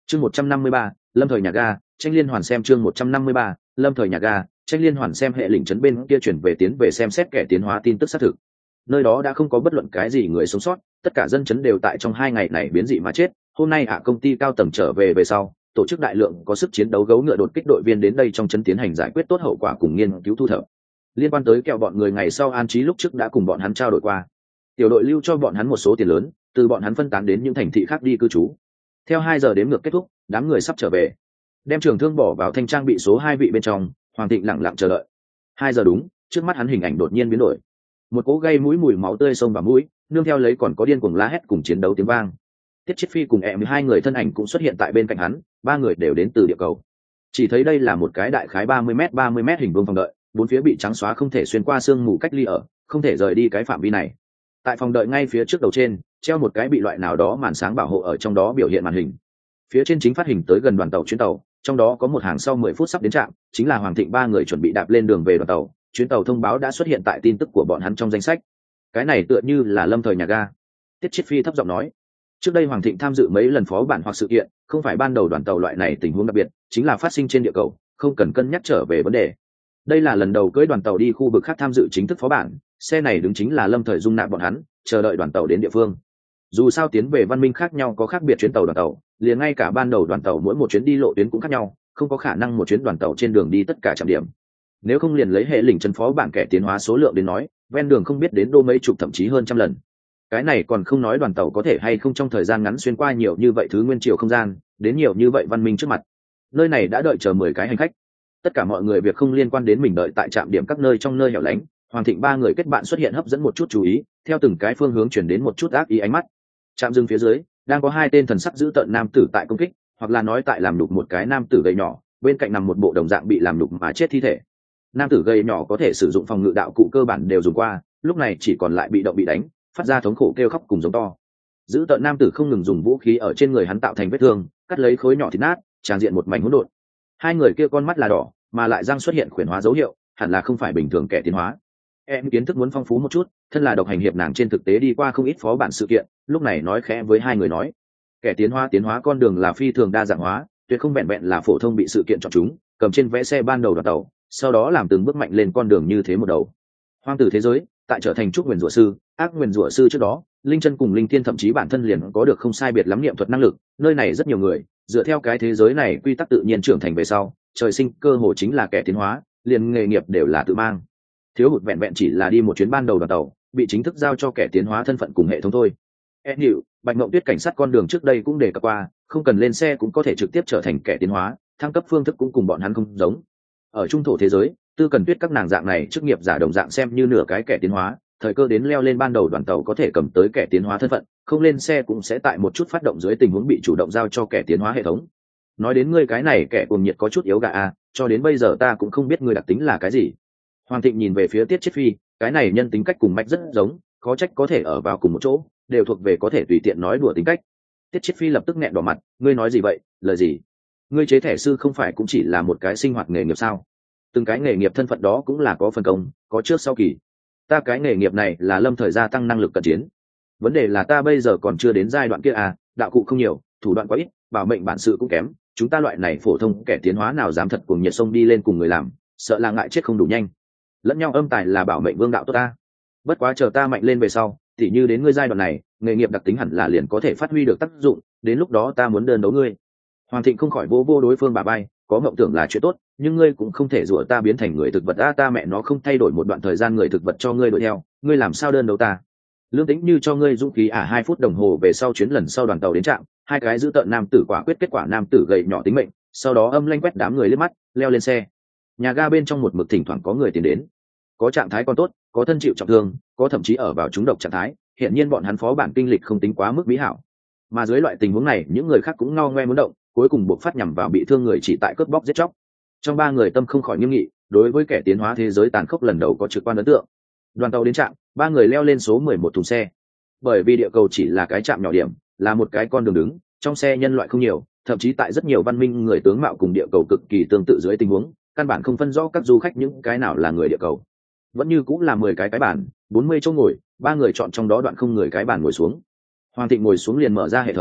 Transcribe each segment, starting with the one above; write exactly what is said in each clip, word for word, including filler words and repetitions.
chương một trăm năm mươi ba, lâm thời nhà ga tranh liên hoàn xem chương một trăm năm mươi ba, lâm thời nhà ga tranh liên hoàn xem hệ lĩnh trấn bên kia chuyển về tiến về xem xét kẻ tiến hóa tin tức xác thực. Nơi đó đã không có bất luận cái gì người sống sót, tất cả dân trấn đều tại trong hai ngày này biến dị mà chết. Hôm nay ạ công ty cao tầng trở về về sau, tổ chức đại lượng có sức chiến đấu gấu ngựa đột kích đội viên đến đây trong trấn tiến hành giải quyết tốt hậu quả cùng nghiên cứu thu thập. Liên quan tới kẹo bọn người ngày sau an trí lúc trước đã cùng bọn hắn trao đổi qua, tiểu đội lưu cho bọn hắn một số tiền lớn, từ bọn hắn phân tán đến những thành thị khác đi cư trú. Theo hai giờ đếm ngược kết thúc, đám người sắp trở về, đem trường thương bỏ vào thanh trang bị số hai vị bên trong. Hoàng Thịnh lặng lặng chờ đợi. Hai giờ đúng, trước mắt hắn hình ảnh đột nhiên biến đổi, một cỗ gây mũi mùi máu tươi xông vào mũi, nương theo lấy còn có điên cuồng la hét cùng chiến đấu tiếng vang. Tiết Chiết Phi cùng em hai người thân ảnh cũng xuất hiện tại bên cạnh hắn, ba người đều đến từ địa cầu. Chỉ thấy đây là một cái đại khái ba mươi mét ba mươi mét hình vuông phòng đợi, bốn phía bị trắng xóa, không thể xuyên qua sương mù cách ly ở, không thể rời đi cái phạm vi này. Tại phòng đợi ngay phía trước đầu trên, treo một cái bị loại nào đó màn sáng bảo hộ ở trong đó biểu hiện màn hình. Phía trên chính phát hình tới gần đoàn tàu chuyến tàu, trong đó có một hàng sau mười phút sắp đến trạm, chính là Hoàng Thịnh ba người chuẩn bị đạp lên đường về đoàn tàu. Chuyến tàu thông báo đã xuất hiện tại tin tức của bọn hắn trong danh sách. Cái này tựa như là lâm thời nhà ga. Tiết Chiết Phi thấp giọng nói. Trước đây Hoàng Thịnh tham dự mấy lần phó bản hoặc sự kiện, không phải ban đầu đoàn tàu loại này tình huống đặc biệt, chính là phát sinh trên địa cầu, không cần cân nhắc trở về vấn đề. Đây là lần đầu cưỡi đoàn tàu đi khu vực khác tham dự chính thức phó bản, xe này đứng chính là lâm thời dung nạp bọn hắn, chờ đợi đoàn tàu đến địa phương. Dù sao tiến về văn minh khác nhau có khác biệt chuyến tàu đoàn tàu, liền ngay cả ban đầu đoàn tàu mỗi một chuyến đi lộ tuyến cũng khác nhau, không có khả năng một chuyến đoàn tàu trên đường đi tất cả trạm điểm. Nếu không liền lấy hệ lĩnh chân phó bản kẻ tiến hóa số lượng đến nói, ven đường không biết đến đô mấy chục thậm chí hơn trăm lần. Cái này còn không nói đoàn tàu có thể hay không trong thời gian ngắn xuyên qua nhiều như vậy thứ nguyên chiều không gian, đến nhiều như vậy văn minh trước mặt. Nơi này đã đợi chờ mười cái hành khách. Tất cả mọi người việc không liên quan đến mình đợi tại trạm điểm các nơi trong nơi hẻo lánh. Hoàng Thịnh ba người kết bạn xuất hiện hấp dẫn một chút chú ý, theo từng cái phương hướng chuyển đến một chút ác ý ánh mắt. Trạm dừng phía dưới, đang có hai tên thần sắc dữ tợn nam tử tại công kích, hoặc là nói tại làm nhục một cái nam tử gầy nhỏ, bên cạnh nằm một bộ đồng dạng bị làm nhục mà chết thi thể. Nam tử gầy nhỏ có thể sử dụng phòng ngự đạo cụ cơ bản đều dùng qua, lúc này chỉ còn lại bị động bị đánh, phát ra thống khổ kêu khóc cùng giống to. Dữ tợn nam tử không ngừng dùng vũ khí ở trên người hắn tạo thành vết thương, cắt lấy khối nhỏ thịt nát, tràn diện một mảnh hỗn độn. Hai người kia con mắt là đỏ, mà lại răng xuất hiện khuyển hóa dấu hiệu, hẳn là không phải bình thường kẻ tiến hóa. Em kiến thức muốn phong phú một chút, thân là độc hành hiệp nàng trên thực tế đi qua không ít phó bản sự kiện, lúc này nói khẽ với hai người nói, kẻ tiến hóa tiến hóa con đường là phi thường đa dạng hóa, tuyệt không vẹn vẹn là phổ thông bị sự kiện chọn chúng, cầm trên vẽ xe ban đầu đoàn tàu, sau đó làm từng bước mạnh lên con đường như thế một đầu. Hoang tử thế giới, tại trở thành trúc nguyền rủa sư, ác nguyền rủa sư trước đó, linh chân cùng linh thiên thậm chí bản thân liền có được không sai biệt lắm niệm thuật năng lực, nơi này rất nhiều người dựa theo cái thế giới này quy tắc tự nhiên trưởng thành về sau, trời sinh cơ hồ chính là kẻ tiến hóa, liền nghề nghiệp đều là tự mang. Thiếu hụt vẹn vẹn chỉ là đi một chuyến ban đầu đoàn tàu, bị chính thức giao cho kẻ tiến hóa thân phận cùng hệ thống thôi. Em hiểu, Bạch Ngộng Tuyết cảnh sát con đường trước đây cũng đề cập qua, không cần lên xe cũng có thể trực tiếp trở thành kẻ tiến hóa, thăng cấp phương thức cũng cùng bọn hắn không giống. Ở trung thổ thế giới, Tư Cần Tuyết các nàng dạng này chức nghiệp giả đồng dạng xem như nửa cái kẻ tiến hóa, thời cơ đến leo lên ban đầu đoàn tàu có thể cầm tới kẻ tiến hóa thân phận, không lên xe cũng sẽ tại một chút phát động dưới tình huống bị chủ động giao cho kẻ tiến hóa hệ thống. Nói đến ngươi cái này kẻ cuồng nhiệt có chút yếu gà à, cho đến bây giờ ta cũng không biết ngươi đặc tính là cái gì. Hoàng Thịnh nhìn về phía Tiết Chiết Phi, cái này nhân tính cách cùng Mạch rất giống, khó trách có thể ở vào cùng một chỗ, đều thuộc về có thể tùy tiện nói đùa tính cách. Tiết Chiết Phi lập tức nghẹn đỏ mặt, ngươi nói gì vậy, lời gì? Ngươi chế thẻ sư không phải cũng chỉ là một cái sinh hoạt nghề nghiệp sao? Từng cái nghề nghiệp thân phận đó cũng là có phân công, có trước sau kỳ. Ta cái nghề nghiệp này là lâm thời gia tăng năng lực cận chiến. Vấn đề là ta bây giờ còn chưa đến giai đoạn kia à, đạo cụ không nhiều, thủ đoạn quá ít, bảo mệnh bản sự cũng kém, chúng ta loại này phổ thông kẻ tiến hóa nào dám thật cuồng nhiệt sông đi lên cùng người làm, sợ là ngại chết không đủ nhanh. Lẫn nhau âm tài là bảo mệnh vương đạo tốt ta. Bất quá chờ ta mạnh lên về sau, tỉ như đến ngươi giai đoạn này, nghề nghiệp đặc tính hẳn là liền có thể phát huy được tác dụng, đến lúc đó ta muốn đơn đấu ngươi. Hoàng Thịnh không khỏi vô vô đối phương bà bay, có mộng tưởng là chuyện tốt, nhưng ngươi cũng không thể rủa ta biến thành người thực vật. A ta mẹ nó không thay đổi một đoạn thời gian người thực vật cho ngươi đuổi theo, ngươi làm sao đơn đấu ta? Lương Tĩnh Như cho ngươi dũng khí à? Hai phút đồng hồ về sau chuyến lần sau đoàn tàu đến trạm, hai cái giữ tợn nam tử quả quyết kết quả nam tử gầy nhỏ tính mệnh, sau đó âm lanh quét đám người liếc mắt, leo lên xe. Nhà ga bên trong một mực thỉnh thoảng có người tiến đến, có trạng thái còn tốt, có thân chịu trọng thương, có thậm chí ở vào trúng độc trạng thái, hiện nhiên bọn hắn phó bản kinh lịch không tính quá mức mỹ hảo. Mà dưới loại tình huống này, những người khác cũng ngao ngoe muốn động, cuối cùng buộc phát nhằm vào bị thương người chỉ tại cướp bóc giết chóc. Trong ba người tâm không khỏi nghiêm nghị, đối với kẻ tiến hóa thế giới tàn khốc lần đầu có trực quan ấn tượng. Đoàn tàu đến trạm, ba người leo lên số mười một thùng xe. Bởi vì địa cầu chỉ là cái trạm nhỏ điểm, là một cái con đường đứng, trong xe nhân loại không nhiều, thậm chí tại rất nhiều văn minh người tướng mạo cùng địa cầu cực kỳ tương tự dưới tình huống, căn bản không phân rõ các du khách những cái nào là người địa cầu. Vẫn như cũng là mười cái cái bàn, bốn mươi chỗ ngồi, ba người chọn trong đó đoạn không người cái bàn ngồi xuống. Hoàng Thịnh ngồi xuống liền mở ra hệ thống,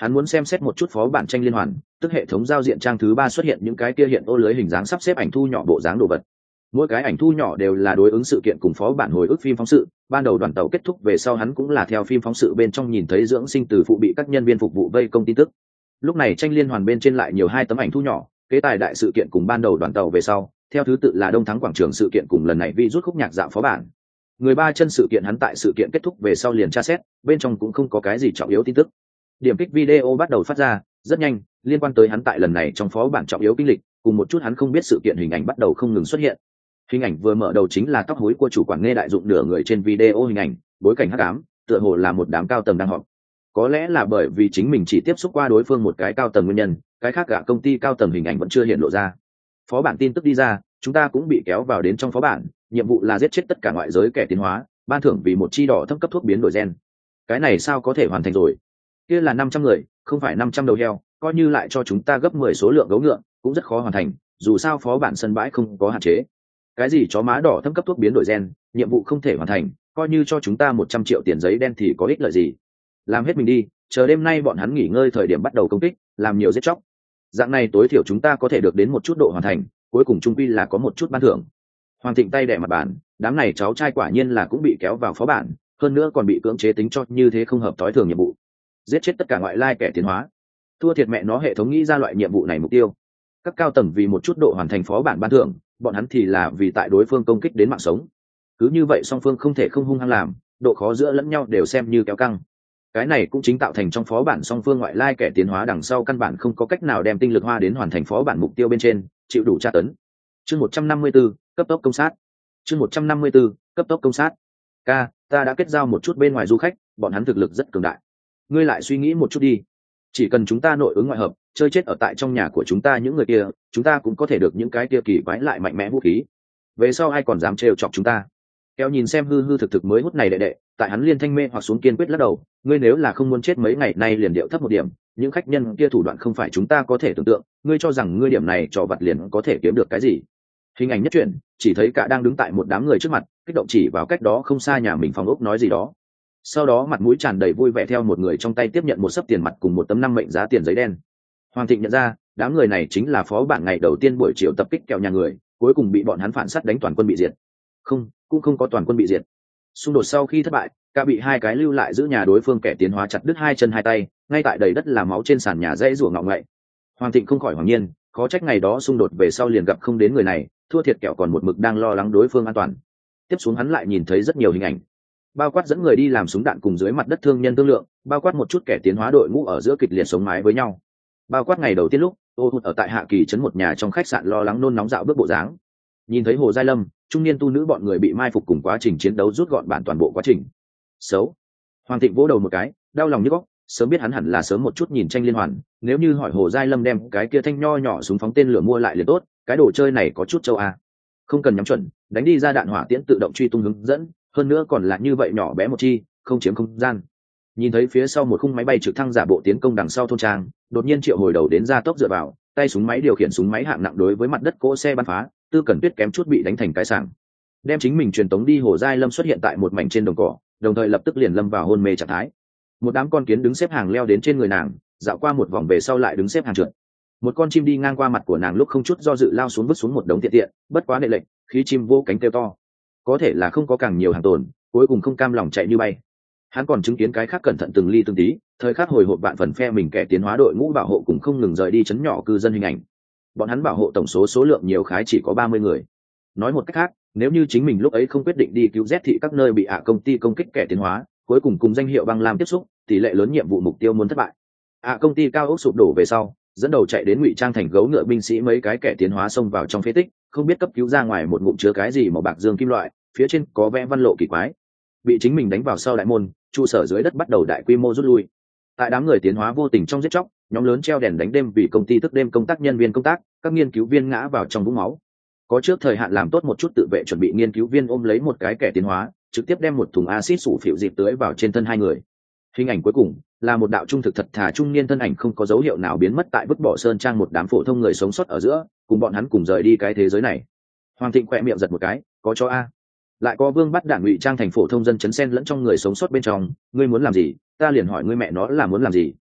Hắn muốn xem xét một chút phó bản tranh liên hoàn, tức hệ thống giao diện trang thứ ba xuất hiện những cái kia hiện ô lưới hình dáng sắp xếp ảnh thu nhỏ bộ dáng đồ vật. Mỗi cái ảnh thu nhỏ đều là đối ứng sự kiện cùng phó bản hồi ức phim phóng sự. Ban đầu đoàn tàu kết thúc về sau, hắn cũng là theo phim phóng sự bên trong nhìn thấy dưỡng sinh từ phụ bị các nhân viên phục vụ vây công tin tức. Lúc này tranh liên hoàn bên trên lại nhiều hai tấm ảnh thu nhỏ, kế tài đại sự kiện cùng ban đầu đoàn tàu về sau, theo thứ tự là đông thắng quảng trường sự kiện cùng lần này vi rút khúc nhạc dạo phó bản. Người ba chân sự kiện hắn tại sự kiện kết thúc về sau liền tra xét, bên trong cũng không có cái gì trọng yếu tin tức. Điểm kích video bắt đầu phát ra, rất nhanh, liên quan tới hắn tại lần này trong phó bản trọng yếu kinh lịch, cùng một chút hắn không biết sự kiện hình ảnh bắt đầu không ngừng xuất hiện. Hình ảnh vừa mở đầu chính là tóc hối của chủ quản nghe đại dụng nửa người trên video hình ảnh, bối cảnh hắc ám, tựa hồ là một đám cao tầng đang họp. Có lẽ là bởi vì chính mình chỉ tiếp xúc qua đối phương một cái cao tầng nguyên nhân, cái khác cả công ty cao tầng hình ảnh vẫn chưa hiện lộ ra. Phó bản tin tức đi ra, chúng ta cũng bị kéo vào đến trong phó bản, nhiệm vụ là giết chết tất cả ngoại giới kẻ tiến hóa, ban thưởng vì một chi đỏ thâm cấp thuốc biến đổi gen. Cái này sao có thể hoàn thành rồi? Kia là năm trăm người, không phải năm trăm đầu heo, coi như lại cho chúng ta gấp mười số lượng gấu ngựa, cũng rất khó hoàn thành, dù sao phó bản sân bãi không có hạn chế. Cái gì chó má đỏ thâm cấp thuốc biến đổi gen, nhiệm vụ không thể hoàn thành, coi như cho chúng ta một trăm triệu tiền giấy đen thì có ích lợi gì? Làm hết mình đi, chờ đêm nay bọn hắn nghỉ ngơi thời điểm bắt đầu công kích, làm nhiều giết chóc. Dạng này tối thiểu chúng ta có thể được đến một chút độ hoàn thành, cuối cùng trung quy là có một chút ban thưởng. Hoàng Thịnh tay đẻ mặt bàn, đám này cháu trai quả nhiên là cũng bị kéo vào phó bản, hơn nữa còn bị cưỡng chế tính cho như thế không hợp tối thường nhiệm vụ. Giết chết tất cả ngoại lai kẻ tiến hóa. Thua thiệt mẹ nó hệ thống nghĩ ra loại nhiệm vụ này mục tiêu. Các cao tầng vì một chút độ hoàn thành phó bản ban thưởng, bọn hắn thì là vì tại đối phương công kích đến mạng sống. Cứ như vậy song phương không thể không hung hăng làm, độ khó giữa lẫn nhau đều xem như kéo căng. Cái này cũng chính tạo thành trong phó bản song phương ngoại lai kẻ tiến hóa đằng sau căn bản không có cách nào đem tinh lực hoa đến hoàn thành phó bản mục tiêu bên trên, chịu đủ tra tấn. Chương một trăm năm mươi 154, cấp tốc công sát. Chương một trăm năm mươi 154, cấp tốc công sát. Ca, ta đã kết giao một chút bên ngoài du khách, bọn hắn thực lực rất cường đại. Ngươi lại suy nghĩ một chút đi, chỉ cần chúng ta nội ứng ngoại hợp, chơi chết ở tại trong nhà của chúng ta những người kia, chúng ta cũng có thể được những cái kia kỳ quái lại mạnh mẽ vũ khí. Về sau ai còn dám trêu chọc chúng ta? Kéo nhìn xem hư hư thực thực mới hút này đệ đệ, tại hắn liên thanh mê hoặc xuống kiên quyết lắc đầu, ngươi nếu là không muốn chết mấy ngày nay liền điệu thấp một điểm, những khách nhân kia thủ đoạn không phải chúng ta có thể tưởng tượng, ngươi cho rằng ngươi điểm này trò vặt liền có thể kiếm được cái gì? Hình ảnh nhất chuyển, chỉ thấy cả đang đứng tại một đám người trước mặt, kích động chỉ vào cách đó không xa nhà mình phòng ốc nói gì đó. Sau đó mặt mũi tràn đầy vui vẻ theo một người trong tay tiếp nhận một sấp tiền mặt cùng một tấm năm mệnh giá tiền giấy đen. Hoàng Thịnh nhận ra, đám người này chính là phó bản ngày đầu tiên buổi chiều tập kích kẹo nhà người, cuối cùng bị bọn hắn phản sát đánh toàn quân bị diệt. Không, cũng không có toàn quân bị diệt. Xung đột sau khi thất bại, cả bị hai cái lưu lại giữ nhà đối phương kẻ tiến hóa chặt đứt hai chân hai tay, ngay tại đầy đất là máu trên sàn nhà dãy rủa ngọng ngậy. Hoàng Thịnh không khỏi hoảng nhiên, khó trách ngày đó xung đột về sau liền gặp không đến người này, thua thiệt kẹo còn một mực đang lo lắng đối phương an toàn. Tiếp xuống hắn lại nhìn thấy rất nhiều hình ảnh, bao quát dẫn người đi làm súng đạn cùng dưới mặt đất thương nhân thương lượng, bao quát một chút kẻ tiến hóa đội ngũ ở giữa kịch liệt sống mái với nhau, bao quát ngày đầu tiên lúc ô hụt ở tại Hạ Kỳ trấn một nhà trong khách sạn lo lắng nôn nóng dạo bước bộ dáng, nhìn thấy Hồ Giai Lâm, trung niên tu nữ bọn người bị mai phục cùng quá trình chiến đấu rút gọn bản toàn bộ quá trình. Xấu. Hoàng Thịnh vỗ đầu một cái, đau lòng như góc, sớm biết hắn hẳn là sớm một chút nhìn tranh liên hoàn, nếu như hỏi Hồ Giai Lâm đem cái kia thanh nho nhỏ súng phóng tên lửa mua lại liền tốt, cái đồ chơi này có chút châu a. Không cần nhắm chuẩn, đánh đi ra đạn hỏa tiễn tự động truy tung hướng dẫn, hơn nữa còn là như vậy nhỏ bé một chi, không chiếm không gian. Nhìn thấy phía sau một khung máy bay trực thăng giả bộ tiến công đằng sau thôn trang, đột nhiên Triệu hồi đầu đến ra tốc dựa vào, tay súng máy điều khiển súng máy hạng nặng đối với mặt đất cỗ xe bắn phá, Tư Cẩn Tuyết kém chút bị đánh thành cái sảng. Đem chính mình truyền tống đi Hồ Giai Lâm xuất hiện tại một mảnh trên đồng cỏ, đồng thời lập tức liền lâm vào hôn mê trạng thái. Một đám con kiến đứng xếp hàng leo đến trên người nàng, dạo qua một vòng về sau lại đứng xếp hàng trượt. Một con chim đi ngang qua mặt của nàng lúc không chút do dự lao xuống vứt xuống một đống tiện tiện, bất quá nệ lệnh, khi chim vô cánh kêu to. Có thể là không có càng nhiều hàng tồn, cuối cùng không cam lòng chạy như bay. Hắn còn chứng kiến cái khác cẩn thận từng ly từng tí, thời khắc hồi hộp bạn phần phe mình kẻ tiến hóa đội ngũ bảo hộ cùng không ngừng rời đi chấn nhỏ cư dân hình ảnh. Bọn hắn bảo hộ tổng số số lượng nhiều khái chỉ có ba mươi người. Nói một cách khác, nếu như chính mình lúc ấy không quyết định đi cứu Z thị các nơi bị ạ công ty công kích kẻ tiến hóa, cuối cùng cùng danh hiệu băng lam tiếp xúc, tỷ lệ lớn nhiệm vụ mục tiêu muốn thất bại. ạ công ty cao ốc sụp đổ về sau, dẫn đầu chạy đến ngụy trang thành gấu ngựa binh sĩ mấy cái kẻ tiến hóa xông vào trong phế tích, không biết cấp cứu ra ngoài một ngụm chứa cái gì màu bạc dương kim loại, phía trên có vẽ văn lộ kỳ quái. Bị chính mình đánh vào sau đại môn, trụ sở dưới đất bắt đầu đại quy mô rút lui. Tại đám người tiến hóa vô tình trong giết chóc, nhóm lớn treo đèn đánh đêm vì công ty thức đêm công tác nhân viên công tác, các nghiên cứu viên ngã vào trong vũng máu. Có trước thời hạn làm tốt một chút tự vệ chuẩn bị nghiên cứu viên ôm lấy một cái kẻ tiến hóa, trực tiếp đem một thùng axit sủ phịu dịp tưới vào trên thân hai người. Hình ảnh cuối cùng là một đạo trung thực thật thà trung niên thân ảnh không có dấu hiệu nào biến mất tại vứt bỏ sơn trang một đám phổ thông người sống sót ở giữa, cùng bọn hắn cùng rời đi cái thế giới này. Hoàng Thịnh khỏe miệng giật một cái, có cho a, lại có Vương Bắt Đản ngụy trang thành phổ thông dân chấn sen lẫn trong người sống sót bên trong, ngươi muốn làm gì, ta liền hỏi ngươi mẹ nó là muốn làm gì.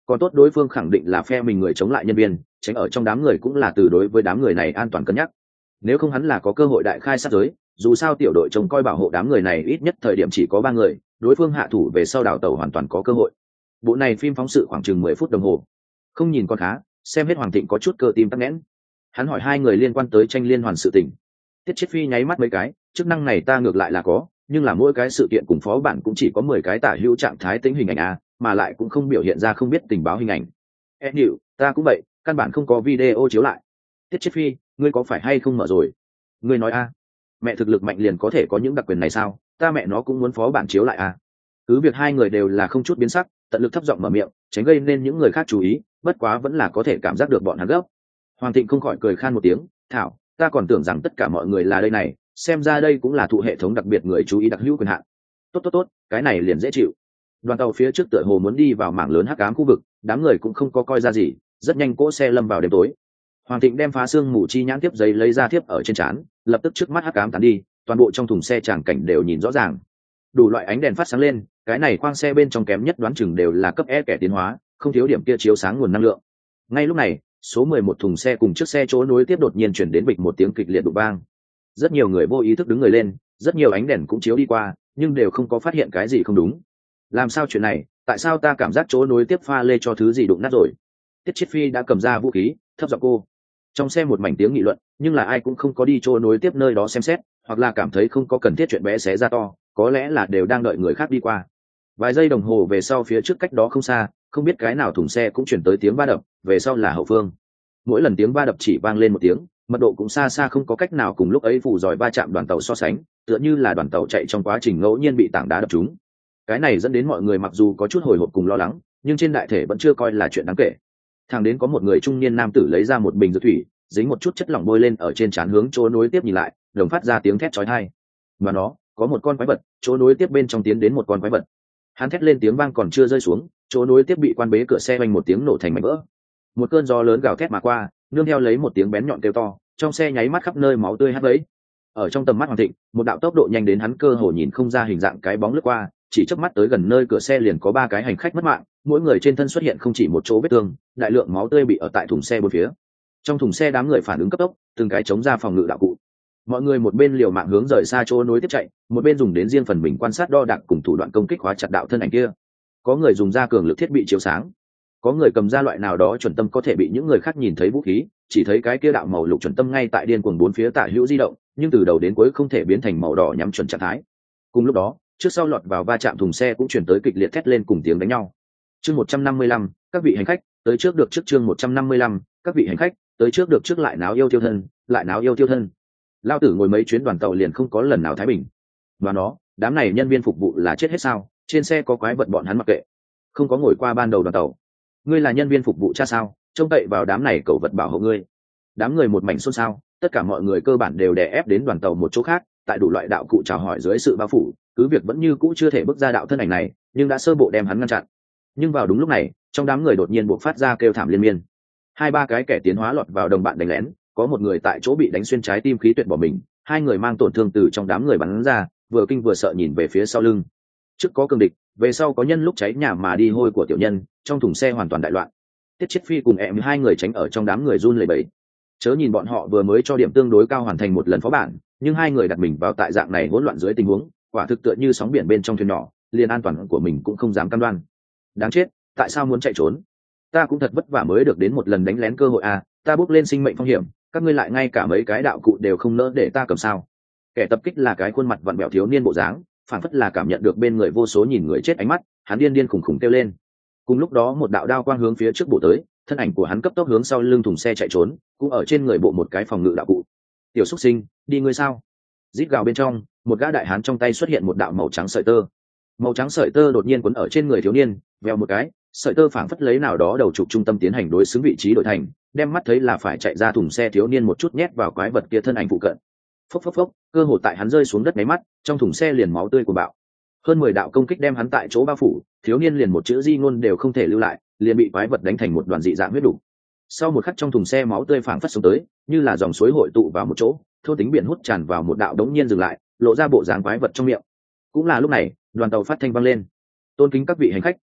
còn tốt đối phương khẳng định là phe mình người chống lại nhân viên, tránh ở trong đám người cũng là từ đối với đám người này an toàn cân nhắc. Nếu không hắn là có cơ hội đại khai sát giới, dù sao tiểu đội trông coi bảo hộ đám người này ít nhất thời điểm chỉ có ba người, đối phương hạ thủ về sau đảo tàu hoàn toàn có cơ hội. Bộ này phim phóng sự khoảng chừng mười phút đồng hồ, không nhìn còn khá, xem hết Hoàng Thịnh có chút cơ tim tắc nghẽn. Hắn hỏi hai người liên quan tới tranh liên hoàn sự tình. Tiết Chiết Phi nháy mắt mấy cái, chức năng này ta ngược lại là có, nhưng là mỗi cái sự kiện cùng phó bản cũng chỉ có mười cái tả hữu trạng thái tính hình ảnh a, mà lại cũng không biểu hiện ra không biết tình báo hình ảnh. Ed Nữu, ta cũng vậy, căn bản không có video chiếu lại. Tiết Chiết Phi, ngươi có phải hay không mở rồi? Ngươi nói a? Mẹ thực lực mạnh liền có thể có những đặc quyền này sao? Ta mẹ nó cũng muốn phó bản chiếu lại a. Cứ việc hai người đều là không chút biến sắc, tận lực thấp giọng mở miệng, tránh gây nên những người khác chú ý, bất quá vẫn là có thể cảm giác được bọn hắn gấp. Hoàng Thịnh không khỏi cười khan một tiếng, thảo, ta còn tưởng rằng tất cả mọi người là đây này, xem ra đây cũng là thụ hệ thống đặc biệt người chú ý đặc hữu quyền hạn. Tốt tốt tốt, cái này liền dễ chịu. Đoàn tàu phía trước tựa hồ muốn đi vào mảng lớn hắc ám khu vực, đám người cũng không có coi ra gì, rất nhanh cỗ xe lâm vào đêm tối. Hoàng Thịnh đem phá xương mù chi nhãn tiếp giấy lấy ra tiếp ở trên trán, lập tức trước mắt hắc ám tán đi, toàn bộ trong thùng xe tràng cảnh đều nhìn rõ ràng. Đủ loại ánh đèn phát sáng lên, cái này khoang xe bên trong kém nhất đoán chừng đều là cấp E kẻ tiến hóa, không thiếu điểm kia chiếu sáng nguồn năng lượng. Ngay lúc này, số mười một thùng xe cùng chiếc xe chỗ nối tiếp đột nhiên chuyển đến bịch một tiếng kịch liệt đụng vang. Rất nhiều người vô ý thức đứng người lên, rất nhiều ánh đèn cũng chiếu đi qua, nhưng đều không có phát hiện cái gì không đúng. Làm sao chuyện này, tại sao ta cảm giác chỗ nối tiếp pha lê cho thứ gì đụng nát rồi? Tiết Chiết Phi đã cầm ra vũ khí, thấp giọng cô. Trong xe một mảnh tiếng nghị luận, nhưng là ai cũng không có đi chỗ nối tiếp nơi đó xem xét, hoặc là cảm thấy không có cần thiết chuyện bé xé ra to, có lẽ là đều đang đợi người khác đi qua. Vài giây đồng hồ về sau phía trước cách đó không xa, không biết cái nào thùng xe cũng chuyển tới tiếng va đập, về sau là hậu phương. Mỗi lần tiếng va đập chỉ vang lên một tiếng, mật độ cũng xa xa không có cách nào cùng lúc ấy phủ dòi va chạm đoàn tàu so sánh, tựa như là đoàn tàu chạy trong quá trình ngẫu nhiên bị tảng đá đập trúng. Cái này dẫn đến mọi người mặc dù có chút hồi hộp cùng lo lắng, nhưng trên đại thể vẫn chưa coi là chuyện đáng kể. Thằng đến có một người trung niên nam tử lấy ra một bình dược thủy, dính một chút chất lỏng bôi lên ở trên trán hướng chỗ nối tiếp nhìn lại, đồng phát ra tiếng thét chói tai. Mà nó, có một con quái vật, chỗ nối tiếp bên trong tiến đến một con quái vật. Hắn thét lên tiếng vang còn chưa rơi xuống, chỗ nối tiếp bị quan bế cửa xe vang một tiếng nổ thành mảnh vỡ. Một cơn gió lớn gào thét mà qua, nương theo lấy một tiếng bén nhọn kêu to, trong xe nháy mắt khắp nơi máu tươi hắt vấy. Ở trong tầm mắt Hoàng Thịnh, một đạo tốc độ nhanh đến hắn cơ hồ nhìn không ra hình dạng cái bóng lướt qua, chỉ chớp mắt tới gần nơi cửa xe liền có ba cái hành khách mất mạng, mỗi người trên thân xuất hiện không chỉ một chỗ vết thương, đại lượng máu tươi bị ở tại thùng xe bốn phía. Trong thùng xe đám người phản ứng cấp tốc, từng cái chống ra phòng ngự đạo cụ. Mọi người một bên liều mạng hướng rời xa chỗ nối tiếp chạy, một bên dùng đến riêng phần mình quan sát đo đạc cùng thủ đoạn công kích khóa chặt đạo thân ảnh kia. Có người dùng ra cường lực thiết bị chiếu sáng, có người cầm ra loại nào đó chuẩn tâm có thể bị những người khác nhìn thấy vũ khí, chỉ thấy cái kia đạo màu lục chuẩn tâm ngay tại điên cuồng bốn phía tả hữu di động, nhưng từ đầu đến cuối không thể biến thành màu đỏ nhắm chuẩn trạng thái. Cùng lúc đó, trước sau lọt vào va chạm thùng xe cũng chuyển tới kịch liệt thét lên cùng tiếng đánh nhau. Chương một trăm năm mươi lăm, các vị hành khách, tới trước được trước chương một trăm năm mươi lăm, các vị hành khách, tới trước được trước lại náo yêu tiêu thân, lại náo yêu tiêu thân. Lao tử ngồi mấy chuyến đoàn tàu liền không có lần nào thái bình. Và nó, đám này nhân viên phục vụ là chết hết sao? Trên xe có quái vật bọn hắn mặc kệ. Không có ngồi qua ban đầu đoàn tàu. Ngươi là nhân viên phục vụ cha sao? Trông cậy vào đám này cẩu vật bảo hộ ngươi. Đám người một mảnh xôn xao, tất cả mọi người cơ bản đều đè ép đến đoàn tàu một chỗ khác, tại đủ loại đạo cụ chào hỏi dưới sự bao phủ, cứ việc vẫn như cũ chưa thể bước ra đạo thân ảnh này, nhưng đã sơ bộ đem hắn ngăn chặn. Nhưng vào đúng lúc này, trong đám người đột nhiên buộc phát ra kêu thảm liên miên. Hai ba cái kẻ tiến hóa lọt vào đồng bạn đánh lén, có một người tại chỗ bị đánh xuyên trái tim khí tuyệt bỏ mình, hai người mang tổn thương từ trong đám người bắn ra, vừa kinh vừa sợ nhìn về phía sau lưng. Trước có cường địch, về sau có nhân lúc cháy nhà mà đi hôi của tiểu nhân, trong thùng xe hoàn toàn đại loạn. Tiết Chiết Phi cùng em hai người tránh ở trong đám người run lẩy bẩy. Chớ nhìn bọn họ vừa mới cho điểm tương đối cao hoàn thành một lần phó bản, nhưng hai người đặt mình vào tại dạng này hỗn loạn dưới tình huống, quả thực tựa như sóng biển bên trong thuyền nhỏ, liền an toàn của mình cũng không dám cam đoan. Đáng chết, tại sao muốn chạy trốn? Ta cũng thật vất vả mới được đến một lần đánh lén cơ hội à, ta bước lên sinh mệnh phong hiểm, các ngươi lại ngay cả mấy cái đạo cụ đều không nỡ để ta cầm sao? Kẻ tập kích là cái khuôn mặt vặn bẹo thiếu niên bộ dáng, phản phất là cảm nhận được bên người vô số nhìn người chết ánh mắt, hắn điên điên khủng khủng kêu lên. Cùng lúc đó một đạo đao quang hướng phía trước bổ tới, thân ảnh của hắn cấp tốc hướng sau lưng thùng xe chạy trốn, cũng ở trên người bộ một cái phòng ngự đạo cụ. Tiểu xúc sinh, đi ngươi sao? Rít gào bên trong, một gã đại hán trong tay xuất hiện một đạo màu trắng sợi tơ. Màu trắng sợi tơ đột nhiên quấn ở trên người thiếu niên, vèo một cái, sợi tơ phảng phất lấy nào đó đầu trục trung tâm tiến hành đối xứng vị trí đổi thành, đem mắt thấy là phải chạy ra thùng xe thiếu niên một chút nhét vào quái vật kia thân ảnh phụ cận. Phốc phốc phốc, cơ hồ tại hắn rơi xuống đất mấy mắt, trong thùng xe liền máu tươi của bạo. Hơn mười đạo công kích đem hắn tại chỗ bao phủ, thiếu niên liền một chữ di ngôn đều không thể lưu lại, liền bị quái vật đánh thành một đoàn dị dạng huyết đủ. Sau một khắc trong thùng xe máu tươi phảng phất xuống tới, như là dòng suối hội tụ vào một chỗ, thô tính biển hút tràn vào một đạo đống nhiên dừng lại, lộ ra bộ dáng quái vật trong miệng. Cũng là lúc này, đoàn tàu phát thanh vang lên. Tôn kính các vị hành khách,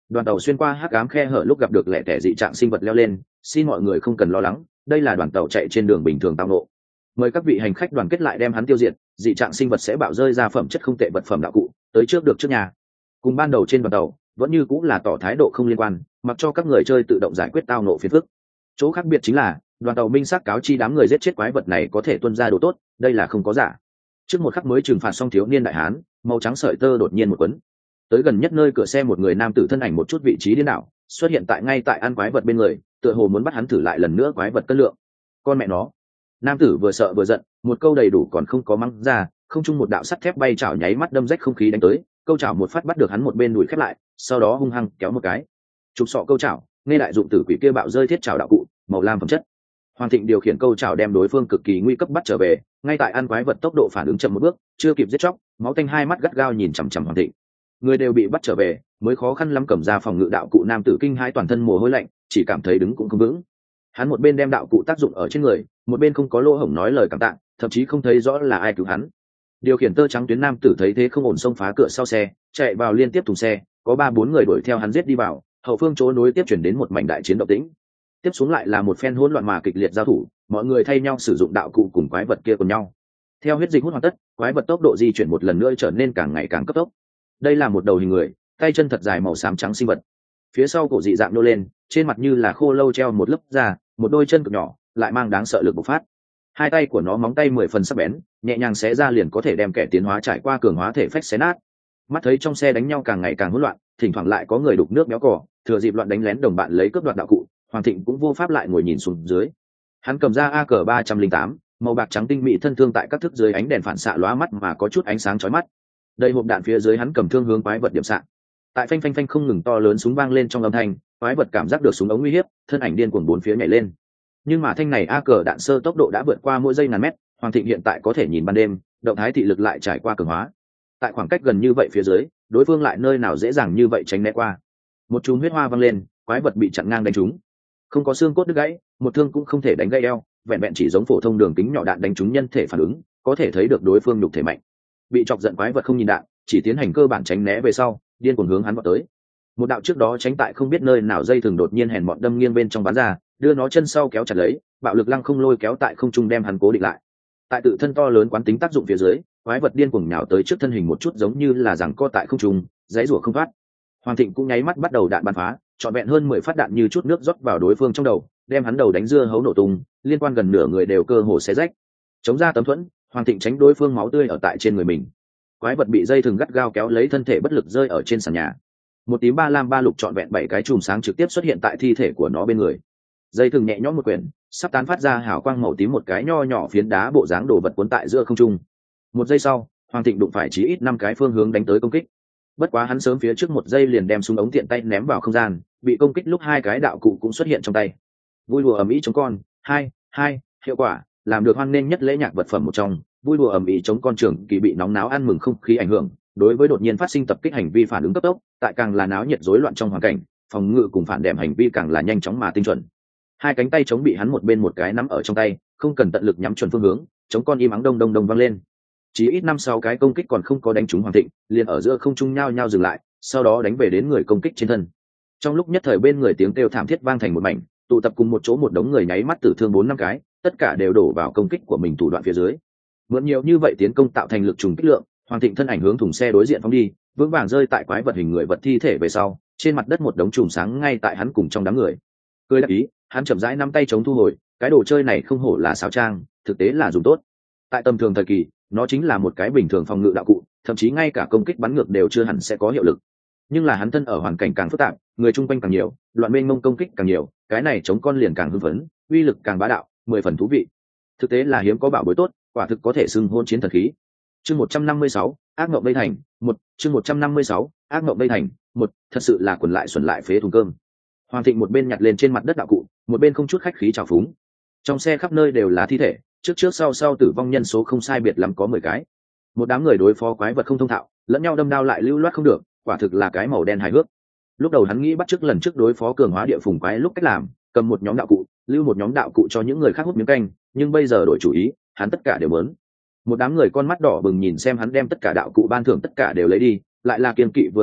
Đoàn tàu xuyên qua hắc ám khe hở lúc gặp được lẻ tẻ dị trạng sinh vật leo lên, xin mọi người không cần lo lắng, đây là đoàn tàu chạy trên đường bình thường tao ngộ. Mời các vị hành khách đoàn kết lại đem hắn tiêu diệt, dị trạng sinh vật sẽ bạo rơi ra phẩm chất không tệ vật phẩm đạo cụ, tới trước được trước nhà. Cùng ban đầu trên đoàn tàu, vẫn như cũng là tỏ thái độ không liên quan, mặc cho các người chơi tự động giải quyết tao ngộ phiền phức. Chỗ khác biệt chính là, đoàn tàu minh xác cáo chi đám người giết chết quái vật này có thể tuân ra đồ tốt, đây là không có giả. Trước một khắc mới trừng phạt xong thiếu niên đại hán, màu trắng sợi tơ đột nhiên một quấn. Tới gần nhất nơi cửa xe một người nam tử thân ảnh một chút vị trí điên đảo, xuất hiện tại ngay tại ăn quái vật bên người, tựa hồ muốn bắt hắn thử lại lần nữa quái vật cân lượng. Con mẹ nó. Nam tử vừa sợ vừa giận, một câu đầy đủ còn không có mắng ra, không chung một đạo sắt thép bay chảo nháy mắt đâm rách không khí đánh tới, câu chảo một phát bắt được hắn một bên đùi khép lại, sau đó hung hăng kéo một cái. Chụp sọ câu chảo, nghe đại dụng tử quỷ kia bạo rơi thiết chảo đạo cụ, màu lam phẩm chất. Hoàng Thịnh điều khiển câu chảo đem đối phương cực kỳ nguy cấp bắt trở về, ngay tại ăn quái vật tốc độ phản ứng chậm một bước, chưa kịp giết chóc, máu tanh hai mắt gắt gao nhìn chằm chằm Hoàng Thịnh. Người đều bị bắt trở về, mới khó khăn lắm cầm ra phòng ngự đạo cụ nam tử kinh hai toàn thân mồ hôi lạnh, chỉ cảm thấy đứng cũng không vững. Hắn một bên đem đạo cụ tác dụng ở trên người, một bên không có lỗ hổng nói lời cảm tạ, thậm chí không thấy rõ là ai cứu hắn. Điều khiển tơ trắng tuyến nam tử thấy thế không ổn, xông phá cửa sau xe, chạy vào liên tiếp thùng xe, có ba bốn người đuổi theo hắn giết đi vào, hậu phương chỗ nối tiếp chuyển đến một mảnh đại chiến động tĩnh. Tiếp xuống lại là một phen hỗn loạn mà kịch liệt giao thủ, mọi người thay nhau sử dụng đạo cụ cùng quái vật kia cùng nhau. Theo huyết dịch hút hoàn tất, quái vật tốc độ di chuyển một lần nữa trở nên càng ngày càng cấp tốc. Đây là một đầu hình người, tay chân thật dài màu xám trắng sinh vật. Phía sau cổ dị dạng nô lên, trên mặt như là khô lâu treo một lớp da, một đôi chân cực nhỏ, lại mang đáng sợ lực bộc phát. Hai tay của nó móng tay mười phần sắc bén, nhẹ nhàng xé ra liền có thể đem kẻ tiến hóa trải qua cường hóa thể phách xé nát. Mắt thấy trong xe đánh nhau càng ngày càng hỗn loạn, thỉnh thoảng lại có người đục nước béo cỏ, thừa dịp loạn đánh lén đồng bạn lấy cướp đoạt đạo cụ, Hoàng Thịnh cũng vô pháp lại ngồi nhìn xuống dưới. Hắn cầm ra a cờ ba trăm linh tám, màu bạc trắng tinh mỹ thân thương tại các thước dưới ánh đèn phản xạ lóa mắt mà có chút ánh sáng chói mắt. Đây hộp đạn phía dưới hắn cầm thương hướng quái vật điểm xạ. Tại phanh phanh phanh không ngừng to lớn súng vang lên trong âm thanh, quái vật cảm giác được súng ống uy hiếp, thân ảnh điên cuồng bốn phía nhảy lên. Nhưng mà thanh này a cờ đạn sơ tốc độ đã vượt qua mỗi giây ngàn mét, Hoàng Thịnh hiện tại có thể nhìn ban đêm, động thái thị lực lại trải qua cường hóa. Tại khoảng cách gần như vậy phía dưới, đối phương lại nơi nào dễ dàng như vậy tránh né qua. Một chùm huyết hoa văng lên, quái vật bị chặn ngang đánh trúng. Không có xương cốt đứt gãy, một thương cũng không thể đánh gãy eo, vẹn vẹn chỉ giống phổ thông đường kính nhỏ đạn đánh trúng nhân thể phản ứng, có thể thấy được đối phương nhục thể mạnh. Bị chọc giận quái vật không nhìn đạn, chỉ tiến hành cơ bản tránh né về sau, điên cuồng hướng hắn vọt tới. Một đạo trước đó tránh tại không biết nơi nào dây thường đột nhiên hèn mọn đâm nghiêng bên trong bắn ra, đưa nó chân sau kéo chặt lấy, bạo lực lăng không lôi kéo tại không trung đem hắn cố định lại. Tại tự thân to lớn quán tính tác dụng phía dưới, quái vật điên cuồng nhào tới trước thân hình một chút giống như là giằng co tại không trung, dãy rủa không thoát. Hoàng Thịnh cũng nháy mắt bắt đầu đạn bắn phá, trọn vẹn hơn mười phát đạn như chút nước rót vào đối phương trong đầu, đem hắn đầu đánh dưa hấu nổ tung, liên quan gần nửa người đều cơ hồ xé rách. Chống ra tấm thuẫn, Hoàng Thịnh tránh đối phương máu tươi ở tại trên người mình. Quái vật bị dây thừng gắt gao kéo lấy, thân thể bất lực rơi ở trên sàn nhà. Một tím ba lam ba lục trọn vẹn bảy cái chùm sáng trực tiếp xuất hiện tại thi thể của nó bên người. Dây thừng nhẹ nhõm một quyển, sắp tán phát ra hào quang màu tím, một cái nho nhỏ phiến đá bộ dáng đồ vật cuốn tại giữa không trung. Một giây sau, Hoàng Thịnh đụng phải chí ít năm cái phương hướng đánh tới công kích. Bất quá hắn sớm phía trước một giây liền đem súng ống tiện tay ném vào không gian, bị công kích lúc hai cái đạo cụ cũng xuất hiện trong tay. Vui đùa ầm ĩ chống con, hai, hai, hiệu quả, làm được hoan nghênh nhất lễ nhạc vật phẩm một trong. Vui đùa ầm ĩ chống con trưởng kỳ bị nóng náo ăn mừng không khí ảnh hưởng, đối với đột nhiên phát sinh tập kích hành vi phản ứng cấp tốc, tại càng là náo nhiệt rối loạn trong hoàn cảnh, phòng ngự cùng phản đệm hành vi càng là nhanh chóng mà tinh chuẩn. Hai cánh tay chống bị hắn một bên một cái nắm ở trong tay, không cần tận lực nhắm chuẩn phương hướng, chống con im ắng đông đông đông vang lên. Chỉ ít năm sáu cái công kích còn không có đánh trúng Hoàng Thịnh, liền ở giữa không trung nhao nhao dừng lại, sau đó đánh về đến người công kích trên thân. Trong lúc nhất thời bên người tiếng kêu thảm thiết vang thành một mảnh, tụ tập cùng một chỗ một đống người nháy mắt tử thương bốn năm cái, tất cả đều đổ vào công kích của mình thủ đoạn phía dưới. Mượn nhiều như vậy tiến công tạo thành lực trùng kích lượng, Hoàng Thịnh thân ảnh hướng thùng xe đối diện phóng đi, vững vàng rơi tại quái vật hình người vật thi thể về sau, trên mặt đất một đống chùm sáng ngay tại hắn cùng trong đám người. Cười đắc ý, hắn chậm rãi nắm tay chống thu hồi, cái đồ chơi này không hổ là sáo trang, thực tế là dùng tốt. Tại tầm thường thời kỳ, nó chính là một cái bình thường phòng ngự đạo cụ, thậm chí ngay cả công kích bắn ngược đều chưa hẳn sẽ có hiệu lực. Nhưng là hắn thân ở hoàn cảnh càng phức tạp, người chung quanh càng nhiều, loạn mênh mông công kích càng nhiều, cái này chống con liền càng hưng phấn, uy lực càng bá đạo, mười phần thú vị. Thực tế là hiếm có bảo bối tốt, quả thực có thể xưng hôn chiến thần khí. Chương một trăm năm mươi sáu, ác mộng Vây Thành, một, chương một trăm năm mươi sáu, ác mộng Vây Thành, một, thật sự là quần lại xuẩn lại phế thùng cơm. Hoàng Thịnh một bên nhặt lên trên mặt đất đạo cụ, một bên không chút khách khí chào phúng. Trong xe khắp nơi đều là thi thể, trước trước sau sau tử vong nhân số không sai biệt lắm có mười cái. Một đám người đối phó quái vật không thông thạo, lẫn nhau đâm đao lại lưu loát không được, quả thực là cái màu đen hài hước. Lúc đầu hắn nghĩ bắt chước lần trước đối phó cường hóa địa phùng quái lúc cách làm, cầm một nhóm đạo cụ, lưu một nhóm đạo cụ cho những người khác hút miếng canh, nhưng bây giờ đổi chủ ý, hắn tất cả đều muốn. Một đám người con mắt đỏ bừng nhìn xem hắn đem tất cả đạo cụ ban thưởng tất cả đều lấy đi, lại là kiên kỵ vừa ghen tị,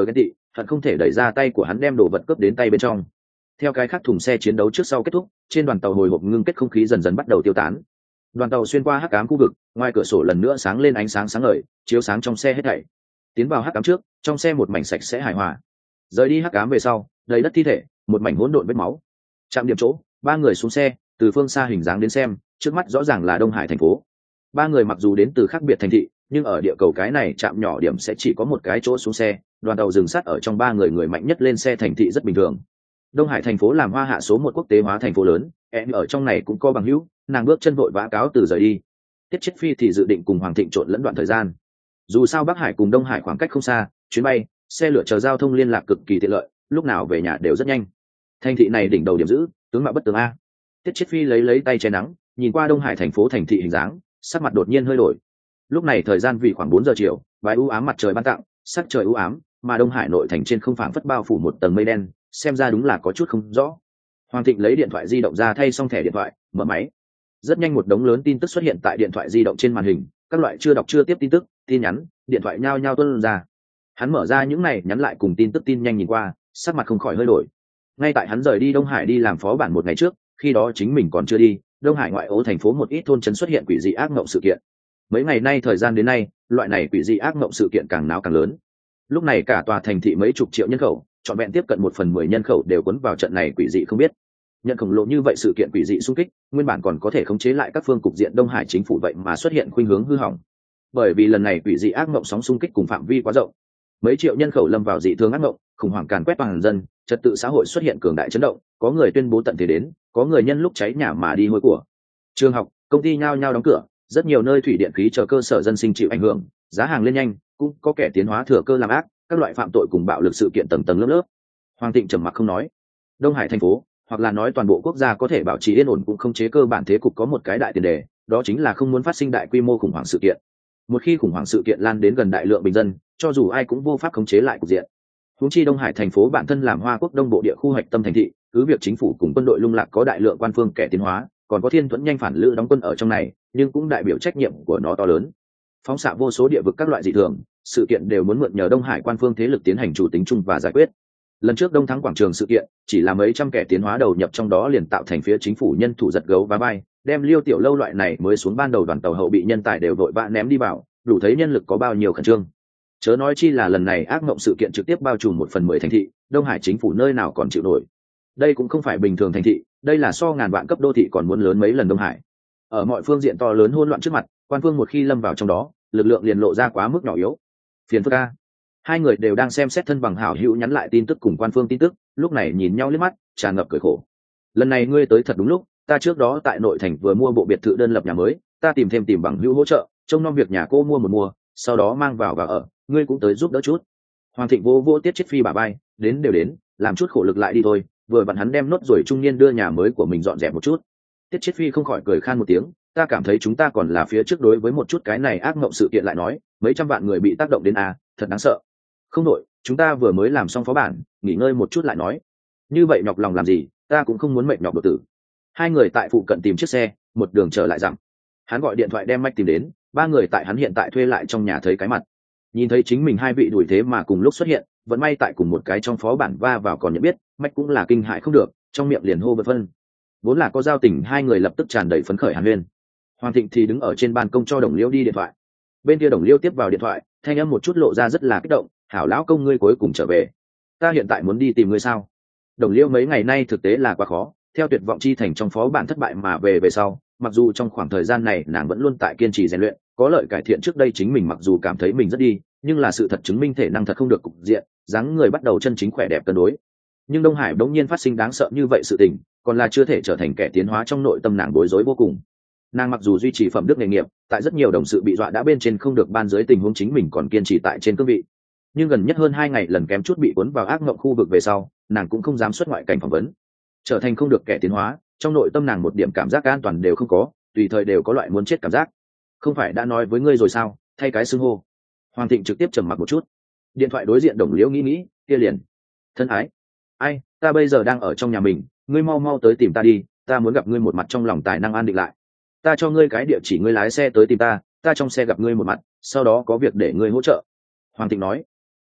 hận không thể đẩy ra tay của hắn đem đồ vật cướp đến tay bên trong. Theo cái khác thùng xe chiến đấu trước sau kết thúc, trên đoàn tàu hồi hộp ngưng kết không khí dần dần bắt đầu tiêu tán. Đoàn tàu xuyên qua hắc ám khu vực, ngoài cửa sổ lần nữa sáng lên ánh sáng sáng ngời, chiếu sáng trong xe hết thảy. Tiến vào hắc ám trước, trong xe một mảnh sạch sẽ hài hòa. Rời đi hắc ám về sau, đầy đất thi thể, một mảnh hỗn độn vết máu. Chạm điểm chỗ, ba người xuống xe, từ phương xa hình dáng đến xem, trước mắt rõ ràng là Đông Hải thành phố. Ba người mặc dù đến từ khác biệt thành thị, nhưng ở địa cầu cái này chạm nhỏ điểm sẽ chỉ có một cái chỗ xuống xe. Đoàn tàu dừng sát ở trong ba người người mạnh nhất lên xe thành thị rất bình thường. Đông Hải thành phố làm hoa hạ số một quốc tế hóa thành phố lớn, em ở trong này cũng có bằng hữu, nàng bước chân vội vã cáo từ rời đi. Tiết Chiết Phi thì dự định cùng Hoàng Thịnh trộn lẫn đoạn thời gian. Dù sao Bắc Hải cùng Đông Hải khoảng cách không xa, chuyến bay, xe lửa chờ giao thông liên lạc cực kỳ tiện lợi, lúc nào về nhà đều rất nhanh. Thành thị này đỉnh đầu điểm giữ, tướng mạo bất tường a. Tiết Chiết Phi lấy lấy tay che nắng, nhìn qua Đông Hải thành phố thành thị hình dáng, sắc mặt đột nhiên hơi đổi. Lúc này thời gian vì khoảng bốn giờ chiều, vài u ám mặt trời ban tặng, sắc trời u ám, mà Đông Hải nội thành trên không phảng phất bao phủ một tầng mây đen, xem ra đúng là có chút không rõ. Hoàng Thịnh lấy điện thoại di động ra thay xong thẻ điện thoại, mở máy. Rất nhanh một đống lớn tin tức xuất hiện tại điện thoại di động trên màn hình, các loại chưa đọc chưa tiếp tin tức, tin nhắn, điện thoại nhao nhao tuôn ra. Hắn mở ra những này nhắn lại cùng tin tức tin nhanh nhìn qua, sắc mặt không khỏi hơi đổi. Ngay tại hắn rời đi Đông Hải đi làm phó bản một ngày trước, khi đó chính mình còn chưa đi, Đông Hải ngoại ô thành phố một ít thôn trấn xuất hiện quỷ dị ác mộng sự kiện. Mấy ngày nay thời gian đến nay, loại này quỷ dị ác mộng sự kiện càng náo càng lớn. Lúc này cả tòa thành thị mấy chục triệu nhân khẩu, trọn vẹn tiếp cận một phần mười nhân khẩu đều cuốn vào trận này quỷ dị không biết. Nhận khổng lồ như vậy sự kiện quỷ dị xung kích, nguyên bản còn có thể khống chế lại các phương cục diện Đông Hải chính phủ vậy mà xuất hiện khuynh hướng hư hỏng. Bởi vì lần này quỷ dị ác mộng sóng xung kích cùng phạm vi quá rộng, mấy triệu nhân khẩu lâm vào dị thường ác mộng, khủng hoảng càn quét toàn dân, trật tự xã hội xuất hiện cường đại chấn động, có người tuyên bố tận thế đến, có người nhân lúc cháy nhà mà đi hôi của. Trường học, công ty nhao nhao đóng cửa, rất nhiều nơi thủy điện khí chờ cơ sở dân sinh chịu ảnh hưởng, giá hàng lên nhanh, cũng có kẻ tiến hóa thừa cơ làm ác, các loại phạm tội cùng bạo lực sự kiện tầng tầng lớp lớp. Hoàng Thịnh trầm mặc không nói. Đông Hải thành phố, hoặc là nói toàn bộ quốc gia có thể bảo trì yên ổn cũng không chế cơ bản thế cục có một cái đại tiền đề, đó chính là không muốn phát sinh đại quy mô khủng hoảng sự kiện. Một khi khủng hoảng sự kiện lan đến gần đại lượng bình dân, cho dù ai cũng vô pháp khống chế lại cục diện. Huống chi Đông Hải thành phố bản thân làm Hoa Quốc Đông bộ địa khu hạch tâm thành thị, cứ việc chính phủ cùng quân đội lung lạc có đại lượng quan phương kẻ tiến hóa, còn có Thiên Thuẫn nhanh phản lữ đóng quân ở trong này, nhưng cũng đại biểu trách nhiệm của nó to lớn. Phóng xạ vô số địa vực các loại dị thường, sự kiện đều muốn mượn nhờ Đông Hải quan phương thế lực tiến hành chủ tính chung và giải quyết. Lần trước Đông Thắng quảng trường sự kiện, chỉ là mấy trăm kẻ tiến hóa đầu nhập trong đó liền tạo thành phía chính phủ nhân thủ giật gấu và bay, đem Liêu Tiểu Lâu loại này mới xuống ban đầu đoàn tàu hậu bị nhân tài đều vội vã ném đi vào, đủ thấy nhân lực có bao nhiêu khẩn trương. Chớ nói chi là lần này ác mộng sự kiện trực tiếp bao trùm một phần mười thành thị, Đông Hải chính phủ nơi nào còn chịu nổi. Đây cũng không phải bình thường thành thị, đây là so ngàn vạn cấp đô thị còn muốn lớn mấy lần Đông Hải. Ở mọi phương diện to lớn hỗn loạn trước mặt, quan phương một khi lâm vào trong đó, lực lượng liền lộ ra quá mức nhỏ yếu. Phiền phức a. Hai người đều đang xem xét thân bằng hảo hữu nhắn lại tin tức cùng quan phương tin tức, lúc này nhìn nhau liếc mắt, tràn ngập cười khổ. Lần này ngươi tới thật đúng lúc, ta trước đó tại nội thành vừa mua bộ biệt thự đơn lập nhà mới, ta tìm thêm tìm bằng hữu hỗ trợ, trông nom việc nhà cô mua một mua, sau đó mang vào và ở, ngươi cũng tới giúp đỡ chút. Hoàng Thịnh vô vô Tiết Chiết Phi bả vai, đến đều đến, làm chút khổ lực lại đi thôi, vừa vặn hắn đem nốt rồi trung niên đưa nhà mới của mình dọn dẹp một chút. Tiết Chiết Phi không khỏi cười khan một tiếng, ta cảm thấy chúng ta còn là phía trước đối với một chút cái này ác mộng sự kiện lại nói, mấy trăm vạn người bị tác động đến à, thật đáng sợ. Không đổi, chúng ta vừa mới làm xong phó bản, nghỉ ngơi một chút lại nói. Như vậy nhọc lòng làm gì, ta cũng không muốn mệt nhọc đột tử. Hai người tại phụ cận tìm chiếc xe, một đường trở lại dặm. Hắn gọi điện thoại đem Mạch tìm đến, ba người tại hắn hiện tại thuê lại trong nhà thấy cái mặt. Nhìn thấy chính mình hai vị đuổi thế mà cùng lúc xuất hiện, vẫn may tại cùng một cái trong phó bản va vào còn nhận biết, Mạch cũng là kinh hại không được, trong miệng liền hô vân vân. Vốn là có giao tình, hai người lập tức tràn đầy phấn khởi hàn huyên. Hoàng Thịnh thì đứng ở trên ban công cho Đồng Liêu đi điện thoại. Bên kia Đồng Liêu tiếp vào điện thoại, thanh âm một chút lộ ra rất là kích động, hảo lão công ngươi cuối cùng trở về, ta hiện tại muốn đi tìm ngươi sao? Đồng Liêu mấy ngày nay thực tế là quá khó, theo tuyệt vọng chi thành trong phó bản thất bại mà về về sau, mặc dù trong khoảng thời gian này nàng vẫn luôn tại kiên trì rèn luyện, có lợi cải thiện trước đây chính mình mặc dù cảm thấy mình rất đi, nhưng là sự thật chứng minh thể năng thật không được cục diện, dáng người bắt đầu chân chính khỏe đẹp cân đối. Nhưng Đông Hải đống nhiên phát sinh đáng sợ như vậy sự tình, còn là chưa thể trở thành kẻ tiến hóa trong nội tâm nàng bối rối vô cùng. Nàng mặc dù duy trì phẩm đức nghề nghiệp, tại rất nhiều đồng sự bị dọa đã bên trên không được ban dưới tình huống chính mình còn kiên trì tại trên cương vị. Nhưng gần nhất hơn hai ngày lần kém chút bị cuốn vào ác mộng khu vực về sau, nàng cũng không dám xuất ngoại cảnh phỏng vấn, trở thành không được kẻ tiến hóa, trong nội tâm nàng một điểm cảm giác an toàn đều không có, tùy thời đều có loại muốn chết cảm giác. Không phải đã nói với ngươi rồi sao, thay cái xưng hô. Hoàng Thịnh trực tiếp trầm mặc một chút. Điện thoại đối diện Đồng Liễu nghĩ nghĩ, kia liền, thân ái, ai, ta bây giờ đang ở trong nhà mình, ngươi mau mau tới tìm ta đi, ta muốn gặp ngươi một mặt trong lòng tài năng an định lại. Ta cho ngươi cái địa chỉ, ngươi lái xe tới tìm ta, ta trong xe gặp ngươi một mặt, sau đó có việc để ngươi hỗ trợ. Hoàng Thịnh nói.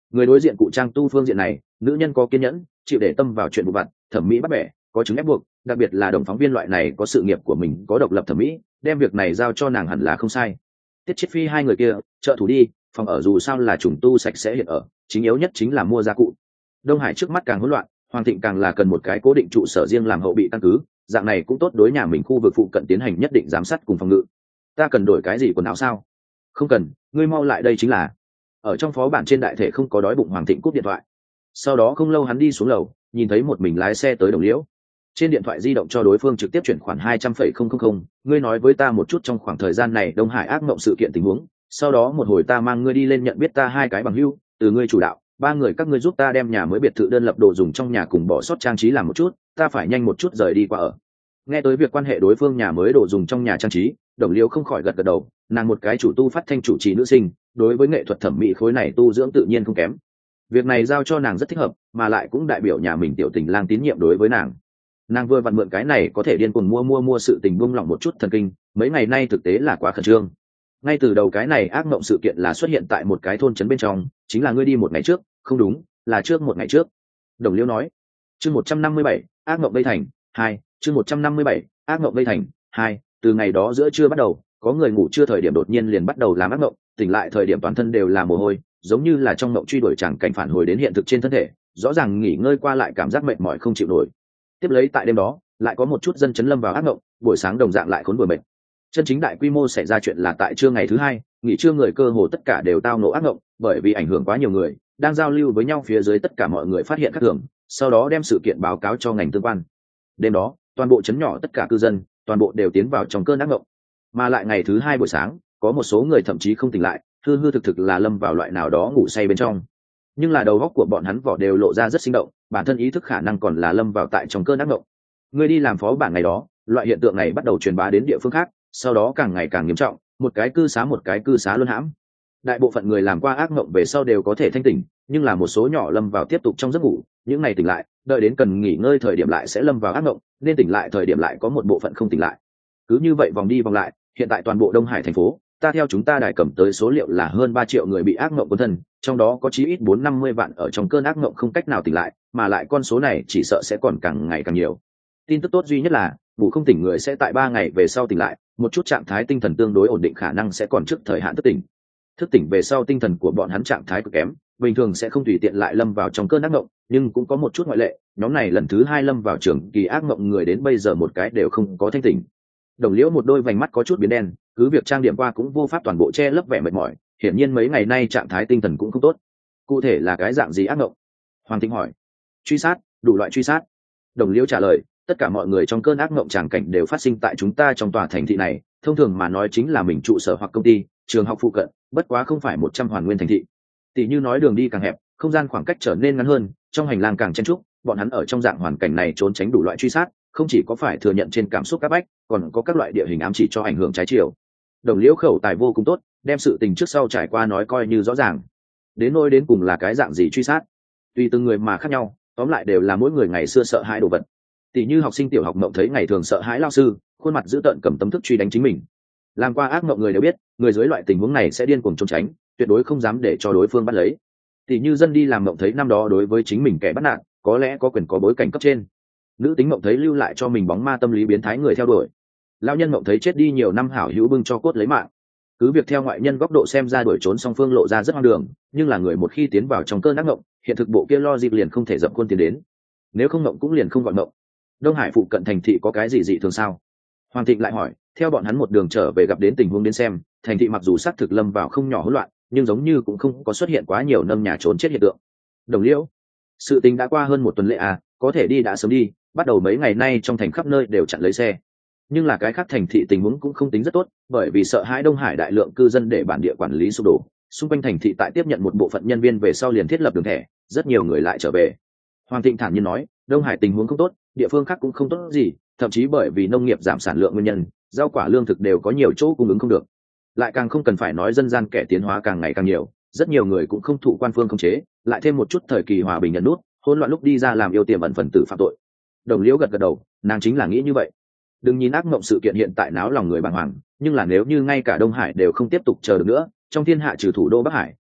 Người đối diện cụ trang tu phương diện này, nữ nhân có kiên nhẫn, chịu để tâm vào chuyện vụ vặt, thẩm mỹ bắt bẻ, có chứng ép buộc, đặc biệt là đồng phóng viên loại này có sự nghiệp của mình, có độc lập thẩm mỹ, đem việc này giao cho nàng hẳn là không sai. Tiết Chiết Phi hai người kia, trợ thủ đi, phòng ở dù sao là trùng tu sạch sẽ hiện ở, chính yếu nhất chính là mua gia cụ. Đông Hải trước mắt càng hỗn loạn, Hoàng Thịnh càng là cần một cái cố định trụ sở riêng làm hậu bị căn cứ, dạng này cũng tốt đối nhà mình khu vực phụ cận tiến hành nhất định giám sát cùng phòng ngự. Ta cần đổi cái gì quần áo sao? Không cần, ngươi mau lại đây chính là. Ở trong phó bản trên đại thể không có đói bụng, Hoàng Thịnh cúp điện thoại. Sau đó không lâu hắn đi xuống lầu, nhìn thấy một mình lái xe tới Đồng Liễu. Trên điện thoại di động cho đối phương trực tiếp chuyển khoản hai trăm phẩy không không không, ngươi nói với ta một chút trong khoảng thời gian này Đông Hải ác mộng sự kiện tình huống, sau đó một hồi ta mang ngươi đi lên nhận biết ta hai cái bằng hữu, từ ngươi chủ đạo, ba người các ngươi giúp ta đem nhà mới biệt thự đơn lập đồ dùng trong nhà cùng bỏ sót trang trí làm một chút, ta phải nhanh một chút rời đi qua ở. Nghe tới việc quan hệ đối phương nhà mới đồ dùng trong nhà trang trí, Đồng Liễu không khỏi gật gật đầu, nàng một cái chủ tu phát thanh chủ trì nữ sinh, đối với nghệ thuật thẩm mỹ khối này tu dưỡng tự nhiên không kém. Việc này giao cho nàng rất thích hợp, mà lại cũng đại biểu nhà mình tiểu tình lang tín nhiệm đối với nàng. Nàng vừa vặn mượn cái này có thể điên cuồng mua mua mua sự tình buông lỏng một chút thần kinh, mấy ngày nay thực tế là quá khẩn trương. Ngay từ đầu cái này ác mộng sự kiện là xuất hiện tại một cái thôn trấn bên trong, chính là ngươi đi một ngày trước, không đúng, là trước một ngày trước. Đồng Liễu nói. Chương một trăm năm mươi bảy, ác mộng Vây Thành hai, chương một trăm năm mươi bảy, ác mộng Vây Thành hai, từ ngày đó giữa trưa bắt đầu, có người ngủ trưa thời điểm đột nhiên liền bắt đầu làm ác mộng, tỉnh lại thời điểm toàn thân đều là mồ hôi, giống như là trong mộng truy đuổi chẳng cảnh phản hồi đến hiện thực trên thân thể, rõ ràng nghỉ ngơi qua lại cảm giác mệt mỏi không chịu nổi. Tiếp lấy tại đêm đó, lại có một chút dân chấn lâm vào ác mộng, buổi sáng đồng dạng lại khốn buổi mệt. Chân chính đại quy mô xảy ra chuyện là tại trưa ngày thứ hai, nghỉ trưa người cơ hồ tất cả đều tao nộ ác mộng, bởi vì ảnh hưởng quá nhiều người, đang giao lưu với nhau phía dưới tất cả mọi người phát hiện khác thường, sau đó đem sự kiện báo cáo cho ngành tương quan. Đêm đó, toàn bộ trấn nhỏ tất cả cư dân, toàn bộ đều tiến vào trong cơn ác mộng. Mà lại ngày thứ hai buổi sáng, có một số người thậm chí không tỉnh lại, hư hư thực thực là lâm vào loại nào đó ngủ say bên trong. Nhưng là đầu óc của bọn hắn vỏ đều lộ ra rất sinh động, bản thân ý thức khả năng còn là lâm vào tại trong cơn ác mộng. Người đi làm phó bản ngày đó, loại hiện tượng này bắt đầu truyền bá đến địa phương khác, sau đó càng ngày càng nghiêm trọng, một cái cư xá một cái cư xá luân hãm. Đại bộ phận người làm qua ác mộng về sau đều có thể thanh tỉnh, nhưng là một số nhỏ lâm vào tiếp tục trong giấc ngủ, những ngày tỉnh lại, đợi đến cần nghỉ ngơi thời điểm lại sẽ lâm vào ác mộng, nên tỉnh lại thời điểm lại có một bộ phận không tỉnh lại. Cứ như vậy vòng đi vòng lại, hiện tại toàn bộ Đông Hải thành phố, ta theo chúng ta đài cầm tới số liệu là hơn ba triệu người bị ác mộng cuốn thân, trong đó có chí ít bốn năm mươi vạn ở trong cơn ác mộng không cách nào tỉnh lại, mà lại con số này chỉ sợ sẽ còn càng ngày càng nhiều. Tin tức tốt duy nhất là, ngủ không tỉnh người sẽ tại ba ngày về sau tỉnh lại, một chút trạng thái tinh thần tương đối ổn định khả năng sẽ còn trước thời hạn thức tỉnh. Thức tỉnh về sau tinh thần của bọn hắn trạng thái cực kém, bình thường sẽ không tùy tiện lại lâm vào trong cơn ác mộng, nhưng cũng có một chút ngoại lệ, nhóm này lần thứ hai lâm vào trường kỳ ác mộng người đến bây giờ một cái đều không có thanh tỉnh. Đồng Liễu một đôi vành mắt có chút biến đen, cứ việc trang điểm qua cũng vô pháp toàn bộ che lấp vẻ mệt mỏi, hiển nhiên mấy ngày nay trạng thái tinh thần cũng không tốt. Cụ thể là cái dạng gì ác mộng? Hoàng Thịnh hỏi. Truy sát, đủ loại truy sát. Đồng Liễu trả lời, tất cả mọi người trong cơn ác mộng tràng cảnh đều phát sinh tại chúng ta trong tòa thành thị này, thông thường mà nói chính là mình trụ sở hoặc công ty, trường học phụ cận, bất quá không phải một trăm hoàn nguyên thành thị. Tỷ như nói đường đi càng hẹp, không gian khoảng cách trở nên ngắn hơn, trong hành lang càng chen trúc, bọn hắn ở trong dạng hoàn cảnh này trốn tránh đủ loại truy sát, không chỉ có phải thừa nhận trên cảm xúc áp bách, còn có các loại địa hình ám chỉ cho ảnh hưởng trái chiều. Đồng Liễu khẩu tài vô cùng tốt, đem sự tình trước sau trải qua nói coi như rõ ràng. Đến nỗi đến cùng là cái dạng gì truy sát, tùy từng người mà khác nhau, tóm lại đều là mỗi người ngày xưa sợ hãi đồ vật. Tỷ như học sinh tiểu học mộng thấy ngày thường sợ hãi lao sư, khuôn mặt dữ tợn cầm tấm thức truy đánh chính mình. Làm qua ác mộng người đều biết, người dưới loại tình huống này sẽ điên cuồng trốn tránh, tuyệt đối không dám để cho đối phương bắt lấy. Tỷ như dân đi làm mộng thấy năm đó đối với chính mình kẻ bắt nạt, có lẽ có quyền có bối cảnh cấp trên. Nữ tính mộng thấy lưu lại cho mình bóng ma tâm lý biến thái người theo đuổi. Lão nhân mộng thấy chết đi nhiều năm hảo hữu bưng cho cốt lấy mạng. Cứ việc theo ngoại nhân góc độ xem ra đuổi trốn song phương lộ ra rất hoang đường, nhưng là người một khi tiến vào trong cơn ác mộng, hiện thực bộ kia lo dịp liền không thể dập khuôn tiến đến. Nếu không mộng cũng liền không gọi mộng. Đông Hải phụ cận thành thị có cái gì dị thường sao? Hoàng Thịnh lại hỏi, theo bọn hắn một đường trở về gặp đến tình huống đến xem, thành thị mặc dù xác thực lâm vào không nhỏ hỗn loạn, nhưng giống như cũng không có xuất hiện quá nhiều nâm nhà trốn chết hiện tượng. Đồng Liễu, sự tình đã qua hơn một tuần lễ à, có thể đi đã sớm đi, bắt đầu mấy ngày nay trong thành khắp nơi đều chặn lấy xe. Nhưng là cái khác thành thị tình huống cũng không tính rất tốt, bởi vì sợ hãi Đông Hải đại lượng cư dân để bản địa quản lý sụp đổ, xung quanh thành thị tại tiếp nhận một bộ phận nhân viên về sau liền thiết lập đường thẻ, rất nhiều người lại trở về. Hoàng Thịnh thản nhiên nói, Đông Hải tình huống không tốt, địa phương khác cũng không tốt gì, thậm chí bởi vì nông nghiệp giảm sản lượng nguyên nhân, rau quả lương thực đều có nhiều chỗ cung ứng không được. Lại càng không cần phải nói dân gian kẻ tiến hóa càng ngày càng nhiều, rất nhiều người cũng không thụ quan phương khống chế, lại thêm một chút thời kỳ hòa bình nhận nút, hỗn loạn lúc đi ra làm yêu tiềm ẩn phần tử phạm tội. Đồng Liễu gật gật đầu, nàng chính là nghĩ như vậy. Đừng nhìn ác mộng sự kiện hiện tại náo lòng người bàng hoàng, nhưng là nếu như ngay cả Đông Hải đều không tiếp tục chờ được nữa, trong thiên hạ trừ thủ đô Bắc Hải,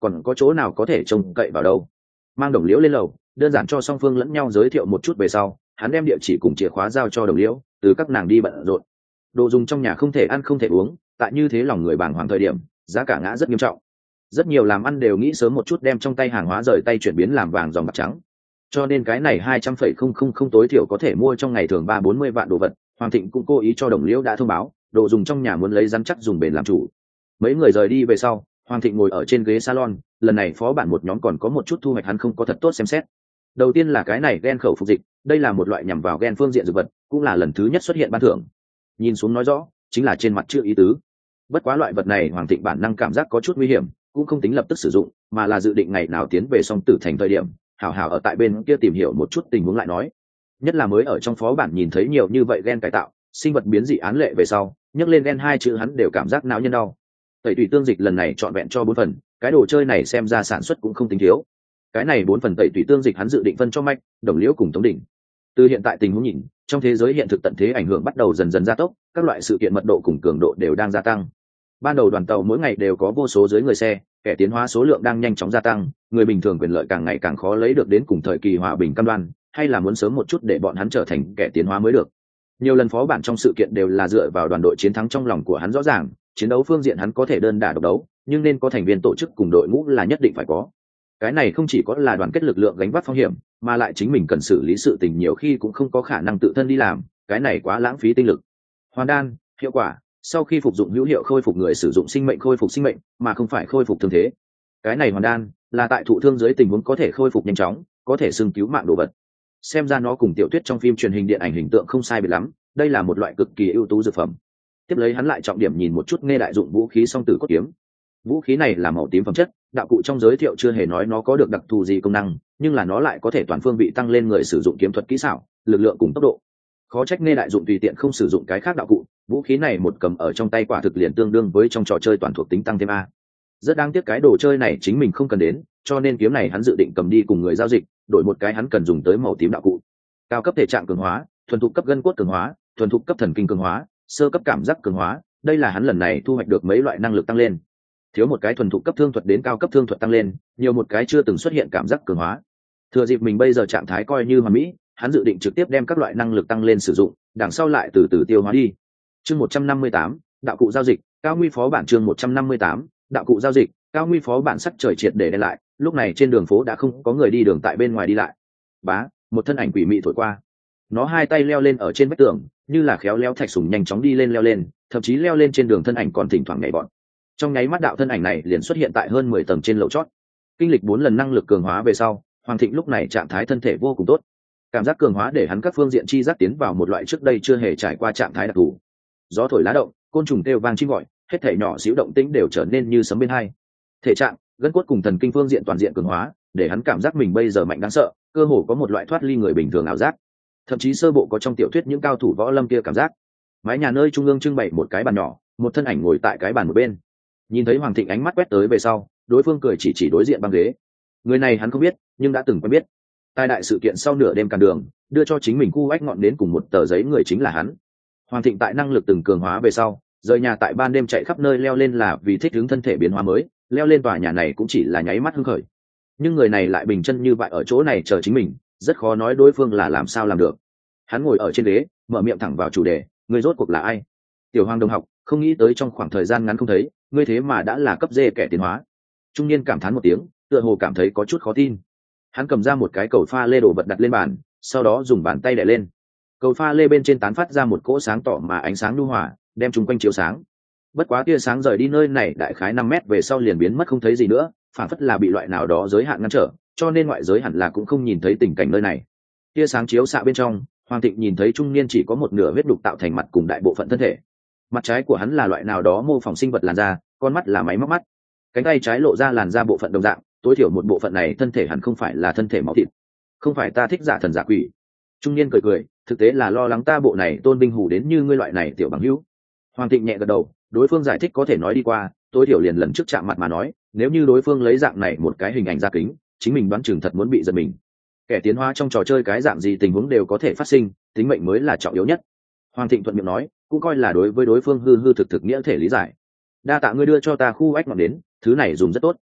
còn có chỗ nào có thể trông cậy vào đâu. Mang Đồng Liễu lên lầu, đơn giản cho song phương lẫn nhau giới thiệu một chút về sau, hắn đem địa chỉ cùng chìa khóa giao cho Đồng Liễu, từ các nàng đi bận rộn. Đồ dùng trong nhà không thể ăn không thể uống, tại như thế lòng người bàng hoàng thời điểm, giá cả ngã rất nghiêm trọng. Rất nhiều làm ăn đều nghĩ sớm một chút đem trong tay hàng hóa rời tay chuyển biến làm vàng dòng bạc trắng, cho nên cái này hai trăm phẩy không không không tối thiểu có thể mua trong ngày thường ba bốn mươi vạn đồ vật. Hoàng Thịnh cũng cố ý cho Đồng Liễu đã thông báo, đồ dùng trong nhà muốn lấy rắn chắc dùng bền làm chủ. Mấy người rời đi về sau, Hoàng Thịnh ngồi ở trên ghế salon, lần này phó bản một nhóm còn có một chút thu hoạch hắn không có thật tốt xem xét. Đầu tiên là cái này gen khẩu phục dịch, đây là một loại nhằm vào gen phương diện dược vật, cũng là lần thứ nhất xuất hiện ban thưởng. Nhìn xuống nói rõ, chính là trên mặt chưa ý tứ. Bất quá loại vật này Hoàng Thịnh bản năng cảm giác có chút nguy hiểm, cũng không tính lập tức sử dụng, mà là dự định ngày nào tiến về song tử thành thời điểm, hảo hảo ở tại bên kia tìm hiểu một chút tình huống lại nói. Nhất là mới ở trong phó bản nhìn thấy nhiều như vậy gen cải tạo, sinh vật biến dị án lệ về sau, nhắc lên gen hai chữ hắn đều cảm giác não nhân đau. Tẩy tủy tương dịch lần này chọn vẹn cho bốn phần, cái đồ chơi này xem ra sản xuất cũng không tính thiếu. Cái này bốn phần tẩy tủy tương dịch hắn dự định phân cho Mạch, Đồng Liễu cùng Tống Đỉnh. Từ hiện tại tình huống nhìn, trong thế giới hiện thực tận thế ảnh hưởng bắt đầu dần dần gia tốc, các loại sự kiện mật độ cùng cường độ đều đang gia tăng. Ban đầu đoàn tàu mỗi ngày đều có vô số dưới người xe, kẻ tiến hóa số lượng đang nhanh chóng gia tăng, người bình thường quyền lợi càng ngày càng khó lấy được đến cùng thời kỳ hòa bình cam đoan, hay là muốn sớm một chút để bọn hắn trở thành kẻ tiến hóa mới được. Nhiều lần phó bản trong sự kiện đều là dựa vào đoàn đội chiến thắng, trong lòng của hắn rõ ràng, chiến đấu phương diện hắn có thể đơn đả độc đấu, nhưng nên có thành viên tổ chức cùng đội ngũ là nhất định phải có. Cái này không chỉ có là đoàn kết lực lượng gánh vác phong hiểm, mà lại chính mình cần xử lý sự tình nhiều khi cũng không có khả năng tự thân đi làm, cái này quá lãng phí tinh lực. Hoàn đan, hiệu quả, sau khi phục dụng hữu hiệu khôi phục người sử dụng sinh mệnh, khôi phục sinh mệnh, mà không phải khôi phục thương thế. Cái này hoàn đan là tại thụ thương dưới tình huống có thể khôi phục nhanh chóng, có thể xưng cứu mạng đồ vật. Xem ra nó cùng tiểu thuyết trong phim truyền hình điện ảnh hình tượng không sai biệt lắm, đây là một loại cực kỳ ưu tú dược phẩm. Tiếp lấy hắn lại trọng điểm nhìn một chút nghe đại dụng vũ khí song tử cốt kiếm. Vũ khí này là màu tím phẩm chất, đạo cụ trong giới thiệu chưa hề nói nó có được đặc thù gì công năng, nhưng là nó lại có thể toàn phương vị tăng lên người sử dụng kiếm thuật kỹ xảo, lực lượng cùng tốc độ. Khó trách nghe đại dụng tùy tiện không sử dụng cái khác đạo cụ, vũ khí này một cầm ở trong tay quả thực liền tương đương với trong trò chơi toàn thuộc tính tăng thêm a. Rất đáng tiếc cái đồ chơi này chính mình không cần đến, cho nên kiếm này hắn dự định cầm đi cùng người giao dịch, đổi một cái hắn cần dùng tới màu tím đạo cụ. Cao cấp thể trạng cường hóa, thuần thục cấp gân cốt cường hóa, thuần thục cấp thần kinh cường hóa, sơ cấp cảm giác cường hóa, đây là hắn lần này thu hoạch được mấy loại năng lực tăng lên. Thiếu một cái thuần thục cấp thương thuật đến cao cấp thương thuật tăng lên, nhiều một cái chưa từng xuất hiện cảm giác cường hóa. Thừa dịp mình bây giờ trạng thái coi như hoàn mỹ, hắn dự định trực tiếp đem các loại năng lực tăng lên sử dụng, đằng sau lại từ từ tiêu hóa đi. Chương một trăm năm mươi tám, đạo cụ giao dịch, cao nguy phó bản. Chương một trăm năm mươi tám, đạo cụ giao dịch, cao nguy phó bản. Sắc trời triệt để đen lại, lúc này trên đường phố đã không có người đi đường tại bên ngoài đi lại. Bá, một thân ảnh quỷ mị thổi qua. Nó hai tay leo lên ở trên vách tường, như là khéo léo thạch sùng nhanh chóng đi lên leo lên, thậm chí leo lên trên đường thân ảnh còn thỉnh thoảng nhảy bọn. Trong nháy mắt đạo thân ảnh này liền xuất hiện tại hơn mười tầng trên lầu chót. Kinh lịch bốn lần năng lực cường hóa về sau, Hoàng Thịnh lúc này trạng thái thân thể vô cùng tốt. Cảm giác cường hóa để hắn các phương diện chi giác tiến vào một loại trước đây chưa hề trải qua trạng thái đặc thù. Gió thổi lá động, côn trùng kêu vang chim gọi, hết thể nhỏ xíu động tĩnh đều trở nên như sấm bên hai. Thể trạng, gân cốt cùng thần kinh phương diện toàn diện cường hóa, để hắn cảm giác mình bây giờ mạnh đáng sợ, cơ hồ có một loại thoát ly người bình thường ảo giác. Thậm chí sơ bộ có trong tiểu thuyết những cao thủ võ lâm kia cảm giác. Mái nhà nơi trung ương trưng bày một cái bàn nhỏ, một thân ảnh ngồi tại cái bàn một bên. Nhìn thấy Hoàng Thịnh ánh mắt quét tới về sau, đối phương cười chỉ chỉ đối diện băng ghế. Người này hắn không biết, nhưng đã từng quen biết. Tai đại sự kiện sau nửa đêm càn đường, đưa cho chính mình khu ách ngọn đến cùng một tờ giấy người chính là hắn. Hoàng Thịnh tại năng lực từng cường hóa về sau, rời nhà tại ban đêm chạy khắp nơi leo lên là vì thích ứng thân thể biến hóa mới, leo lên tòa nhà này cũng chỉ là nháy mắt hưng khởi. Nhưng người này lại bình chân như vậy ở chỗ này chờ chính mình, rất khó nói đối phương là làm sao làm được. Hắn ngồi ở trên ghế, mở miệng thẳng vào chủ đề, người rốt cuộc là ai? Tiểu Hoàng đồng học, không nghĩ tới trong khoảng thời gian ngắn không thấy, ngươi thế mà đã là cấp D kẻ tiến hóa. Trung niên cảm thán một tiếng, tựa hồ cảm thấy có chút khó tin. Hắn cầm ra một cái cầu pha lê đồ vật đặt lên bàn, sau đó dùng bàn tay đè lên. Cầu pha lê bên trên tán phát ra một cỗ sáng tỏ mà ánh sáng nhu hòa, đem chung quanh chiếu sáng. Bất quá tia sáng rời đi nơi này đại khái năm mét về sau liền biến mất không thấy gì nữa, phản phất là bị loại nào đó giới hạn ngăn trở, cho nên ngoại giới hẳn là cũng không nhìn thấy tình cảnh nơi này. Tia sáng chiếu xạ bên trong, Hoàng Thịnh nhìn thấy trung niên chỉ có một nửa huyết đục tạo thành mặt cùng đại bộ phận thân thể. Mặt trái của hắn là loại nào đó mô phỏng sinh vật làn da, con mắt là máy móc mắt. Cánh tay trái lộ ra làn da bộ phận đồng dạng, tối thiểu một bộ phận này thân thể hẳn không phải là thân thể máu thịt. Không phải ta thích giả thần giả quỷ. Trung niên cười cười, thực tế là lo lắng ta bộ này tôn binh hủ đến như ngươi loại này tiểu bằng hữu. Hoàng Thịnh nhẹ gật đầu, đối phương giải thích có thể nói đi qua, tối thiểu liền lần trước chạm mặt mà nói, nếu như đối phương lấy dạng này một cái hình ảnh ra kính, chính mình đoán chừng thật muốn bị giật mình. Kẻ tiến hóa trong trò chơi cái dạng gì tình huống đều có thể phát sinh, tính mệnh mới là trọng yếu nhất. Hoàng Thịnh thuận miệng nói, cũng coi là đối với đối phương hư hư thực thực nghĩa thể lý giải. Đa tạ ngươi đưa cho ta khu ách ngọn đến, thứ này dùng rất tốt.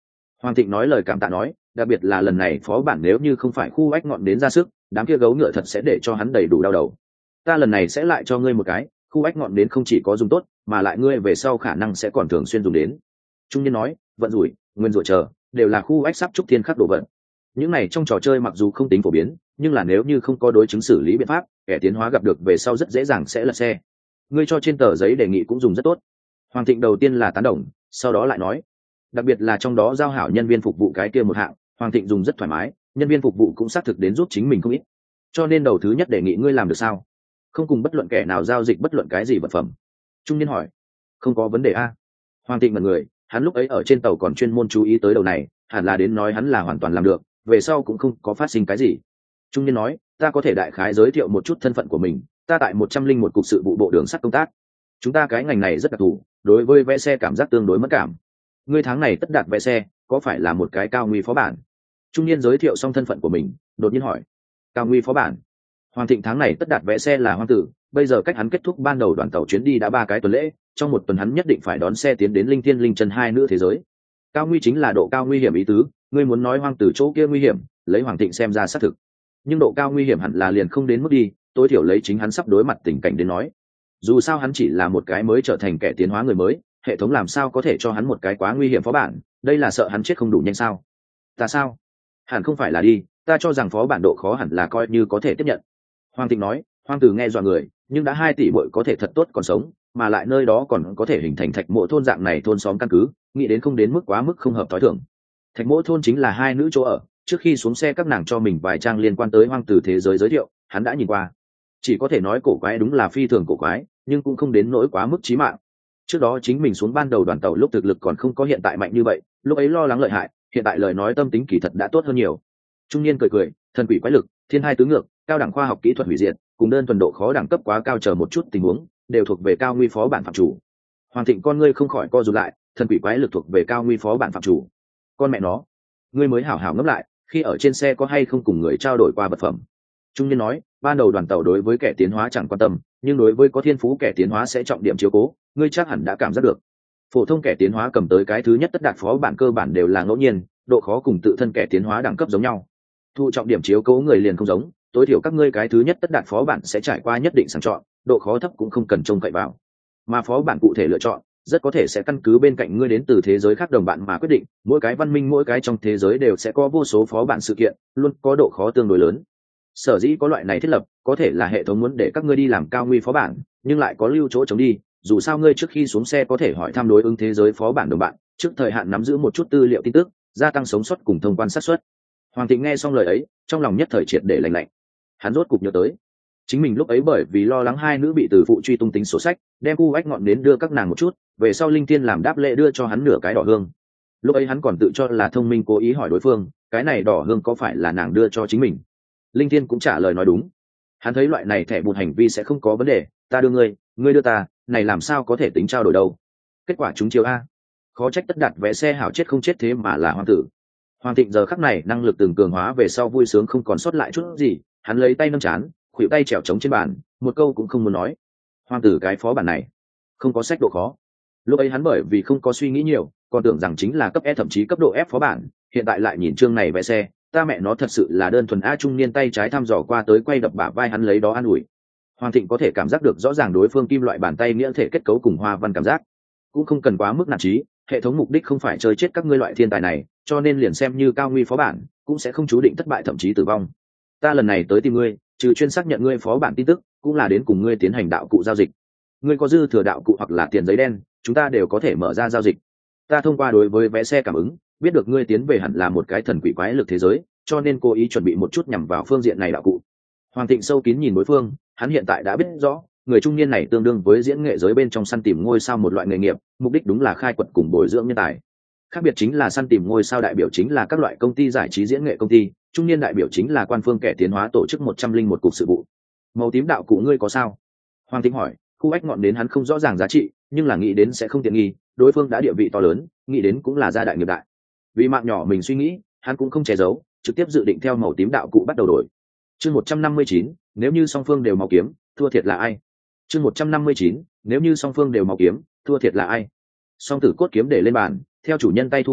Hoàng Thịnh nói lời cảm tạ nói, đặc biệt là lần này phó bản nếu như không phải khu ách ngọn đến ra sức, đám kia gấu ngựa thật sẽ để cho hắn đầy đủ đau đầu. Ta lần này sẽ lại cho ngươi một cái, khu ách ngọn đến không chỉ có dùng tốt, mà lại ngươi về sau khả năng sẽ còn thường xuyên dùng đến. Trung niên nói, vận rủi, nguyên rủa chờ, đều là khu ách sắp trúc thiên khắc đồ vật. Những này trong trò chơi mặc dù không tính phổ biến, nhưng là nếu như không có đối chứng xử lý biện pháp, kẻ tiến hóa gặp được về sau rất dễ dàng sẽ lật xe. Ngươi cho trên tờ giấy đề nghị cũng dùng rất tốt. Hoàng Thịnh đầu tiên là tán đồng, sau đó lại nói, đặc biệt là trong đó giao hảo nhân viên phục vụ cái kia một hạng, Hoàng Thịnh dùng rất thoải mái, nhân viên phục vụ cũng xác thực đến giúp chính mình không ít. Cho nên đầu thứ nhất đề nghị ngươi làm được sao? Không cùng bất luận kẻ nào giao dịch bất luận cái gì vật phẩm. Trung niên hỏi. Không có vấn đề a. Hoàng Thịnh mật người, hắn lúc ấy ở trên tàu còn chuyên môn chú ý tới đầu này, hẳn là đến nói hắn là hoàn toàn làm được, về sau cũng không có phát sinh cái gì. Trung niên nói, ta có thể đại khái giới thiệu một chút thân phận của mình, ta tại một trăm linh một cục sự vụ bộ đường sắt công tác. Chúng ta cái ngành này rất đặc thù, đối với vẽ xe cảm giác tương đối mất cảm. Ngươi tháng này tất đạt vẽ xe, có phải là một cái cao nguy phó bản? Trung niên giới thiệu xong thân phận của mình, đột nhiên hỏi, cao nguy phó bản? Hoàng Thịnh tháng này tất đạt vẽ xe là hoang tử, bây giờ cách hắn kết thúc ban đầu đoàn tàu chuyến đi đã ba cái tuần lễ, trong một tuần hắn nhất định phải đón xe tiến đến linh thiên linh chân hai nữ thế giới. Cao nguy chính là độ cao nguy hiểm ý tứ, ngươi muốn nói hoang tử chỗ kia nguy hiểm, lấy Hoàng Thịnh xem ra xác thực. Nhưng độ cao nguy hiểm hẳn là liền không đến mức đi, tối thiểu lấy chính hắn sắp đối mặt tình cảnh đến nói. Dù sao hắn chỉ là một cái mới trở thành kẻ tiến hóa người mới, hệ thống làm sao có thể cho hắn một cái quá nguy hiểm phó bản, đây là sợ hắn chết không đủ nhanh sao? Ta sao? Hẳn không phải là đi, ta cho rằng phó bản độ khó hẳn là coi như có thể tiếp nhận. Hoàng Thịnh nói, Hoang Tử nghe dọa người, nhưng đã hai tỷ bội có thể thật tốt còn sống, mà lại nơi đó còn có thể hình thành Thạch Mộ thôn dạng này thôn xóm căn cứ, nghĩ đến không đến mức quá mức không hợp thói thường. Thạch Mộ thôn chính là hai nữ chỗ ở, trước khi xuống xe các nàng cho mình vài trang liên quan tới Hoang Tử thế giới giới thiệu, hắn đã nhìn qua. Chỉ có thể nói cổ quái đúng là phi thường cổ quái, nhưng cũng không đến nỗi quá mức chí mạng. Trước đó chính mình xuống ban đầu đoàn tàu lúc thực lực còn không có hiện tại mạnh như vậy, lúc ấy lo lắng lợi hại, hiện tại lời nói tâm tính kỳ thật đã tốt hơn nhiều. Trung niên cười cười, thần quỷ quái lực, thiên hai tứ ngược, cao đẳng khoa học kỹ thuật hủy diệt, cùng đơn thuần độ khó đẳng cấp quá cao chờ một chút tình huống, đều thuộc về cao nguy phó bản phạm chủ. Hoàng Thịnh con ngươi không khỏi co rụt lại, thần quỷ quái lực thuộc về cao nguy phó bản phạm chủ. Con mẹ nó, ngươi mới hảo hảo ngẫm lại, khi ở trên xe có hay không cùng người trao đổi qua vật phẩm? Trung niên nói, ban đầu đoàn tàu đối với kẻ tiến hóa chẳng quan tâm, nhưng đối với có thiên phú kẻ tiến hóa sẽ trọng điểm chiếu cố, ngươi chắc hẳn đã cảm giác được. Phổ thông kẻ tiến hóa cầm tới cái thứ nhất tất đạt phó bản cơ bản đều là ngẫu nhiên, độ khó cùng tự thân kẻ tiến hóa đẳng cấp giống nhau. Thu trọng điểm chiếu cố người liền không giống, tối thiểu các ngươi cái thứ nhất tất đạt phó bản sẽ trải qua nhất định sàng chọn, độ khó thấp cũng không cần trông cậy vào. Mà phó bản cụ thể lựa chọn, rất có thể sẽ căn cứ bên cạnh ngươi đến từ thế giới khác đồng bạn mà quyết định, mỗi cái văn minh mỗi cái trong thế giới đều sẽ có vô số phó bản sự kiện, luôn có độ khó tương đối lớn. Sở dĩ có loại này thiết lập, có thể là hệ thống muốn để các ngươi đi làm cao nguy phó bản, nhưng lại có lưu chỗ chống đi, dù sao ngươi trước khi xuống xe có thể hỏi thăm đối ứng thế giới phó bản đồng bạn, trước thời hạn nắm giữ một chút tư liệu tin tức, gia tăng sống sót cùng thông quan xác suất. Hoàng Thịnh nghe xong lời ấy, trong lòng nhất thời triệt để lạnh lạnh. Hắn rốt cục nhớ tới, chính mình lúc ấy bởi vì lo lắng hai nữ bị từ phụ truy tung tính sổ sách, đem cu ách ngọn đến đưa các nàng một chút, về sau linh tiên làm đáp lễ đưa cho hắn nửa cái đỏ hương. Lúc ấy hắn còn tự cho là thông minh cố ý hỏi đối phương, cái này đỏ hương có phải là nàng đưa cho chính mình? Linh tiên cũng trả lời nói đúng. Hắn thấy loại này thẻ bùn hành vi sẽ không có vấn đề, ta đưa ngươi, ngươi đưa ta, này làm sao có thể tính trao đổi đâu? Kết quả chúng chiếu a. Khó trách tất đặt vé xe hảo chết không chết thế mà là hoàng tử. Hoàng Thịnh giờ khắc này năng lực từng cường hóa về sau vui sướng không còn sót lại chút gì, hắn lấy tay nâng chán, khuỷu tay trèo trống trên bàn, một câu cũng không muốn nói. Hoàng tử cái phó bản này không có sách độ khó. Lúc ấy hắn bởi vì không có suy nghĩ nhiều, còn tưởng rằng chính là cấp E thậm chí cấp độ F phó bản, hiện tại lại nhìn chương này vé xe, ta mẹ nó thật sự là đơn thuần a. Trung niên tay trái thăm dò qua tới quay đập bả vai hắn lấy đó an ủi. Hoàng Thịnh có thể cảm giác được rõ ràng đối phương kim loại bàn tay nghĩa thể kết cấu cùng hoa văn cảm giác, cũng không cần quá mức nản trí, hệ thống mục đích không phải chơi chết các ngươi loại thiên tài này, cho nên liền xem như cao nguy phó bản cũng sẽ không chú định thất bại thậm chí tử vong. Ta lần này tới tìm ngươi, trừ chuyên xác nhận ngươi phó bản tin tức, cũng là đến cùng ngươi tiến hành đạo cụ giao dịch. Ngươi có dư thừa đạo cụ hoặc là tiền giấy đen, chúng ta đều có thể mở ra giao dịch. Ta thông qua đối với vé xe cảm ứng, biết được ngươi tiến về hẳn là một cái thần quỷ quái lực thế giới, cho nên cố ý chuẩn bị một chút nhằm vào phương diện này đạo cụ. Hoàng Thịnh sâu kín nhìn đối phương, hắn hiện tại đã biết rõ, người trung niên này tương đương với diễn nghệ giới bên trong săn tìm ngôi sao một loại nghề nghiệp, mục đích đúng là khai quật cùng bồi dưỡng nhân tài. Khác biệt chính là săn tìm ngôi sao đại biểu chính là các loại công ty giải trí diễn nghệ công ty, trung niên đại biểu chính là quan phương kẻ tiến hóa tổ chức một trăm linh một cục sự vụ. Màu tím đạo cụ ngươi có sao? Hoàng Thịnh hỏi, khu ách ngọn đến hắn không rõ ràng giá trị, nhưng là nghĩ đến sẽ không tiện nghi, đối phương đã địa vị to lớn, nghĩ đến cũng là gia đại nghiệp đại. Vì mạng nhỏ mình suy nghĩ, hắn cũng không che giấu, trực tiếp dự định theo màu tím đạo cụ bắt đầu đổi. Chương một trăm năm mươi chín, nếu như song phương đều màu kiếm, thua thiệt là ai? Chương một trăm năm mươi chín, nếu như song phương đều màu kiếm, thua thiệt là ai? Song tử cốt kiếm để lên bàn, theo chủ nhân tay thu hồi,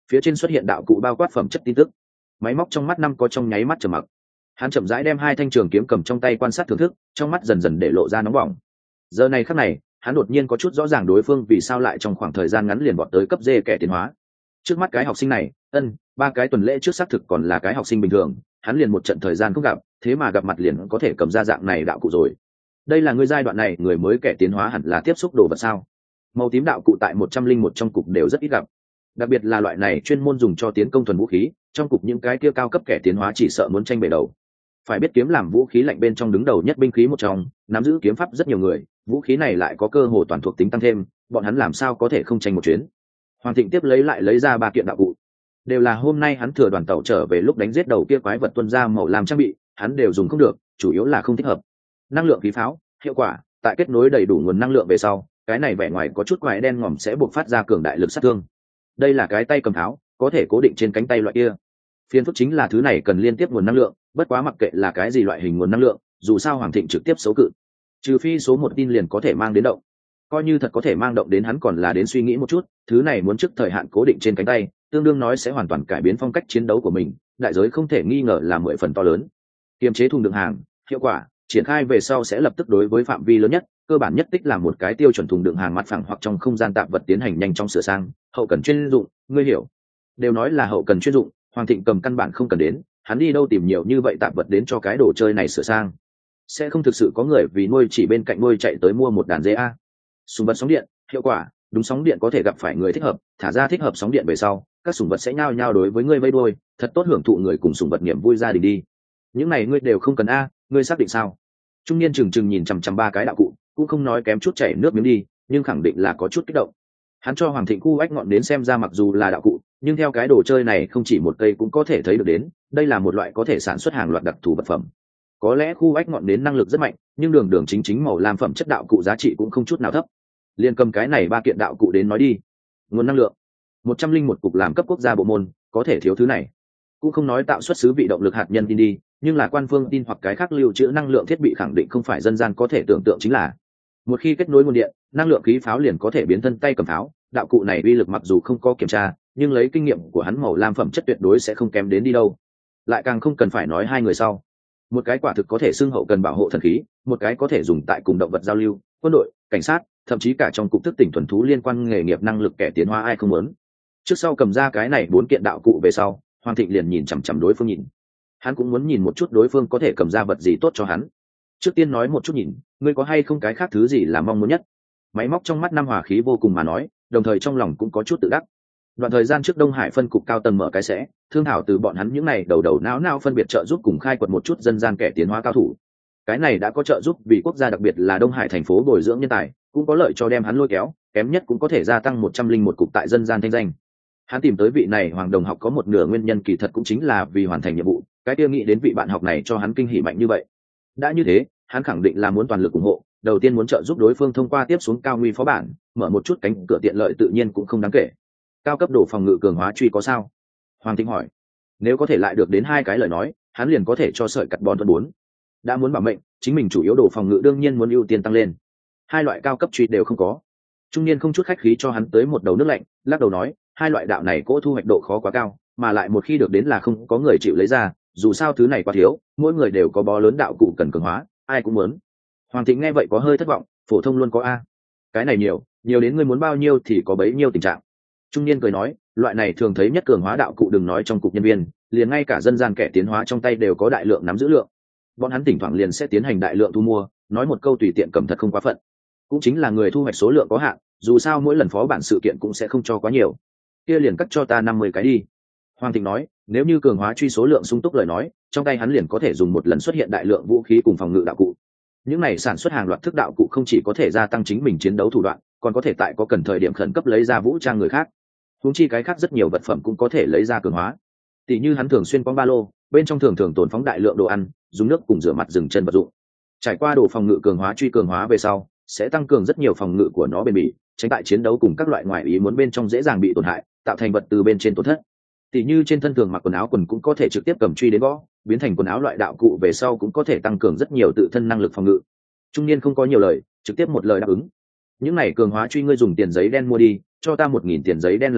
phía trên xuất hiện đạo cụ bao quát phẩm chất tin tức. Máy móc trong mắt năm có trong nháy mắt trầm mặc. Hắn chậm rãi đem hai thanh trường kiếm cầm trong tay quan sát thưởng thức, trong mắt dần dần để lộ ra nóng bỏng. Giờ này khắc này, hắn đột nhiên có chút rõ ràng đối phương vì sao lại trong khoảng thời gian ngắn liền vọt tới cấp D kẻ tiến hóa. Trước mắt cái học sinh này, ân, ba cái tuần lễ trước xác thực còn là cái học sinh bình thường, hắn liền một trận thời gian không gặp, thế mà gặp mặt liền có thể cầm ra dạng này đạo cụ rồi. Đây là người giai đoạn này người mới kẻ tiến hóa hẳn là tiếp xúc đồ vật sao? Màu tím đạo cụ tại một trăm linh một trong cục đều rất ít gặp, đặc biệt là loại này chuyên môn dùng cho tiến công thuần vũ khí, trong cục những cái kia cao cấp kẻ tiến hóa chỉ sợ muốn tranh bể đầu. Phải biết kiếm làm vũ khí lạnh bên trong đứng đầu nhất binh khí một trong, nắm giữ kiếm pháp rất nhiều người, vũ khí này lại có cơ hồ toàn thuộc tính tăng thêm, bọn hắn làm sao có thể không tranh một chuyến. Hoàng Thịnh tiếp lấy lại lấy ra ba kiện đạo cụ, đều là hôm nay hắn thừa đoàn tàu trở về lúc đánh giết đầu kia quái vật tuân ra màu làm trang bị, hắn đều dùng không được, chủ yếu là không thích hợp. Năng lượng khí pháo, hiệu quả, tại kết nối đầy đủ nguồn năng lượng về sau, cái này vẻ ngoài có chút quái đen ngòm sẽ buộc phát ra cường đại lực sát thương. Đây là cái tay cầm tháo, có thể cố định trên cánh tay loại kia. Phiên phức chính là thứ này cần liên tiếp nguồn năng lượng, bất quá mặc kệ là cái gì loại hình nguồn năng lượng, dù sao Hoàng Thịnh trực tiếp xấu cự. Trừ phi số một tin liền có thể mang đến động. Coi như thật có thể mang động đến hắn còn là đến suy nghĩ một chút, thứ này muốn trước thời hạn cố định trên cánh tay, tương đương nói sẽ hoàn toàn cải biến phong cách chiến đấu của mình, đại giới không thể nghi ngờ là mười phần to lớn. Kiềm chế thùng đựng hàng, hiệu quả, triển khai về sau sẽ lập tức đối với phạm vi lớn nhất, cơ bản nhất tích là một cái tiêu chuẩn thùng đựng hàng mặt phẳng hoặc trong không gian tạp vật tiến hành nhanh chóng sửa sang, hậu cần chuyên dụng, ngươi hiểu. Đều nói là hậu cần chuyên dụng, Hoàng Thịnh cầm căn bản không cần đến, hắn đi đâu tìm nhiều như vậy tạp vật đến cho cái đồ chơi này sửa sang. Sẽ không thực sự có người vì nuôi chỉ bên cạnh nuôi chạy tới mua một đàn dê a. Súng vật sóng điện, hiệu quả, đúng sóng điện có thể gặp phải người thích hợp, thả ra thích hợp sóng điện về sau, các sủng vật sẽ nhao nhao đối với ngươi vây đuôi, thật tốt hưởng thụ người cùng sủng vật niềm vui gia đình đi. Những này ngươi đều không cần a, ngươi xác định sao? Trung niên chừng chừng nhìn chằm chằm ba cái đạo cụ, cũng không nói kém chút chảy nước miếng đi, nhưng khẳng định là có chút kích động. Hắn cho Hoàng Thịnh khu ách ngọn đến xem ra mặc dù là đạo cụ, nhưng theo cái đồ chơi này không chỉ một cây cũng có thể thấy được đến, đây là một loại có thể sản xuất hàng loạt đặc thù vật phẩm. Có lẽ khu ách ngọn đến năng lực rất mạnh, nhưng đường đường chính chính màu lam phẩm chất đạo cụ giá trị cũng không chút nào thấp. Liên cầm cái này ba kiện đạo cụ đến nói đi. Nguồn năng lượng, một trăm linh một cục làm cấp quốc gia bộ môn, có thể thiếu thứ này. Cũng không nói tạo xuất xứ vị động lực hạt nhân tin đi, nhưng là quan phương tin hoặc cái khác lưu trữ năng lượng thiết bị khẳng định không phải dân gian có thể tưởng tượng chính là. Một khi kết nối nguồn điện, năng lượng khí pháo liền có thể biến thân tay cầm pháo, đạo cụ này uy lực mặc dù không có kiểm tra, nhưng lấy kinh nghiệm của hắn màu lam phẩm chất tuyệt đối sẽ không kém đến đi đâu. Lại càng không cần phải nói hai người sau. Một cái quả thực có thể xưng hậu cần bảo hộ thần khí, một cái có thể dùng tại cùng động vật giao lưu, quân đội, cảnh sát, thậm chí cả trong cục thức tỉnh thuần thú liên quan nghề nghiệp năng lực kẻ tiến hóa ai không muốn. Trước sau cầm ra cái này bốn kiện đạo cụ về sau, Hoàng Thịnh liền nhìn chằm chằm đối phương nhìn. Hắn cũng muốn nhìn một chút đối phương có thể cầm ra vật gì tốt cho hắn. Trước tiên nói một chút nhìn, ngươi có hay không cái khác thứ gì là mong muốn nhất? Máy móc trong mắt năm hòa khí vô cùng mà nói, đồng thời trong lòng cũng có chút tự đắc. Đoạn thời gian trước Đông Hải phân cục cao tầng mở cái sẽ, thương thảo từ bọn hắn những này đầu đầu não não phân biệt trợ giúp cùng khai quật một chút dân gian kẻ tiến hóa cao thủ. Cái này đã có trợ giúp vì quốc gia đặc biệt là Đông Hải thành phố bồi dưỡng nhân tài, cũng có lợi cho đem hắn lôi kéo, kém nhất cũng có thể gia tăng một trăm linh một cục tại dân gian thanh danh. Hắn tìm tới vị này Hoàng Đồng học có một nửa nguyên nhân kỳ thật cũng chính là vì hoàn thành nhiệm vụ, cái kia nghĩ đến vị bạn học này cho hắn kinh hỉ mạnh như vậy. Đã như thế, hắn khẳng định là muốn toàn lực ủng hộ, đầu tiên muốn trợ giúp đối phương thông qua tiếp xuống cao nguy phó bản, mở một chút cánh cửa tiện lợi tự nhiên cũng không đáng kể. Cao cấp đồ phòng ngự cường hóa truy có sao? Hoàng Thịnh hỏi. Nếu có thể lại được đến hai cái lời nói, hắn liền có thể cho sợi cắt bòn tuần bốn. Đã muốn bảo mệnh, chính mình chủ yếu đồ phòng ngự đương nhiên muốn ưu tiên tăng lên. Hai loại cao cấp truy đều không có. Trung niên không chút khách khí cho hắn tới một đầu nước lạnh, lắc đầu nói, hai loại đạo này cỗ thu hoạch độ khó quá cao, mà lại một khi được đến là không có người chịu lấy ra, dù sao thứ này quá thiếu, mỗi người đều có bó lớn đạo cụ cần cường hóa, ai cũng muốn. Hoàng Thịnh nghe vậy có hơi thất vọng, phổ thông luôn có a. Cái này nhiều, nhiều đến ngươi muốn bao nhiêu thì có bấy nhiêu tình trạng. Trung niên cười nói, loại này thường thấy nhất cường hóa đạo cụ đừng nói trong cục nhân viên, liền ngay cả dân gian kẻ tiến hóa trong tay đều có đại lượng nắm giữ lượng. Bọn hắn thỉnh thoảng liền sẽ tiến hành đại lượng thu mua, nói một câu tùy tiện cầm thật không quá phận. Cũng chính là người thu hoạch số lượng có hạn, dù sao mỗi lần phó bản sự kiện cũng sẽ không cho quá nhiều. Kia liền cắt cho ta năm mươi cái đi. Hoàng Thịnh nói, nếu như cường hóa truy số lượng sung túc lời nói, trong tay hắn liền có thể dùng một lần xuất hiện đại lượng vũ khí cùng phòng ngự đạo cụ. Những này sản xuất hàng loạt thức đạo cụ không chỉ có thể gia tăng chính mình chiến đấu thủ đoạn, còn có thể tại có cần thời điểm khẩn cấp lấy ra vũ trang người khác. Huống chi cái khác rất nhiều vật phẩm cũng có thể lấy ra cường hóa. Tỷ như hắn thường xuyên quăng ba lô, bên trong thường thường tồn phóng đại lượng đồ ăn, dùng nước cùng rửa mặt dừng chân vật dụng. Trải qua đồ phòng ngự cường hóa truy cường hóa về sau, sẽ tăng cường rất nhiều phòng ngự của nó bền bỉ, tránh tại chiến đấu cùng các loại ngoại ý muốn bên trong dễ dàng bị tổn hại, tạo thành vật từ bên trên tổn thất. Tỷ như trên thân thường mặc quần áo quần cũng có thể trực tiếp cầm truy đến gõ, biến thành quần áo loại đạo cụ về sau cũng có thể tăng cường rất nhiều tự thân năng lực phòng ngự. Trung niên không có nhiều lời, trực tiếp một lời đáp ứng. Những này cường hóa truy ngươi dùng tiền giấy đen mua đi, cho ta một nghìn tiền giấy đen là được,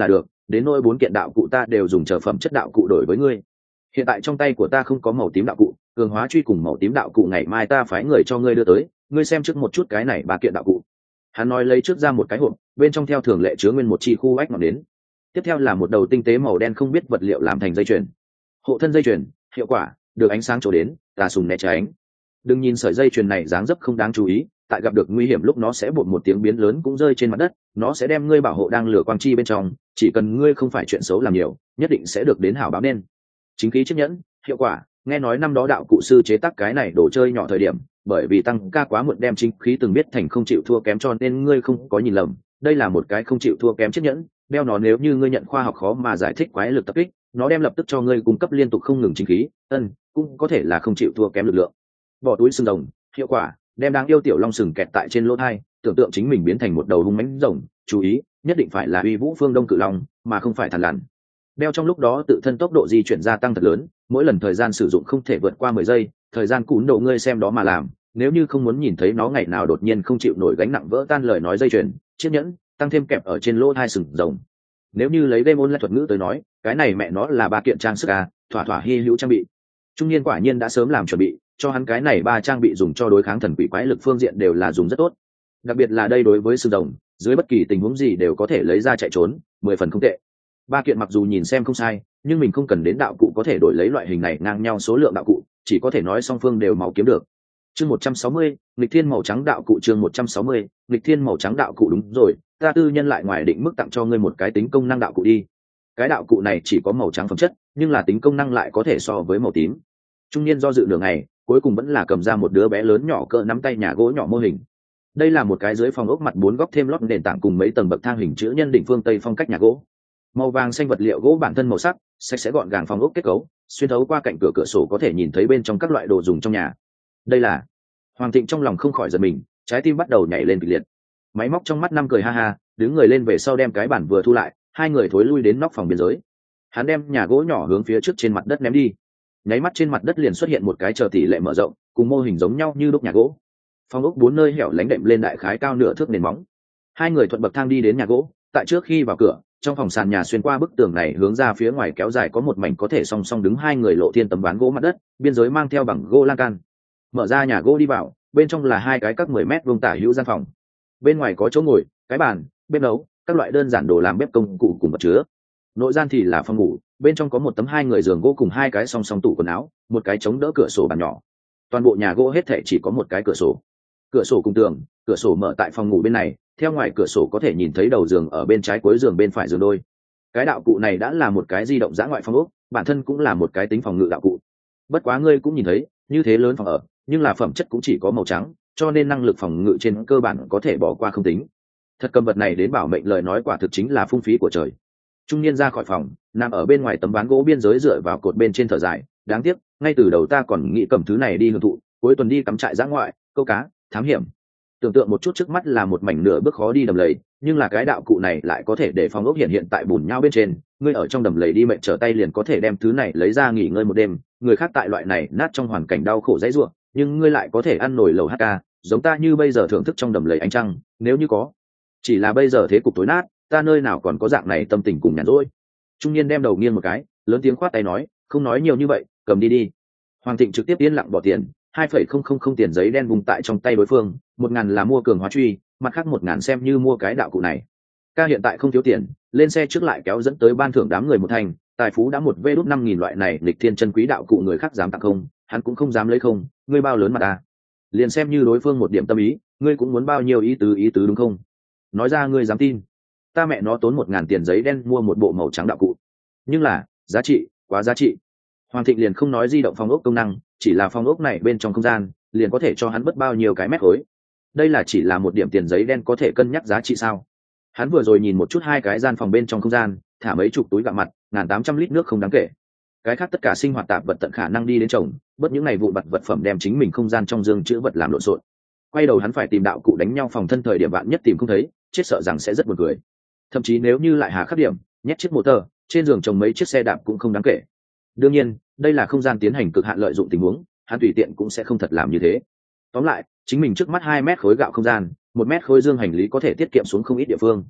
đến nỗi bốn kiện đạo cụ ta đều dùng trở phẩm chất đạo cụ đổi với ngươi. Hiện tại trong tay của ta không có màu tím đạo cụ, cường hóa truy cùng màu tím đạo cụ ngày mai ta phái người cho ngươi đưa tới, ngươi xem trước một chút cái này ba kiện đạo cụ. Hắn nói lấy trước ra một cái hộp, bên trong theo thường lệ chứa nguyên một chi khu ách ngọn đến. Tiếp theo là một đầu tinh tế màu đen không biết vật liệu làm thành dây chuyền. Hộ thân dây chuyền, hiệu quả, được ánh sáng chỗ đến, tà sùng né tránh. Đừng nhìn sợi dây chuyền này dáng dấp không đáng chú ý, tại gặp được nguy hiểm lúc nó sẽ bột một tiếng biến lớn cũng rơi trên mặt đất, nó sẽ đem ngươi bảo hộ đang lửa quang chi bên trong, chỉ cần ngươi không phải chuyện xấu làm nhiều, nhất định sẽ được đến hảo báo nên. Chính khí chiếc nhẫn, hiệu quả, nghe nói năm đó đạo cụ sư chế tác cái này đồ chơi nhỏ thời điểm, bởi vì tăng ca quá muộn đem chính khí từng biết thành không chịu thua kém cho nên ngươi không có nhìn lầm, đây là một cái không chịu thua kém chiếc nhẫn, đeo nó nếu như ngươi nhận khoa học khó mà giải thích quái lực tập kích, nó đem lập tức cho ngươi cung cấp liên tục không ngừng chính khí, ân, cũng có thể là không chịu thua kém lực lượng. Bỏ túi sừng rồng, hiệu quả, đem đáng yêu tiểu long sừng kẹt tại trên lỗ thai, tưởng tượng chính mình biến thành một đầu hung mãnh rồng, chú ý, nhất định phải là uy vũ phương đông cự long, mà không phải thằn lằn. Đeo trong lúc đó tự thân tốc độ di chuyển gia tăng thật lớn, mỗi lần thời gian sử dụng không thể vượt qua mười giây, thời gian cún độ ngươi xem đó mà làm, nếu như không muốn nhìn thấy nó ngày nào đột nhiên không chịu nổi gánh nặng vỡ tan lời nói dây chuyền, chiếc nhẫn, tăng thêm kẹp ở trên lỗ hai sừng rồng. Nếu như lấy demon lại thuật ngữ tới nói, cái này mẹ nó là ba kiện trang sức à, thỏa thỏa hi hữu trang bị. Trung niên quả nhiên đã sớm làm chuẩn bị, cho hắn cái này ba trang bị dùng cho đối kháng thần quỷ quái lực phương diện đều là dùng rất tốt. Đặc biệt là đây đối với sừng rồng, dưới bất kỳ tình huống gì đều có thể lấy ra chạy trốn, mười phần không tệ. Ba kiện mặc dù nhìn xem không sai, nhưng mình không cần đến đạo cụ có thể đổi lấy loại hình này ngang nhau số lượng đạo cụ, chỉ có thể nói song phương đều máu kiếm được. Chương một trăm sáu mươi, nghịch thiên màu trắng đạo cụ chương một trăm sáu mươi, nghịch thiên màu trắng đạo cụ đúng rồi, ta tư nhân lại ngoài định mức tặng cho ngươi một cái tính công năng đạo cụ đi. Cái đạo cụ này chỉ có màu trắng phẩm chất, nhưng là tính công năng lại có thể so với màu tím. Trung niên do dự nửa ngày, cuối cùng vẫn là cầm ra một đứa bé lớn nhỏ cỡ nắm tay nhà gỗ nhỏ mô hình. Đây là một cái dưới phòng ốc mặt bốn góc thêm lót nền tảng cùng mấy tầng bậc thang hình chữ nhân đỉnh phương tây phong cách nhà gỗ. Màu vàng xanh vật liệu gỗ bản thân màu sắc, sạch sẽ gọn gàng phòng ốc kết cấu, xuyên thấu qua cạnh cửa cửa sổ có thể nhìn thấy bên trong các loại đồ dùng trong nhà. Đây là Hoàng Thịnh trong lòng không khỏi giật mình, trái tim bắt đầu nhảy lên kịch liệt. Máy móc trong mắt năm cười ha ha, đứng người lên về sau đem cái bản vừa thu lại, hai người thối lui đến nóc phòng biên giới. Hắn đem nhà gỗ nhỏ hướng phía trước trên mặt đất ném đi. Nháy mắt trên mặt đất liền xuất hiện một cái chờ tỷ lệ mở rộng, cùng mô hình giống nhau như đúc nhà gỗ. Phòng ốc bốn nơi hẻo lánh đệm lên đại khái cao nửa thước nền móng. Hai người thuận bậc thang đi đến nhà gỗ, tại trước khi vào cửa, trong phòng sàn nhà xuyên qua bức tường này hướng ra phía ngoài kéo dài có một mảnh có thể song song đứng hai người lộ thiên tấm ván gỗ mặt đất, biên giới mang theo bằng gỗ lan can. Mở ra nhà gỗ đi vào, bên trong là hai cái các mười mét vuông tả hữu gian phòng. Bên ngoài có chỗ ngồi, cái bàn, bếp nấu, các loại đơn giản đồ làm bếp công cụ cùng vật chứa. Nội gian thì là phòng ngủ, bên trong có một tấm hai người giường gỗ cùng hai cái song song tủ quần áo, một cái chống đỡ cửa sổ bàn nhỏ. Toàn bộ nhà gỗ hết thảy chỉ có một cái cửa sổ. Cửa sổ cùng tường, cửa sổ mở tại phòng ngủ bên này, theo ngoài cửa sổ có thể nhìn thấy đầu giường ở bên trái cuối giường bên phải giường đôi. Cái đạo cụ này đã là một cái di động dã ngoại phòng ốc, bản thân cũng là một cái tính phòng ngự đạo cụ. Bất quá ngươi cũng nhìn thấy, như thế lớn phòng ở, nhưng là phẩm chất cũng chỉ có màu trắng, cho nên năng lực phòng ngự trên cơ bản có thể bỏ qua không tính. Thật cầm vật này đến bảo mệnh lời nói quả thực chính là phung phí của trời. Trung niên ra khỏi phòng, nằm ở bên ngoài tấm ván gỗ biên giới dựa vào cột bên trên thở dài, đáng tiếc, ngay từ đầu ta còn nghĩ cầm thứ này đi hưởng thụ, cuối tuần đi cắm trại dã ngoại, câu cá, thám hiểm. Tưởng tượng một chút trước mắt là một mảnh nửa bước khó đi đầm lầy, nhưng là cái đạo cụ này lại có thể để phòng ốc hiện hiện tại bùn nhau bên trên, ngươi ở trong đầm lầy đi mệt trở tay liền có thể đem thứ này lấy ra nghỉ ngơi một đêm, người khác tại loại này nát trong hoàn cảnh đau khổ dãy rủa, nhưng ngươi lại có thể ăn nổi lẩu hát ca, giống ta như bây giờ thưởng thức trong đầm lầy ánh trăng, nếu như có. Chỉ là bây giờ thế cục tối nát, ta nơi nào còn có dạng này tâm tình cùng nhàn rỗi. Trung niên đem đầu nghiêng một cái, lớn tiếng khoát tay nói, không nói nhiều như vậy, cầm đi đi. Hoàng Thịnh trực tiếp yên lặng bỏ tiền, hai phẩy không không không tiền giấy đen vùng tại trong tay đối phương, một ngàn là mua cường hóa truy, mặt khác một ngàn xem như mua cái đạo cụ này. Ca hiện tại không thiếu tiền, lên xe trước lại kéo dẫn tới ban thưởng đám người một thành, tài phú đã một vê đút năm nghìn loại này lịch thiên chân quý đạo cụ người khác dám tặng không, hắn cũng không dám lấy không, ngươi bao lớn mà ta. Liền xem như đối phương một điểm tâm ý, ngươi cũng muốn bao nhiêu ý tứ ý tứ đúng không? Nói ra ngươi dám tin? Ta mẹ nó tốn một ngàn tiền giấy đen mua một bộ màu trắng đạo cụ, nhưng là giá trị, quá giá trị. Hoàng Thịnh liền không nói di động phòng ốc công năng, chỉ là phòng ốc này bên trong không gian liền có thể cho hắn bớt bao nhiêu cái mét khối. Đây là chỉ là một điểm tiền giấy đen có thể cân nhắc giá trị sao? Hắn vừa rồi nhìn một chút hai cái gian phòng bên trong không gian, thả mấy chục túi gạo mặt, ngàn tám trăm lít nước không đáng kể. Cái khác tất cả sinh hoạt tạp vật tận khả năng đi đến trồng, bớt những ngày vụn vặt vật phẩm đem chính mình không gian trong dương chữ vật làm lộn xộn. Quay đầu hắn phải tìm đạo cụ đánh nhau phòng thân thời điểm bạn nhất tìm không thấy, chết sợ rằng sẽ rất buồn cười. Thậm chí nếu như lại hà khắc điểm, nhét chiếc motor, trên giường trồng mấy chiếc xe đạp cũng không đáng kể. Đương nhiên, đây là không gian tiến hành cực hạn lợi dụng tình huống, hắn tùy tiện cũng sẽ không thật làm như thế. Tóm lại, chính mình trước mắt hai mét khối gạo không gian, một mét khối dương hành lý có thể tiết kiệm xuống không ít địa phương.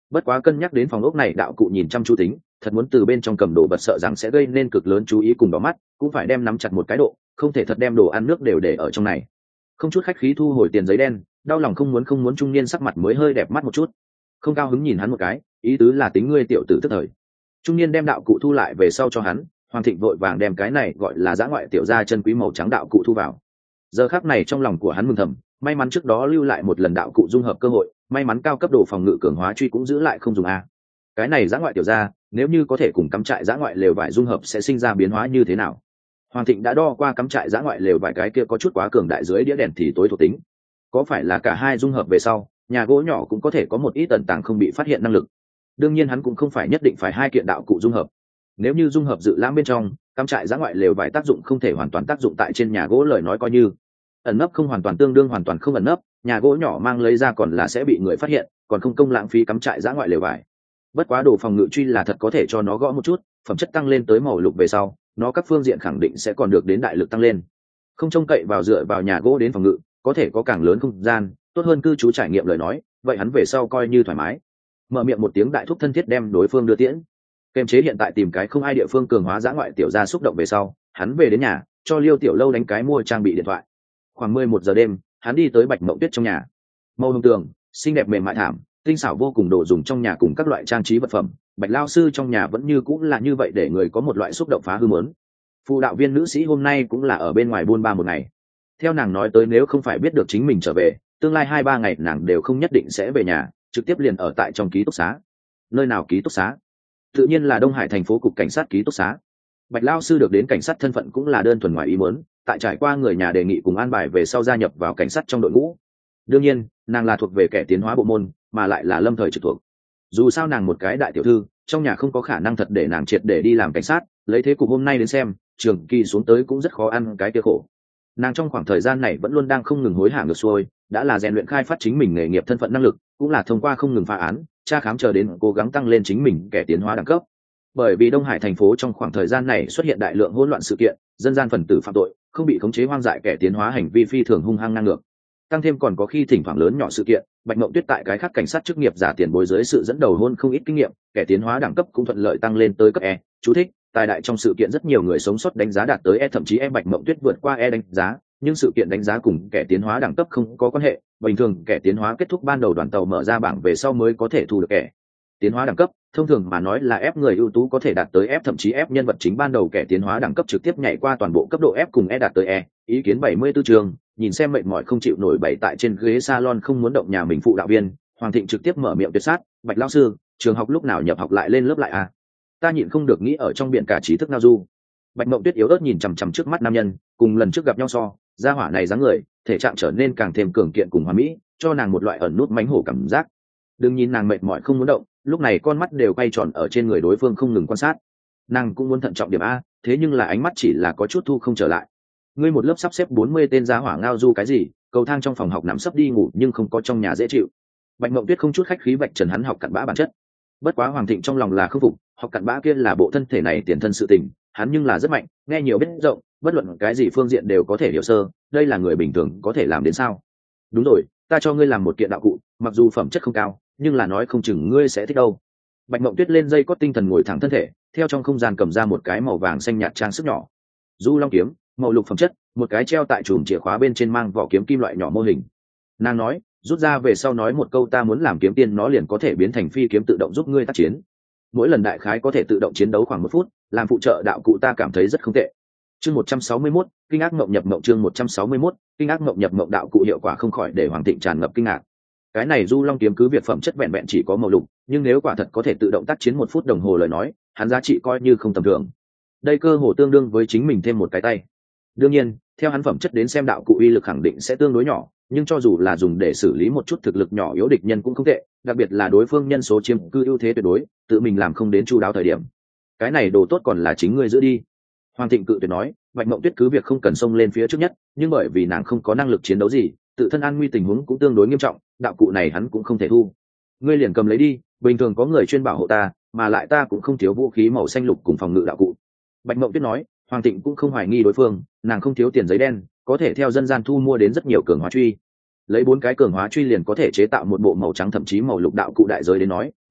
Bất quá cân nhắc đến phòng ốc này đạo cụ nhìn chăm chú tính, thật muốn từ bên trong cầm đồ vật sợ rằng sẽ gây nên cực lớn chú ý cùng đỏ mắt, cũng phải đem nắm chặt một cái độ, không thể thật đem đồ ăn nước đều để ở trong này. Không chút khách khí thu hồi tiền giấy đen, đau lòng không muốn không muốn trung niên sắc mặt mới hơi đẹp mắt một chút. Không cao hứng nhìn hắn một cái, ý tứ là tính ngươi tiểu tử tức thời. Trung niên đem đạo cụ thu lại về sau cho hắn, Hoàng Thịnh vội vàng đem cái này gọi là dã ngoại tiểu gia chân quý màu trắng đạo cụ thu vào. Giờ khắc này trong lòng của hắn mừng thầm, may mắn trước đó lưu lại một lần đạo cụ dung hợp cơ hội, may mắn cao cấp đồ phòng ngự cường hóa truy cũng giữ lại không dùng a. Cái này dã ngoại tiểu gia, nếu như có thể cùng cắm trại dã ngoại lều vải dung hợp sẽ sinh ra biến hóa như thế nào? Hoàng Thịnh đã đo qua cắm trại dã ngoại lều vải cái kia có chút quá cường đại dưới đĩa đèn thì tối thuộc tính. Có phải là cả hai dung hợp về sau, nhà gỗ nhỏ cũng có thể có một ít tận tàng không bị phát hiện năng lực. Đương nhiên hắn cũng không phải nhất định phải hai kiện đạo cụ dung hợp. Nếu như dung hợp dự lãm bên trong, cắm trại dã ngoại lều vải tác dụng không thể hoàn toàn tác dụng tại trên nhà gỗ lời nói coi như ẩn nấp không hoàn toàn tương đương hoàn toàn không ẩn nấp, nhà gỗ nhỏ mang lấy ra còn là sẽ bị người phát hiện, còn không công lãng phí cắm trại dã ngoại lều vải. Bất quá đồ phòng ngự truy là thật có thể cho nó gõ một chút, phẩm chất tăng lên tới màu lục về sau, nó các phương diện khẳng định sẽ còn được đến đại lực tăng lên. Không trông cậy vào dựa vào nhà gỗ đến phòng ngự, có thể có càng lớn không gian, tốt hơn cư trú trải nghiệm lời nói, vậy hắn về sau coi như thoải mái. Mở miệng một tiếng đại thúc thân thiết đem đối phương đưa tiễn. Kềm chế hiện tại tìm cái không ai địa phương cường hóa dã ngoại tiểu gia xúc động về sau, hắn về đến nhà, cho Liêu Tiểu Lâu đánh cái mua trang bị điện thoại. Khoảng mười một giờ đêm, hắn đi tới Bạch Mộng Tuyết trong nhà. Màu hồng tường, xinh đẹp mềm mại thảm, tinh xảo vô cùng đồ dùng trong nhà cùng các loại trang trí vật phẩm, Bạch lao sư trong nhà vẫn như cũng là như vậy để người có một loại xúc động phá hư muốn. Phụ đạo viên nữ sĩ hôm nay cũng là ở bên ngoài buôn ba một ngày. Theo nàng nói tới nếu không phải biết được chính mình trở về, tương lai hai ba ngày nàng đều không nhất định sẽ về nhà, trực tiếp liền ở tại trong ký túc xá. Nơi nào ký túc xá? Tự nhiên là Đông Hải thành phố cục cảnh sát ký túc xá. Bạch lao sư được đến cảnh sát thân phận cũng là đơn thuần ngoài ý muốn, tại trải qua người nhà đề nghị cùng an bài về sau gia nhập vào cảnh sát trong đội ngũ. Đương nhiên, nàng là thuộc về kẻ tiến hóa bộ môn, mà lại là lâm thời trực thuộc. Dù sao nàng một cái đại tiểu thư, trong nhà không có khả năng thật để nàng triệt để đi làm cảnh sát, lấy thế cục hôm nay đến xem, trường kỳ xuống tới cũng rất khó ăn cái kia khổ. Nàng trong khoảng thời gian này vẫn luôn đang không ngừng hối hả ngược xuôi, đã là rèn luyện khai phát chính mình nghề nghiệp thân phận năng lực, cũng là thông qua không ngừng phá án, tra khám chờ đến cố gắng tăng lên chính mình kẻ tiến hóa đẳng cấp. Bởi vì Đông Hải thành phố trong khoảng thời gian này xuất hiện đại lượng hỗn loạn sự kiện, dân gian phần tử phạm tội, không bị khống chế hoang dại kẻ tiến hóa hành vi phi thường hung hăng ngang ngược. Tăng thêm còn có khi thỉnh thoảng lớn nhỏ sự kiện, Bạch Mộng Tuyết tại cái khác cảnh sát chức nghiệp giả tiền bối dưới sự dẫn đầu hôn không ít kinh nghiệm, kẻ tiến hóa đẳng cấp cũng thuận lợi tăng lên tới cấp E. Chú thích: tài đại trong sự kiện rất nhiều người sống sót đánh giá đạt tới E, thậm chí E. Bạch Mộng Tuyết vượt qua E đánh giá, nhưng sự kiện đánh giá cùng kẻ tiến hóa đẳng cấp không có quan hệ. Bình thường kẻ tiến hóa kết thúc ban đầu đoàn tàu mở ra bảng về sau mới có thể thu được kẻ tiến hóa đẳng cấp, thông thường mà nói là F người ưu tú có thể đạt tới F, thậm chí F nhân vật chính ban đầu kẻ tiến hóa đẳng cấp trực tiếp nhảy qua toàn bộ cấp độ F cùng E đạt tới E. Ý kiến bảy mươi tư trường, nhìn xem mệt mỏi không chịu nổi bày tại trên ghế salon không muốn động nhà mình phụ đạo viên, Hoàng Thịnh trực tiếp mở miệng tuyệt sát: Bạch lão sư, trường học lúc nào nhập học lại lên lớp lại à? Ta nhịn không được nghĩ ở trong biển cả trí thức ngao du. Bạch Mộng Tuyết yếu ớt nhìn chằm chằm trước mắt nam nhân, cùng lần trước gặp nhau so, gia hỏa này dáng người, thể trạng trở nên càng thêm cường kiện cùng hoàn mỹ, cho nàng một loại ẩn nút mánh hổ cảm giác. Đừng nhìn nàng mệt mỏi không muốn động, lúc này con mắt đều quay tròn ở trên người đối phương không ngừng quan sát. Nàng cũng muốn thận trọng điểm a, thế nhưng là ánh mắt chỉ là có chút thu không trở lại. Ngươi một lớp sắp xếp bốn mươi tên gia hỏa ngao du cái gì, cầu thang trong phòng học nằm sấp đi ngủ nhưng không có trong nhà dễ chịu. Bạch Mộng Tuyết không chút khách khí vạch trần hắn học cặn bã bản chất. Bất quá Hoàng Thịnh trong lòng là không phục, học cặn bã kia là bộ thân thể này tiền thân sự tình, hắn nhưng là rất mạnh, nghe nhiều biết rộng, bất luận cái gì phương diện đều có thể hiểu sơ, đây là người bình thường có thể làm đến sao? Đúng rồi, ta cho ngươi làm một kiện đạo cụ, mặc dù phẩm chất không cao, nhưng là nói không chừng ngươi sẽ thích đâu. Bạch Mộng Tuyết lên dây cót tinh thần ngồi thẳng thân thể, theo trong không gian cầm ra một cái màu vàng xanh nhạt trang sức nhỏ. Du Long kiếm, màu lục phẩm chất, một cái treo tại chùm chìa khóa bên trên mang vỏ kiếm kim loại nhỏ mô hình. Nàng nói, rút ra về sau nói một câu ta muốn làm kiếm tiên, nó liền có thể biến thành phi kiếm tự động giúp ngươi tác chiến. Mỗi lần đại khái có thể tự động chiến đấu khoảng một phút, làm phụ trợ đạo cụ ta cảm thấy rất không tệ. Chương một trăm sáu mươi mốt, kinh ác mộng nhập mộng. Chương một trăm sáu mươi mốt, kinh ác mộng nhập mộng đạo cụ hiệu quả không khỏi để Hoàng Thịnh tràn ngập kinh ngạc. Cái này Du Long kiếm cứ việc phẩm chất vẹn vẹn chỉ có màu lục, nhưng nếu quả thật có thể tự động tác chiến một phút đồng hồ lời nói, hắn giá trị coi như không tầm thường. Đây cơ hồ tương đương với chính mình thêm một cái tay. Đương nhiên, theo hắn phẩm chất đến xem đạo cụ uy lực khẳng định sẽ tương đối nhỏ, nhưng cho dù là dùng để xử lý một chút thực lực nhỏ yếu địch nhân cũng không tệ, đặc biệt là đối phương nhân số chiếm cư ưu thế tuyệt đối, tự mình làm không đến chu đáo thời điểm. Cái này đồ tốt còn là chính ngươi giữ đi. Hoàng Thịnh cự tuyệt nói, Bạch Mộng Tuyết cứ việc không cần xông lên phía trước nhất, nhưng bởi vì nàng không có năng lực chiến đấu gì, tự thân an nguy tình huống cũng tương đối nghiêm trọng, đạo cụ này hắn cũng không thể thu. Ngươi liền cầm lấy đi, bình thường có người chuyên bảo hộ ta, mà lại ta cũng không thiếu vũ khí màu xanh lục cùng phòng ngự đạo cụ. Bạch Mộng Tuyết nói, Hoàng Thịnh cũng không hoài nghi đối phương, nàng không thiếu tiền giấy đen, có thể theo dân gian thu mua đến rất nhiều cường hóa truy. Lấy bốn cái cường hóa truy liền có thể chế tạo một bộ màu trắng thậm chí màu lục đạo cụ đại giới đến nói,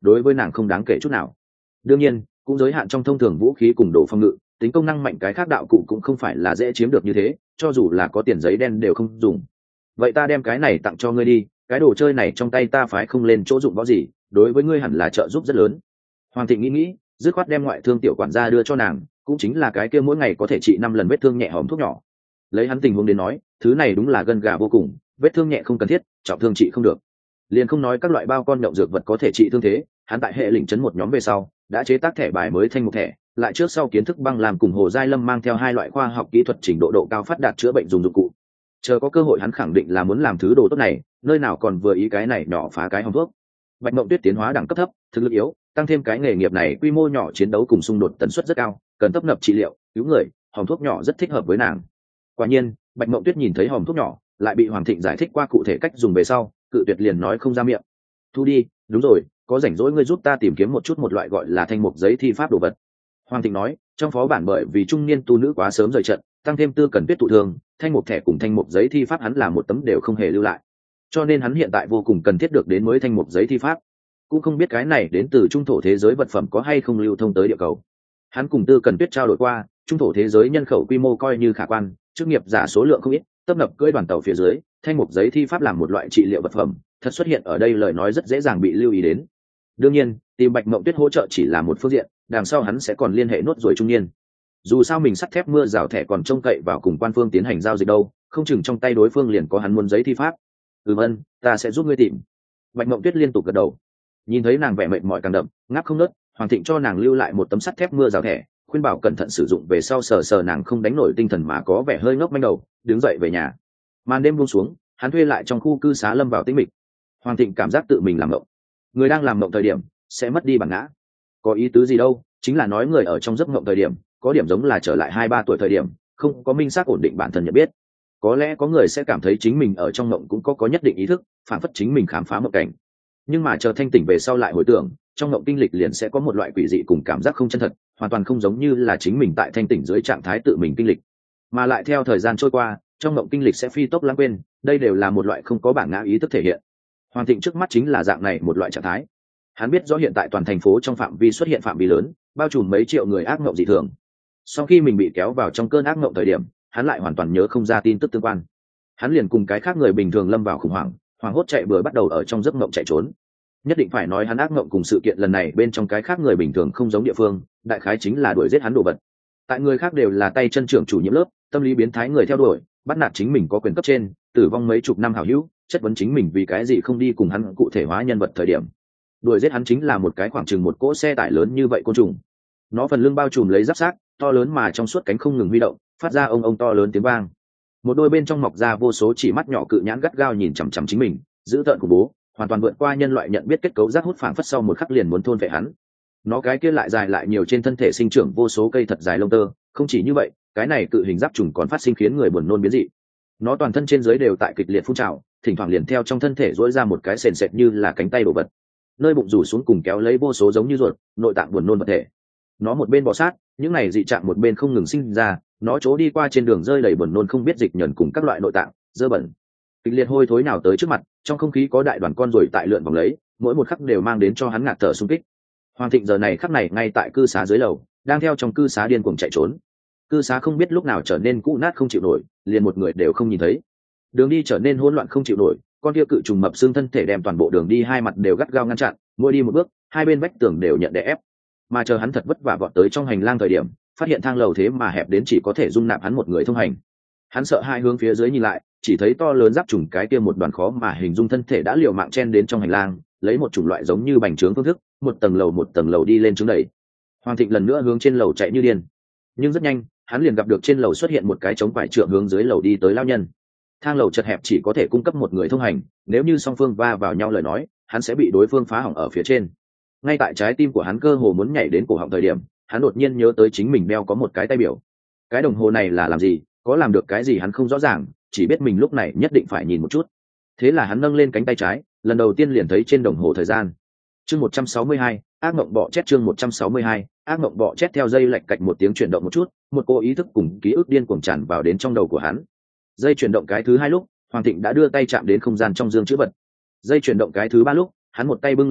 đối với nàng không đáng kể chút nào. Đương nhiên cũng giới hạn trong thông thường vũ khí cùng đồ phòng ngự, tính công năng mạnh cái khác đạo cụ cũng không phải là dễ chiếm được như thế, cho dù là có tiền giấy đen đều không dùng. Vậy ta đem cái này tặng cho ngươi đi, cái đồ chơi này trong tay ta phái không lên chỗ dụng võ gì, đối với ngươi hẳn là trợ giúp rất lớn. Hoàng Thịnh nghĩ nghĩ, dứt khoát đem ngoại thương tiểu quản gia đưa cho nàng, cũng chính là cái kia mỗi ngày có thể trị năm lần vết thương nhẹ hòm thuốc nhỏ. Lấy hắn tình huống đến nói, thứ này đúng là gân gà vô cùng, vết thương nhẹ không cần thiết, trọng thương trị không được. Liền không nói các loại bao con nhậu dược vật có thể trị thương thế, hắn tại hệ lĩnh trấn một nhóm về sau, đã chế tác thẻ bài mới thanh một thẻ, lại trước sau kiến thức băng làm cùng Hồ Giai Lâm mang theo hai loại khoa học kỹ thuật trình độ độ cao phát đạt chữa bệnh dùng dụng cụ. Chờ có cơ hội hắn khẳng định là muốn làm thứ đồ tốt này, nơi nào còn vừa ý cái này nhỏ phá cái hòm thuốc. Bạch Mộng Tuyết tiến hóa đẳng cấp thấp, thực lực yếu, tăng thêm cái nghề nghiệp này quy mô nhỏ, chiến đấu cùng xung đột tần suất rất cao, cần tấp nập trị liệu, cứu người, hòm thuốc nhỏ rất thích hợp với nàng. Quả nhiên, Bạch Mộng Tuyết nhìn thấy hòm thuốc nhỏ, lại bị Hoàng Thịnh giải thích qua cụ thể cách dùng về sau, cự tuyệt liền nói không ra miệng. Thu đi, đúng rồi, có rảnh rỗi ngươi giúp ta tìm kiếm một chút một loại gọi là thanh mục giấy thi pháp đồ vật. Hoàng Thịnh nói, trong phó bản bởi vì trung niên tu nữ quá sớm rời trận, tăng thêm Tư Cần Tuyết tụ thương, thanh mục thẻ cùng thanh mục giấy thi pháp hắn là một tấm đều không hề lưu lại, cho nên hắn hiện tại vô cùng cần thiết được đến mới thanh mục giấy thi pháp. Cũng không biết cái này đến từ trung thổ thế giới vật phẩm có hay không lưu thông tới địa cầu. Hắn cùng Tư Cần Tuyết trao đổi qua, trung thổ thế giới nhân khẩu quy mô coi như khả quan, chức nghiệp giả số lượng không ít, tấp nập cưỡi đoàn tàu phía dưới, thanh mục giấy thi pháp làm một loại trị liệu vật phẩm, thật xuất hiện ở đây lời nói rất dễ dàng bị lưu ý đến. Đương nhiên, tìm Bạch Mộng Tuyết hỗ trợ chỉ là một phương diện, đằng sau hắn sẽ còn liên hệ nốt rồi trung niên. Dù sao mình sắt thép mưa rào thẻ còn trông cậy vào cùng quan phương tiến hành giao dịch đâu, không chừng trong tay đối phương liền có hắn muốn giấy thi pháp. Ừm ân, ta sẽ giúp ngươi tìm. Bạch Mộng Tuyết liên tục gật đầu. Nhìn thấy nàng vẻ mệt mỏi càng đậm, ngáp không nớt, Hoàng Thịnh cho nàng lưu lại một tấm sắt thép mưa rào thẻ, khuyên bảo cẩn thận sử dụng về sau sờ sờ nàng không đánh nổi tinh thần mà có vẻ hơi ngốc manh đầu, đứng dậy về nhà. Màn đêm buông xuống, hắn thuê lại trong khu cư xá lâm vào tĩnh mịch. Hoàng Thịnh cảm giác tự mình làm mộng. Người đang làm mộng thời điểm sẽ mất đi bản ngã. Có ý tứ gì đâu, chính là nói người ở trong giấc mộng thời điểm có điểm giống là trở lại hai ba tuổi thời điểm, không có minh xác ổn định bản thân nhận biết. Có lẽ có người sẽ cảm thấy chính mình ở trong mộng cũng có có nhất định ý thức, phản phất chính mình khám phá mộng cảnh. Nhưng mà chờ thanh tỉnh về sau lại hồi tưởng, trong mộng kinh lịch liền sẽ có một loại quỷ dị cùng cảm giác không chân thật, hoàn toàn không giống như là chính mình tại thanh tỉnh dưới trạng thái tự mình kinh lịch. Mà lại theo thời gian trôi qua, trong mộng kinh lịch sẽ phi tốc lãng quên, đây đều là một loại không có bản ngã ý thức thể hiện. Hoàng Thịnh trước mắt chính là dạng này một loại trạng thái. Hắn biết rõ hiện tại toàn thành phố trong phạm vi xuất hiện phạm vi lớn, bao trùm mấy triệu người ác mộng dị thường. Sau khi mình bị kéo vào trong cơn ác mộng thời điểm, hắn lại hoàn toàn nhớ không ra tin tức tương quan. Hắn liền cùng cái khác người bình thường lâm vào khủng hoảng, hoảng hốt chạy bừa bắt đầu ở trong giấc mộng chạy trốn. Nhất định phải nói hắn ác mộng cùng sự kiện lần này bên trong cái khác người bình thường không giống địa phương, đại khái chính là đuổi giết hắn đồ vật. Tại người khác đều là tay chân trưởng chủ nhiệm lớp, tâm lý biến thái người theo đuổi, bắt nạt chính mình có quyền cấp trên, tử vong mấy chục năm hảo hữu, chất vấn chính mình vì cái gì không đi cùng hắn cụ thể hóa nhân vật thời điểm. Đuổi giết hắn chính là một cái khoảng chừng một cỗ xe tải lớn như vậy côn trùng. Nó phần lưng bao trùm lấy giáp xác, to lớn mà trong suốt cánh không ngừng huy động, phát ra ông ông to lớn tiếng vang. Một đôi bên trong mọc ra vô số chỉ mắt nhỏ cự nhãn gắt gao nhìn chằm chằm chính mình, dữ tợn khủng bố, hoàn toàn vượt qua nhân loại nhận biết kết cấu giác hút phảng phất sau một khắc liền muốn thôn vệ hắn. Nó cái kia lại dài lại nhiều trên thân thể sinh trưởng vô số cây thật dài lông tơ, không chỉ như vậy, cái này cự hình giáp trùng còn phát sinh khiến người buồn nôn biến dị. Nó toàn thân trên dưới đều tại kịch liệt phun trào, thỉnh thoảng liền theo trong thân thể rỗi ra một cái sền sệt như là cánh tay đổ vật, nơi bụng rủ xuống cùng kéo lấy vô số giống như ruột, nội tạng buồn nôn vật thể. Nó một bên bò sát, những này dị trạng một bên không ngừng sinh ra, nó trố đi qua trên đường rơi đầy buồn nôn không biết dịch nhẫn cùng các loại nội tạng dơ bẩn, kịch liệt hôi thối nào tới trước mặt, trong không khí có đại đoàn con ruồi tại lượn vòng lấy, mỗi một khắc đều mang đến cho hắn ngạt thở xung kích. Hoàng Thịnh giờ này khắc này ngay tại cư xá dưới lầu, đang theo trong cư xá điên cuồng chạy trốn. Cư xá không biết lúc nào trở nên cũ nát không chịu nổi, liền một người đều không nhìn thấy. Đường đi trở nên hỗn loạn không chịu nổi, con kia cự trùng mập xương thân thể đem toàn bộ đường đi hai mặt đều gắt gao ngăn chặn, mỗi đi một bước, hai bên vách tường đều nhận đè ép. Mà chờ hắn thật vất vả vọt tới trong hành lang thời điểm, phát hiện thang lầu thế mà hẹp đến chỉ có thể dung nạp hắn một người thông hành. Hắn sợ hai hướng phía dưới nhìn lại, chỉ thấy to lớn giáp trùng cái kia một đoàn khó mà hình dung thân thể đã liều mạng chen đến trong hành lang, lấy một chủng loại giống như bành trướng phương thức, một tầng lầu một tầng lầu đi lên trứng đẩy. Hoàng Thịnh lần nữa hướng trên lầu chạy như điên, nhưng rất nhanh, hắn liền gặp được trên lầu xuất hiện một cái trống quải trượng hướng dưới lầu đi tới lao nhân. Thang lầu chật hẹp chỉ có thể cung cấp một người thông hành, nếu như song phương va vào nhau lời nói, hắn sẽ bị đối phương phá hỏng ở phía trên. Ngay tại trái tim của hắn cơ hồ muốn nhảy đến cổ họng thời điểm, hắn đột nhiên nhớ tới chính mình đeo có một cái tay biểu. Cái đồng hồ này là làm gì, có làm được cái gì hắn không rõ ràng, chỉ biết mình lúc này nhất định phải nhìn một chút. Thế là hắn nâng lên cánh tay trái, lần đầu tiên liền thấy trên đồng hồ thời gian. Chương một trăm sáu mươi hai, ác mộng bọ chét. Chương một trăm sáu mươi hai, ác mộng bọ chét. Theo dây lạch cạch một tiếng chuyển động một chút, một cô ý thức cùng ký ức điên cuồng tràn vào đến trong đầu của hắn. Dây chuyển động cái thứ hai lúc, Hoàng Thịnh đã đưa tay chạm đến không gian trong dương chữ vật. Dây chuyển động cái thứ ba lúc, hắn một tay bưng lệ nặng,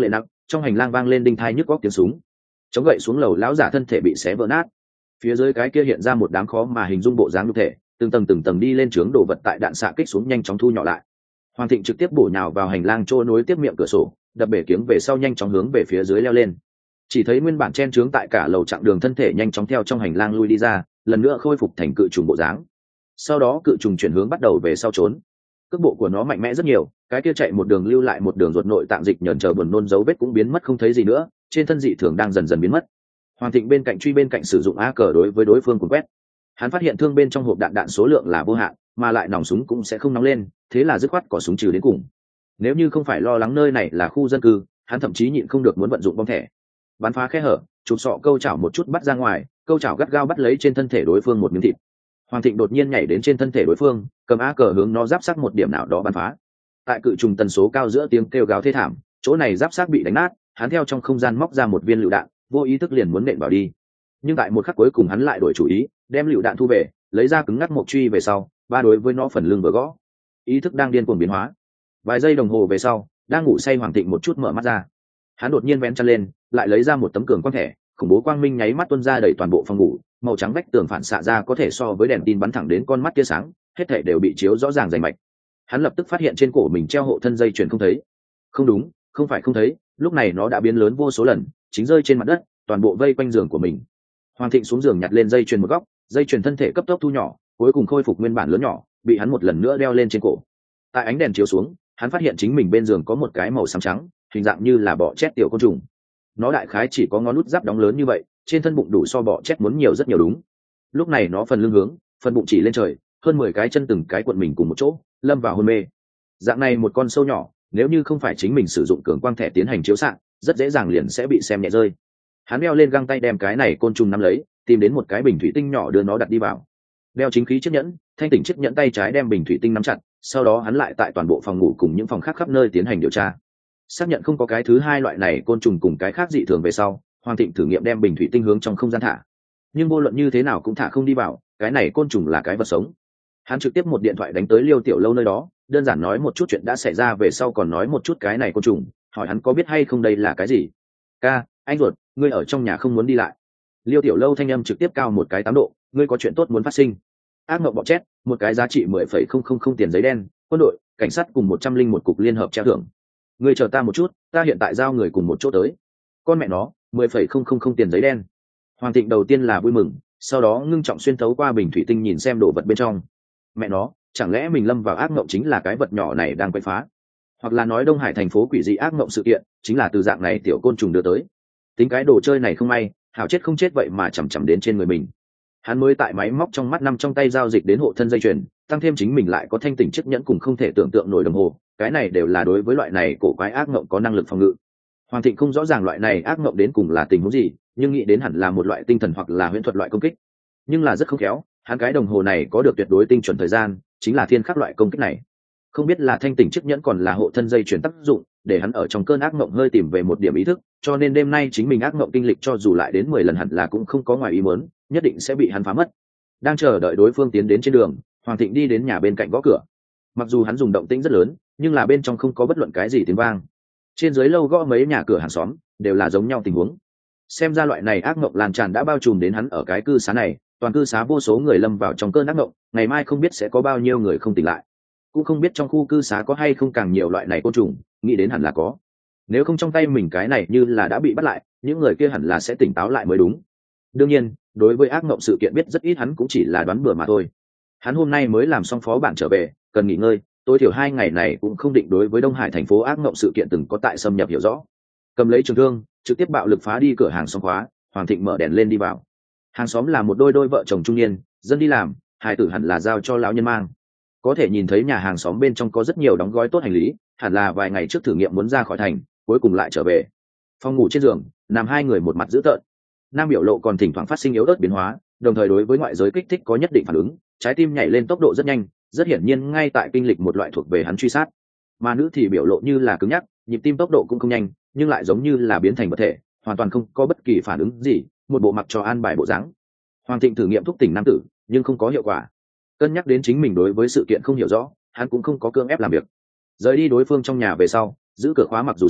trong hành lang vang lên đinh thai nhức góc tiếng súng. Chống gậy xuống lầu, lão giả thân thể bị xé vỡ nát. Phía dưới cái kia hiện ra một đám khó mà hình dung bộ dáng nhục thể, từng tầng từng tầng đi lên trướng đồ vật tại đạn xạ kích xuống nhanh chóng thu nhỏ lại. Hoàng Thịnh trực tiếp bổ nhào vào hành lang trôi nối tiếp miệng cửa sổ, đập bể kiếng về sau nhanh chóng hướng về phía dưới leo lên. Chỉ thấy nguyên bản chen trướng tại cả lầu chặng đường thân thể nhanh chóng theo trong hành lang lui đi ra, lần nữa khôi phục thành cự trùng bộ dáng. Sau đó cự trùng chuyển hướng bắt đầu về sau trốn. Cước bộ của nó mạnh mẽ rất nhiều, cái kia chạy một đường lưu lại một đường ruột nội tạng dịch nhờn chờ buồn nôn dấu vết cũng biến mất không thấy gì nữa, trên thân dị thường đang dần dần biến mất. Hoàng Thịnh bên cạnh truy bên cạnh sử dụng a cờ đối với đối phương cuốn quét. Hắn phát hiện thương bên trong hộp đạn đạn số lượng là vô hạn, mà lại nòng súng cũng sẽ không nóng lên, thế là dứt khoát cỏ súng trừ đến cùng. Nếu như không phải lo lắng nơi này là khu dân cư, hắn thậm chí nhịn không được muốn vận dụng bom thẻ. Bắn phá khe hở, chụp sọ câu chảo một chút bắt ra ngoài, câu chảo gắt gao bắt lấy trên thân thể đối phương một miếng thịt. Hoàng Thịnh đột nhiên nhảy đến trên thân thể đối phương, cầm a cờ hướng nó giáp sát một điểm nào đó bắn phá. Tại cự trùng tần số cao giữa tiếng kêu gào thê thảm, chỗ này giáp sát bị đánh nát, hắn theo trong không gian móc ra một viên lựu đạn, vô ý thức liền muốn nện vào đi. Nhưng tại một khắc cuối cùng hắn lại đổi chủ ý, đem lựu đạn thu về, lấy ra cứng ngắc mộc truy về sau, ba đối với nó phần lưng vừa gõ. Ý thức đang điên cuồng biến hóa. Vài giây đồng hồ về sau, đang ngủ say Hoàng Thịnh một chút mở mắt ra. Hắn đột nhiên vén chăn lên, lại lấy ra một tấm cường quang thẻ, khủng bố quang minh nháy mắt tuôn ra đầy toàn bộ phòng ngủ, màu trắng vách tường phản xạ ra có thể so với đèn tin bắn thẳng đến con mắt tia sáng, hết thảy đều bị chiếu rõ ràng rành mạch. Hắn lập tức phát hiện trên cổ mình treo hộ thân dây chuyền không thấy. Không đúng, không phải không thấy, lúc này nó đã biến lớn vô số lần, chính rơi trên mặt đất, toàn bộ vây quanh giường của mình. Hoàng Thịnh xuống giường nhặt lên dây chuyền một góc, dây chuyền thân thể cấp tốc thu nhỏ, cuối cùng khôi phục nguyên bản lớn nhỏ, bị hắn một lần nữa đeo lên trên cổ. Tại ánh đèn chiếu xuống, hắn phát hiện chính mình bên giường có một cái màu xám trắng, hình dạng như là bọ chét tiểu côn trùng. Nó đại khái chỉ có ngón nút giáp đóng lớn như vậy, trên thân bụng đủ so bọ chét muốn nhiều rất nhiều đúng. Lúc này nó phần lưng hướng, phần bụng chỉ lên trời, hơn mười cái chân từng cái cuộn mình cùng một chỗ, lâm vào hôn mê. Dạng này một con sâu nhỏ, nếu như không phải chính mình sử dụng cường quang thẻ tiến hành chiếu xạ, rất dễ dàng liền sẽ bị xem nhẹ rơi. Hắn đeo lên găng tay đem cái này côn trùng nắm lấy, tìm đến một cái bình thủy tinh nhỏ đưa nó đặt đi vào. Đeo chính khí chiếc nhẫn, thanh tỉnh chiếc nhẫn tay trái đem bình thủy tinh nắm chặt, sau đó hắn lại tại toàn bộ phòng ngủ cùng những phòng khác khắp nơi tiến hành điều tra. Xác nhận không có cái thứ hai loại này côn trùng cùng cái khác dị thường về sau, Hoàng Thịnh thử nghiệm đem bình thủy tinh hướng trong không gian thả. Nhưng vô luận như thế nào cũng thả không đi vào, cái này côn trùng là cái vật sống. Hắn trực tiếp một điện thoại đánh tới Liêu Tiểu Lâu nơi đó, đơn giản nói một chút chuyện đã xảy ra về sau còn nói một chút cái này côn trùng, hỏi hắn có biết hay không đây là cái gì. Ca, anh ruột, ngươi ở trong nhà không muốn đi lại. Liêu Tiểu Lâu thanh âm trực tiếp cao một cái tám độ, ngươi có chuyện tốt muốn phát sinh. Ác mộng bọ chét, một cái giá trị mười phẩy không không không tiền giấy đen, quân đội, cảnh sát cùng một trăm linh một cục liên hợp treo thưởng. Ngươi chờ ta một chút, ta hiện tại giao người cùng một chỗ tới. Con mẹ nó, mười phẩy không không không tiền giấy đen. Hoàng Thịnh đầu tiên là vui mừng, sau đó ngưng trọng xuyên thấu qua bình thủy tinh nhìn xem đồ vật bên trong. Mẹ nó, chẳng lẽ mình lâm vào ác mộng chính là cái vật nhỏ này đang quậy phá? Hoặc là nói Đông Hải thành phố quỷ dị ác mộng sự kiện chính là từ dạng này tiểu côn trùng đưa tới. Tính cái đồ chơi này không may, hảo chết không chết vậy mà chằm chằm đến trên người mình. Hắn mới tại máy móc trong mắt năm trong tay giao dịch đến hộ thân dây chuyền, tăng thêm chính mình lại có thanh tỉnh chiếc nhẫn cùng không thể tưởng tượng nổi đồng hồ, cái này đều là đối với loại này cổ quái ác mộng có năng lực phòng ngự. Hoàng Thịnh không rõ ràng loại này ác mộng đến cùng là tình huống gì, nhưng nghĩ đến hẳn là một loại tinh thần hoặc là huyễn thuật loại công kích. Nhưng là rất không khéo, hắn cái đồng hồ này có được tuyệt đối tinh chuẩn thời gian, chính là thiên khắc loại công kích này. Không biết là thanh tỉnh chiếc nhẫn còn là hộ thân dây chuyển tác dụng, để hắn ở trong cơn ác mộng hơi tìm về một điểm ý thức, cho nên đêm nay chính mình ác mộng kinh lịch cho dù lại đến mười lần hẳn là cũng không có ngoài ý muốn, nhất định sẽ bị hắn phá mất. Đang chờ đợi đối phương tiến đến trên đường, Hoàng Thịnh đi đến nhà bên cạnh gõ cửa. Mặc dù hắn dùng động tĩnh rất lớn, nhưng là bên trong không có bất luận cái gì tiếng vang. Trên dưới lâu gõ mấy nhà cửa hàng xóm, đều là giống nhau tình huống. Xem ra loại này ác mộng lan tràn đã bao trùm đến hắn ở cái cư xá này, toàn cư xá vô số người lâm vào trong cơn ác mộng, ngày mai không biết sẽ có bao nhiêu người không tỉnh lại. Cũng không biết trong khu cư xá có hay không càng nhiều loại này côn trùng, nghĩ đến hẳn là có. Nếu không trong tay mình cái này như là đã bị bắt lại, những người kia hẳn là sẽ tỉnh táo lại mới đúng. Đương nhiên, đối với ác mộng sự kiện biết rất ít hắn cũng chỉ là đoán bừa mà thôi. Hắn hôm nay mới làm xong phó bản trở về, cần nghỉ ngơi, tối thiểu hai ngày này cũng không định đối với Đông Hải thành phố ác mộng sự kiện từng có tại xâm nhập hiểu rõ. Cầm lấy trường thương, trực tiếp bạo lực phá đi cửa hàng xóm khóa, Hoàng Thịnh mở đèn lên đi vào. Hàng xóm là một đôi đôi vợ chồng trung niên, dân đi làm, hài tử hẳn là giao cho lão nhân mang. Có thể nhìn thấy nhà hàng xóm bên trong có rất nhiều đóng gói tốt hành lý, hẳn là vài ngày trước thử nghiệm muốn ra khỏi thành, cuối cùng lại trở về. Phòng ngủ trên giường, nằm hai người một mặt dữ tợn. Nam biểu lộ còn thỉnh thoảng phát sinh yếu ớt biến hóa, đồng thời đối với ngoại giới kích thích có nhất định phản ứng, trái tim nhảy lên tốc độ rất nhanh, rất hiển nhiên ngay tại kinh lịch một loại thuộc về hắn truy sát. Mà nữ thì biểu lộ như là cứng nhắc, nhịp tim tốc độ cũng không nhanh, nhưng lại giống như là biến thành vật thể, hoàn toàn không có bất kỳ phản ứng gì, một bộ mặc cho an bài bộ dáng. Hoàng Thịnh thử nghiệm thúc tỉnh nam tử, nhưng không có hiệu quả. Cân nhắc đến chính mình đối với sự kiện không hiểu rõ, hắn cũng không có cưỡng ép làm việc. Rời đi đối phương trong nhà về sau, giữ cửa khóa mặc dù xấu,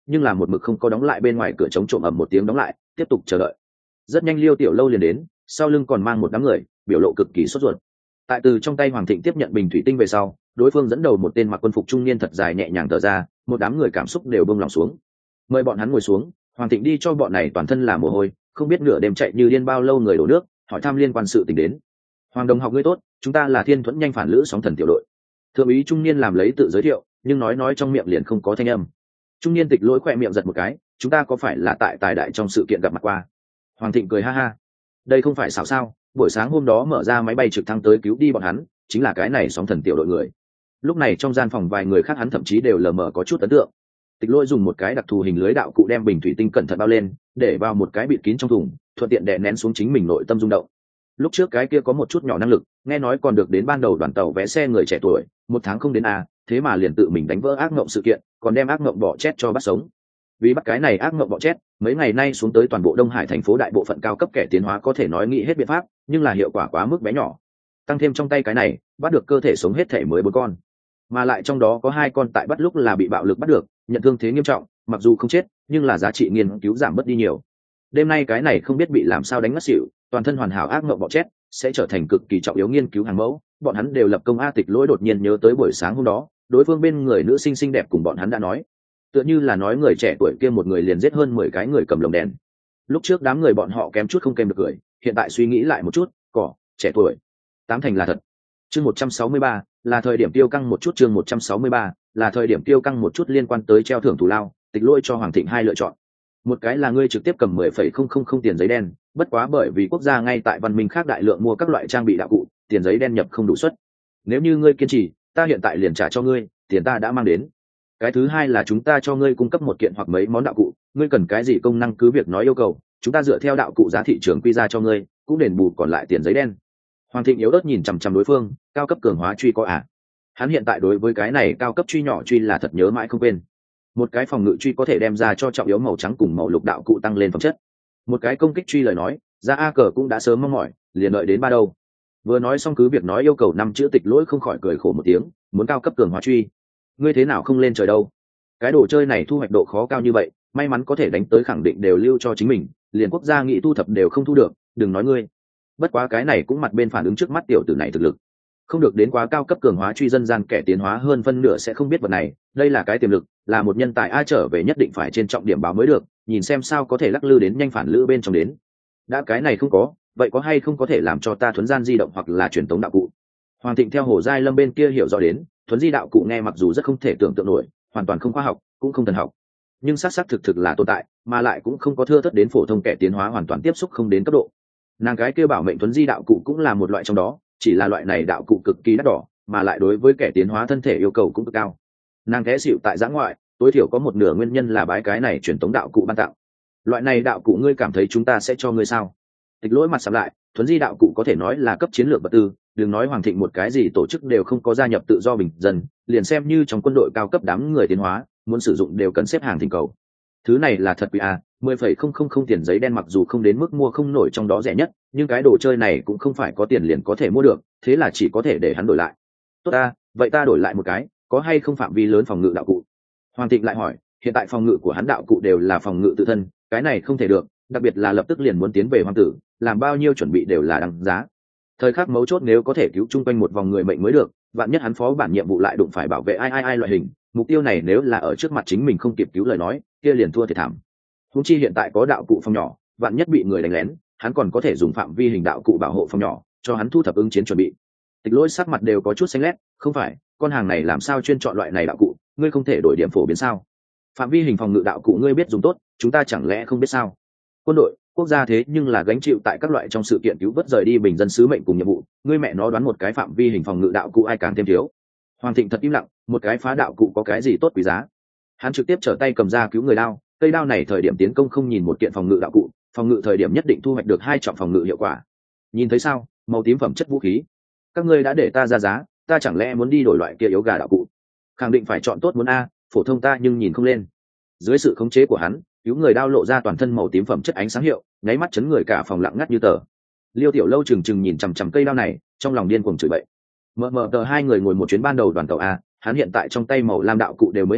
nhưng là một mực không có đóng lại bên ngoài cửa chống trộm ầm một tiếng đóng lại, tiếp tục chờ đợi. Rất nhanh Liêu Tiểu Lâu liền đến, sau lưng còn mang một đám người, biểu lộ cực kỳ sốt ruột. Tại từ trong tay Hoàng Thịnh tiếp nhận bình thủy tinh về sau, đối phương dẫn đầu một tên mặc quân phục trung niên thật dài nhẹ nhàng thở ra, một đám người cảm xúc đều bông lòng xuống. Mời bọn hắn ngồi xuống, Hoàng Thịnh đi cho bọn này toàn thân là mồ hôi, không biết nửa đêm chạy như điên bao lâu người đổ nước, hỏi thăm liên quan sự tình đến. Hoàng đồng học ngươi tốt, chúng ta là Thiên Thuẫn nhanh phản lữ sóng thần tiểu đội. Thượng úy trung niên làm lấy tự giới thiệu, nhưng nói nói trong miệng liền không có thanh âm. Trung niên Tịch Lỗi khỏe miệng giật một cái, chúng ta có phải là tại tài đại trong sự kiện gặp mặt qua? Hoàng Thịnh cười ha ha, đây không phải xảo sao, buổi sáng hôm đó mở ra máy bay trực thăng tới cứu đi bọn hắn, chính là cái này sóng thần tiểu đội người. Lúc này trong gian phòng vài người khác hắn thậm chí đều lờ mờ có chút ấn tượng. Tịch Lỗi dùng một cái đặc thù hình lưới đạo cụ đem bình thủy tinh cẩn thận bao lên, để vào một cái bịt kín trong thùng, thuận tiện đè nén xuống chính mình nội tâm rung động. Lúc trước cái kia có một chút nhỏ năng lực, nghe nói còn được đến ban đầu đoàn tàu vé xe người trẻ tuổi, một tháng không đến à, thế mà liền tự mình đánh vỡ ác mộng sự kiện, còn đem ác mộng bỏ chết cho bắt sống. Vì bắt cái này ác mộng bỏ chết, mấy ngày nay xuống tới toàn bộ Đông Hải thành phố đại bộ phận cao cấp kẻ tiến hóa có thể nói nghĩ hết biện pháp, nhưng là hiệu quả quá mức bé nhỏ. Tăng thêm trong tay cái này, bắt được cơ thể sống hết thể mới bốn con, mà lại trong đó có hai con tại bắt lúc là bị bạo lực bắt được, nhận thương thế nghiêm trọng, mặc dù không chết, nhưng là giá trị nghiên cứu giảm mất đi nhiều. Đêm nay cái này không biết bị làm sao đánh ngất xỉu, toàn thân hoàn hảo ác mộng bọ chết sẽ trở thành cực kỳ trọng yếu nghiên cứu hàng mẫu. Bọn hắn đều lập công. A Tịch Lỗi đột nhiên nhớ tới buổi sáng hôm đó, đối phương bên người nữ sinh xinh đẹp cùng bọn hắn đã nói, tựa như là nói người trẻ tuổi kia một người liền giết hơn mười cái người cầm lồng đèn. Lúc trước đám người bọn họ kém chút không kèm được cười, hiện tại suy nghĩ lại một chút, cỏ trẻ tuổi tám thành là thật. Chương một trăm sáu mươi ba là thời điểm tiêu căng một chút. Chương một trăm sáu mươi ba là thời điểm tiêu căng một chút liên quan tới treo thưởng thù lao. Tịch Lỗi cho Hoàng Thịnh hai lựa chọn. Một cái là ngươi trực tiếp cầm mười phẩy không không không tiền giấy đen, bất quá bởi vì quốc gia ngay tại văn minh khác đại lượng mua các loại trang bị đạo cụ, tiền giấy đen nhập không đủ suất. Nếu như ngươi kiên trì, ta hiện tại liền trả cho ngươi, tiền ta đã mang đến. Cái thứ hai là chúng ta cho ngươi cung cấp một kiện hoặc mấy món đạo cụ, ngươi cần cái gì công năng cứ việc nói yêu cầu, chúng ta dựa theo đạo cụ giá thị trường quy ra cho ngươi, cũng đền bù còn lại tiền giấy đen. Hoàng Thịnh yếu ớt nhìn chằm chằm đối phương, cao cấp cường hóa truy có à? Hắn hiện tại đối với cái này cao cấp truy nhỏ truy là thật nhớ mãi không quên. Một cái phòng ngự truy có thể đem ra cho trọng yếu màu trắng cùng màu lục đạo cụ tăng lên phẩm chất. Một cái công kích truy lời nói, ra A cờ cũng đã sớm mong mỏi, liền đợi đến ba đâu. Vừa nói xong cứ việc nói yêu cầu năm chữ Tịch Lỗi không khỏi cười khổ một tiếng, muốn cao cấp cường hóa truy, ngươi thế nào không lên trời đâu? Cái đồ chơi này thu hoạch độ khó cao như vậy, may mắn có thể đánh tới khẳng định đều lưu cho chính mình, liền quốc gia nghị thu thập đều không thu được, đừng nói ngươi. Bất quá cái này cũng mặt bên phản ứng trước mắt tiểu tử này thực lực không được đến quá cao cấp cường hóa truy, dân gian kẻ tiến hóa hơn phân nửa sẽ không biết vật này, đây là cái tiềm lực, là một nhân tài ai trở về nhất định phải trên trọng điểm báo mới được, nhìn xem sao có thể lắc lư đến nhanh phản lữ bên trong đến. Đã cái này không có, vậy có hay không có thể làm cho ta thuấn gian di động hoặc là truyền tống đạo cụ? Hoàng Thịnh theo Hồ Giai Lâm bên kia hiểu rõ đến, thuấn di đạo cụ nghe mặc dù rất không thể tưởng tượng nổi, hoàn toàn không khoa học, cũng không thần học, nhưng xác xác thực thực là tồn tại, mà lại cũng không có thưa thớt đến phổ thông kẻ tiến hóa hoàn toàn tiếp xúc không đến cấp độ. Nàng cái kêu bảo mệnh thuấn di đạo cụ cũng là một loại trong đó, chỉ là loại này đạo cụ cực kỳ đắt đỏ, mà lại đối với kẻ tiến hóa thân thể yêu cầu cũng cực cao. Nàng té xịu tại giã ngoại, tối thiểu có một nửa nguyên nhân là bái cái này truyền tống đạo cụ ban tặng. Loại này đạo cụ ngươi cảm thấy chúng ta sẽ cho ngươi sao? Tịch Lỗi mặt sầm lại, thuấn di đạo cụ có thể nói là cấp chiến lược vật tư, đừng nói Hoàng Thịnh một cái gì tổ chức đều không có gia nhập tự do bình dân, liền xem như trong quân đội cao cấp đám người tiến hóa, muốn sử dụng đều cần xếp hàng thỉnh cầu. Thứ này là thật quý à, mười phẩy không không không tiền giấy đen mặc dù không đến mức mua không nổi trong đó rẻ nhất, nhưng cái đồ chơi này cũng không phải có tiền liền có thể mua được, thế là chỉ có thể để hắn đổi lại. Tốt ta, vậy ta đổi lại một cái, có hay không phạm vi lớn phòng ngự đạo cụ? Hoàng Thịnh lại hỏi, hiện tại phòng ngự của hắn đạo cụ đều là phòng ngự tự thân, cái này không thể được, đặc biệt là lập tức liền muốn tiến về hoàng tử, làm bao nhiêu chuẩn bị đều là đáng giá. Thời khắc mấu chốt nếu có thể cứu chung quanh một vòng người mệnh mới được, vạn nhất hắn phó bản nhiệm vụ lại đụng phải bảo vệ ai ai ai loại hình, mục tiêu này nếu là ở trước mặt chính mình không kịp cứu lời nói, kia liền thua thiệt thảm. Húng chi hiện tại có đạo cụ phòng nhỏ, vạn nhất bị người đánh lén, hắn còn có thể dùng phạm vi hình đạo cụ bảo hộ phòng nhỏ, cho hắn thu thập ứng chiến chuẩn bị. Tịch Lỗi sắc mặt đều có chút xanh lét, không phải, con hàng này làm sao chuyên chọn loại này đạo cụ, ngươi không thể đổi điểm phổ biến sao? Phạm vi hình phòng ngự đạo cụ ngươi biết dùng tốt, chúng ta chẳng lẽ không biết sao? Quân đội, quốc gia thế nhưng là gánh chịu tại các loại trong sự kiện cứu vớt rời đi bình dân sứ mệnh cùng nhiệm vụ, ngươi mẹ nó đoán một cái phạm vi hình phòng ngự đạo cụ ai càng thêm thiếu? Hoàng Thịnh thật im lặng, một cái phá đạo cụ có cái gì tốt quý giá? Hắn trực tiếp trở tay cầm ra cứu người đao, cây đao này thời điểm tiến công không nhìn một kiện phòng ngự đạo cụ, phòng ngự thời điểm nhất định thu hoạch được hai trọng phòng ngự hiệu quả. Nhìn thấy sao, màu tím phẩm chất vũ khí, các ngươi đã để ta ra giá, ta chẳng lẽ muốn đi đổi loại kia yếu gà đạo cụ? Khẳng định phải chọn tốt muốn a, phổ thông ta nhưng nhìn không lên. Dưới sự khống chế của hắn, cứu người đao lộ ra toàn thân màu tím phẩm chất ánh sáng hiệu, nháy mắt chấn người cả phòng lặng ngắt như tờ. Liêu Tiểu Lâu chừng chừng nhìn chằm chằm cây đao này, trong lòng điên cuồng chửi bậy. Mờ mờ tờ hai người ngồi một chuyến ban đầu đoàn tàu a, hắn hiện tại trong tay màu lam đạo cụ đều mới hai,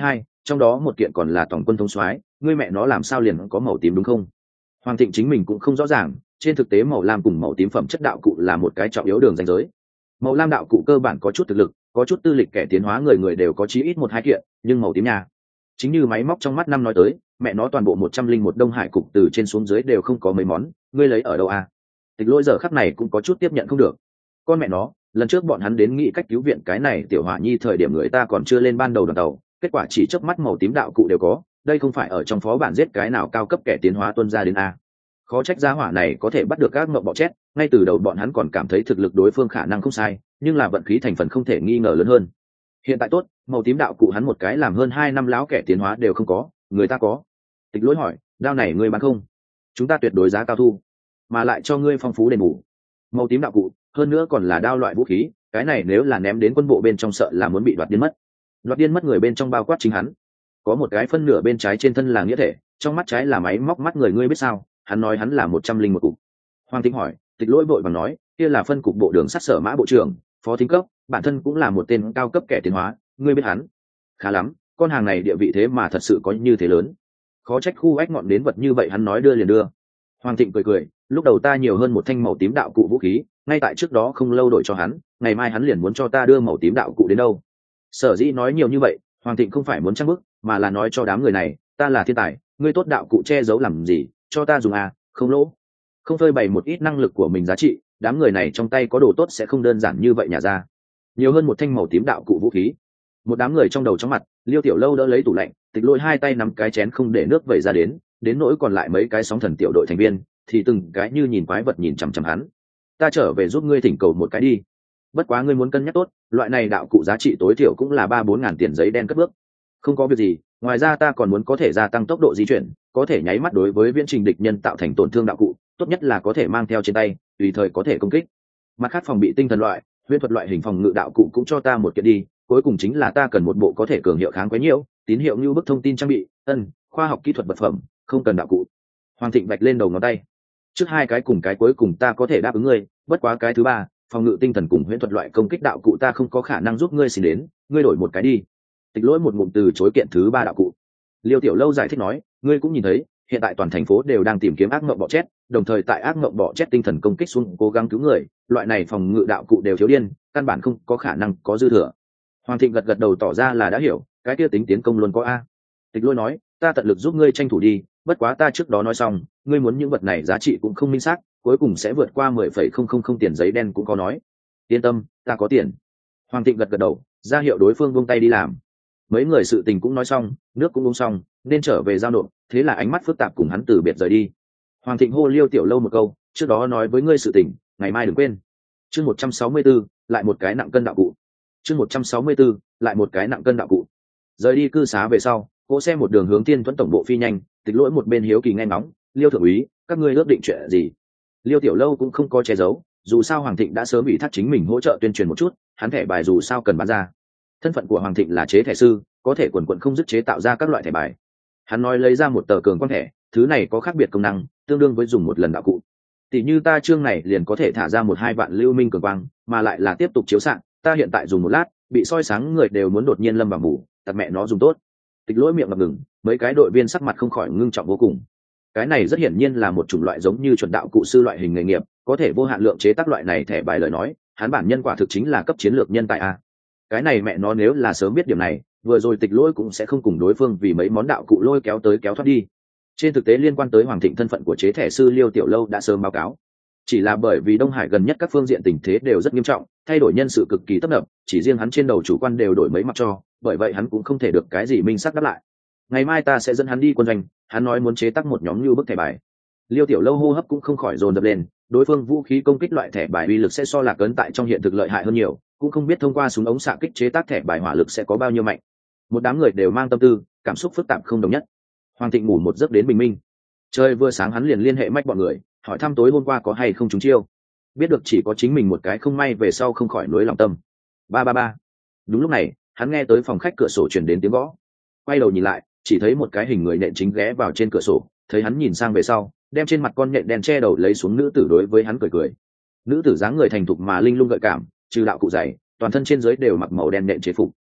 trong đó một kiện còn là tổng quân thống soái, ngươi mẹ nó làm sao liền có màu tím đúng không? Hoàng Thịnh chính mình cũng không rõ ràng, trên thực tế màu lam cùng màu tím phẩm chất đạo cụ là một cái trọng yếu đường ranh giới. Màu lam đạo cụ cơ bản có chút thực lực, có chút tư lịch kẻ tiến hóa người người đều có chí ít một hai kiện, nhưng màu tím nhà chính như máy móc trong mắt năm nói tới, mẹ nó toàn bộ một trăm linh một đông hải cục từ trên xuống dưới đều không có mấy món, ngươi lấy ở đâu à? Tịch Lỗi giờ khắc này cũng có chút tiếp nhận không được. Con mẹ nó, lần trước bọn hắn đến nghĩ cách cứu viện cái này tiểu hỏa nhi thời điểm người ta còn chưa lên ban đầu đoàn tàu, kết quả chỉ chớp mắt màu tím đạo cụ đều có, đây không phải ở trong phó bản giết cái nào cao cấp kẻ tiến hóa tuân ra đến a. Khó trách gia hỏa này có thể bắt được các ngậm bọ chết, ngay từ đầu bọn hắn còn cảm thấy thực lực đối phương khả năng không sai, nhưng là vận khí thành phần không thể nghi ngờ lớn hơn. Hiện tại tốt, màu tím đạo cụ hắn một cái làm hơn hai năm láo kẻ tiến hóa đều không có, người ta có. Tịch Lỗi hỏi, đao này ngươi bán không? Chúng ta tuyệt đối giá cao thu, mà lại cho ngươi phong phú đền bù. Màu tím đạo cụ, hơn nữa còn là đao loại vũ khí, cái này nếu là ném đến quân bộ bên trong sợ là muốn bị đoạt điên mất. Đoạt điên mất người bên trong bao quát chính hắn. Có một cái phân nửa bên trái trên thân là nghĩa thể, trong mắt trái là máy móc mắt người, ngươi biết sao? Hắn nói hắn là một trăm linh một cục. Hoàng Thịnh hỏi, Tịch Lỗi vội vàng nói, kia là phân cục bộ đường sắt sở mã bộ trưởng, phó thính cấp, bản thân cũng là một tên cao cấp kẻ tiến hóa, ngươi biết hắn? Khá lắm, con hàng này địa vị thế mà thật sự có như thế lớn. Khó trách khu ách ngọn đến vật như vậy hắn nói đưa liền đưa. Hoàng Thịnh cười cười, lúc đầu ta nhiều hơn một thanh màu tím đạo cụ vũ khí, ngay tại trước đó không lâu đổi cho hắn, ngày mai hắn liền muốn cho ta đưa màu tím đạo cụ đến đâu. Sở dĩ nói nhiều như vậy, Hoàng Thịnh không phải muốn trang bức, mà là nói cho đám người này, ta là thiên tài, ngươi tốt đạo cụ che giấu làm gì, cho ta dùng à, không lỗ. Không phơi bày một ít năng lực của mình giá trị, đám người này trong tay có đồ tốt sẽ không đơn giản như vậy nhả ra. Nhiều hơn một thanh màu tím đạo cụ vũ khí. Một đám người trong đầu trong mặt, Liêu Tiểu Lâu đỡ lấy tủ lạnh, Tịch Lỗi hai tay nắm cái chén không để nước vẩy ra đến, đến nỗi còn lại mấy cái sóng thần tiểu đội thành viên thì từng cái như nhìn quái vật nhìn chằm chằm hắn. Ta trở về giúp ngươi thỉnh cầu một cái đi. Bất quá ngươi muốn cân nhắc tốt, loại này đạo cụ giá trị tối thiểu cũng là ba bốn ngàn tiền giấy đen cất bước. Không có việc gì, ngoài ra ta còn muốn có thể gia tăng tốc độ di chuyển, có thể nháy mắt đối với viễn trình địch nhân tạo thành tổn thương đạo cụ, tốt nhất là có thể mang theo trên tay, tùy thời có thể công kích. Mặt khác phòng bị tinh thần loại, huyễn thuật loại hình phòng ngự đạo cụ cũng cho ta một kiện đi, cuối cùng chính là ta cần một bộ có thể cường hiệu kháng quấy nhiễu, tín hiệu như bức thông tin trang bị, ân, khoa học kỹ thuật vật phẩm, không cần đạo cụ. Hoàng Thịnh vạch lên đầu ngón tay. Trước hai cái cùng cái cuối cùng ta có thể đáp ứng ngươi, bất quá cái thứ ba, phòng ngự tinh thần cùng huyễn thuật loại công kích đạo cụ ta không có khả năng giúp ngươi xin đến, ngươi đổi một cái đi. Tịch Lỗi một ngụm từ chối kiện thứ ba đạo cụ. Liêu Tiểu Lâu giải thích nói, ngươi cũng nhìn thấy, hiện tại toàn thành phố đều đang tìm kiếm ác ngộng bọ chết, đồng thời tại ác ngộng bọ chết tinh thần công kích xuống cố gắng cứu người, loại này phòng ngự đạo cụ đều thiếu điên, căn bản không có khả năng có dư thừa. Hoàng Thịnh gật gật đầu tỏ ra là đã hiểu, cái kia tính tiến công luôn có a. Tịch Lỗi nói, ta tận lực giúp ngươi tranh thủ đi, bất quá ta trước đó nói xong, ngươi muốn những vật này giá trị cũng không minh xác, cuối cùng sẽ vượt qua mười phẩy không không không tiền giấy đen cũng có nói. Yên tâm, ta có tiền. Hoàng Thịnh gật gật đầu, ra hiệu đối phương buông tay đi làm. Mấy người sự tình cũng nói xong, nước cũng uống xong, nên trở về giao nộp, thế là ánh mắt phức tạp cùng hắn từ biệt rời đi. Hoàng Thịnh hô Liêu Tiểu Lâu một câu, trước đó nói với ngươi sự tình, ngày mai đừng quên. Chương một trăm sáu mươi tư, lại một cái nặng cân đạo cụ. Chương một trăm sáu mươi tư, lại một cái nặng cân đạo cụ. Rời đi cư xá về sau, cỗ xe một đường hướng Tiên Thuẫn tổng bộ phi nhanh, Tịch Lỗi một bên hiếu kỳ nghe ngóng, Liêu thượng úy, các ngươi ước định chuyện gì? Liêu Tiểu Lâu cũng không có che giấu, dù sao Hoàng Thịnh đã sớm ủy thác chính mình hỗ trợ tuyên truyền một chút, hắn thẻ bài dù sao cần bán ra. Thân phận của Hoàng Thịnh là chế thẻ sư, có thể quần quần không dứt chế tạo ra các loại thẻ bài. Hắn nói lấy ra một tờ cường quang thẻ, thứ này có khác biệt công năng, tương đương với dùng một lần đạo cụ. Tỷ như ta chương này liền có thể thả ra một hai vạn lưu minh cường quang, mà lại là tiếp tục chiếu xạ, ta hiện tại dùng một lát, bị soi sáng người đều muốn đột nhiên lâm vào ngủ, tặc mẹ nó dùng tốt. Tịch Lỗi miệng ngập ngừng, mấy cái đội viên sắc mặt không khỏi ngưng trọng vô cùng. Cái này rất hiển nhiên là một chủng loại giống như chuẩn đạo cụ sư loại hình nghề nghiệp, có thể vô hạn lượng chế tác loại này thẻ bài lời nói, hắn bản nhân quả thực chính là cấp chiến lược nhân tài a. Cái này mẹ nó nếu là sớm biết điểm này, vừa rồi Tịch Lỗi cũng sẽ không cùng đối phương vì mấy món đạo cụ lôi kéo tới kéo thoát đi. Trên thực tế liên quan tới Hoàng Thịnh thân phận của chế thẻ sư Liêu Tiểu Lâu đã sớm báo cáo, chỉ là bởi vì Đông Hải gần nhất các phương diện tình thế đều rất nghiêm trọng, thay đổi nhân sự cực kỳ tấp nập, chỉ riêng hắn trên đầu chủ quan đều đổi mấy mặt cho, bởi vậy hắn cũng không thể được cái gì minh xác đáp lại. Ngày mai ta sẽ dẫn hắn đi quân doanh, hắn nói muốn chế tác một nhóm như bức thẻ bài. Liêu Tiểu Lâu hô hấp cũng không khỏi dồn dập lên, đối phương vũ khí công kích loại thẻ bài uy lực sẽ so Lạc Ấn tại trong hiện thực lợi hại hơn nhiều, cũng không biết thông qua súng ống xạ kích chế tác thẻ bài hỏa lực sẽ có bao nhiêu mạnh. Một đám người đều mang tâm tư, cảm xúc phức tạp không đồng nhất. Hoàng Thịnh ngủ một giấc đến bình minh. Trời vừa sáng hắn liền liên hệ mách bọn người, hỏi thăm tối hôm qua có hay không trúng chiêu. Biết được chỉ có chính mình một cái không may về sau không khỏi nỗi lòng tâm. Ba ba ba. Đúng lúc này, hắn nghe tới phòng khách cửa sổ truyền đến tiếng gõ. Quay đầu nhìn lại, chỉ thấy một cái hình người nện chính ghé vào trên cửa sổ, thấy hắn nhìn sang về sau, đem trên mặt con nhện đen che đầu lấy xuống, nữ tử đối với hắn cười cười. Nữ tử dáng người thành thục mà linh lung gợi cảm, trừ đạo cụ dày, toàn thân trên dưới đều mặc màu đen nện chế phục.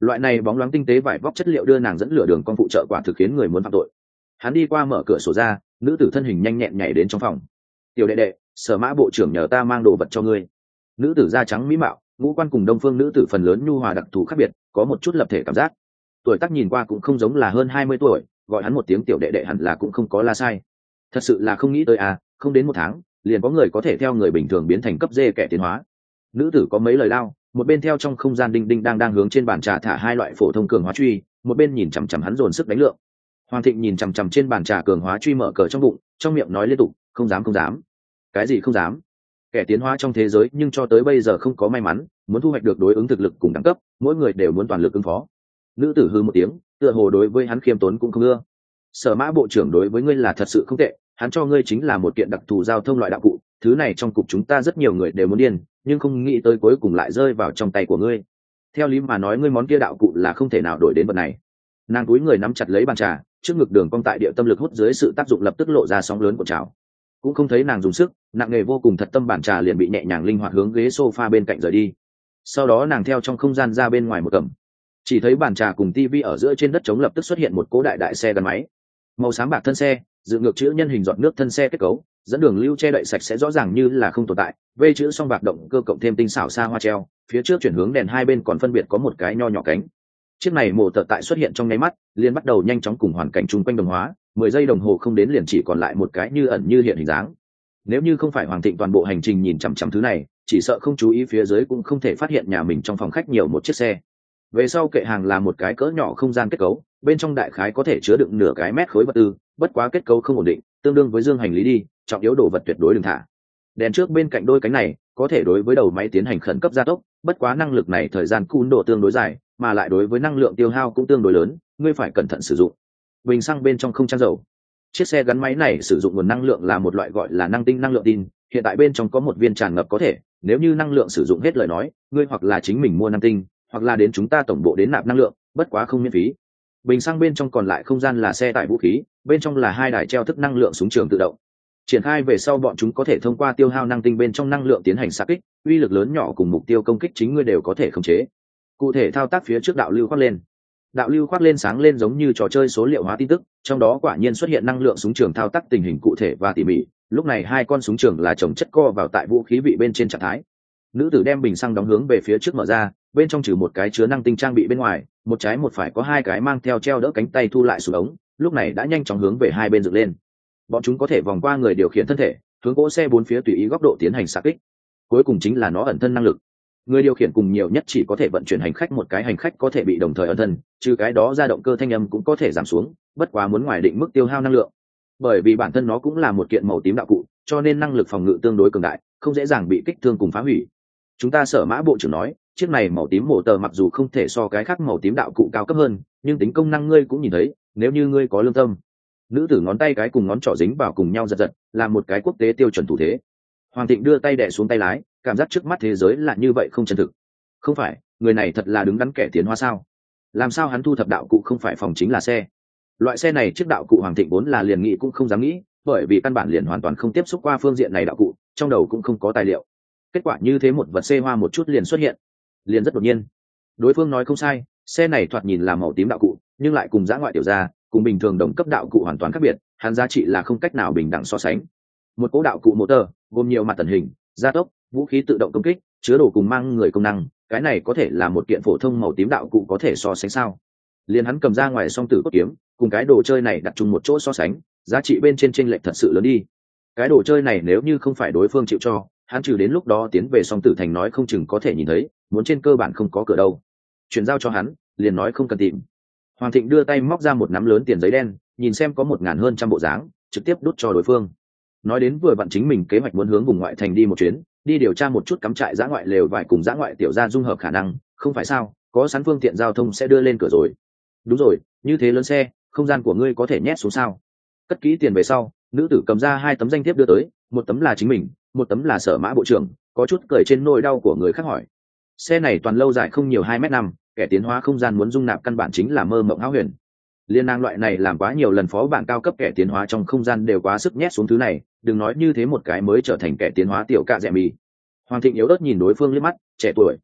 Loại này bóng loáng tinh tế vải vóc chất liệu đưa nàng dẫn lửa đường con phụ trợ quả thực khiến người muốn phạm tội. Hắn đi qua mở cửa sổ ra, nữ tử thân hình nhanh nhẹn nhảy đến trong phòng. Tiểu đệ đệ, Sở Mã bộ trưởng nhờ ta mang đồ vật cho ngươi. Nữ tử da trắng mỹ mạo, ngũ quan cùng đông phương nữ tử phần lớn nhu hòa đặc thù khác biệt, có một chút lập thể cảm giác. Tuổi tác nhìn qua cũng không giống là hơn hai mươi tuổi, gọi hắn một tiếng tiểu đệ đệ hẳn là cũng không có la sai. Thật sự là không nghĩ tới à, không đến một tháng liền có người có thể theo người bình thường biến thành cấp dê kẻ tiến hóa. Nữ tử có mấy lời lao, một bên theo trong không gian đinh đinh đang đang hướng trên bàn trà thả hai loại phổ thông cường hóa truy, một bên nhìn chằm chằm hắn dồn sức đánh lượng. Hoàng Thịnh nhìn chằm chằm trên bàn trà cường hóa truy mở cờ trong bụng, trong miệng nói liên tục, không dám không dám. Cái gì không dám? Kẻ tiến hóa trong thế giới nhưng cho tới bây giờ không có may mắn, muốn thu hoạch được đối ứng thực lực cùng đẳng cấp, mỗi người đều muốn toàn lực ứng phó. Nữ tử hư một tiếng, tựa hồ đối với hắn khiêm tốn cũng không ưa. Sở Mã bộ trưởng đối với ngươi là thật sự không tệ, hắn cho ngươi chính là một kiện đặc thù giao thông loại đạo cụ, thứ này trong cục chúng ta rất nhiều người đều muốn điên, nhưng không nghĩ tới cuối cùng lại rơi vào trong tay của ngươi. Theo lý mà nói ngươi món kia đạo cụ là không thể nào đổi đến vật này. Nàng túi người nắm chặt lấy bàn trà, trước ngực đường cong tại địa tâm lực hút dưới sự tác dụng lập tức lộ ra sóng lớn của trào. Cũng không thấy nàng dùng sức, nặng nghề vô cùng thật tâm bàn trà liền bị nhẹ nhàng linh hoạt hướng ghế sofa bên cạnh rời đi. Sau đó nàng theo trong không gian ra bên ngoài một cầm, chỉ thấy bàn trà cùng tivi ở giữa trên đất trống lập tức xuất hiện một cỗ đại đại xe gắn máy, màu xám bạc thân xe, dự ngược chữ nhân hình giọt nước thân xe kết cấu, dẫn đường lưu che đậy sạch sẽ rõ ràng như là không tồn tại, vê chữ song bạc động cơ cộng thêm tinh xảo xa hoa treo, phía trước chuyển hướng đèn hai bên còn phân biệt có một cái nho nhỏ cánh. Chiếc này mổ tợ tại xuất hiện trong nháy mắt, liền bắt đầu nhanh chóng cùng hoàn cảnh chung quanh đồng hóa, mười giây đồng hồ không đến liền chỉ còn lại một cái như ẩn như hiện hình dáng. Nếu như không phải Hoàng Thịnh toàn bộ hành trình nhìn chằm chằm thứ này, chỉ sợ không chú ý phía dưới cũng không thể phát hiện nhà mình trong phòng khách nhiều một chiếc xe. Về sau kệ hàng là một cái cỡ nhỏ không gian kết cấu, bên trong đại khái có thể chứa đựng nửa cái mét khối vật tư, bất quá kết cấu không ổn định, tương đương với dương hành lý đi, trọng yếu đồ vật tuyệt đối đừng thả. Đèn trước bên cạnh đôi cánh này có thể đối với đầu máy tiến hành khẩn cấp gia tốc, bất quá năng lực này thời gian cún độ tương đối dài, mà lại đối với năng lượng tiêu hao cũng tương đối lớn, ngươi phải cẩn thận sử dụng. Bình xăng bên trong không trang dầu. Chiếc xe gắn máy này sử dụng nguồn năng lượng là một loại gọi là năng tinh năng lượng tin, hiện tại bên trong có một viên tràn ngập có thể, nếu như năng lượng sử dụng hết lời nói, ngươi hoặc là chính mình mua năng tinh, hoặc là đến chúng ta tổng bộ đến nạp năng lượng, bất quá không miễn phí. Bình xăng bên trong còn lại không gian là xe tải vũ khí, bên trong là hai đài treo thức năng lượng súng trường tự động. Triển khai về sau bọn chúng có thể thông qua tiêu hao năng tinh bên trong năng lượng tiến hành xạ kích, uy lực lớn nhỏ cùng mục tiêu công kích chính ngươi đều có thể khống chế. Cụ thể thao tác phía trước đạo lưu khoác lên. Đạo lưu khoác lên sáng lên giống như trò chơi số liệu hóa tin tức, trong đó quả nhiên xuất hiện năng lượng súng trường thao tác tình hình cụ thể và tỉ mỉ. Lúc này hai con súng trường là chồng chất co vào tại vũ khí vị bên trên trạng thái. Nữ tử đem bình xăng đóng hướng về phía trước mở ra, bên trong trừ một cái chứa năng tinh trang bị bên ngoài, một trái một phải có hai cái mang theo treo đỡ cánh tay thu lại xuống ống, lúc này đã nhanh chóng hướng về hai bên dựng lên. Bọn chúng có thể vòng qua người điều khiển thân thể, hướng cỗ xe bốn phía tùy ý góc độ tiến hành xạ kích. Cuối cùng chính là nó ẩn thân năng lực. Người điều khiển cùng nhiều nhất chỉ có thể vận chuyển hành khách một cái hành khách có thể bị đồng thời ẩn thân, trừ cái đó ra động cơ thanh âm cũng có thể giảm xuống, bất quá muốn ngoài định mức tiêu hao năng lượng. Bởi vì bản thân nó cũng là một kiện màu tím đạo cụ, cho nên năng lực phòng ngự tương đối cường đại, không dễ dàng bị kích thương cùng phá hủy. Chúng ta Sở Mã bộ trưởng nói, chiếc này màu tím mổ tờ mặc dù không thể so cái khác màu tím đạo cụ cao cấp hơn, nhưng tính công năng ngươi cũng nhìn thấy, nếu như ngươi có lương tâm. Nữ tử ngón tay cái cùng ngón trỏ dính vào cùng nhau giật giật, làm một cái quốc tế tiêu chuẩn thủ thế. Hoàng Thịnh đưa tay đè xuống tay lái, cảm giác trước mắt thế giới là như vậy không chân thực. Không phải, người này thật là đứng đắn kẻ tiến hóa sao? Làm sao hắn thu thập đạo cụ không phải phòng chính là xe? Loại xe này trước đạo cụ Hoàng Thịnh vốn là liền nghĩ cũng không dám nghĩ, bởi vì căn bản liền hoàn toàn không tiếp xúc qua phương diện này đạo cụ, trong đầu cũng không có tài liệu. Kết quả như thế một vật xe hoa một chút liền xuất hiện, liền rất đột nhiên. Đối phương nói không sai, xe này thoạt nhìn là màu tím đạo cụ, nhưng lại cùng dã ngoại tiểu gia, cùng bình thường đồng cấp đạo cụ hoàn toàn khác biệt, hắn giá trị là không cách nào bình đẳng so sánh. Một cỗ đạo cụ motor, gồm nhiều mặt tần hình, gia tốc, vũ khí tự động công kích, chứa đồ cùng mang người công năng, cái này có thể là một kiện phổ thông màu tím đạo cụ có thể so sánh sao? Liền hắn cầm ra ngoài song tử cốt kiếm, cùng cái đồ chơi này đặt chung một chỗ so sánh, giá trị bên trên chênh lệch thật sự lớn đi. Cái đồ chơi này nếu như không phải đối phương chịu cho, hắn trừ đến lúc đó tiến về song tử thành nói không chừng có thể nhìn thấy, muốn trên cơ bản không có cửa đâu. Chuyển giao cho hắn, liền nói không cần tìm. Hoàng Thịnh đưa tay móc ra một nắm lớn tiền giấy đen, nhìn xem có một ngàn hơn trăm bộ dáng, trực tiếp đút cho đối phương. Nói đến vừa vặn chính mình kế hoạch muốn hướng vùng ngoại thành đi một chuyến, đi điều tra một chút cắm trại dã ngoại lều vải cùng dã ngoại tiểu gia dung hợp khả năng, không phải sao? Có sẵn phương tiện giao thông sẽ đưa lên cửa rồi. Đúng rồi, như thế lớn xe, không gian của ngươi có thể nhét xuống sao? Cất kỹ tiền về sau, nữ tử cầm ra hai tấm danh thiếp đưa tới, một tấm là chính mình, một tấm là Sở Mã bộ trưởng, có chút cười trên nỗi đau của người khác hỏi. Xe này toàn lâu dài không nhiều hai mét năm, kẻ tiến hóa không gian muốn dung nạp căn bản chính là mơ mộng hão huyền. Liên năng loại này làm quá nhiều lần phó bản cao cấp kẻ tiến hóa trong không gian đều quá sức nhét xuống thứ này, đừng nói như thế một cái mới trở thành kẻ tiến hóa tiểu cạ dẹ mì. Hoàng Thịnh yếu ớt nhìn đối phương liếc mắt, trẻ tuổi.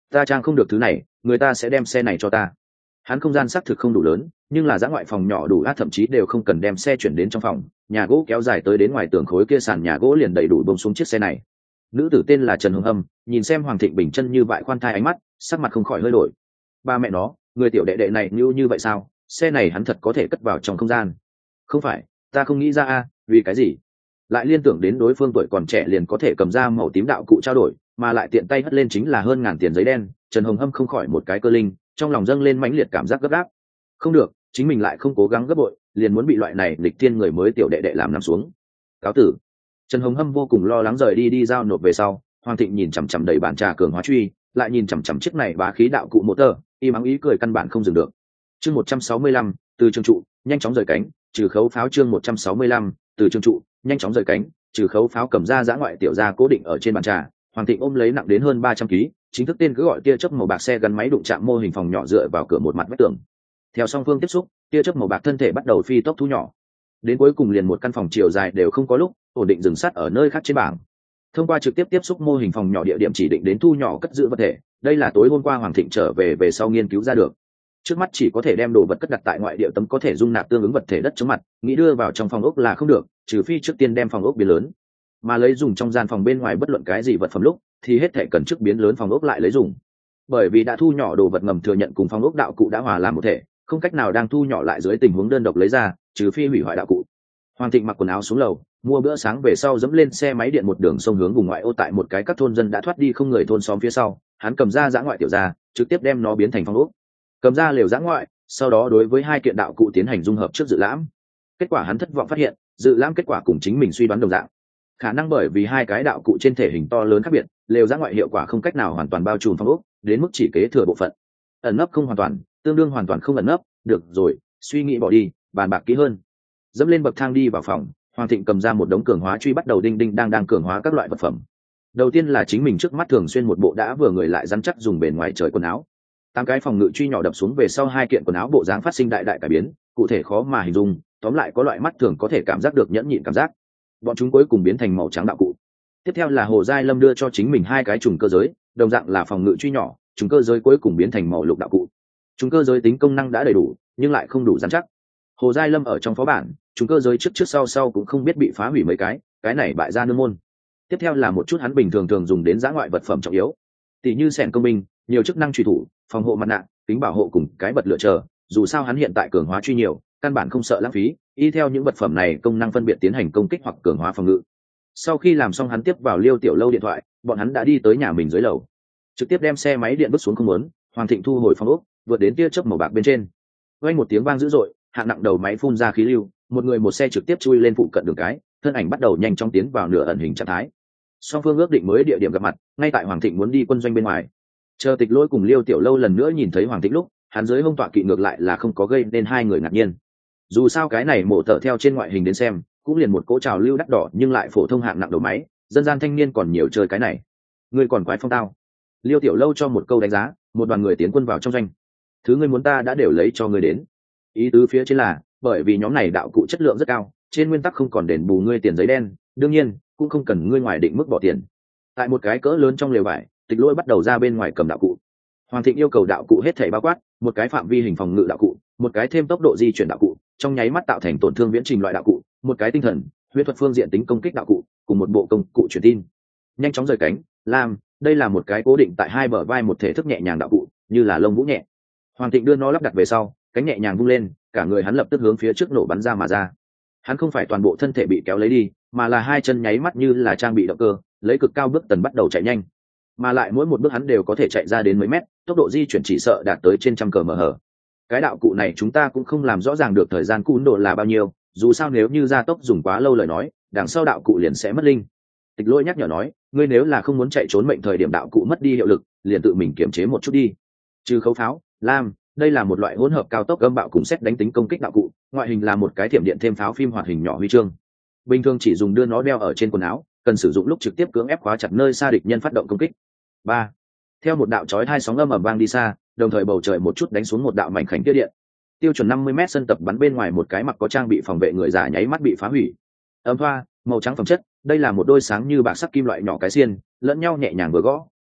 ta trang không được thứ này, người ta sẽ đem xe này cho ta. Hắn không gian xác thực không đủ lớn, nhưng là dã ngoại phòng nhỏ đủ át, thậm chí đều không cần đem xe chuyển đến trong phòng, nhà gỗ kéo dài tới đến ngoài tường khối kia sàn nhà gỗ liền đầy đủ bông xuống chiếc xe này. Nữ tử tên là Trần Hồng Hâm, nhìn xem Hoàng Thịnh bình chân như vậy khoan thai ánh mắt, sắc mặt không khỏi hơi đổi. Ba mẹ nó, người tiểu đệ đệ này như như vậy sao? Xe này hắn thật có thể cất vào trong không gian? Không phải, ta không nghĩ ra a, vì cái gì? Lại liên tưởng đến đối phương tuổi còn trẻ liền có thể cầm ra màu tím đạo cụ trao đổi, mà lại tiện tay hất lên chính là hơn ngàn tiền giấy đen, Trần Hồng Hâm không khỏi một cái cơ linh, trong lòng dâng lên mãnh liệt cảm giác gấp gáp. Không được, chính mình lại không cố gắng gấp bội, liền muốn bị loại này lịch thiên người mới tiểu đệ đệ làm nằm xuống. Cáo tử. Trần Hồng Hâm vô cùng lo lắng rời đi đi giao nộp về sau, Hoàng Thịnh nhìn chằm chằm đầy bản trà cường hóa truy, lại nhìn chằm chằm chiếc này bá khí đạo cụ motor, im ắng ý cười căn bản không dừng được. Chương một trăm sáu mươi lăm, từ trường trụ, nhanh chóng rời cánh, trừ khấu pháo. Chương một trăm sáu mươi lăm, từ trường trụ, nhanh chóng rời cánh, trừ khấu pháo. Cầm ra dã ngoại tiểu gia cố định ở trên bàn trà, Hoàng Thịnh ôm lấy nặng đến hơn ba trăm ký, chính thức tên cứ gọi tia chớp màu bạc xe gắn máy đụng chạm mô hình phòng nhỏ dựa vào cửa một mặt vách tường. Theo song phương tiếp xúc, tia chớp màu bạc thân thể bắt đầu phi tốc thu nhỏ, đến cuối cùng liền một căn phòng chiều dài đều không có lúc, ổn định dừng sát ở nơi khác trên bảng. Thông qua trực tiếp tiếp xúc mô hình phòng nhỏ địa điểm chỉ định đến thu nhỏ cất giữ vật thể, đây là tối hôm qua Hoàng Thịnh trở về về sau nghiên cứu ra được. Trước mắt chỉ có thể đem đồ vật cất đặt tại ngoại địa tấm có thể dung nạp tương ứng vật thể đất chống mặt, nghĩ đưa vào trong phòng ốc là không được, trừ phi trước tiên đem phòng ốc biến lớn, mà lấy dùng trong gian phòng bên ngoài bất luận cái gì vật phẩm lúc thì hết thể cần trước biến lớn phòng ốc lại lấy dùng. Bởi vì đã thu nhỏ đồ vật ngầm thừa nhận cùng phòng ốc đạo cụ đã hòa làm một thể, không cách nào đang thu nhỏ lại dưới tình huống đơn độc lấy ra, trừ phi hủy hoại đạo cụ. Hoàng Thịnh mặc quần áo xuống lầu, mua bữa sáng về sau dẫm lên xe máy điện một đường sông hướng vùng ngoại ô, tại một cái các thôn dân đã thoát đi không người thôn xóm phía sau, hắn cầm ra dã ngoại tiểu ra, trực tiếp đem nó biến thành phòng ốc. Cầm ra lều dã ngoại, sau đó đối với hai kiện đạo cụ tiến hành dung hợp trước dự lãm. Kết quả hắn thất vọng phát hiện, dự lãm kết quả cùng chính mình suy đoán đồng dạng. Khả năng bởi vì hai cái đạo cụ trên thể hình to lớn khác biệt, lều dã ngoại hiệu quả không cách nào hoàn toàn bao trùm phòng ốc, đến mức chỉ kế thừa bộ phận. Ẩn nấp không hoàn toàn, tương đương hoàn toàn không ẩn nấp, được rồi, suy nghĩ bỏ đi, bàn bạc kỹ hơn. Dẫm lên bậc thang đi vào phòng, Hoàng Thịnh cầm ra một đống cường hóa truy bắt đầu đinh đinh đang đang cường hóa các loại vật phẩm. Đầu tiên là chính mình trước mắt thường xuyên một bộ đã vừa người lại rắn chắc dùng bền ngoài trời quần áo. Tám cái phòng ngự truy nhỏ đập xuống về sau, hai kiện quần áo bộ dáng phát sinh đại đại cải biến, cụ thể khó mà hình dung, tóm lại có loại mắt thường có thể cảm giác được nhẫn nhịn cảm giác. Bọn chúng cuối cùng biến thành màu trắng đạo cụ. Tiếp theo là Hồ Giai Lâm đưa cho chính mình hai cái trùng cơ giới, đồng dạng là phòng ngự truy nhỏ, trùng cơ giới cuối cùng biến thành màu lục đạo cụ. Trùng cơ giới tính công năng đã đầy đủ, nhưng lại không đủ rắn chắc. Hồ Giai Lâm ở trong phó bản, trùng cơ giới trước trước sau sau cũng không biết bị phá hủy mấy cái, cái này bại ra nương môn. Tiếp theo là một chút hắn bình thường thường dùng đến dã ngoại vật phẩm trọng yếu, tỷ như xẻng công binh, nhiều chức năng truy thủ, phòng hộ mặt nạ, kính bảo hộ cùng cái bật lửa chờ. Dù sao hắn hiện tại cường hóa truy nhiều, căn bản không sợ lãng phí, y theo những vật phẩm này công năng phân biệt tiến hành công kích hoặc cường hóa phòng ngự. Sau khi làm xong, hắn tiếp vào Liêu Tiểu Lâu điện thoại, bọn hắn đã đi tới nhà mình dưới lầu, trực tiếp đem xe máy điện bước xuống không muốn. Hoàng Thịnh thu hồi phòng ốc, vượt đến tia chớp màu bạc bên trên, vang một tiếng vang dữ dội, hạng nặng đầu máy phun ra khí lưu, một người một xe trực tiếp chui lên phụ cận đường cái, thân ảnh bắt đầu nhanh chóng tiến vào nửa ẩn hình trạng thái. Song phương ước định mới địa điểm gặp mặt, ngay tại Hoàng Thịnh muốn đi quân doanh bên ngoài. Chờ Tịch Lỗi cùng Liêu Tiểu Lâu lần nữa nhìn thấy Hoàng Thịnh lúc, hắn dưới hông tọa kỵ ngược lại là không có gây nên hai người ngạc nhiên. Dù sao cái này mổ tở theo trên ngoại hình đến xem, cũng liền một cỗ trào lưu đắt đỏ nhưng lại phổ thông hạng nặng đầu máy, dân gian thanh niên còn nhiều chơi cái này. Ngươi còn quái phong tao. Liêu Tiểu Lâu cho một câu đánh giá, một đoàn người tiến quân vào trong doanh. Thứ ngươi muốn ta đã đều lấy cho ngươi đến. Ý tứ phía trên là, bởi vì nhóm này đạo cụ chất lượng rất cao, trên nguyên tắc không còn đền bù ngươi tiền giấy đen, đương nhiên cũng không cần ngươi ngoài định mức bỏ tiền. Tại một cái cỡ lớn trong lều vải, Tịch Lỗi bắt đầu ra bên ngoài cầm đạo cụ. Hoàng Thịnh yêu cầu đạo cụ hết thảy bao quát, một cái phạm vi hình phòng ngự đạo cụ, một cái thêm tốc độ di chuyển đạo cụ, trong nháy mắt tạo thành tổn thương viễn trình loại đạo cụ, một cái tinh thần, huyết thuật phương diện tính công kích đạo cụ, cùng một bộ công cụ truyền tin. Nhanh chóng rời cánh, lam, đây là một cái cố định tại hai bờ vai một thể thức nhẹ nhàng đạo cụ, như là lông vũ nhẹ. Hoàng Thịnh đưa nó lắp đặt về sau, cánh nhẹ nhàng vung lên, cả người hắn lập tức hướng phía trước nổ bắn ra mà ra. Hắn không phải toàn bộ thân thể bị kéo lấy đi, mà là hai chân nháy mắt như là trang bị động cơ, lấy cực cao bước tần bắt đầu chạy nhanh, mà lại mỗi một bước hắn đều có thể chạy ra đến mấy mét, tốc độ di chuyển chỉ sợ đạt tới trên trăm cờ mờ hở. Cái đạo cụ này chúng ta cũng không làm rõ ràng được thời gian cún độ là bao nhiêu, dù sao nếu như gia tốc dùng quá lâu lời nói, đằng sau đạo cụ liền sẽ mất linh. Tịch Lỗi nhắc nhở nói, ngươi nếu là không muốn chạy trốn mệnh thời điểm đạo cụ mất đi hiệu lực, liền tự mình kiểm chế một chút đi. Trừ khấu pháo, lam, đây là một loại hỗn hợp cao tốc gâm bạo cùng xét đánh tính công kích đạo cụ, ngoại hình là một cái thiểm điện thêm pháo phim hoạt hình nhỏ huy chương. Bình thường chỉ dùng đưa nó đeo ở trên quần áo, cần sử dụng lúc trực tiếp cưỡng ép khóa chặt nơi xa địch nhân phát động công kích. Ba. Theo một đạo chói hai sóng âm ầm vang đi xa, đồng thời bầu trời một chút đánh xuống một đạo mảnh khảnh tia điện. Tiêu chuẩn năm mươi mét sân tập bắn bên ngoài một cái mặc có trang bị phòng vệ người già nháy mắt bị phá hủy. Ấm thoa, màu trắng phẩm chất, đây là một đôi sáng như bạc sắc kim loại nhỏ cái xiên, lẫn nhau nhẹ nhàng vừa gõ,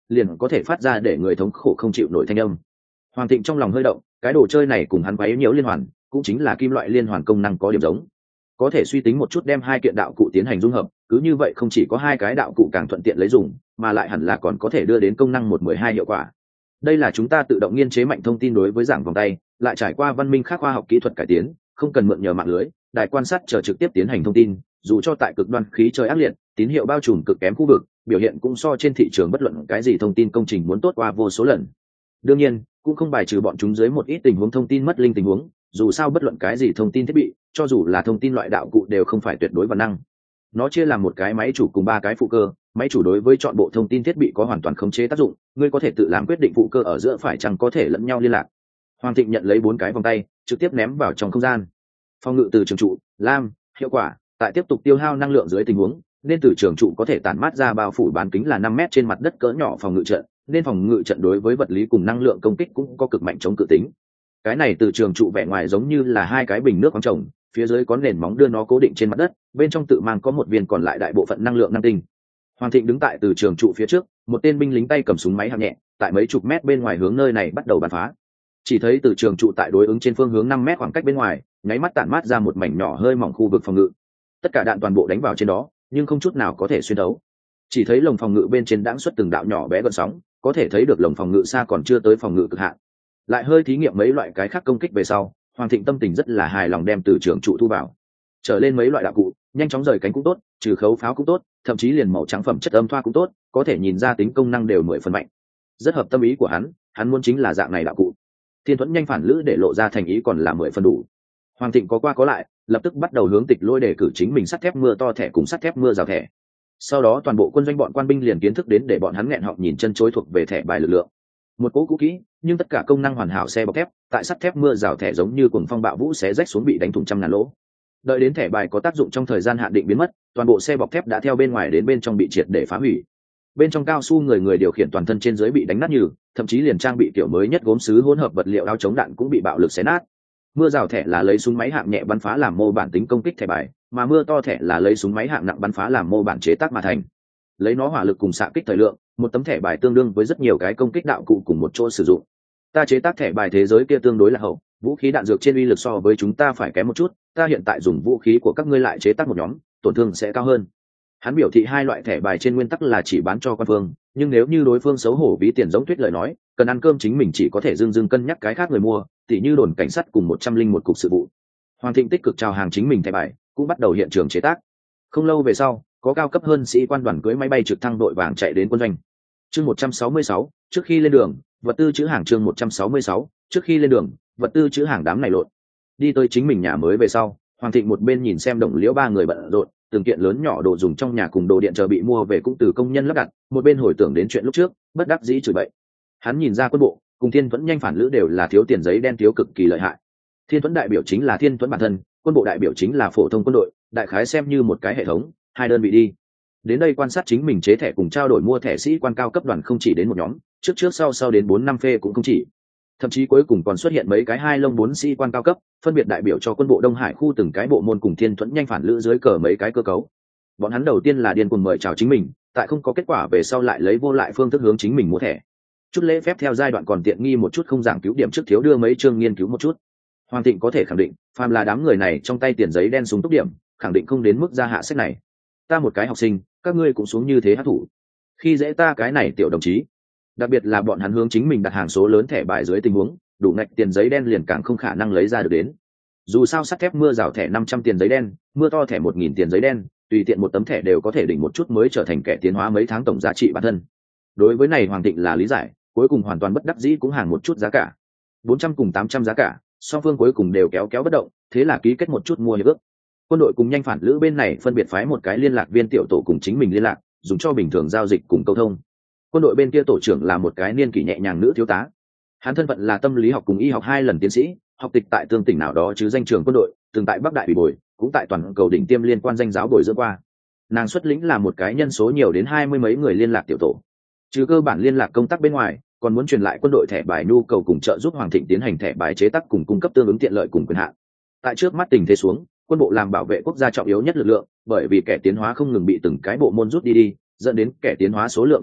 liền có thể phát ra để người thống khổ không chịu nổi thanh âm. Hoàng Thịnh trong lòng hơi động, cái đồ chơi này cùng hắn quấy nhiễu liên hoàn cũng chính là kim loại liên hoàn công năng có điểm giống, có thể suy tính một chút đem hai kiện đạo cụ tiến hành dung hợp, cứ như vậy không chỉ có hai cái đạo cụ càng thuận tiện lấy dùng, mà lại hẳn là còn có thể đưa đến công năng một mười hai hiệu quả. Đây là chúng ta tự động nghiên chế mạnh thông tin đối với dạng vòng tay, lại trải qua văn minh khác khoa học kỹ thuật cải tiến, không cần mượn nhờ mạng lưới, đài quan sát chờ trực tiếp tiến hành thông tin, dù cho tại cực đoan khí trời ác liệt, tín hiệu bao trùm cực kém khu vực, biểu hiện cũng so trên thị trường bất luận cái gì thông tin công trình muốn tốt qua vô số lần. Đương nhiên, cũng không bài trừ bọn chúng dưới một ít tình huống thông tin mất linh tình huống, dù sao bất luận cái gì thông tin thiết bị, cho dù là thông tin loại đạo cụ đều không phải tuyệt đối văn năng. Nó chia làm một cái máy chủ cùng ba cái phụ cơ, máy chủ đối với chọn bộ thông tin thiết bị có hoàn toàn khống chế tác dụng, ngươi có thể tự làm quyết định phụ cơ ở giữa phải chăng có thể lẫn nhau liên lạc. Hoàng Thịnh nhận lấy bốn cái vòng tay, trực tiếp ném vào trong không gian. Phòng ngự từ trường trụ, lam, hiệu quả, tại tiếp tục tiêu hao năng lượng dưới tình huống, nên từ trường trụ có thể tản mát ra bao phủ bán kính là năm mét trên mặt đất cỡ nhỏ phòng ngự trận, nên phòng ngự trận đối với vật lý cùng năng lượng công kích cũng có cực mạnh chống cự tính. Cái này từ trường trụ vẻ ngoài giống như là hai cái bình nước khoáng trồng, phía dưới có nền móng đưa nó cố định trên mặt đất, bên trong tự mang có một viên còn lại đại bộ phận năng lượng năng tinh. Hoàng Thịnh đứng tại từ trường trụ phía trước, một tên binh lính tay cầm súng máy hạng nhẹ, tại mấy chục mét bên ngoài hướng nơi này bắt đầu bắn phá. Chỉ thấy từ trường trụ tại đối ứng trên phương hướng năm mét khoảng cách bên ngoài, nháy mắt tản mát ra một mảnh nhỏ hơi mỏng khu vực phòng ngự. Tất cả đạn toàn bộ đánh vào trên đó, nhưng không chút nào có thể xuyên thấu. Chỉ thấy lồng phòng ngự bên trên đãng xuất từng đạo nhỏ bé gợn sóng, có thể thấy được lồng phòng ngự xa còn chưa tới phòng ngự cực hạn. Lại hơi thí nghiệm mấy loại cái khác công kích về sau, Hoàng Thịnh tâm tình rất là hài lòng đem từ trường trụ thu vào. Trở lên mấy loại đạo cụ, nhanh chóng rời cánh cũng tốt, trừ khấu pháo cũng tốt, thậm chí liền màu trắng phẩm chất âm thoa cũng tốt, có thể nhìn ra tính công năng đều mười phần mạnh. Rất hợp tâm ý của hắn, hắn muốn chính là dạng này đạo cụ. Thiên Thuẫn nhanh phản lữ để lộ ra thành ý còn là mười phần đủ. Hoàng Thịnh có qua có lại, lập tức bắt đầu hướng Tịch Lôi để cử chính mình sắt thép mưa to thẻ cùng sắt thép mưa rào thẻ. Sau đó toàn bộ quân doanh bọn quan binh liền kiến thức đến để bọn hắn nghẹn họng nhìn chân chối thuộc về thẻ bài lực lượng. Một cỗ cũ kỹ, nhưng tất cả công năng hoàn hảo xe bọc thép, tại sắt thép mưa rào thẻ giống như cuồng phong bạo vũ xé rách xuống bị đánh thủng trăm ngàn lỗ. Đợi đến thẻ bài có tác dụng trong thời gian hạn định biến mất, toàn bộ xe bọc thép đã theo bên ngoài đến bên trong bị triệt để phá hủy. Bên trong cao su người người điều khiển toàn thân trên dưới bị đánh nát nhừ, thậm chí liền trang bị kiểu mới nhất gốm sứ hỗn hợp vật liệu áo chống đạn cũng bị bạo lực xé nát. Mưa rào thẻ là lấy súng máy hạng nhẹ bắn phá làm mô bản tính công kích thẻ bài, mà mưa to thẻ là lấy súng máy hạng nặng bắn phá làm mô bản chế tác mà thành. Lấy nó hỏa lực cùng xạ kích thời lượng, một tấm thẻ bài tương đương với rất nhiều cái công kích đạo cụ cùng một chỗ sử dụng. Ta chế tác thẻ bài thế giới kia tương đối là hậu, vũ khí đạn dược trên uy lực so với chúng ta phải kém một chút, ta hiện tại dùng vũ khí của các ngươi lại chế tác một nhóm, tổn thương sẽ cao hơn. Hắn biểu thị hai loại thẻ bài trên nguyên tắc là chỉ bán cho quan phương, nhưng nếu như đối phương xấu hổ ví tiền giống tuyết lời nói, cần ăn cơm chính mình chỉ có thể dưng dưng cân nhắc cái khác người mua, tỉ như đồn cảnh sát cùng một trăm linh một cục sự vụ. Hoàng Thịnh tích cực chào hàng chính mình thẻ bài, cũng bắt đầu hiện trường chế tác. Không lâu về sau, có cao cấp hơn sĩ quan đoàn cưới máy bay trực thăng đội vàng chạy đến quân doanh. Chương một trăm sáu mươi sáu, trước khi lên đường, vật tư trữ hàng chương một trăm sáu mươi sáu, trước khi lên đường, vật tư trữ hàng đám này lộn. Đi tới chính mình nhà mới về sau, Hoàng Thịnh một bên nhìn xem Đồng Liễu ba người bận rộn, từng kiện lớn nhỏ đồ dùng trong nhà cùng đồ điện chờ bị mua về cũng từ công nhân lắp đặt, một bên hồi tưởng đến chuyện lúc trước, bất đắc dĩ chửi bậy. Hắn nhìn ra quân bộ cùng Thiên Thuẫn nhanh phản lữ đều là thiếu tiền giấy đen thiếu cực kỳ lợi hại. Thiên Thuẫn đại biểu chính là Thiên Thuẫn bản thân, quân bộ đại biểu chính là phổ thông quân đội, đại khái xem như một cái hệ thống, hai đơn vị đi. Đến đây quan sát chính mình chế thẻ cùng trao đổi mua thẻ sĩ quan cao cấp đoàn không chỉ đến một nhóm, trước trước sau sau đến bốn năm phê cũng không chỉ. Thậm chí cuối cùng còn xuất hiện mấy cái hai lông bốn sĩ quan cao cấp, phân biệt đại biểu cho quân bộ Đông Hải khu từng cái bộ môn cùng Thiên Thuẫn nhanh phản lữ dưới cờ mấy cái cơ cấu. Bọn hắn đầu tiên là điên cuồng mời chào chính mình, tại không có kết quả về sau lại lấy vô lại phương thức hướng chính mình mua thẻ. Chút lễ phép theo giai đoạn còn tiện nghi một chút không giảng cứu điểm trước thiếu đưa mấy chương nghiên cứu một chút. Hoàng Thịnh có thể khẳng định, phàm là đám người này trong tay tiền giấy đen súng túc điểm, khẳng định không đến mức gia hạ sách này. Ta một cái học sinh, các ngươi cũng xuống như thế hát thủ. Khi dễ ta cái này tiểu đồng chí. Đặc biệt là bọn hắn hướng chính mình đặt hàng số lớn thẻ bài dưới tình huống, đủ ngạch tiền giấy đen liền càng không khả năng lấy ra được đến. Dù sao sắt thép mưa rào thẻ năm trăm tiền giấy đen, mưa to thẻ một nghìn tiền giấy đen, tùy tiện một tấm thẻ đều có thể đỉnh một chút mới trở thành kẻ tiến hóa mấy tháng tổng giá trị bản thân. Đối với này Hoàng Thịnh là lý giải, cuối cùng hoàn toàn bất đắc dĩ cũng hàng một chút giá cả. bốn trăm cùng tám trăm giá cả, song phương cuối cùng đều kéo kéo bất động, thế là ký kết một chút mua hiệp ước. Quân đội cùng nhanh phản lữ bên này phân biệt phái một cái liên lạc viên tiểu tổ cùng chính mình liên lạc, dùng cho bình thường giao dịch cùng câu thông. Quân đội bên kia tổ trưởng là một cái niên kỷ nhẹ nhàng nữ thiếu tá. Hắn thân phận là tâm lý học cùng y học hai lần tiến sĩ, học tịch tại tương tỉnh nào đó chứ danh trường quân đội, từng tại Bắc Đại bị bồi, cũng tại toàn cầu đỉnh tiêm liên quan danh giáo bồi dưỡng qua. Nàng xuất lĩnh là một cái nhân số nhiều đến hai mươi mấy người liên lạc tiểu tổ. Trừ cơ bản liên lạc công tác bên ngoài, còn muốn truyền lại quân đội thẻ bài nhu cầu cùng trợ giúp Hoàng Thịnh tiến hành thẻ bài chế tác cùng cung cấp tương ứng tiện lợi cùng quyền hạn. Tại trước mắt tình thế xuống, quân bộ làm bảo vệ quốc gia trọng yếu nhất lực lượng, bởi vì kẻ tiến hóa không ngừng bị từng cái bộ môn rút đi đi, dẫn đến kẻ tiến hóa số lượng thưa thớt,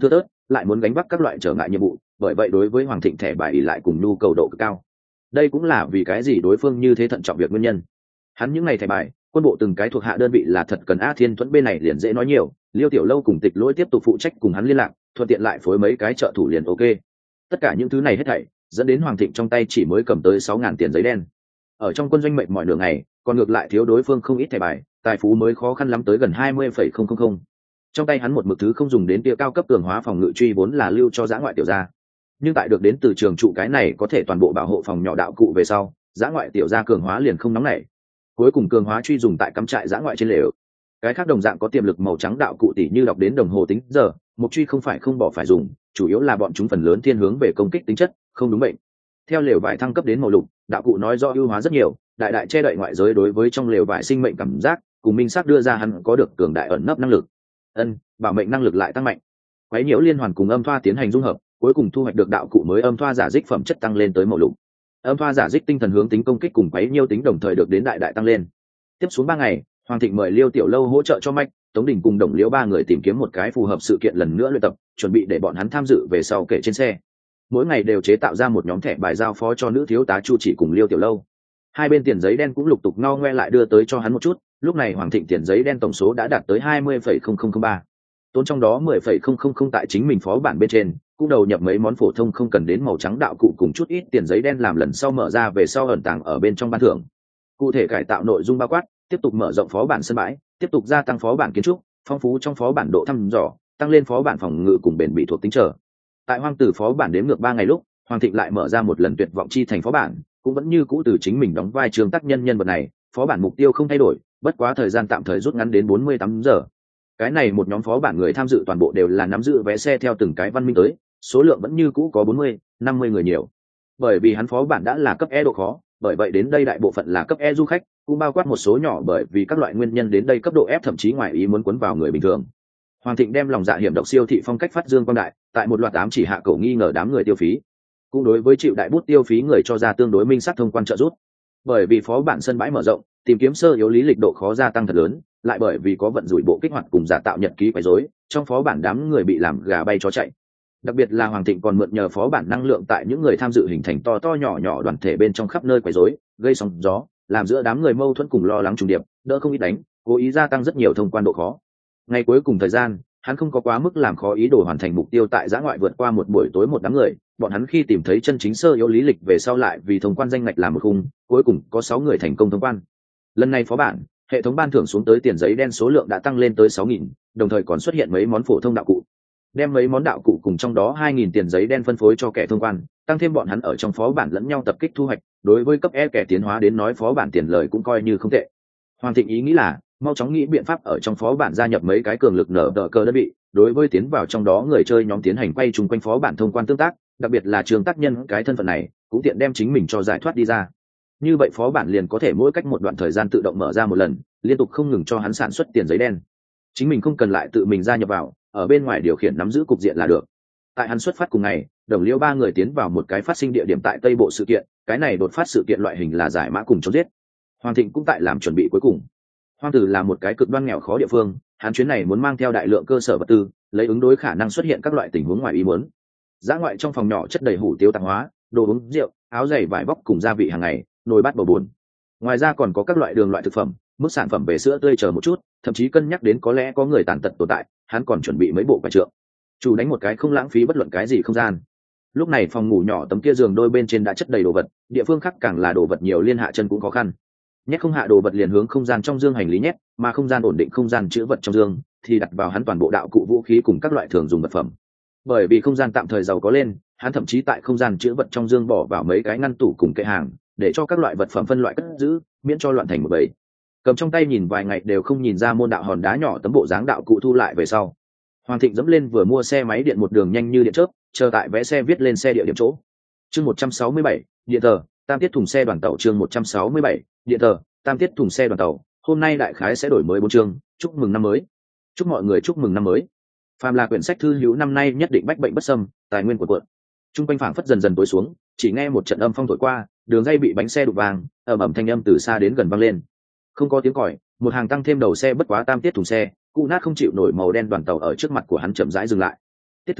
lại muốn gánh vác các loại trở ngại nhiệm vụ, bởi vậy đối với Hoàng Thịnh thẻ bài ỷ lại cùng nhu cầu độ cực cao. Đây cũng là vì cái gì đối phương như thế thận trọng việc nguyên nhân. Hắn những ngày thẻ bài, quân bộ từng cái thuộc hạ đơn vị là thật cần A Thiên Thuẫn bên này liền dễ nói nhiều, Liêu Tiểu Lâu cùng Tịch Lỗi tiếp tục phụ trách cùng hắn liên lạc, thuận tiện lại phối mấy cái trợ thủ liền ok. Tất cả những thứ này hết thảy dẫn đến Hoàng Thịnh trong tay chỉ mới cầm tới sáu ngàn tiền giấy đen. Ở trong quân doanh mệnh mọi nửa ngày, còn ngược lại thiếu đối phương không ít thẻ bài, tài phú mới khó khăn lắm tới gần hai mươi phẩy không không không. Trong tay hắn một mực thứ không dùng đến tia cao cấp cường hóa phòng ngự truy vốn là lưu cho giã ngoại tiểu gia, nhưng tại được đến từ trường trụ cái này có thể toàn bộ bảo hộ phòng nhỏ đạo cụ về sau, giã ngoại tiểu gia cường hóa liền không nóng nảy. Cuối cùng cường hóa truy dùng tại cắm trại giã ngoại trên lều. Cái khác đồng dạng có tiềm lực màu trắng đạo cụ tỷ như đọc đến đồng hồ tính giờ, mục truy không phải không bỏ phải dùng, chủ yếu là bọn chúng phần lớn thiên hướng về công kích tính chất, không đúng bệnh. Theo lều vải thăng cấp đến màu lục, đạo cụ nói do ưu hóa rất nhiều, đại đại che đậy ngoại giới đối với trong lều vải sinh mệnh cảm giác, cùng minh xác đưa ra hắn có được cường đại ẩn nấp năng lực. Ân, bảo mệnh năng lực lại tăng mạnh. Quấy nhiễu liên hoàn cùng âm thoa tiến hành dung hợp, cuối cùng thu hoạch được đạo cụ mới âm thoa giả dích phẩm chất tăng lên tới màu lục. Âm thoa giả dích tinh thần hướng tính công kích cùng quấy nhiễu tính đồng thời được đến đại đại tăng lên. Tiếp xuống ba ngày, Hoàng Thịnh mời Liêu Tiểu Lâu hỗ trợ cho Mạch, Tống Đình cùng Đồng Liễu ba người tìm kiếm một cái phù hợp sự kiện lần nữa luyện tập, chuẩn bị để bọn hắn tham dự về sau kể trên xe. Mỗi ngày đều chế tạo ra một nhóm thẻ bài giao phó cho nữ thiếu tá Chu Chỉ cùng Liêu Tiểu Lâu. Hai bên tiền giấy đen cũng lục tục ngao ngoe lại đưa tới cho hắn một chút, lúc này Hoàng Thịnh tiền giấy đen tổng số đã đạt tới hai mươi phẩy không không không ba. Tốn trong đó mười phẩy không không không tại chính mình phó bản bên trên, cũng đầu nhập mấy món phổ thông không cần đến màu trắng đạo cụ cùng chút ít tiền giấy đen làm lần sau mở ra về sau ẩn tàng ở bên trong ban thưởng. Cụ thể cải tạo nội dung bao quát, tiếp tục mở rộng phó bản sân bãi, tiếp tục gia tăng phó bản kiến trúc, phong phú trong phó bản độ thăm dò, tăng lên phó bản phòng ngự cùng bền bị thuộc tính trở. Tại hoang tử phó bản đếm ngược ba ngày lúc, Hoàng Thịnh lại mở ra một lần tuyệt vọng chi thành phó bản, cũng vẫn như cũ từ chính mình đóng vai trường tác nhân nhân vật này, phó bản mục tiêu không thay đổi, bất quá thời gian tạm thời rút ngắn đến bốn mươi tám giờ. Cái này một nhóm phó bản người tham dự toàn bộ đều là nắm giữ vé xe theo từng cái văn minh tới, số lượng vẫn như cũ có bốn mươi, năm mươi người nhiều. Bởi vì hắn phó bản đã là cấp E độ khó, bởi vậy đến đây đại bộ phận là cấp E du khách, cũng bao quát một số nhỏ bởi vì các loại nguyên nhân đến đây cấp độ F thậm chí ngoài ý muốn cuốn vào người bình thường. Hoàng Thịnh đem lòng dạ hiểm độc siêu thị phong cách phát dương quang đại, tại một loạt ám chỉ hạ cầu nghi ngờ đám người tiêu phí. Cũng đối với chịu đại bút tiêu phí người cho ra tương đối minh sát thông quan trợ giúp. Bởi vì phó bản sân bãi mở rộng, tìm kiếm sơ yếu lý lịch độ khó gia tăng thật lớn, lại bởi vì có vận rủi bộ kích hoạt cùng giả tạo nhật ký quấy rối, trong phó bản đám người bị làm gà bay chó chạy. Đặc biệt là Hoàng Thịnh còn mượn nhờ phó bản năng lượng tại những người tham dự hình thành to to nhỏ nhỏ đoàn thể bên trong khắp nơi quấy rối, gây sóng gió, làm giữa đám người mâu thuẫn cùng lo lắng trùng điệp, đỡ không ít đánh, cố ý gia tăng rất nhiều thông quan độ khó. Ngày cuối cùng thời gian, hắn không có quá mức làm khó ý đồ hoàn thành mục tiêu tại giã ngoại vượt qua một buổi tối một đám người, bọn hắn khi tìm thấy chân chính sơ yếu lý lịch về sau lại vì thông quan danh ngạch làm một khung, cuối cùng có sáu người thành công thông quan. Lần này phó bản, hệ thống ban thưởng xuống tới tiền giấy đen số lượng đã tăng lên tới sáu nghìn, đồng thời còn xuất hiện mấy món phổ thông đạo cụ. Đem mấy món đạo cụ cùng trong đó hai nghìn tiền giấy đen phân phối cho kẻ thông quan, tăng thêm bọn hắn ở trong phó bản lẫn nhau tập kích thu hoạch, đối với cấp E kẻ tiến hóa đến nói phó bản tiền lời cũng coi như không tệ. Hoàng Thịnh ý nghĩ là mau chóng nghĩ biện pháp ở trong phó bản gia nhập mấy cái cường lực nở đỡ cờ đơn vị, đối với tiến vào trong đó người chơi nhóm tiến hành quay chung quanh phó bản thông quan tương tác, đặc biệt là trường tác nhân cái thân phận này, cũng tiện đem chính mình cho giải thoát đi ra. Như vậy phó bản liền có thể mỗi cách một đoạn thời gian tự động mở ra một lần, liên tục không ngừng cho hắn sản xuất tiền giấy đen. Chính mình không cần lại tự mình gia nhập vào, ở bên ngoài điều khiển nắm giữ cục diện là được. Tại hắn xuất phát cùng ngày, Đồng Liễu ba người tiến vào một cái phát sinh địa điểm tại Tây Bộ sự kiện, cái này đột phát sự kiện loại hình là giải mã cùng chống giết. Hoàng Thịnh cũng tại làm chuẩn bị cuối cùng. Hoang Tử là một cái cực đoan nghèo khó địa phương, hắn chuyến này muốn mang theo đại lượng cơ sở vật tư, lấy ứng đối khả năng xuất hiện các loại tình huống ngoài ý muốn. Dã ngoại trong phòng nhỏ chất đầy hủ tiếu tạp hóa, đồ uống, rượu, áo giày vải vóc cùng gia vị hàng ngày, nồi bát bầu buồn. Ngoài ra còn có các loại đường loại thực phẩm, mức sản phẩm về sữa tươi chờ một chút, thậm chí cân nhắc đến có lẽ có người tàn tật tồn tại, hắn còn chuẩn bị mấy bộ quải trượng. Chủ đánh một cái không lãng phí bất luận cái gì không gian. Lúc này phòng ngủ nhỏ tấm kia giường đôi bên trên đã chất đầy đồ vật, địa phương khác càng là đồ vật nhiều liên hạ chân cũng khó khăn. Nhét không hạ đồ vật liền hướng không gian trong dương hành lý nhét, mà không gian ổn định không gian chứa vật trong dương thì đặt vào hắn toàn bộ đạo cụ vũ khí cùng các loại thường dùng vật phẩm. Bởi vì không gian tạm thời giàu có lên, hắn thậm chí tại không gian chứa vật trong dương bỏ vào mấy cái ngăn tủ cùng kệ hàng, để cho các loại vật phẩm phân loại cất giữ, miễn cho loạn thành một bầy. Cầm trong tay nhìn vài ngày đều không nhìn ra môn đạo hòn đá nhỏ tấm bộ dáng đạo cụ thu lại về sau, Hoàng Thịnh dẫm lên vừa mua xe máy điện một đường nhanh như điện chớp, chờ tại vé xe viết lên xe địa điểm chỗ. Chương một trăm sáu mươi bảy, điện tờ, tam tiết thùng xe đoàn tàu. Chương một trăm sáu mươi bảy, điện tờ, tam tiết thùng xe đoàn tàu. Hôm nay đại khái sẽ đổi mới bốn chương, chúc mừng năm mới. Chúc mọi người chúc mừng năm mới. Phàm là quyển sách thư hữu năm nay nhất định bách bệnh bất xâm, tài nguyên của quận. Trung quanh phảng phất dần dần tối xuống, chỉ nghe một trận âm phong thổi qua, đường dây bị bánh xe đụng vàng, ầm ầm thanh âm từ xa đến gần vang lên. Không có tiếng còi, một hàng tăng thêm đầu xe bất quá tam tiết thùng xe, cụ nát không chịu nổi màu đen đoàn tàu ở trước mặt của hắn chậm rãi dừng lại. Tiết thứ ba,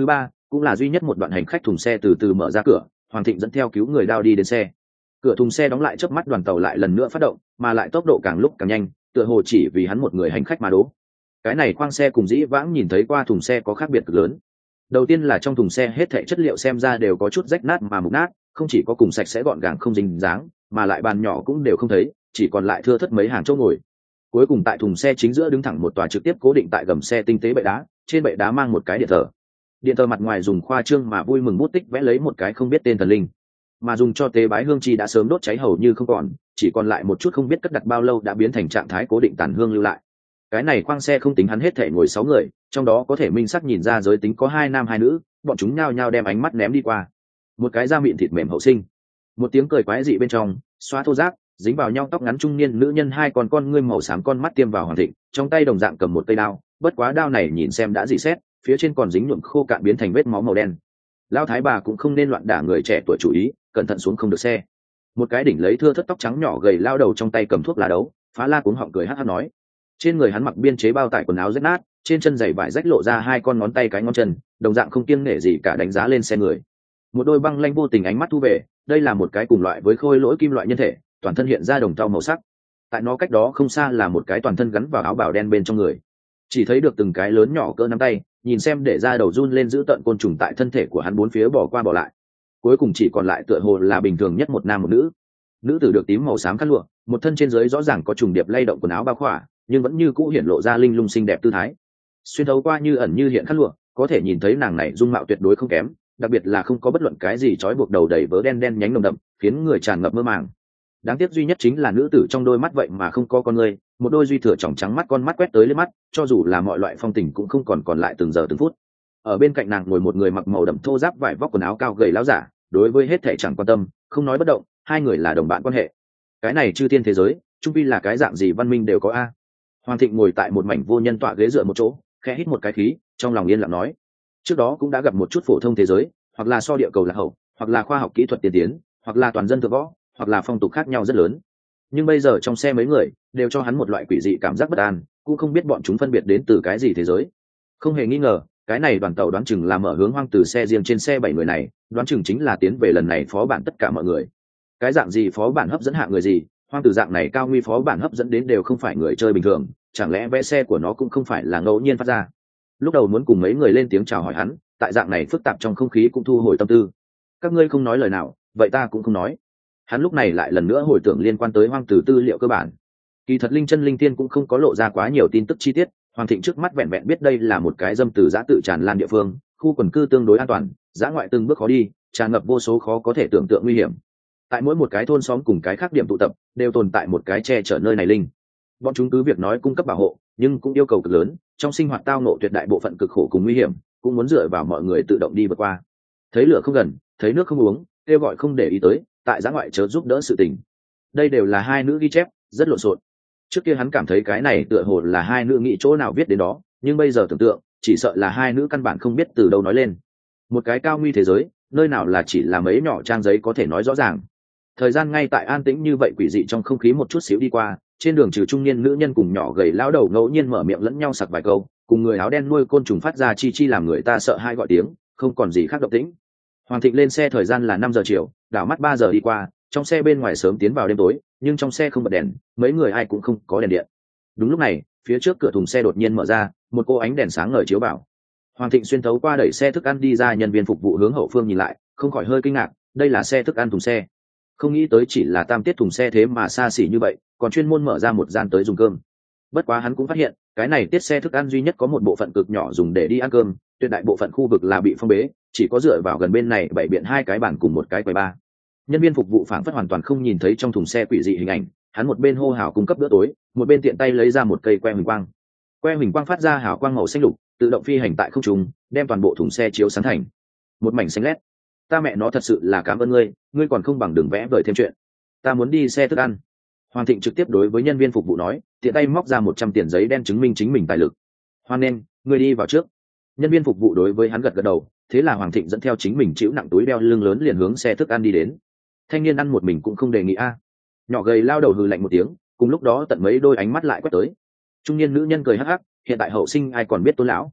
cũng là duy nhất một đoạn hành khách thùng xe từ từ mở ra cửa. Hoàng Thịnh dẫn theo cứu người đao đi đến xe. Cửa thùng xe đóng lại, chớp mắt đoàn tàu lại lần nữa phát động, mà lại tốc độ càng lúc càng nhanh, tựa hồ chỉ vì hắn một người hành khách mà đố. Cái này khoang xe cùng dĩ vãng nhìn thấy qua thùng xe có khác biệt cực lớn. Đầu tiên là trong thùng xe hết thảy chất liệu xem ra đều có chút rách nát mà mục nát, không chỉ có cùng sạch sẽ gọn gàng không dính dáng, mà lại bàn nhỏ cũng đều không thấy, chỉ còn lại thưa thớt mấy hàng chỗ ngồi. Cuối cùng tại thùng xe chính giữa đứng thẳng một tòa trực tiếp cố định tại gầm xe tinh tế bệ đá, trên bệ đá mang một cái điện thờ. Điện thờ mặt ngoài dùng khoa trương mà vui mừng bút tích vẽ lấy một cái không biết tên thần linh, mà dùng cho tế bái hương chi đã sớm đốt cháy hầu như không còn, chỉ còn lại một chút không biết cất đặt bao lâu đã biến thành trạng thái cố định tàn hương lưu lại. Cái này khoang xe không tính hắn hết thể ngồi sáu người, trong đó có thể minh sắc nhìn ra giới tính có hai nam hai nữ, bọn chúng nhao nhao đem ánh mắt ném đi qua. Một cái da mịn thịt mềm hậu sinh, một tiếng cười quái dị bên trong, xoa thô rác, dính vào nhau tóc ngắn trung niên nữ nhân, hai con con ngươi màu xám con mắt tiêm vào Hoàng Thịnh, trong tay đồng dạng cầm một cây đao, bất quá đao này nhìn xem đã dị xét, phía trên còn dính nhuộm khô cạn biến thành vết máu màu đen. Lão thái bà cũng không nên loạn đả người trẻ tuổi chủ ý, cẩn thận xuống không được xe. Một cái đỉnh lấy thưa thớt tóc trắng nhỏ gầy lao đầu trong tay cầm thuốc lá đấu, phá la cuống họng cười hắt hắt nói. Trên người hắn mặc biên chế bao tải quần áo rách nát, trên chân giày vải rách lộ ra hai con ngón tay cái ngón chân, đồng dạng không kiêng nể gì cả đánh giá lên xe người. Một đôi băng lanh vô tình ánh mắt thu về, đây là một cái cùng loại với khôi lỗi kim loại nhân thể, toàn thân hiện ra đồng tro màu sắc. Tại nó cách đó không xa là một cái toàn thân gắn vào áo bào đen bên trong người, chỉ thấy được từng cái lớn nhỏ cỡ nắm tay, nhìn xem để ra đầu run lên giữ tận côn trùng tại thân thể của hắn bốn phía bỏ qua bỏ lại. Cuối cùng chỉ còn lại tựa hồ là bình thường nhất một nam một nữ. Nữ tử được tím màu xám khăn lụa, một thân trên dưới rõ ràng có trùng điệp lay động quần áo bao khỏa, nhưng vẫn như cũ hiện lộ ra linh lung xinh đẹp tư thái. Xuyên thấu qua như ẩn như hiện khăn lụa, có thể nhìn thấy nàng này dung mạo tuyệt đối không kém, đặc biệt là không có bất luận cái gì trói buộc đầu đầy vớ đen đen nhánh nồng đậm, khiến người tràn ngập mơ màng. Đáng tiếc duy nhất chính là nữ tử trong đôi mắt vậy mà không có con người, một đôi duy thừa tròng trắng mắt con mắt quét tới lên mắt, cho dù là mọi loại phong tình cũng không còn còn lại từng giờ từng phút. Ở bên cạnh nàng ngồi một người mặc màu đậm thô ráp vải vóc quần áo cao gầy láo giả, đối với hết thảy chẳng quan tâm, không nói bất động, hai người là đồng bạn quan hệ. Cái này chư thiên thế giới, trung vi là cái dạng gì văn minh đều có a. Hoàng Thịnh ngồi tại một mảnh vô nhân tọa ghế dựa một chỗ, khẽ hít một cái khí, trong lòng yên lặng nói: trước đó cũng đã gặp một chút phổ thông thế giới, hoặc là so địa cầu lạc hậu, hoặc là khoa học kỹ thuật tiên tiến, hoặc là toàn dân thượng võ, hoặc là phong tục khác nhau rất lớn. Nhưng bây giờ trong xe mấy người đều cho hắn một loại quỷ dị cảm giác bất an, cũng không biết bọn chúng phân biệt đến từ cái gì thế giới. Không hề nghi ngờ, cái này đoàn tàu đoán chừng là mở hướng hoang từ xe riêng trên xe bảy người này, đoán chừng chính là tiến về lần này phó bản tất cả mọi người. Cái dạng gì phó bản hấp dẫn hạng người gì, hoang từ dạng này cao nguy phó bản hấp dẫn đến đều không phải người chơi bình thường, chẳng lẽ vẽ xe của nó cũng không phải là ngẫu nhiên phát ra. Lúc đầu muốn cùng mấy người lên tiếng chào hỏi hắn, tại dạng này phức tạp trong không khí cũng thu hồi tâm tư. Các ngươi không nói lời nào, vậy ta cũng không nói. Hắn lúc này lại lần nữa hồi tưởng liên quan tới hoang từ tư liệu cơ bản. Kỳ thật linh chân linh tiên cũng không có lộ ra quá nhiều tin tức chi tiết. Hoàng Thịnh trước mắt vẹn vẹn biết đây là một cái dâm từ giã tự tràn lan địa phương, khu quần cư tương đối an toàn, giã ngoại từng bước khó đi, tràn ngập vô số khó có thể tưởng tượng nguy hiểm. Tại mỗi một cái thôn xóm cùng cái khác điểm tụ tập đều tồn tại một cái che chở nơi này linh. Bọn chúng cứ việc nói cung cấp bảo hộ, nhưng cũng yêu cầu cực lớn, trong sinh hoạt tao nộ tuyệt đại bộ phận cực khổ cùng nguy hiểm, cũng muốn dựa vào mọi người tự động đi vượt qua. Thấy lửa không gần, thấy nước không uống, kêu gọi không để ý tới, tại giã ngoại chớ giúp đỡ sự tình. Đây đều là hai nữ ghi chép, rất lộn xộn. Trước kia hắn cảm thấy cái này tựa hồ là hai nữ nghĩ chỗ nào viết đến đó, nhưng bây giờ tưởng tượng, chỉ sợ là hai nữ căn bản không biết từ đâu nói lên. Một cái cao nguy thế giới, nơi nào là chỉ là mấy nhỏ trang giấy có thể nói rõ ràng. Thời gian ngay tại an tĩnh như vậy quỷ dị trong không khí một chút xíu đi qua, trên đường trừ trung niên nữ nhân cùng nhỏ gầy lão đầu ngẫu nhiên mở miệng lẫn nhau sặc vài câu, cùng người áo đen nuôi côn trùng phát ra chi chi làm người ta sợ hai gọi tiếng, không còn gì khác động tĩnh. Hoàng Thịnh lên xe thời gian là năm giờ chiều, đảo mắt ba giờ đi qua, trong xe bên ngoài sớm tiến vào đêm tối, nhưng trong xe không bật đèn, mấy người ai cũng không có đèn điện. Đúng lúc này, phía trước cửa thùng xe đột nhiên mở ra, một cô ánh đèn sáng ngời chiếu vào. Hoàng Thịnh xuyên thấu qua đẩy xe thức ăn đi ra, nhân viên phục vụ hướng hậu phương nhìn lại, không khỏi hơi kinh ngạc, đây là xe thức ăn thùng xe. Không nghĩ tới chỉ là tam tiết thùng xe thế mà xa xỉ như vậy, còn chuyên môn mở ra một gian tới dùng cơm. Bất quá hắn cũng phát hiện, cái này tiết xe thức ăn duy nhất có một bộ phận cực nhỏ dùng để đi ăn cơm, tuyệt đại bộ phận khu vực là bị phong bế, chỉ có dựa vào gần bên này bày biện hai cái bàn cùng một cái quầy bar. Nhân viên phục vụ phảng phất hoàn toàn không nhìn thấy trong thùng xe quỷ dị hình ảnh, hắn một bên hô hào cung cấp bữa tối, một bên tiện tay lấy ra một cây que huỳnh quang. Que huỳnh quang phát ra hào quang màu xanh lục, tự động phi hành tại không trung, đem toàn bộ thùng xe chiếu sáng thành một mảnh xanh lét. Ta mẹ nó thật sự là cảm ơn ngươi, ngươi còn không bằng đường vẽ vời thêm chuyện. Ta muốn đi xe thức ăn. Hoàng Thịnh trực tiếp đối với nhân viên phục vụ nói, tiện tay móc ra một trăm tiền giấy đen chứng minh chính mình tài lực. Hoan nghênh, ngươi đi vào trước. Nhân viên phục vụ đối với hắn gật gật đầu, thế là Hoàng Thịnh dẫn theo chính mình chịu nặng túi đeo lưng lớn liền hướng xe thức ăn đi đến. Thanh niên ăn một mình cũng không đề nghị a. Nhỏ gầy lao đầu hừ lạnh một tiếng, cùng lúc đó tận mấy đôi ánh mắt lại quét tới. Trung niên nữ nhân cười hắc hắc, hiện tại hậu sinh ai còn biết tôn lão.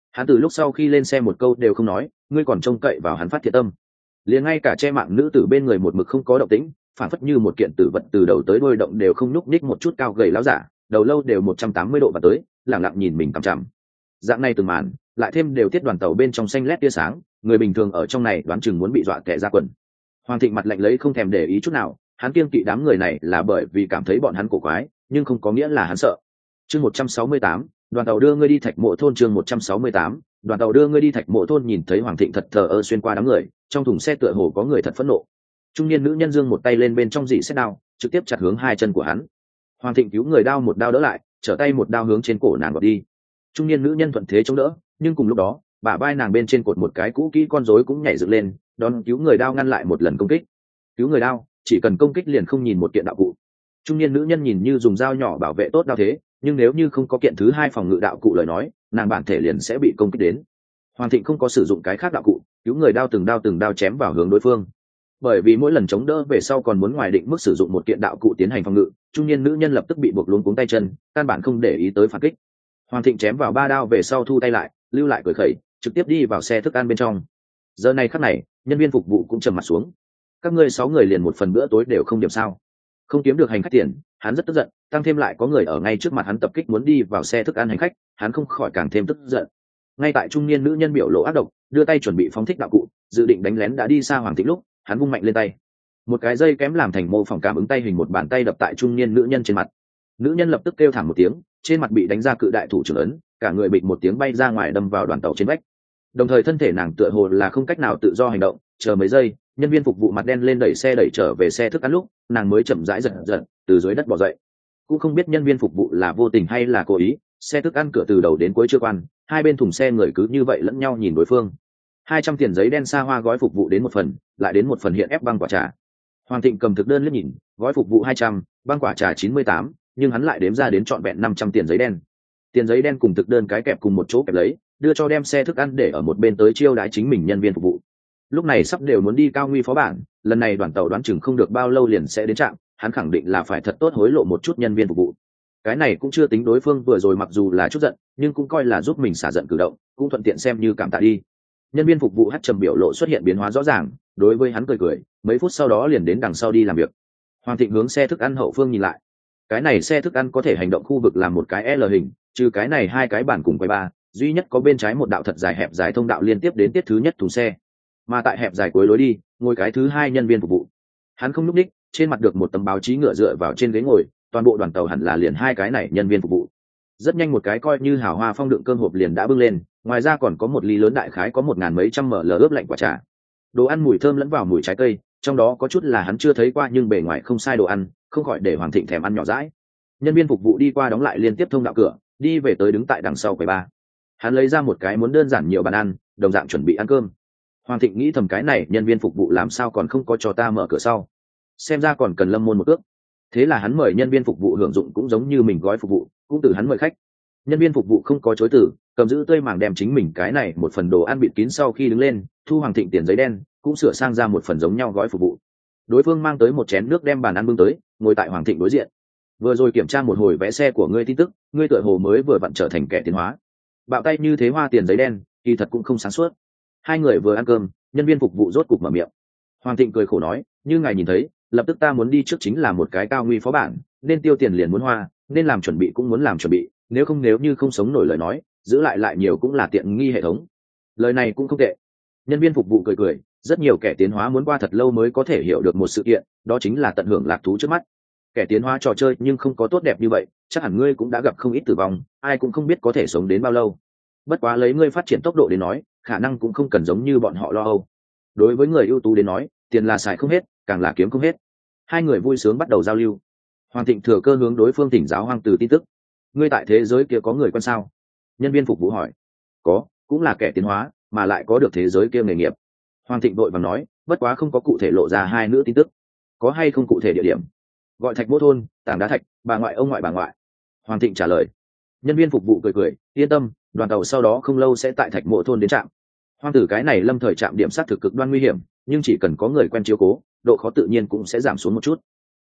Hắn từ lúc sau khi lên xe một câu đều không nói, ngươi còn trông cậy vào hắn phát thiệt tâm. Liền ngay cả che mạng nữ tử bên người một mực không có động tĩnh, phản phất như một kiện tử vật từ đầu tới đuôi động đều không nhúc nhích một chút, cao gầy láo giả, đầu lâu đều một trăm tám mươi độ và tới, lẳng lặng nhìn mình cằm chằm. Dạng này từng màn, lại thêm đều tiết đoàn tàu bên trong xanh lét tia sáng, người bình thường ở trong này đoán chừng muốn bị dọa kẻ ra quần. Hoàng Thịnh mặt lạnh lấy không thèm để ý chút nào, hắn kiêng kỵ đám người này là bởi vì cảm thấy bọn hắn cổ quái, nhưng không có nghĩa là hắn sợ. Chương một trăm sáu mươi tám, đoàn tàu đưa ngươi đi Thạch Mộ thôn. Chương một trăm sáu mươi tám, đoàn tàu đưa ngươi đi Thạch Mộ thôn. Nhìn thấy Hoàng Thịnh thật thờ ơ xuyên qua đám người, trong thùng xe tựa hồ có người thật phẫn nộ. Trung niên nữ nhân giương một tay lên bên trong dị xét đao, trực tiếp chặt hướng hai chân của hắn. Hoàng Thịnh cứu người đao một đao đỡ lại, trở tay một đao hướng trên cổ nàng gọt đi. Trung niên nữ nhân thuận thế chống đỡ, nhưng cùng lúc đó, bả vai nàng bên trên cột một cái cũ kỹ con rối cũng nhảy dựng lên, đón cứu người đao ngăn lại một lần công kích. Cứu người đao, chỉ cần công kích liền không nhìn một kiện đạo cụ. Trung niên nữ nhân nhìn như dùng dao nhỏ bảo vệ tốt đao thế, nhưng nếu như không có kiện thứ hai phòng ngự đạo cụ lời nói, nàng bản thể liền sẽ bị công kích đến. Hoàng Thịnh không có sử dụng cái khác đạo cụ, cứu người đao từng đao từng đao chém vào hướng đối phương. Bởi vì mỗi lần chống đỡ về sau còn muốn ngoài định mức sử dụng một kiện đạo cụ tiến hành phòng ngự, trung niên nữ nhân lập tức bị buộc luống cuống tay chân, căn bản không để ý tới phản kích. Hoàng Thịnh chém vào ba đao về sau thu tay lại, lưu lại cười khẩy, trực tiếp đi vào xe thức ăn bên trong. Giờ này khắc này, nhân viên phục vụ cũng trầm mặt xuống. Các ngươi sáu người liền một phần bữa tối đều không điểm sao? Không kiếm được hành khách tiền, hắn rất tức giận, tăng thêm lại có người ở ngay trước mặt hắn tập kích muốn đi vào xe thức ăn hành khách, hắn không khỏi càng thêm tức giận. Ngay tại trung niên nữ nhân biểu lộ ác độc, đưa tay chuẩn bị phóng thích đạo cụ, dự định đánh lén đã đi xa Hoàng Thịnh lúc, hắn vung mạnh lên tay. Một cái dây kém làm thành mô phỏng cảm ứng tay hình một bàn tay đập tại trung niên nữ nhân trên mặt. Nữ nhân lập tức kêu thảm một tiếng, trên mặt bị đánh ra cự đại thủ trưởng ấn, cả người bịch một tiếng bay ra ngoài đâm vào đoàn tàu trên vách. Đồng thời thân thể nàng tựa hồ là không cách nào tự do hành động, chờ mấy giây, nhân viên phục vụ mặt đen lên đẩy xe đẩy trở về xe thức ăn lúc, nàng mới chậm rãi giật giật từ dưới đất bò dậy. Cũng không biết nhân viên phục vụ là vô tình hay là cố ý, xe thức ăn cửa từ đầu đến cuối chưa quan, hai bên thùng xe người cứ như vậy lẫn nhau nhìn đối phương. Hai trăm tiền giấy đen xa hoa gói phục vụ đến một phần, lại đến một phần hiện ép băng quả trà. Hoàng Thịnh cầm thực đơn liếc nhìn, gói phục vụ hai trăm, băng quả trà chín mươi tám, nhưng hắn lại đếm ra đến trọn vẹn năm trăm tiền giấy đen. Tiền giấy đen cùng thực đơn cái kẹp cùng một chỗ kẹp lấy, đưa cho đem xe thức ăn để ở một bên tới chiêu đãi chính mình nhân viên phục vụ. Lúc này sắp đều muốn đi cao nguy phó bản, lần này đoàn tàu đoán chừng không được bao lâu liền sẽ đến trạm, hắn khẳng định là phải thật tốt hối lộ một chút nhân viên phục vụ. Cái này cũng chưa tính đối phương vừa rồi mặc dù là chút giận, nhưng cũng coi là giúp mình xả giận cử động, cũng thuận tiện xem như cảm tạ đi. Nhân viên phục vụ hắt trầm biểu lộ xuất hiện biến hóa rõ ràng, đối với hắn cười cười, mấy phút sau đó liền đến đằng sau đi làm việc. Hoàng Thịnh hướng xe thức ăn hậu phương nhìn lại. Cái này xe thức ăn có thể hành động khu vực làm một cái L hình, trừ cái này hai cái bàn cùng quay ba, duy nhất có bên trái một đạo thật dài hẹp dài thông đạo liên tiếp đến tiết thứ nhất thùng xe, mà tại hẹp dài cuối lối đi ngồi cái thứ hai nhân viên phục vụ. Hắn không lúc đích, trên mặt được một tấm báo chí ngựa dựa vào trên ghế ngồi, toàn bộ đoàn tàu hẳn là liền hai cái này nhân viên phục vụ. Rất nhanh một cái coi như hào hoa phong đựng cơm hộp liền đã bưng lên, ngoài ra còn có một ly lớn đại khái có một ngàn mấy trăm ml ướp lạnh quả trà. Đồ ăn mùi thơm lẫn vào mùi trái cây, trong đó có chút là hắn chưa thấy qua nhưng bề ngoài không sai đồ ăn, không khỏi để Hoàng Thịnh thèm ăn nhỏ dãi. Nhân viên phục vụ đi qua đóng lại liên tiếp thông đạo cửa, đi về tới đứng tại đằng sau quầy ba. Hắn lấy ra một cái muốn đơn giản nhiều bàn ăn, đồng dạng chuẩn bị ăn cơm. Hoàng Thịnh nghĩ thầm cái này nhân viên phục vụ làm sao còn không có cho ta mở cửa sau, xem ra còn cần lâm môn một ước. Thế là hắn mời nhân viên phục vụ hưởng dụng cũng giống như mình gói phục vụ, cũng từ hắn mời khách. Nhân viên phục vụ không có chối từ, cầm giữ tươi màng đem chính mình cái này một phần đồ ăn bịt kín sau khi đứng lên, thu Hoàng Thịnh tiền giấy đen, cũng sửa sang ra một phần giống nhau gói phục vụ. Đối phương mang tới một chén nước đem bàn ăn bưng tới, ngồi tại Hoàng Thịnh đối diện. Vừa rồi kiểm tra một hồi vé xe của ngươi tin tức, ngươi tựa hồ mới vừa vặn trở thành kẻ tiến hóa. Bạo tay như thế hoa tiền giấy đen, kỳ thật cũng không sáng suốt. Hai người vừa ăn cơm, nhân viên phục vụ rốt cục mở miệng. Hoàng Thịnh cười khổ nói, như ngài nhìn thấy, lập tức ta muốn đi trước chính là một cái cao nguy phó bản, nên tiêu tiền liền muốn hoa, nên làm chuẩn bị cũng muốn làm chuẩn bị, nếu không nếu như không sống nổi lời nói, giữ lại lại nhiều cũng là tiện nghi hệ thống. Lời này cũng không tệ. Nhân viên phục vụ cười cười, rất nhiều kẻ tiến hóa muốn qua thật lâu mới có thể hiểu được một sự kiện, đó chính là tận hưởng lạc thú trước mắt. Kẻ tiến hóa trò chơi nhưng không có tốt đẹp như vậy, chắc hẳn ngươi cũng đã gặp không ít tử vong, ai cũng không biết có thể sống đến bao lâu. Bất quá lấy ngươi phát triển tốc độ đến nói, khả năng cũng không cần giống như bọn họ lo âu. Đối với người ưu tú đến nói, tiền là xài không hết, càng là kiếm không hết. Hai người vui sướng bắt đầu giao lưu. Hoàng Thịnh thừa cơ hướng đối phương thỉnh giáo Hoang Từ tin tức. Ngươi tại thế giới kia có người quen sao? Nhân viên phục vụ hỏi. Có, cũng là kẻ tiến hóa, mà lại có được thế giới kia nghề nghiệp. Hoàng Thịnh đội vàng nói, bất quá không có cụ thể lộ ra hai nữ tin tức. Có hay không cụ thể địa điểm? Gọi Thạch Mỗ thôn, tảng đá thạch, bà ngoại ông ngoại bà ngoại. Hoàng Thịnh trả lời. Nhân viên phục vụ cười cười, yên tâm, đoàn tàu sau đó không lâu sẽ tại Thạch Mỗ thôn đến trạm. Hoang Tử cái này lâm thời trạm điểm sát thực cực đoan nguy hiểm, nhưng chỉ cần có người quen chiếu cố, độ khó tự nhiên cũng sẽ giảm xuống một chút.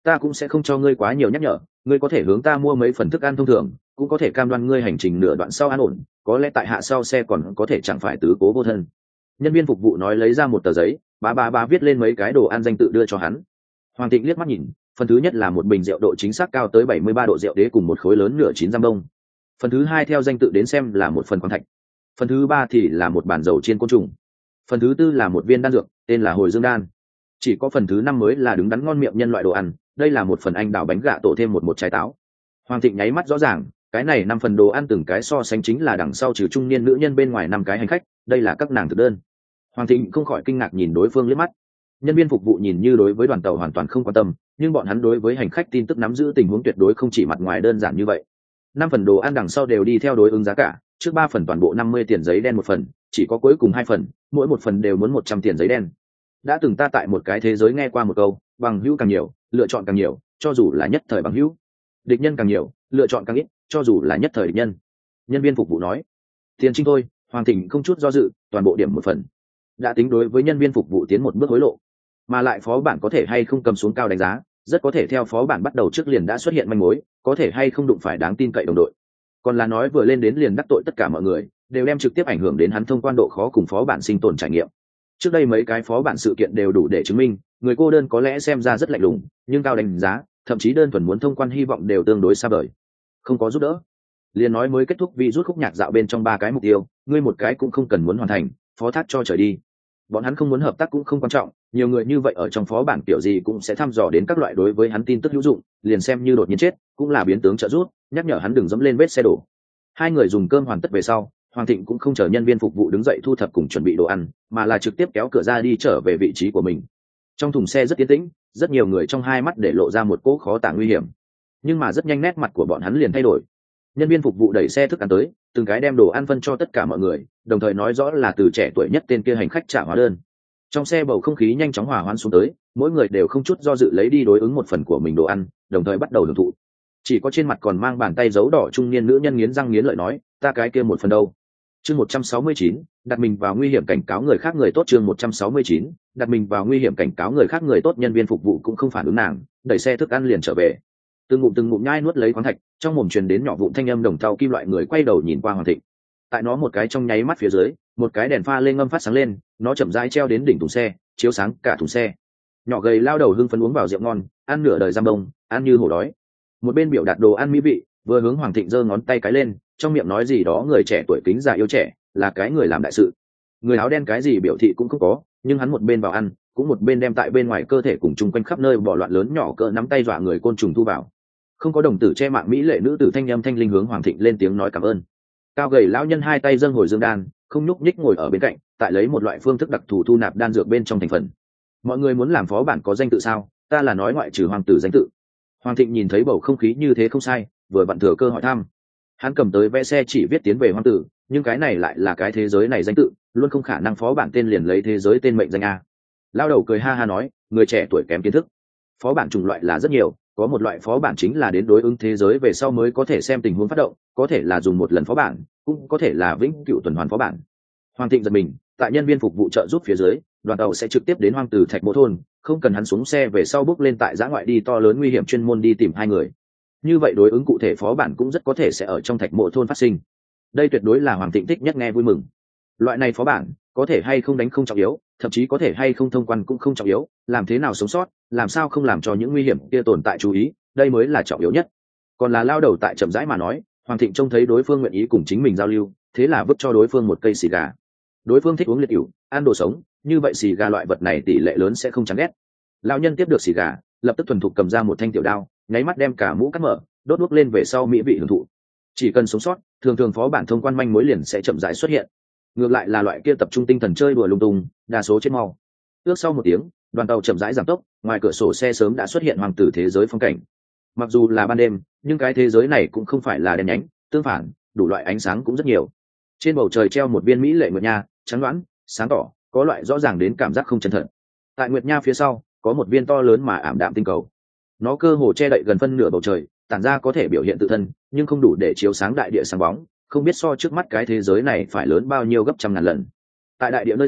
ta cũng sẽ không cho ngươi quá nhiều nhắc nhở, ngươi có thể hướng ta mua mấy phần thức ăn thông thường, cũng có thể cam đoan ngươi hành trình nửa đoạn sau an ổn, có lẽ tại hạ sau xe còn có thể chẳng phải tứ cố vô thân. Nhân viên phục vụ nói lấy ra một tờ giấy, bà bà bà viết lên mấy cái đồ ăn danh tự đưa cho hắn. Hoàng Thịnh liếc mắt nhìn, phần thứ nhất là một bình rượu độ chính xác cao tới bảy mươi ba độ rượu đế cùng một khối lớn nửa chín giam đông. Phần thứ hai theo danh tự đến xem là một phần khoáng thạch. Phần thứ ba thì là một bản dầu chiên côn trùng. Phần thứ tư là một viên đan dược, tên là hồi dương đan. Chỉ có phần thứ năm mới là đứng đắn ngon miệng nhân loại đồ ăn, đây là một phần anh đào bánh gạ tổ thêm một một trái táo. Hoàng Thịnh nháy mắt rõ ràng, cái này năm phần đồ ăn từng cái so sánh chính là đằng sau trừ trung niên nữ nhân bên ngoài năm cái hành khách, đây là các nàng thực đơn. Hoàng Thịnh không khỏi kinh ngạc nhìn đối phương liếc mắt. Nhân viên phục vụ nhìn như đối với đoàn tàu hoàn toàn không quan tâm, nhưng bọn hắn đối với hành khách tin tức nắm giữ tình huống tuyệt đối không chỉ mặt ngoài đơn giản như vậy. Năm phần đồ ăn đằng sau đều đi theo đối ứng giá cả, trước ba phần toàn bộ năm mươi tiền giấy đen một phần, chỉ có cuối cùng hai phần, mỗi một phần đều muốn một trăm tiền giấy đen. Đã từng ta tại một cái thế giới nghe qua một câu, bằng hữu càng nhiều, lựa chọn càng nhiều, cho dù là nhất thời bằng hữu. Địch nhân càng nhiều, lựa chọn càng ít, cho dù là nhất thời địch nhân. Nhân viên phục vụ nói. Tiền trinh thôi, Hoàng Thịnh không chút do dự, toàn bộ điểm một phần. Đã tính đối với nhân viên phục vụ tiến một bước hối lộ, mà lại phó bản có thể hay không cầm xuống cao đánh giá, rất có thể theo phó bản bắt đầu trước liền đã xuất hiện manh mối, có thể hay không đụng phải đáng tin cậy đồng đội. Còn là nói vừa lên đến liền đắc tội tất cả mọi người, đều đem trực tiếp ảnh hưởng đến hắn thông quan độ khó cùng phó bản sinh tồn trải nghiệm. Trước đây mấy cái phó bản sự kiện đều đủ để chứng minh, người cô đơn có lẽ xem ra rất lạnh lùng, nhưng cao đánh giá, thậm chí đơn thuần muốn thông quan hy vọng đều tương đối xa vời. Không có giúp đỡ. Liền nói mới kết thúc vì rút khúc nhạc dạo bên trong ba cái mục tiêu, ngươi một cái cũng không cần muốn hoàn thành, phó thác cho trời đi. Bọn hắn không muốn hợp tác cũng không quan trọng, nhiều người như vậy ở trong phó bản kiểu gì cũng sẽ thăm dò đến các loại đối với hắn tin tức hữu dụng, liền xem như đột nhiên chết, cũng là biến tướng trợ giúp, nhắc nhở hắn đừng dẫm lên vết xe đổ. Hai người dùng cơm hoàn tất về sau, Hoàng Thịnh cũng không chờ nhân viên phục vụ đứng dậy thu thập cùng chuẩn bị đồ ăn, mà là trực tiếp kéo cửa ra đi trở về vị trí của mình. Trong thùng xe rất yên tĩnh, rất nhiều người trong hai mắt để lộ ra một cỗ khó tả nguy hiểm, nhưng mà rất nhanh nét mặt của bọn hắn liền thay đổi. Nhân viên phục vụ đẩy xe thức ăn tới, từng cái đem đồ ăn phân cho tất cả mọi người, đồng thời nói rõ là từ trẻ tuổi nhất tên kia hành khách trả hóa đơn. Trong xe bầu không khí nhanh chóng hòa hoãn xuống tới, mỗi người đều không chút do dự lấy đi đối ứng một phần của mình đồ ăn, đồng thời bắt đầu hưởng thụ. Chỉ có trên mặt còn mang bàn tay dấu đỏ trung niên nữ nhân nghiến răng nghiến lợi nói, ta cái kia một phần đâu? Chương một trăm sáu mươi chín, đặt mình vào nguy hiểm cảnh cáo người khác người tốt. Chương một trăm sáu mươi chín, đặt mình vào nguy hiểm cảnh cáo người khác người tốt. Nhân viên phục vụ cũng không phản ứng nàng, đẩy xe thức ăn liền trở về. Từng ngụm từng ngụm nhai nuốt lấy khoáng thạch, trong mồm truyền đến nhỏ vụn thanh âm đồng thau kim loại. Người quay đầu nhìn qua Hoàng Thịnh. Tại nó một cái trong nháy mắt phía dưới, một cái đèn pha lên ngâm phát sáng lên, nó chậm rãi treo đến đỉnh thùng xe, chiếu sáng cả thùng xe. Nhỏ gầy lao đầu hưng phấn uống vào rượu ngon, ăn nửa đời giam đông, ăn như hổ đói. Một bên biểu đạt đồ ăn mỹ vị, vừa hướng Hoàng Thịnh giơ ngón tay cái lên, trong miệng nói gì đó người trẻ tuổi kính già yêu trẻ, là cái người làm đại sự. Người áo đen cái gì biểu thị cũng không có, nhưng hắn một bên vào ăn, cũng một bên đem tại bên ngoài cơ thể cùng chung quanh khắp nơi bỏ loạn lớn nhỏ cỡ nắm tay dọa người côn trùng thu vào. Không có đồng tử che mạng mỹ lệ nữ tử thanh âm thanh linh hướng Hoàng Thịnh lên tiếng nói cảm ơn. Cao gầy lão nhân hai tay dâng hồi dương đan, không nhúc nhích ngồi ở bên cạnh, tại lấy một loại phương thức đặc thù thu nạp đan dược bên trong thành phần. Mọi người muốn làm phó bản có danh tự sao? Ta là nói ngoại trừ hoàng tử danh tự. Hoàng Thịnh nhìn thấy bầu không khí như thế không sai, vừa vặn thừa cơ hỏi thăm. Hắn cầm tới vé xe chỉ viết tiến về hoàng tử, nhưng cái này lại là cái thế giới này danh tự, luôn không khả năng phó bản tên liền lấy thế giới tên mệnh danh a. Lao đầu cười ha ha nói, người trẻ tuổi kém kiến thức. Phó bản chủng loại là rất nhiều, có một loại phó bản chính là đến đối ứng thế giới về sau mới có thể xem tình huống phát động, có thể là dùng một lần phó bản, cũng có thể là vĩnh cửu tuần hoàn phó bản. Hoàng Thịnh giật mình, tại nhân viên phục vụ trợ giúp phía dưới, đoàn tàu sẽ trực tiếp đến hoang tử Thạch Mộ thôn, không cần hắn xuống xe về sau bước lên tại giã ngoại đi to lớn nguy hiểm chuyên môn đi tìm hai người. Như vậy đối ứng cụ thể phó bản cũng rất có thể sẽ ở trong Thạch Mộ thôn phát sinh. Đây tuyệt đối là Hoàng Thịnh thích nhất nghe vui mừng. Loại này phó bản, có thể hay không đánh không trọng yếu, thậm chí có thể hay không thông quan cũng không trọng yếu, làm thế nào sống sót, làm sao không làm cho những nguy hiểm kia tồn tại chú ý, đây mới là trọng yếu nhất. Còn là lao đầu tại chậm rãi mà nói, Hoàng Thịnh trông thấy đối phương nguyện ý cùng chính mình giao lưu, thế là vứt cho đối phương một cây xì gà. Đối phương thích uống liệt ỉu, ăn đồ sống, như vậy xì gà loại vật này tỷ lệ lớn sẽ không chán ghét. Lão nhân tiếp được xì gà, lập tức thuần thục cầm ra một thanh tiểu đao, nháy mắt đem cả mũ cắt mở, đốt đuốc lên về sau mỹ vị hưởng thụ. Chỉ cần sống sót, thường thường phó bản thông quan manh mối liền sẽ chậm rãi xuất hiện. Ngược lại là loại kia tập trung tinh thần chơi đùa lung tung, đa số chết mau. Ước sau một tiếng, đoàn tàu chậm rãi giảm tốc, ngoài cửa sổ xe sớm đã xuất hiện hoàng tử thế giới phong cảnh. Mặc dù là ban đêm, nhưng cái thế giới này cũng không phải là đen nhánh, tương phản, đủ loại ánh sáng cũng rất nhiều. Trên bầu trời treo một viên mỹ lệ nguyệt nha, trắng đoán, sáng tỏ, có loại rõ ràng đến cảm giác không chân thật. Tại nguyệt nha phía sau, có một viên to lớn mà ảm đạm tinh cầu. Nó cơ hồ che đậy gần phân nửa bầu trời, tản ra có thể biểu hiện tự thân, nhưng không đủ để chiếu sáng đại địa sáng bóng, không biết so trước mắt cái thế giới này phải lớn bao nhiêu gấp trăm ngàn lần. Tại đại địa nơi xa,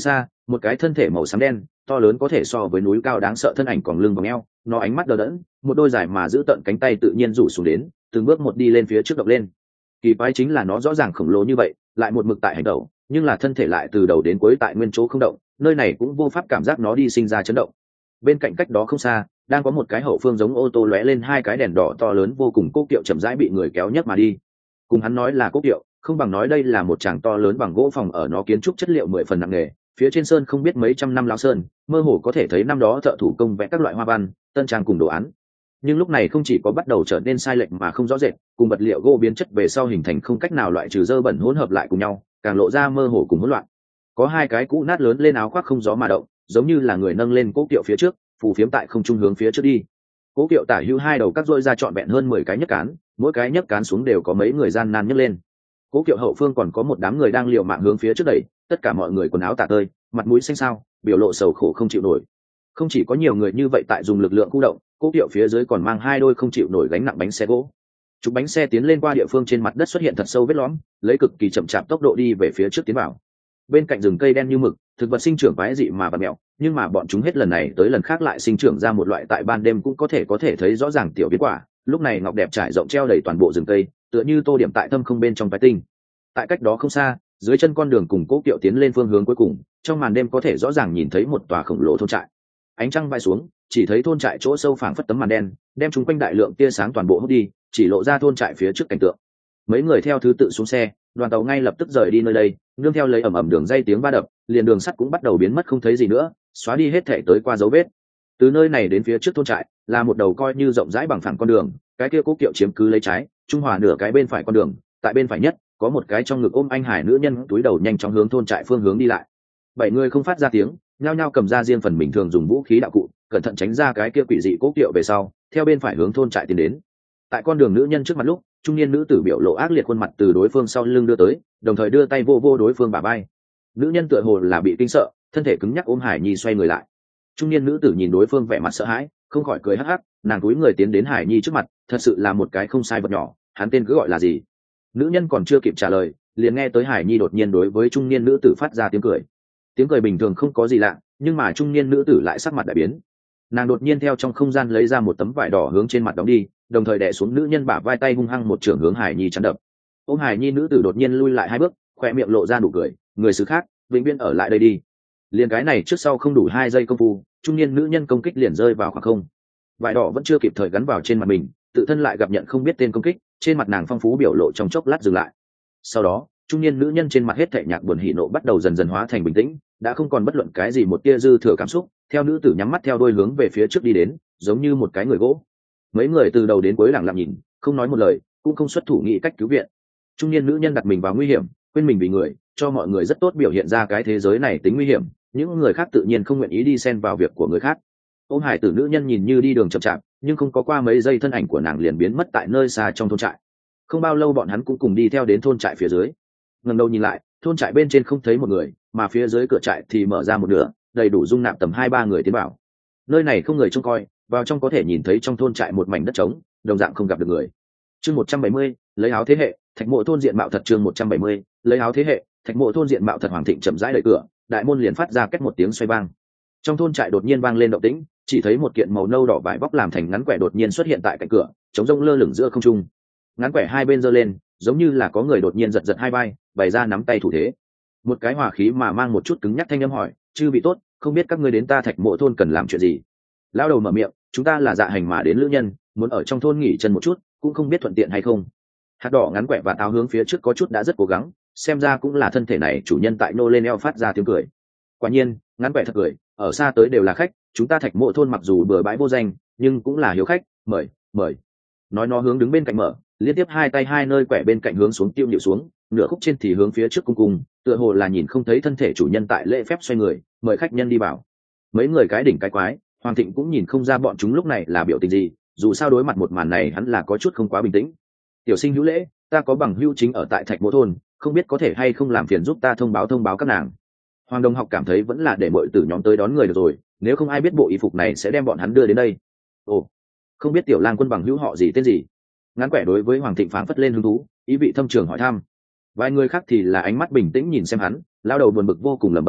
một cái thân thể màu xám đen to lớn có thể so với núi cao đáng sợ thân ảnh còn lưng vòng eo, nó ánh mắt đờ đẫn, một đôi dài mà giữ tận cánh tay tự nhiên rủ xuống đến, từng bước một đi lên phía trước động lên. Kỳ quái chính là nó rõ ràng khổng lồ như vậy, lại một mực tại hành động, nhưng là thân thể lại từ đầu đến cuối tại nguyên chỗ không động, nơi này cũng vô pháp cảm giác nó đi sinh ra chấn động. Bên cạnh cách đó không xa, đang có một cái hậu phương giống ô tô lóe lên hai cái đèn đỏ to lớn vô cùng, cố kiệu chậm rãi bị người kéo nhấc mà đi. Cùng hắn nói là cố kiệu, không bằng nói đây là một tràng to lớn bằng gỗ phòng, ở nó kiến trúc chất liệu mười phần nặng nề, phía trên sơn không biết mấy trăm năm lão sơn, mơ hồ có thể thấy năm đó thợ thủ công vẽ các loại hoa văn, tân trang cùng đồ án. Nhưng lúc này không chỉ có bắt đầu trở nên sai lệch mà không rõ rệt, cùng vật liệu gỗ biến chất về sau hình thành không cách nào loại trừ dơ bẩn hỗn hợp lại cùng nhau, càng lộ ra mơ hồ cùng hỗn loạn. Có hai cái cũ nát lớn lên áo khoác không gió mà động, giống như là người nâng lên cố kiệu phía trước, phù phiếm tại không trung hướng phía trước đi. Cố kiệu tả hữu hai đầu cắt rôi ra trọn vẹn hơn mười cái nhấc cán, mỗi cái nhấc cán xuống đều có mấy người gian nan nhấc lên. Cố kiệu hậu phương còn có một đám người đang liều mạng hướng phía trước đẩy, tất cả mọi người quần áo tả tơi, mặt mũi xanh xao, biểu lộ sầu khổ không chịu nổi. Không chỉ có nhiều người như vậy tại dùng lực lượng khu động, cố kiệu phía dưới còn mang hai đôi không chịu nổi gánh nặng bánh xe gỗ. Chục bánh xe tiến lên qua địa phương trên mặt đất xuất hiện thật sâu vết lõm, lấy cực kỳ chậm chạp tốc độ đi về phía trước tiến vào. Bên cạnh rừng cây đen như mực, thực vật sinh trưởng quái dị mà vặn mèo, nhưng mà bọn chúng hết lần này tới lần khác lại sinh trưởng ra một loại tại ban đêm cũng có thể có thể thấy rõ ràng tiểu biến quả. Lúc này ngọc đẹp trải rộng treo đầy toàn bộ rừng cây, tựa như tô điểm tại thâm không bên trong phái tinh. Tại cách đó không xa, dưới chân con đường cùng cố kiệu tiến lên phương hướng cuối cùng, trong màn đêm có thể rõ ràng nhìn thấy một tòa khổng lồ thôn trại. Ánh trăng bay xuống, chỉ thấy thôn trại chỗ sâu phảng phất tấm màn đen, đem chúng quanh đại lượng tia sáng toàn bộ hút đi, chỉ lộ ra thôn trại phía trước cảnh tượng. Mấy người theo thứ tự xuống xe, đoàn tàu ngay lập tức rời đi nơi đây, nương theo lấy ầm ầm đường dây tiếng ba đập, liền đường sắt cũng bắt đầu biến mất không thấy gì nữa, xóa đi hết thảy tới qua dấu vết. Từ nơi này đến phía trước thôn trại là một đầu coi như rộng rãi bằng phẳng con đường, cái kia cố kiệu chiếm cứ lấy trái, trung hòa nửa cái bên phải con đường, tại bên phải nhất có một cái trong ngực ôm anh hải nữ nhân túi đầu nhanh chóng hướng thôn trại phương hướng đi lại. Bảy người không phát ra tiếng, nhao nhao cầm ra riêng phần mình thường dùng vũ khí đạo cụ, cẩn thận tránh ra cái kia quỷ dị cố kiệu về sau, theo bên phải hướng thôn trại tiến đến. Tại con đường nữ nhân trước mặt lúc, trung niên nữ tử biểu lộ ác liệt khuôn mặt từ đối phương sau lưng đưa tới, đồng thời đưa tay vô vô đối phương bả vai. Nữ nhân tựa hồ là bị kinh sợ, thân thể cứng nhắc ôm Hải Nhi xoay người lại. Trung niên nữ tử nhìn đối phương vẻ mặt sợ hãi, không khỏi cười hắc hắc, nàng cúi người tiến đến Hải Nhi trước mặt, thật sự là một cái không sai vật nhỏ, hắn tên cứ gọi là gì? Nữ nhân còn chưa kịp trả lời, liền nghe tới Hải Nhi đột nhiên đối với trung niên nữ tử phát ra tiếng cười. Tiếng cười bình thường không có gì lạ, nhưng mà trung niên nữ tử lại sắc mặt đại biến. Nàng đột nhiên theo trong không gian lấy ra một tấm vải đỏ hướng trên mặt đóng đi, đồng thời đè xuống nữ nhân bả vai tay hung hăng một trường hướng Hải Nhi chắn đập. Ôm Hải Nhi nữ tử đột nhiên lui lại hai bước, khoe miệng lộ ra nụ cười, người xứ khác, vĩnh viễn ở lại đây đi. Liền cái này trước sau không đủ hai giây công phu, trung niên nữ nhân công kích liền rơi vào khoảng không. Vải đỏ vẫn chưa kịp thời gắn vào trên mặt mình, tự thân lại gặp nhận không biết tên công kích, trên mặt nàng phong phú biểu lộ trong chốc lát dừng lại. Sau đó, trung niên nữ nhân trên mặt hết thảy nhạc buồn hỉ nộ bắt đầu dần dần hóa thành bình tĩnh, đã không còn bất luận cái gì một tia dư thừa cảm xúc, theo nữ tử nhắm mắt theo đôi hướng về phía trước đi đến, giống như một cái người gỗ. Mấy người từ đầu đến cuối lặng lặng nhìn, không nói một lời, cũng không xuất thủ nghĩ cách cứu viện. Trung niên nữ nhân đặt mình vào nguy hiểm, quên mình vì người, cho mọi người rất tốt biểu hiện ra cái thế giới này tính nguy hiểm, những người khác tự nhiên không nguyện ý đi xen vào việc của người khác. Ôm hải tử nữ nhân nhìn như đi đường chậm chạp, nhưng không có qua mấy giây thân ảnh của nàng liền biến mất tại nơi xa trong thôn trại. Không bao lâu bọn hắn cũng cùng đi theo đến thôn trại phía dưới. Ngẩng đầu nhìn lại, thôn trại bên trên không thấy một người, mà phía dưới cửa trại thì mở ra một nửa, đầy đủ dung nạp tầm hai ba người tiến vào. Nơi này không người trông coi, vào trong có thể nhìn thấy trong thôn trại một mảnh đất trống, đồng dạng không gặp được người. Chương một trăm bảy mươi, lấy áo thế hệ, Thạch Mộ thôn diện mạo thật. Chương một trăm bảy mươi, lấy áo thế hệ, Thạch Mộ thôn diện mạo thật. Hoàng Thịnh chậm rãi đẩy cửa, đại môn liền phát ra két một tiếng xoay vang. Trong thôn trại đột nhiên vang lên động tĩnh, chỉ thấy một kiện màu nâu đỏ vải bóc làm thành ngắn quẻ đột nhiên xuất hiện tại cạnh cửa, chống rông lơ lửng giữa không trung. Ngắn quẻ hai bên giơ lên, giống như là có người đột nhiên giật giật hai vai, bày ra nắm tay thủ thế. Một cái hòa khí mà mang một chút cứng nhắc thanh âm hỏi, chư vị tốt, không biết các ngươi đến ta Thạch Mộ thôn cần làm chuyện gì? Lão đầu mở miệng, chúng ta là dạ hành mà đến lữ nhân, muốn ở trong thôn nghỉ chân một chút, cũng không biết thuận tiện hay không. Hạt đỏ ngắn quẻ và áo hướng phía trước có chút đã rất cố gắng, xem ra cũng là thân thể này chủ nhân tại nô lên eo phát ra tiếng cười. Quả nhiên, ngắn quẻ thật cười, ở xa tới đều là khách, chúng ta Thạch Mộ thôn mặc dù bừa bãi vô danh, nhưng cũng là hiếu khách, mời, mời. Nói nó hướng đứng bên cạnh mở, liên tiếp hai tay hai nơi quẻ bên cạnh hướng xuống tiêu nhịu xuống, nửa khúc trên thì hướng phía trước cung cung, tựa hồ là nhìn không thấy thân thể chủ nhân tại lễ phép xoay người, mời khách nhân đi vào. Mấy người cái đỉnh cái quái, Hoàng Thịnh cũng nhìn không ra bọn chúng lúc này là biểu tình gì, dù sao đối mặt một màn này hắn là có chút không quá bình tĩnh. Tiểu sinh hữu lễ, ta có bằng hữu chính ở tại Thạch Mộ thôn, không biết có thể hay không làm phiền giúp ta thông báo thông báo các nàng. Hoàng Đông học cảm thấy vẫn là để mọi tử nhóm tới đón người được rồi, nếu không ai biết bộ y phục này sẽ đem bọn hắn đưa đến đây. Ồ, không biết tiểu lang quân bằng hữu họ gì tên gì? Ngắn quẻ đối với Hoàng Thịnh phảng phất lên hứng thú, ý vị thâm trường hỏi thăm. Vài người khác thì là ánh mắt bình tĩnh nhìn xem hắn, lao đầu buồn bực vô cùng lẩm bẩm,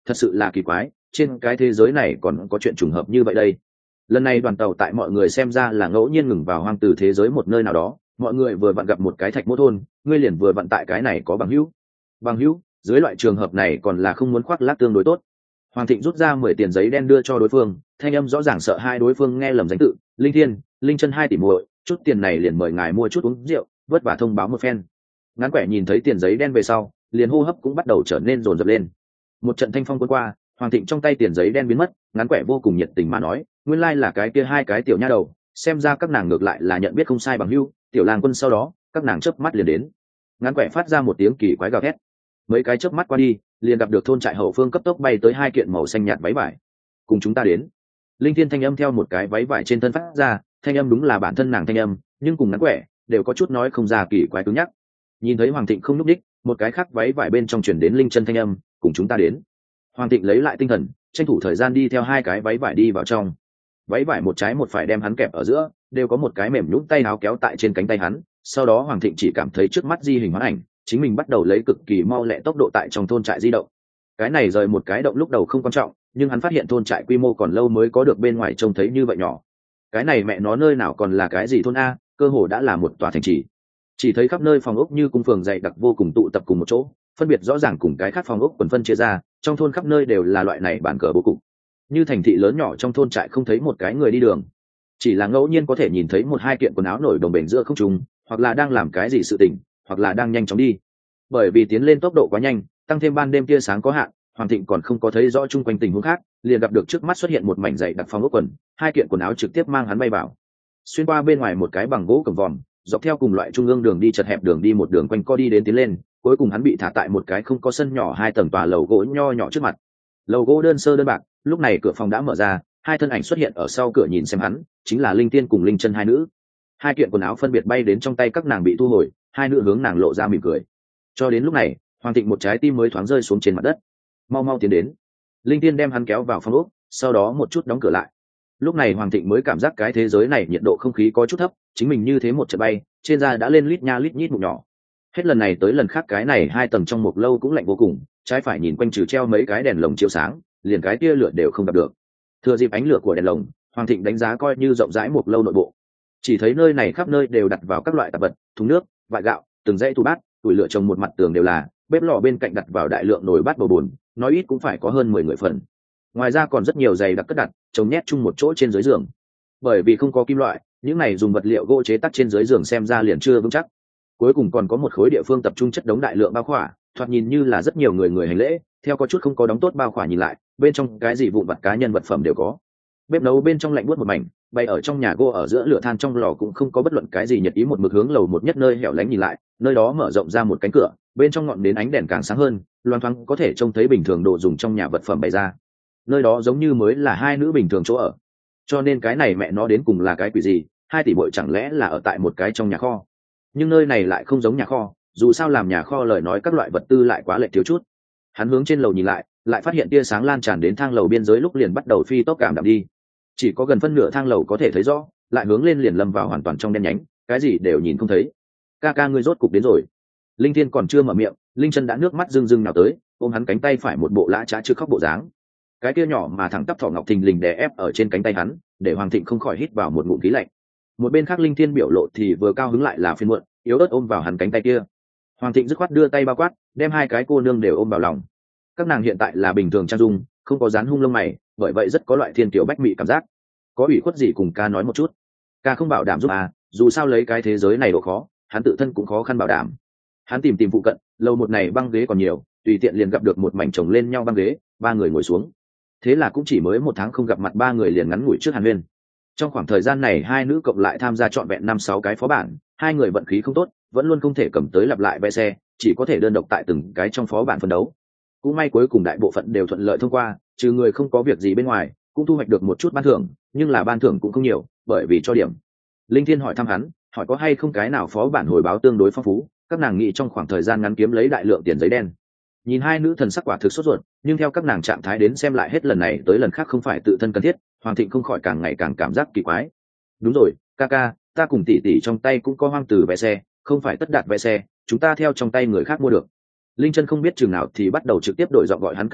thật sự là kỳ quái, trên cái thế giới này còn có chuyện trùng hợp như vậy đây. Lần này đoàn tàu tại mọi người xem ra là ngẫu nhiên ngừng vào hoang từ thế giới một nơi nào đó, mọi người vừa vặn gặp một cái thạch mỗ thôn, ngươi liền vừa vặn tại cái này có bằng hữu. Bằng hữu, dưới loại trường hợp này còn là không muốn khoác lác tương đối tốt. Hoàng Thịnh rút ra mười tiền giấy đen đưa cho đối phương, thanh âm rõ ràng sợ hai đối phương nghe lầm danh tự, Linh Thiên, Linh Chân hai tỷ muội, chút tiền này liền mời ngài mua chút uống rượu, vất vả thông báo một phen. Ngắn quẻ nhìn thấy tiền giấy đen về sau, liền hô hấp cũng bắt đầu trở nên rồn rập lên. Một trận thanh phong cuốn qua, Hoàng Thịnh trong tay tiền giấy đen biến mất, ngắn quẻ vô cùng nhiệt tình mà nói, nguyên lai là cái kia hai cái tiểu nha đầu, xem ra các nàng ngược lại là nhận biết không sai bằng hữu, tiểu lang quân sau đó, các nàng chớp mắt liền đến. Ngắn quẻ phát ra một tiếng kỳ quái gào thét. Mấy cái chớp mắt qua đi, liền gặp được thôn trại hậu phương cấp tốc bay tới hai kiện màu xanh nhạt váy vải. Cùng chúng ta đến. Linh Thiên thanh âm theo một cái váy vải trên thân phát ra, thanh âm đúng là bản thân nàng thanh âm, nhưng cùng ngắn quẻ đều có chút nói không ra kỳ quái cứng nhắc. Nhìn thấy Hoàng Thịnh không núp đích, một cái khác váy vải bên trong chuyển đến Linh Chân thanh âm, cùng chúng ta đến. Hoàng Thịnh lấy lại tinh thần, tranh thủ thời gian đi theo hai cái váy vải đi vào trong. Váy vải một trái một phải đem hắn kẹp ở giữa, đều có một cái mềm nhũn tay áo kéo tại trên cánh tay hắn. Sau đó Hoàng Thịnh chỉ cảm thấy trước mắt di hình hóa ảnh, chính mình bắt đầu lấy cực kỳ mau lẹ tốc độ tại trong thôn trại di động. Cái này rời một cái động lúc đầu không quan trọng, nhưng hắn phát hiện thôn trại quy mô còn lâu mới có được bên ngoài trông thấy như vậy nhỏ. Cái này mẹ nó nơi nào còn là cái gì thôn a, cơ hồ đã là một tòa thành trì. Chỉ thấy khắp nơi phòng ốc như cung phường dày đặc vô cùng tụ tập cùng một chỗ, phân biệt rõ ràng cùng cái khác phòng ốc quần phân chia ra, trong thôn khắp nơi đều là loại này bàn cờ bố cục. Như thành thị lớn nhỏ trong thôn trại không thấy một cái người đi đường, chỉ là ngẫu nhiên có thể nhìn thấy một hai kiện quần áo nổi đồng bền giữa không trung, hoặc là đang làm cái gì sự tình, hoặc là đang nhanh chóng đi. Bởi vì tiến lên tốc độ quá nhanh, tăng thêm ban đêm tia sáng có hạn, Hoàng Thịnh còn không có thấy rõ chung quanh tình huống khác, liền gặp được trước mắt xuất hiện một mảnh dày đặc phòng ốc quần, hai kiện quần áo trực tiếp mang hắn bay vào. Xuyên qua bên ngoài một cái bằng gỗ cầm vòm, dọc theo cùng loại trung ương đường đi chật hẹp đường đi một đường quanh co đi đến tiến lên, cuối cùng hắn bị thả tại một cái không có sân nhỏ hai tầng tòa lầu gỗ nho nhỏ trước mặt. Lầu gỗ đơn sơ đơn bạc, lúc này cửa phòng đã mở ra, hai thân ảnh xuất hiện ở sau cửa nhìn xem hắn, chính là Linh Tiên cùng Linh Chân hai nữ. Hai kiện quần áo phân biệt bay đến trong tay các nàng bị thu hồi, hai nữ hướng nàng lộ ra mỉm cười. Cho đến lúc này, Hoàng Thịnh một trái tim mới thoáng rơi xuống trên mặt đất. Mau mau tiến đến. Linh Tiên đem hắn kéo vào phòng ốc, sau đó một chút đóng cửa lại. Lúc này Hoàng Thịnh mới cảm giác cái thế giới này nhiệt độ không khí có chút thấp, chính mình như thế một trận bay, trên da đã lên lít nha lít nhít mụn nhỏ. Hết lần này tới lần khác cái này hai tầng trong một lâu cũng lạnh vô cùng, trái phải nhìn quanh trừ treo mấy cái đèn lồng chiếu sáng, liền cái tia lửa đều không gặp được. Thừa dịp ánh lửa của đèn lồng, Hoàng Thịnh đánh giá coi như rộng rãi một lâu nội bộ. Chỉ thấy nơi này khắp nơi đều đặt vào các loại tạp vật, thùng nước, vại gạo, từng dãy tủ bát, tủi lửa trồng một mặt tường đều là, bếp lò bên cạnh đặt vào đại lượng nồi bát bầu bùn, nói ít cũng phải có hơn mười người phần. Ngoài ra còn rất nhiều giày đặc cất đặt, chồng nhét chung một chỗ trên dưới giường. Bởi vì không có kim loại, những này dùng vật liệu gỗ chế tác trên dưới giường xem ra liền chưa vững chắc. Cuối cùng còn có một khối địa phương tập trung chất đống đại lượng bao khỏa, thoạt nhìn như là rất nhiều người người hành lễ, theo có chút không có đóng tốt bao khỏa nhìn lại, bên trong cái gì vụn vặt cá nhân vật phẩm đều có. Bếp nấu bên trong lạnh buốt một mảnh, bay ở trong nhà gỗ ở giữa lửa than trong lò cũng không có bất luận cái gì nhật ý, một mực hướng lầu một nhất nơi hẻo lánh nhìn lại, nơi đó mở rộng ra một cánh cửa, bên trong ngọn đến ánh đèn càng sáng hơn, loang thoáng có thể trông thấy bình thường đồ dùng trong nhà vật phẩm bày ra. Nơi đó giống như mới là hai nữ bình thường chỗ ở, cho nên cái này mẹ nó đến cùng là cái quỷ gì, hai tỷ bội chẳng lẽ là ở tại một cái trong nhà kho. Nhưng nơi này lại không giống nhà kho, dù sao làm nhà kho lời nói các loại vật tư lại quá lệch thiếu chút. Hắn hướng trên lầu nhìn lại, lại phát hiện tia sáng lan tràn đến thang lầu biên giới lúc liền bắt đầu phi tốc cảm đạm đi, chỉ có gần phân nửa thang lầu có thể thấy rõ, lại hướng lên liền lâm vào hoàn toàn trong đen nhánh, cái gì đều nhìn không thấy. Ca ca ngươi rốt cục đến rồi. Linh Thiên còn chưa mở miệng, Linh Chân đã nước mắt rưng rưng nào tới, ôm hắn cánh tay phải một bộ lã chã chưa khóc bộ dáng. Cái kia nhỏ mà thẳng tắp thỏ ngọc thình lình đè ép ở trên cánh tay hắn, để Hoàng Thịnh không khỏi hít vào một ngụm khí lạnh. Một bên khác Linh Thiên biểu lộ thì vừa cao hứng lại là phiền muộn, yếu ớt ôm vào hắn cánh tay kia. Hoàng Thịnh dứt khoát đưa tay bao quát, đem hai cái cô nương đều ôm vào lòng. Các nàng hiện tại là bình thường trang dung, không có dán hung lông mày, bởi vậy rất có loại thiên tiểu bách mị cảm giác. Có ủy khuất gì cùng ca nói một chút. Ca không bảo đảm giúp à, dù sao lấy cái thế giới này độ khó, hắn tự thân cũng khó khăn bảo đảm. Hắn tìm tìm phụ cận, lầu một này băng ghế còn nhiều, tùy tiện liền gặp được một mảnh chồng lên nhau băng ghế, ba người ngồi xuống. Thế là cũng chỉ mới một tháng không gặp mặt ba người liền ngắn ngủi trước hàn huyên. Trong khoảng thời gian này hai nữ cộng lại tham gia trọn vẹn năm sáu cái phó bản, hai người vận khí không tốt, vẫn luôn không thể cầm tới lặp lại vé xe, chỉ có thể đơn độc tại từng cái trong phó bản phân đấu. Cũng may cuối cùng đại bộ phận đều thuận lợi thông qua, trừ người không có việc gì bên ngoài, cũng thu hoạch được một chút ban thưởng, nhưng là ban thưởng cũng không nhiều, bởi vì cho điểm. Linh Thiên hỏi thăm hắn, hỏi có hay không cái nào phó bản hồi báo tương đối phong phú, các nàng nghĩ trong khoảng thời gian ngắn kiếm lấy đại lượng tiền giấy đen. Nhìn hai nữ thần sắc quả thực sốt ruột, nhưng theo các nàng trạng thái đến xem lại hết lần này tới lần khác không phải tự thân cần thiết, Hoàng Thịnh không khỏi càng ngày càng cảm giác kỳ quái. Đúng rồi, ca ca, ta cùng tỷ tỷ trong tay cũng có hoang từ vé xe, không phải tất đạt vé xe, chúng ta theo trong tay người khác mua được. Linh Chân không biết chừng nào thì bắt đầu trực tiếp đổi giọng gọi hắn ca ca,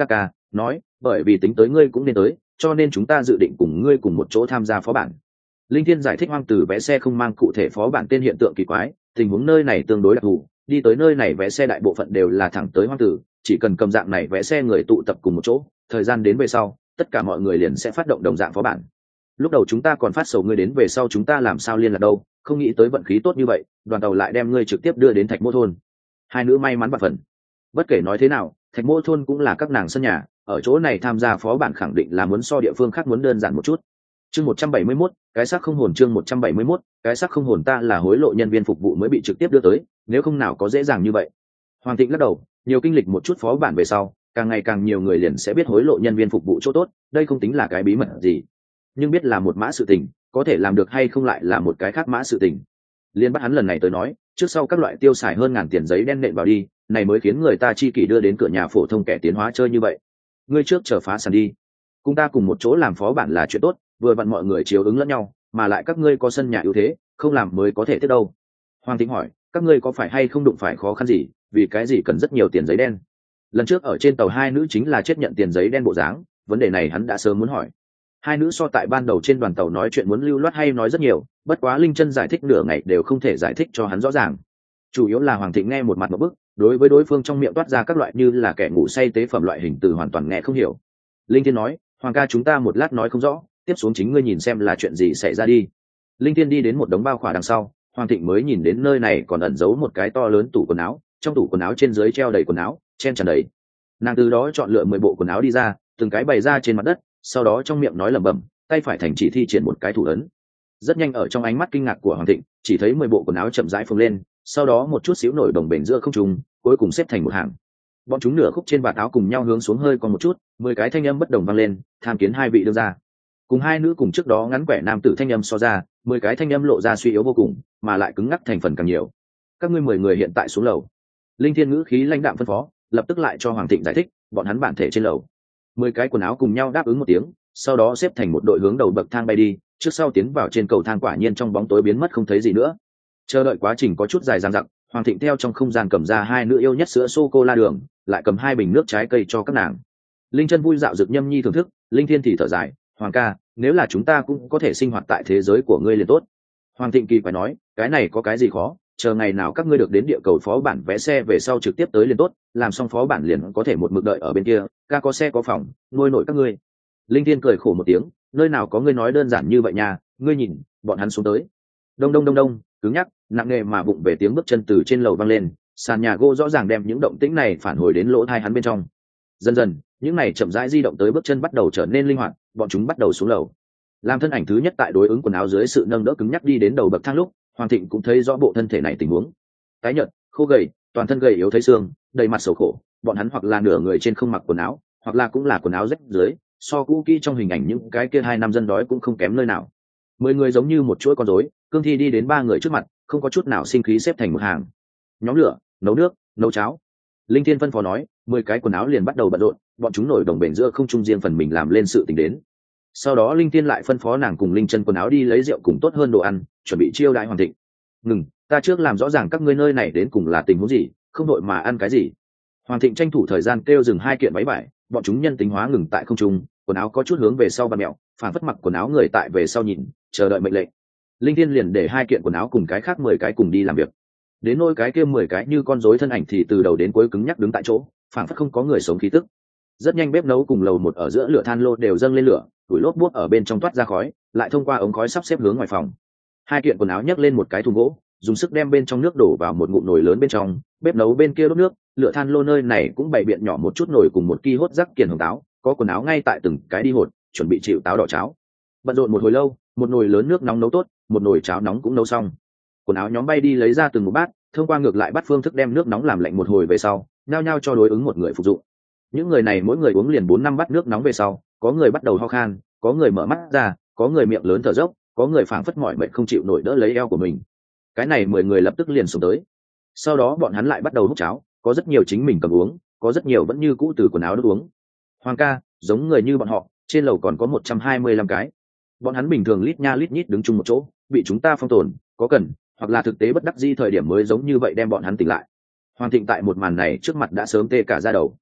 nói bởi vì tính tới ngươi cũng nên tới, cho nên chúng ta dự định cùng ngươi cùng một chỗ tham gia phó bản. Linh Thiên giải thích hoang tử vé xe không mang cụ thể phó bản tên hiện tượng kỳ quái, tình huống nơi này tương đối đặc thù, đi tới nơi này vé xe đại bộ phận đều là thẳng tới hoang tử, chỉ cần cầm dạng này vé xe người tụ tập cùng một chỗ, thời gian đến về sau tất cả mọi người liền sẽ phát động đồng dạng phó bản. Lúc đầu chúng ta còn phát sầu ngươi đến về sau chúng ta làm sao liên lạc đâu, không nghĩ tới vận khí tốt như vậy, đoàn tàu lại đem ngươi trực tiếp đưa đến Thạch Mỗ thôn. Hai nữ may mắn bạc phần. Bất kể nói thế nào, Thạch Mỗ thôn cũng là các nàng sân nhà, ở chỗ này tham gia phó bản khẳng định là muốn so địa phương khác muốn đơn giản một chút. Chương một trăm bảy mươi mốt, cái xác không hồn. Chương một trăm bảy mươi mốt, cái xác không hồn. Ta là hối lộ nhân viên phục vụ mới bị trực tiếp đưa tới, nếu không nào có dễ dàng như vậy. Hoàng Tịnh lắc đầu, nhiều kinh lịch một chút phó bản về sau, càng ngày càng nhiều người liền sẽ biết hối lộ nhân viên phục vụ chỗ tốt, đây không tính là cái bí mật gì. Nhưng biết là một mã sự tình, có thể làm được hay không lại là một cái khác mã sự tình. Liên bắt hắn lần này tới nói, trước sau các loại tiêu xài hơn ngàn tiền giấy đen nện vào đi, này mới khiến người ta chi kỷ đưa đến cửa nhà phổ thông kẻ tiến hóa chơi như vậy. Ngươi trước chờ phá sản đi, cùng ta cùng một chỗ làm phó bản là chuyện tốt, vừa vặn mọi người chiếu ứng lẫn nhau, mà lại các ngươi có sân nhà ưu thế, không làm mới có thể tiếp đâu. Hoàng Tĩnh hỏi, các ngươi có phải hay không đụng phải khó khăn gì, vì cái gì cần rất nhiều tiền giấy đen? Lần trước ở trên tàu hai nữ chính là chết nhận tiền giấy đen bộ dáng, vấn đề này hắn đã sớm muốn hỏi. Hai nữ so tại ban đầu trên đoàn tàu nói chuyện muốn lưu loát hay nói rất nhiều, bất quá Linh Chân giải thích nửa ngày đều không thể giải thích cho hắn rõ ràng. Chủ yếu là Hoàng Thịnh nghe một mặt một bức, đối với đối phương trong miệng toát ra các loại như là kẻ ngủ say tế phẩm loại hình từ hoàn toàn nghe không hiểu. Linh Thiên nói, Hoàng ca chúng ta một lát nói không rõ, tiếp xuống chính ngươi nhìn xem là chuyện gì xảy ra đi. Linh Thiên đi đến một đống bao khỏa đằng sau, Hoàng Thịnh mới nhìn đến nơi này còn ẩn giấu một cái to lớn tủ quần áo, trong tủ quần áo trên dưới treo đầy quần áo, chen tràn đầy. Nàng từ đó chọn lựa mười bộ quần áo đi ra, từng cái bày ra trên mặt đất, sau đó trong miệng nói lẩm bẩm, tay phải thành chỉ thi triển một cái thủ ấn. Rất nhanh ở trong ánh mắt kinh ngạc của Hoàng Thịnh, chỉ thấy mười bộ quần áo chậm rãi phồng lên, sau đó một chút xíu nổi đồng bền giữa không trung, cuối cùng xếp thành một hàng. Bọn chúng nửa khúc trên vạt áo cùng nhau hướng xuống hơi còn một chút, mười cái thanh âm bất đồng vang lên, tham kiến hai vị đưa ra. Cùng hai nữ cùng trước đó ngắn quẻ nam tử thanh âm so ra, mười cái thanh âm lộ ra suy yếu vô cùng, mà lại cứng ngắc thành phần càng nhiều. Các ngươi mười người hiện tại xuống lầu. Linh Thiên ngữ khí lãnh đạm phân phó, lập tức lại cho Hoàng Thịnh giải thích, bọn hắn bản thể trên lầu. Mười cái quần áo cùng nhau đáp ứng một tiếng, sau đó xếp thành một đội hướng đầu bậc thang bay đi, trước sau tiến vào trên cầu thang, quả nhiên trong bóng tối biến mất không thấy gì nữa. Chờ đợi quá trình có chút dài dằng dặc, Hoàng Thịnh theo trong không gian cầm ra hai nữ yêu nhất sữa sô cô la đường, lại cầm hai bình nước trái cây cho các nàng. Linh Chân vui dạo dực nhâm nhi thưởng thức, Linh Thiên thì thở dài, Hoàng ca, nếu là chúng ta cũng có thể sinh hoạt tại thế giới của ngươi liền tốt. Hoàng Thịnh kỳ phải nói, cái này có cái gì khó, chờ ngày nào các ngươi được đến địa cầu phó bản vé xe về sau trực tiếp tới liền tốt, làm xong phó bản liền có thể một mực đợi ở bên kia, ca có xe có phòng, nuôi nổi các ngươi. Linh Thiên cười khổ một tiếng, nơi nào có ngươi nói đơn giản như vậy nha, ngươi nhìn, bọn hắn xuống tới. Đông đông đông đông, cứng nhắc, nặng nề mà bụng về tiếng bước chân từ trên lầu vang lên, sàn nhà gỗ rõ ràng đem những động tĩnh này phản hồi đến lỗ tai hắn bên trong. Dần dần, những này chậm rãi di động tới bước chân bắt đầu trở nên linh hoạt, bọn chúng bắt đầu xuống lầu. Làm thân ảnh thứ nhất tại đối ứng quần áo dưới sự nâng đỡ cứng nhắc đi đến đầu bậc thang lúc, Hoàng Thịnh cũng thấy rõ bộ thân thể này tình huống. Tái nhợt, khô gầy, toàn thân gầy yếu thấy xương, đầy mặt sầu khổ, bọn hắn hoặc là nửa người trên không mặc quần áo, hoặc là cũng là quần áo rách dưới, so cũ kỹ trong hình ảnh những cái kia hai năm dân đói cũng không kém nơi nào. Mười người giống như một chuỗi con rối, cương thi đi đến ba người trước mặt, không có chút nào sinh khí xếp thành một hàng. Nhóm lửa, nấu nước, nấu cháo. Linh Thiên phân phó nói, mười cái quần áo liền bắt đầu bận rộn, bọn chúng nổi đồng bền giữa không trung riêng phần mình làm lên sự tình đến. Sau đó Linh Thiên lại phân phó nàng cùng Linh Chân quần áo đi lấy rượu cùng tốt hơn đồ ăn, chuẩn bị chiêu đãi Hoàng Thịnh. Ngừng, ta trước làm rõ ràng các ngươi nơi này đến cùng là tình huống gì, không đội mà ăn cái gì. Hoàng Thịnh tranh thủ thời gian kêu dừng hai kiện váy vải, bọn chúng nhân tính hóa ngừng tại không trung, quần áo có chút hướng về sau bặm mẹo, phản phất mặc quần áo người tại về sau nhìn, chờ đợi mệnh lệnh. Linh Thiên liền để hai kiện quần áo cùng cái khác mười cái cùng đi làm việc. Đến nôi cái kia mười cái như con rối thân ảnh thì từ đầu đến cuối cứng nhắc đứng tại chỗ, phản phất không có người sống khí tức. Rất nhanh bếp nấu cùng lầu một ở giữa lửa than lô đều dâng lên lửa, củi lốp buốt ở bên trong toát ra khói, lại thông qua ống khói sắp xếp hướng ngoài phòng. Hai kiện quần áo nhấc lên một cái thùng gỗ, dùng sức đem bên trong nước đổ vào một ngụm nồi lớn bên trong, bếp nấu bên kia đốt nước, lửa than lô nơi này cũng bày biện nhỏ một chút nồi cùng một ki hốt rắc kiền hồng táo, có quần áo ngay tại từng cái đi hột, chuẩn bị chịu táo đỏ cháo. Bận rộn một hồi lâu, một nồi lớn nước nóng nấu tốt, một nồi cháo nóng cũng nấu xong. Quần áo nhóm bay đi lấy ra từng một bát, thông qua ngược lại bắt phương thức đem nước nóng làm lạnh một hồi về sau, nhao nhao cho đối ứng một người phục dụng. Những người này mỗi người uống liền bốn năm bát nước nóng về sau, có người bắt đầu ho khan, có người mở mắt ra, có người miệng lớn thở dốc, có người phảng phất mỏi mệt không chịu nổi đỡ lấy eo của mình. Cái này mười người lập tức liền xuống tới. Sau đó bọn hắn lại bắt đầu hút cháo, có rất nhiều chính mình cầm uống, có rất nhiều vẫn như cũ từ quần áo đốt uống. Hoàng ca, giống người như bọn họ, trên lầu còn có một trăm hai mươi lăm cái. Bọn hắn bình thường lít nha lít nhít đứng chung một chỗ, bị chúng ta phong tồn, có cần, hoặc là thực tế bất đắc dĩ thời điểm mới giống như vậy đem bọn hắn tỉnh lại. Hoàng Thịnh tại một màn này trước mặt đã sớm tê cả da đầu.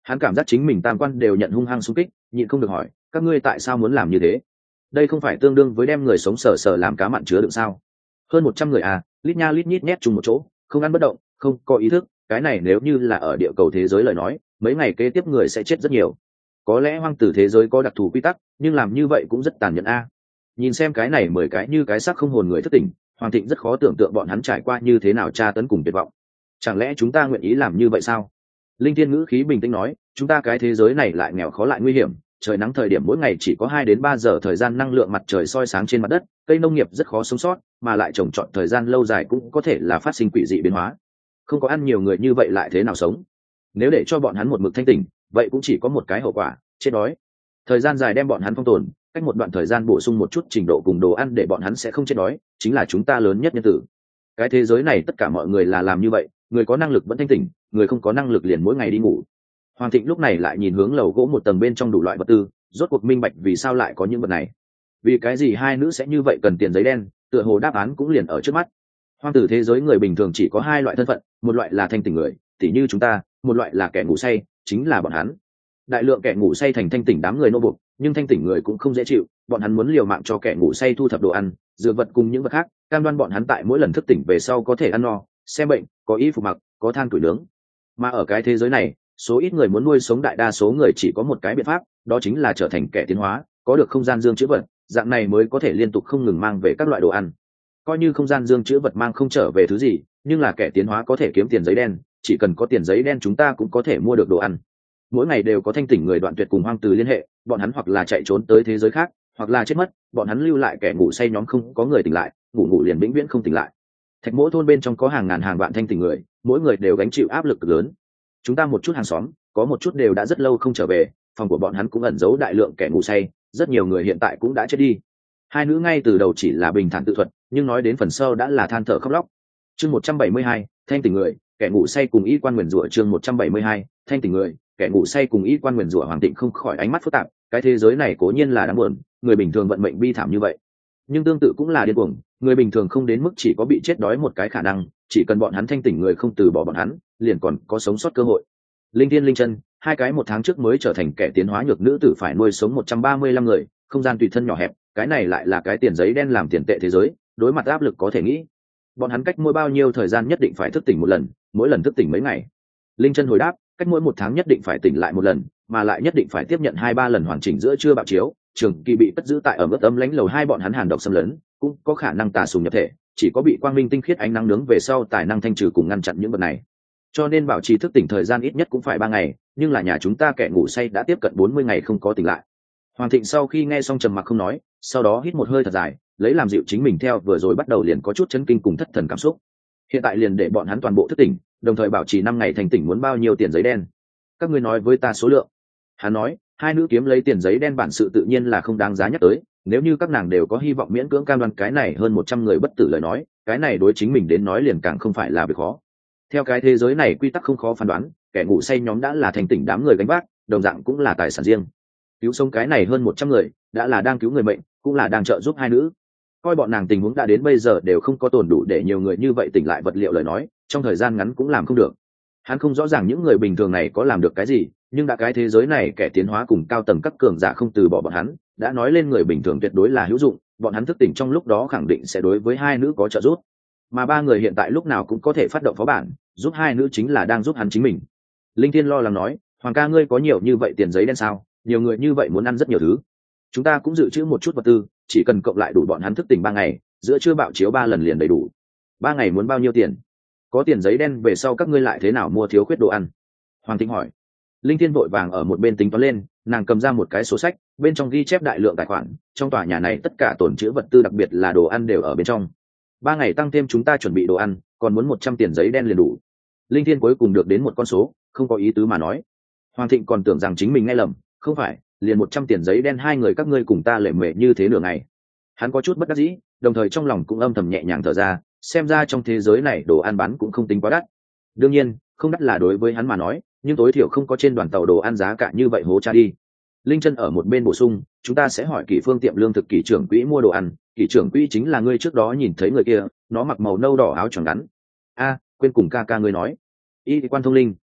Hắn cảm giác chính mình tam quan đều nhận hung hăng xung kích, nhịn không được hỏi, các ngươi tại sao muốn làm như thế? Đây không phải tương đương với đem người sống sờ sờ làm cá mặn chứa đựng sao? Hơn một trăm người à, lít nha lít nhít nhét chung một chỗ, không ăn bất động, không có ý thức, cái này nếu như là ở địa cầu thế giới lời nói, mấy ngày kế tiếp người sẽ chết rất nhiều. Có lẽ hoang tử thế giới có đặc thù quy tắc, nhưng làm như vậy cũng rất tàn nhẫn a. Nhìn xem cái này mười cái như cái xác không hồn người thất tỉnh, Hoàng Thịnh rất khó tưởng tượng bọn hắn trải qua như thế nào tra tấn cùng tuyệt vọng. Chẳng lẽ chúng ta nguyện ý làm như vậy sao? Linh Thiên ngữ khí bình tĩnh nói, chúng ta cái thế giới này lại nghèo khó lại nguy hiểm, trời nắng thời điểm mỗi ngày chỉ có hai đến ba giờ thời gian năng lượng mặt trời soi sáng trên mặt đất, cây nông nghiệp rất khó sống sót, mà lại trồng trọt thời gian lâu dài cũng có thể là phát sinh quỷ dị biến hóa. Không có ăn nhiều người như vậy lại thế nào sống? Nếu để cho bọn hắn một mực thanh tỉnh, vậy cũng chỉ có một cái hậu quả, chết đói. Thời gian dài đem bọn hắn phong tồn, cách một đoạn thời gian bổ sung một chút trình độ cùng đồ ăn để bọn hắn sẽ không chết đói, chính là chúng ta lớn nhất nhân tử. Cái thế giới này tất cả mọi người là làm như vậy, người có năng lực vẫn thanh tỉnh, người không có năng lực liền mỗi ngày đi ngủ. Hoàng Thịnh lúc này lại nhìn hướng lầu gỗ một tầng bên trong đủ loại vật tư, rốt cuộc minh bạch vì sao lại có những vật này. Vì cái gì hai nữ sẽ như vậy cần tiền giấy đen, tựa hồ đáp án cũng liền ở trước mắt. Hoang tử thế giới người bình thường chỉ có hai loại thân phận, một loại là thanh tỉnh người, tỉ như chúng ta, một loại là kẻ ngủ say, chính là bọn hắn. Đại lượng kẻ ngủ say thành thanh tỉnh đám người nô buộc, nhưng thanh tỉnh người cũng không dễ chịu, bọn hắn muốn liều mạng cho kẻ ngủ say thu thập đồ ăn, dược vật cùng những vật khác, cam đoan bọn hắn tại mỗi lần thức tỉnh về sau có thể ăn no, xem bệnh, có y phục mặc, có than tuổi nướng. Mà ở cái thế giới này, số ít người muốn nuôi sống đại đa số người chỉ có một cái biện pháp, đó chính là trở thành kẻ tiến hóa, có được không gian dương chữ vật, dạng này mới có thể liên tục không ngừng mang về các loại đồ ăn. Coi như không gian dương chữ vật mang không trở về thứ gì, nhưng là kẻ tiến hóa có thể kiếm tiền giấy đen, chỉ cần có tiền giấy đen chúng ta cũng có thể mua được đồ ăn. Mỗi ngày đều có thanh tỉnh người đoạn tuyệt cùng hoang tử liên hệ, bọn hắn hoặc là chạy trốn tới thế giới khác, hoặc là chết mất, bọn hắn lưu lại kẻ ngủ say nhóm không có người tỉnh lại, ngủ ngủ liền vĩnh viễn không tỉnh lại. Thạch Mỗ thôn bên trong có hàng ngàn hàng vạn thanh tỉnh người, mỗi người đều gánh chịu áp lực cực lớn. Chúng ta một chút hàng xóm, có một chút đều đã rất lâu không trở về, phòng của bọn hắn cũng ẩn giấu đại lượng kẻ ngủ say, rất nhiều người hiện tại cũng đã chết đi. Hai nữ ngay từ đầu chỉ là bình thản tự thuật, nhưng nói đến phần sau đã là than thở khóc lóc. Chương một trăm bảy mươi hai, thanh tỉnh người, kẻ ngủ say cùng y quan nguyền rủa. Chương một trăm bảy mươi hai, thanh tỉnh người, kẻ ngủ say cùng y quan nguyền rủa. Hoàng Tịnh không khỏi ánh mắt phức tạp, cái thế giới này cố nhiên là đáng buồn, người bình thường vận mệnh bi thảm như vậy, nhưng tương tự cũng là điên cuồng, người bình thường không đến mức chỉ có bị chết đói một cái khả năng, chỉ cần bọn hắn thanh tỉnh người không từ bỏ bọn hắn, liền còn có sống sót cơ hội. Linh Thiên Linh Chân, hai cái một tháng trước mới trở thành kẻ tiến hóa nhược nữ tử phải nuôi sống một trăm ba mươi lăm người, không gian tùy thân nhỏ hẹp, cái này lại là cái tiền giấy đen làm tiền tệ thế giới, đối mặt áp lực có thể nghĩ. Bọn hắn cách mỗi bao nhiêu thời gian nhất định phải thức tỉnh một lần, mỗi lần thức tỉnh mấy ngày. Linh Chân hồi đáp, cách mỗi một tháng nhất định phải tỉnh lại một lần, mà lại nhất định phải tiếp nhận hai ba lần hoàn chỉnh giữa trưa bạo chiếu, trường kỳ bị cất giữ tại ở mức ấm lánh lầu hai bọn hắn hàn độc xâm lấn, cũng có khả năng tà sùng nhập thể, chỉ có bị quang minh tinh khiết ánh nắng nướng về sau tài năng thanh trừ cùng ngăn chặn những vật này. Cho nên bảo trì thức tỉnh thời gian ít nhất cũng phải ba ngày, nhưng là nhà chúng ta kẻ ngủ say đã tiếp cận bốn mươi ngày không có tỉnh lại. Hoàng Thịnh sau khi nghe xong trầm mặc không nói, sau đó hít một hơi thật dài, lấy làm dịu chính mình theo vừa rồi bắt đầu liền có chút chấn kinh cùng thất thần cảm xúc. Hiện tại liền để bọn hắn toàn bộ thức tỉnh, đồng thời bảo trì năm ngày thành tỉnh muốn bao nhiêu tiền giấy đen? Các ngươi nói với ta số lượng. Hắn nói, hai nữ kiếm lấy tiền giấy đen bản sự tự nhiên là không đáng giá nhắc tới, nếu như các nàng đều có hy vọng miễn cưỡng cam đoan cái này hơn một trăm người bất tử lời nói, cái này đối chính mình đến nói liền càng không phải là việc khó. Theo cái thế giới này quy tắc không khó phán đoán, kẻ ngủ say nhóm đã là thành tỉnh đám người gánh vác, đồng dạng cũng là tài sản riêng. Cứu sống cái này hơn một trăm người, đã là đang cứu người mệnh, cũng là đang trợ giúp hai nữ. Coi bọn nàng tình huống đã đến bây giờ đều không có tồn đủ để nhiều người như vậy tỉnh lại vật liệu lời nói, trong thời gian ngắn cũng làm không được. Hắn không rõ ràng những người bình thường này có làm được cái gì, nhưng đã cái thế giới này kẻ tiến hóa cùng cao tầng các cường giả không từ bỏ bọn hắn, đã nói lên người bình thường tuyệt đối là hữu dụng, bọn hắn thức tỉnh trong lúc đó khẳng định sẽ đối với hai nữ có trợ giúp. Mà ba người hiện tại lúc nào cũng có thể phát động phó bản, giúp hai nữ chính là đang giúp hắn chính mình. Linh Thiên lo lắng nói, Hoàng ca ngươi có nhiều như vậy tiền giấy đen sao? Nhiều người như vậy muốn ăn rất nhiều thứ. Chúng ta cũng dự trữ một chút vật tư, chỉ cần cộng lại đủ bọn hắn thức tỉnh ba ngày, giữa trưa bạo chiếu ba lần liền đầy đủ. Ba ngày muốn bao nhiêu tiền? Có tiền giấy đen về sau các ngươi lại thế nào mua thiếu khuyết đồ ăn? Hoàng Thịnh hỏi. Linh Thiên vội vàng ở một bên tính toán lên, nàng cầm ra một cái sổ sách, bên trong ghi chép đại lượng tài khoản, trong tòa nhà này tất cả tồn trữ vật tư đặc biệt là đồ ăn đều ở bên trong. Ba ngày tăng thêm chúng ta chuẩn bị đồ ăn, còn muốn một trăm tiền giấy đen liền đủ. Linh Thiên cuối cùng được đến một con số, không có ý tứ mà nói. Hoàng Thịnh còn tưởng rằng chính mình nghe lầm, không phải, liền một trăm tiền giấy đen hai người các ngươi cùng ta lệ mề như thế nửa ngày. Hắn có chút bất đắc dĩ, đồng thời trong lòng cũng âm thầm nhẹ nhàng thở ra, xem ra trong thế giới này đồ ăn bán cũng không tính quá đắt. Đương nhiên, không đắt là đối với hắn mà nói, nhưng tối thiểu không có trên đoàn tàu đồ ăn giá cả như vậy hố cha đi. Linh Chân ở một bên bổ sung, chúng ta sẽ hỏi Kỷ Phương tiệm lương thực Kỷ trưởng quỹ mua đồ ăn, Kỷ trưởng quỹ chính là ngươi trước đó nhìn thấy người kia, nó mặc màu nâu đỏ áo choàng ngắn. A, quên cùng ca ca ngươi nói. Y quan thông linh,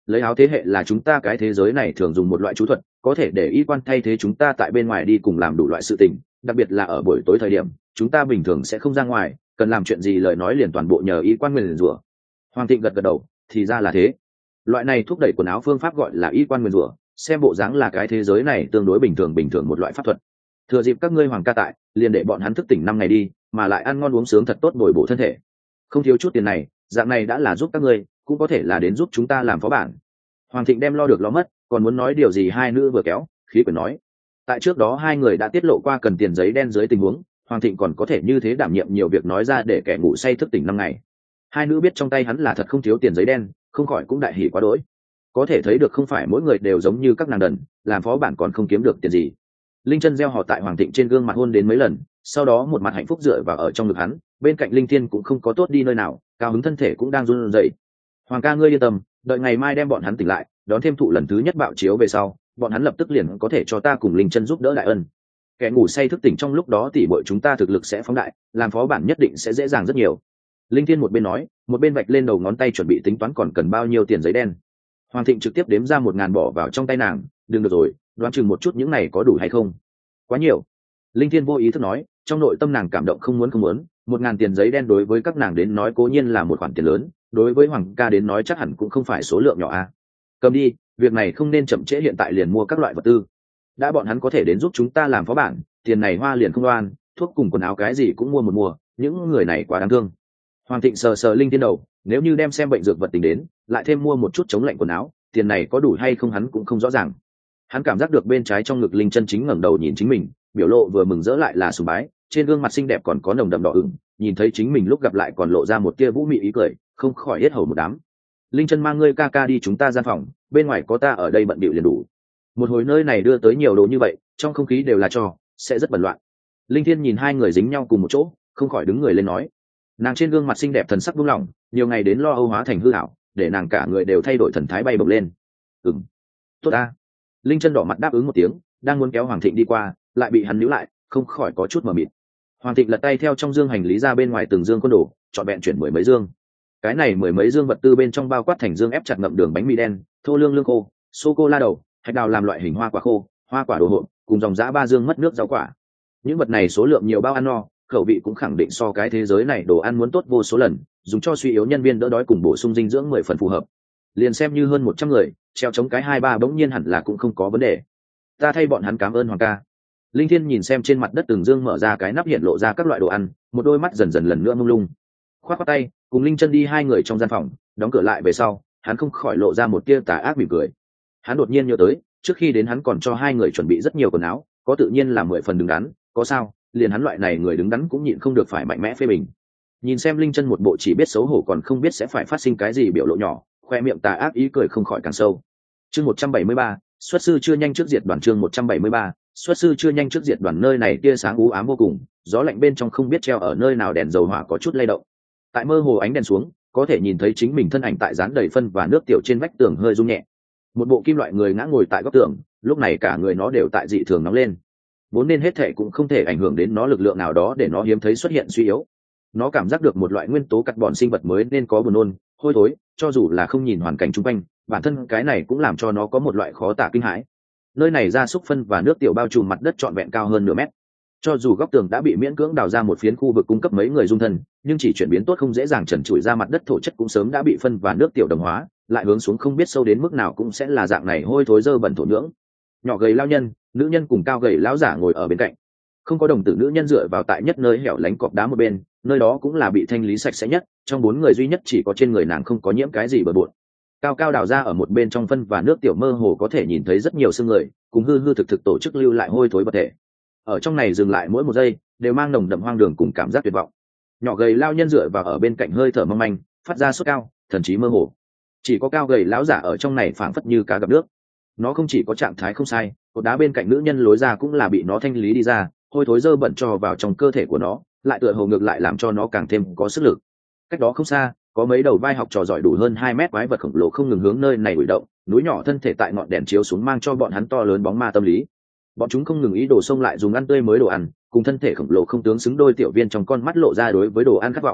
lấy áo thế hệ là chúng ta cái thế giới này thường dùng một loại chú thuật, có thể để y quan thay thế chúng ta tại bên ngoài đi cùng làm đủ loại sự tình, đặc biệt là ở buổi tối thời điểm chúng ta bình thường sẽ không ra ngoài, cần làm chuyện gì lời nói liền toàn bộ nhờ y quan nguyền rủa. Hoàng Thịnh gật gật đầu, thì ra là thế. Loại này thúc đẩy quần áo phương pháp gọi là y quan nguyền rủa, xem bộ dáng là cái thế giới này tương đối bình thường bình thường một loại pháp thuật. Thừa dịp các ngươi hoàng ca tại, liền để bọn hắn thức tỉnh năm ngày đi, mà lại ăn ngon uống sướng thật tốt bồi bổ thân thể, không thiếu chút tiền này, dạng này đã là giúp các ngươi, cũng có thể là đến giúp chúng ta làm phó bản. Hoàng Thịnh đem lo được lo mất, còn muốn nói điều gì hai nữ vừa kéo khí quyển nói. Tại trước đó hai người đã tiết lộ qua cần tiền giấy đen dưới tình huống, Hoàng Thịnh còn có thể như thế đảm nhiệm nhiều việc nói ra để kẻ ngủ say thức tỉnh năm ngày. Hai nữ biết trong tay hắn là thật không thiếu tiền giấy đen, không khỏi cũng đại hỉ quá đỗi. Có thể thấy được không phải mỗi người đều giống như các nàng đần, làm phó bản còn không kiếm được tiền gì. Linh Chân gieo họ tại Hoàng Thịnh trên gương mặt hôn đến mấy lần, sau đó một mặt hạnh phúc dựa vào ở trong ngực hắn, bên cạnh Linh Thiên cũng không có tốt đi nơi nào, cao hứng thân thể cũng đang run rẩy. Hoàng ca ngươi yên tâm, đợi ngày mai đem bọn hắn tỉnh lại, đón thêm thụ lần thứ nhất bạo chiếu về sau, bọn hắn lập tức liền có thể cho ta cùng Linh Chân giúp đỡ đại ân. Kẻ ngủ say thức tỉnh trong lúc đó tỷ muội chúng ta thực lực sẽ phóng đại, làm phó bản nhất định sẽ dễ dàng rất nhiều. Linh Thiên một bên nói, một bên vạch lên đầu ngón tay chuẩn bị tính toán còn cần bao nhiêu tiền giấy đen. Hoàng Thịnh trực tiếp đếm ra một ngàn bỏ vào trong tay nàng, đừng được rồi, đoán chừng một chút những này có đủ hay không. Quá nhiều. Linh Thiên vô ý thức nói, trong nội tâm nàng cảm động không muốn không muốn, một ngàn tiền giấy đen đối với các nàng đến nói cố nhiên là một khoản tiền lớn, đối với Hoàng ca đến nói chắc hẳn cũng không phải số lượng nhỏ a. Cầm đi, việc này không nên chậm trễ, hiện tại liền mua các loại vật tư. Đã bọn hắn có thể đến giúp chúng ta làm phó bản, tiền này hoa liền không đoan, thuốc cùng quần áo cái gì cũng mua một mùa, những người này quá đáng thương. Hoàng Thịnh sờ sờ Linh Thiên đầu, nếu như đem xem bệnh dược vật tính đến, lại thêm mua một chút chống lạnh quần áo, tiền này có đủ hay không hắn cũng không rõ ràng. Hắn cảm giác được bên trái trong ngực Linh Chân chính ngẩng đầu nhìn chính mình, biểu lộ vừa mừng rỡ lại là sùng bái, trên gương mặt xinh đẹp còn có nồng đậm đỏ ửng, nhìn thấy chính mình lúc gặp lại còn lộ ra một tia vũ mị ý cười, không khỏi hết hầu một đám. Linh Chân mang ngươi ca ca đi chúng ta gian phòng, bên ngoài có ta ở đây bận bịu liền đủ. Một hồi nơi này đưa tới nhiều đồ như vậy, trong không khí đều là trò, sẽ rất bẩn loạn. Linh Thiên nhìn hai người dính nhau cùng một chỗ, không khỏi đứng người lên nói. Nàng trên gương mặt xinh đẹp thần sắc buông lỏng, nhiều ngày đến lo âu hóa thành hư ảo, để nàng cả người đều thay đổi thần thái bay bổng lên. Ừm, tốt ta. Linh Chân đỏ mặt đáp ứng một tiếng, đang muốn kéo Hoàng Thịnh đi qua, lại bị hắn níu lại, không khỏi có chút mờ mịt. Hoàng Thịnh lật tay theo trong dương hành lý ra bên ngoài từng dương quân đồ, chọn bẹn chuyển mười mấy dương. Cái này mười mấy dương vật tư bên trong bao quát thành dương ép chặt ngậm đường bánh mì đen, thô lương lương khô, sô cô la đầu, hạch đào làm loại hình hoa quả khô, hoa quả đồ hộp, cùng dòng dã ba dương mất nước rau quả. Những vật này số lượng nhiều bao ăn no, khẩu vị cũng khẳng định so cái thế giới này đồ ăn muốn tốt vô số lần, dùng cho suy yếu nhân viên đỡ đói cùng bổ sung dinh dưỡng mười phần phù hợp. Liền xem như hơn một trăm người, treo chống cái hai ba bỗng nhiên hẳn là cũng không có vấn đề. Ta thay bọn hắn cảm ơn Hoàng ca. Linh Thiên nhìn xem trên mặt đất từng dương mở ra cái nắp hiện lộ ra các loại đồ ăn, một đôi mắt dần dần lần nữa mông lung. Khoát khoát tay, cùng Linh Chân đi hai người trong gian phòng, đóng cửa lại về sau, hắn không khỏi lộ ra một tia tà ác mỉm cười. Hắn đột nhiên nhớ tới, trước khi đến hắn còn cho hai người chuẩn bị rất nhiều quần áo, có tự nhiên là mười phần đứng đắn, có sao, liền hắn loại này người đứng đắn cũng nhịn không được phải mạnh mẽ phê bình. Nhìn xem Linh Chân một bộ chỉ biết xấu hổ còn không biết sẽ phải phát sinh cái gì biểu lộ nhỏ, khoe miệng tà ác ý cười không khỏi càng sâu. Chương một trăm bảy mươi ba, xuất sư chưa nhanh trước diệt đoàn. Chương một trăm bảy mươi ba, xuất sư chưa nhanh trước diệt đoàn. Nơi này tia sáng u ám vô cùng, gió lạnh bên trong không biết treo ở nơi nào đèn dầu hỏa có chút lay động. Tại mơ hồ ánh đèn xuống, có thể nhìn thấy chính mình thân ảnh tại dán đầy phân và nước tiểu trên vách tường hơi rung nhẹ. Một bộ kim loại người ngã ngồi tại góc tường, lúc này cả người nó đều tại dị thường nóng lên. Vốn nên hết thể cũng không thể ảnh hưởng đến nó lực lượng nào đó để nó hiếm thấy xuất hiện suy yếu. Nó cảm giác được một loại nguyên tố cắt bọn sinh vật mới nên có buồn nôn, hôi thối, cho dù là không nhìn hoàn cảnh xung quanh, bản thân cái này cũng làm cho nó có một loại khó tả kinh hãi. Nơi này gia súc phân và nước tiểu bao trùm mặt đất trọn vẹn cao hơn nửa mét. Cho dù góc tường đã bị miễn cưỡng đào ra một phiến khu vực cung cấp mấy người dung thân, nhưng chỉ chuyển biến tốt không dễ dàng trần trụi ra mặt đất thổ chất cũng sớm đã bị phân và nước tiểu đồng hóa, lại hướng xuống không biết sâu đến mức nào cũng sẽ là dạng này hôi thối dơ bẩn thổ nhưỡng. Nhỏ gầy lao nhân, nữ nhân cùng cao gầy lão giả ngồi ở bên cạnh. Không có đồng tử nữ nhân dựa vào tại nhất nơi hẻo lánh cọp đá một bên, nơi đó cũng là bị thanh lý sạch sẽ nhất, trong bốn người duy nhất chỉ có trên người nàng không có nhiễm cái gì bừa bộn. Cao cao đào ra ở một bên trong phân và nước tiểu mơ hồ có thể nhìn thấy rất nhiều xương người, cùng hư hư thực thực tổ chức lưu lại hôi thối vật thể. Ở trong này dừng lại mỗi một giây, đều mang nồng đậm hoang đường cùng cảm giác tuyệt vọng. Nhỏ gầy lao nhân dựa vào ở bên cạnh hơi thở mong manh, phát ra sốt cao, thần trí mơ hồ. Chỉ có cao gầy lão giả ở trong này phảng phất như cá gặp nước. Nó không chỉ có trạng thái không sai, cột đá bên cạnh nữ nhân lối ra cũng là bị nó thanh lý đi ra, hôi thối dơ bẩn cho vào trong cơ thể của nó, lại tựa hồ ngược lại làm cho nó càng thêm có sức lực. Cách đó không xa, có mấy đầu vai học trò giỏi đủ hơn hai mét quái vật khổng lồ không ngừng hướng nơi này ủi động, núi nhỏ thân thể tại ngọn đèn chiếu xuống mang cho bọn hắn to lớn bóng ma tâm lý. Bọn chúng không ngừng ý đồ xông lại dùng ăn tươi mới đồ ăn, cùng thân thể khổng lồ không tướng xứng đôi tiểu viên trong con mắt lộ ra đối với đồ ăn khát vọng.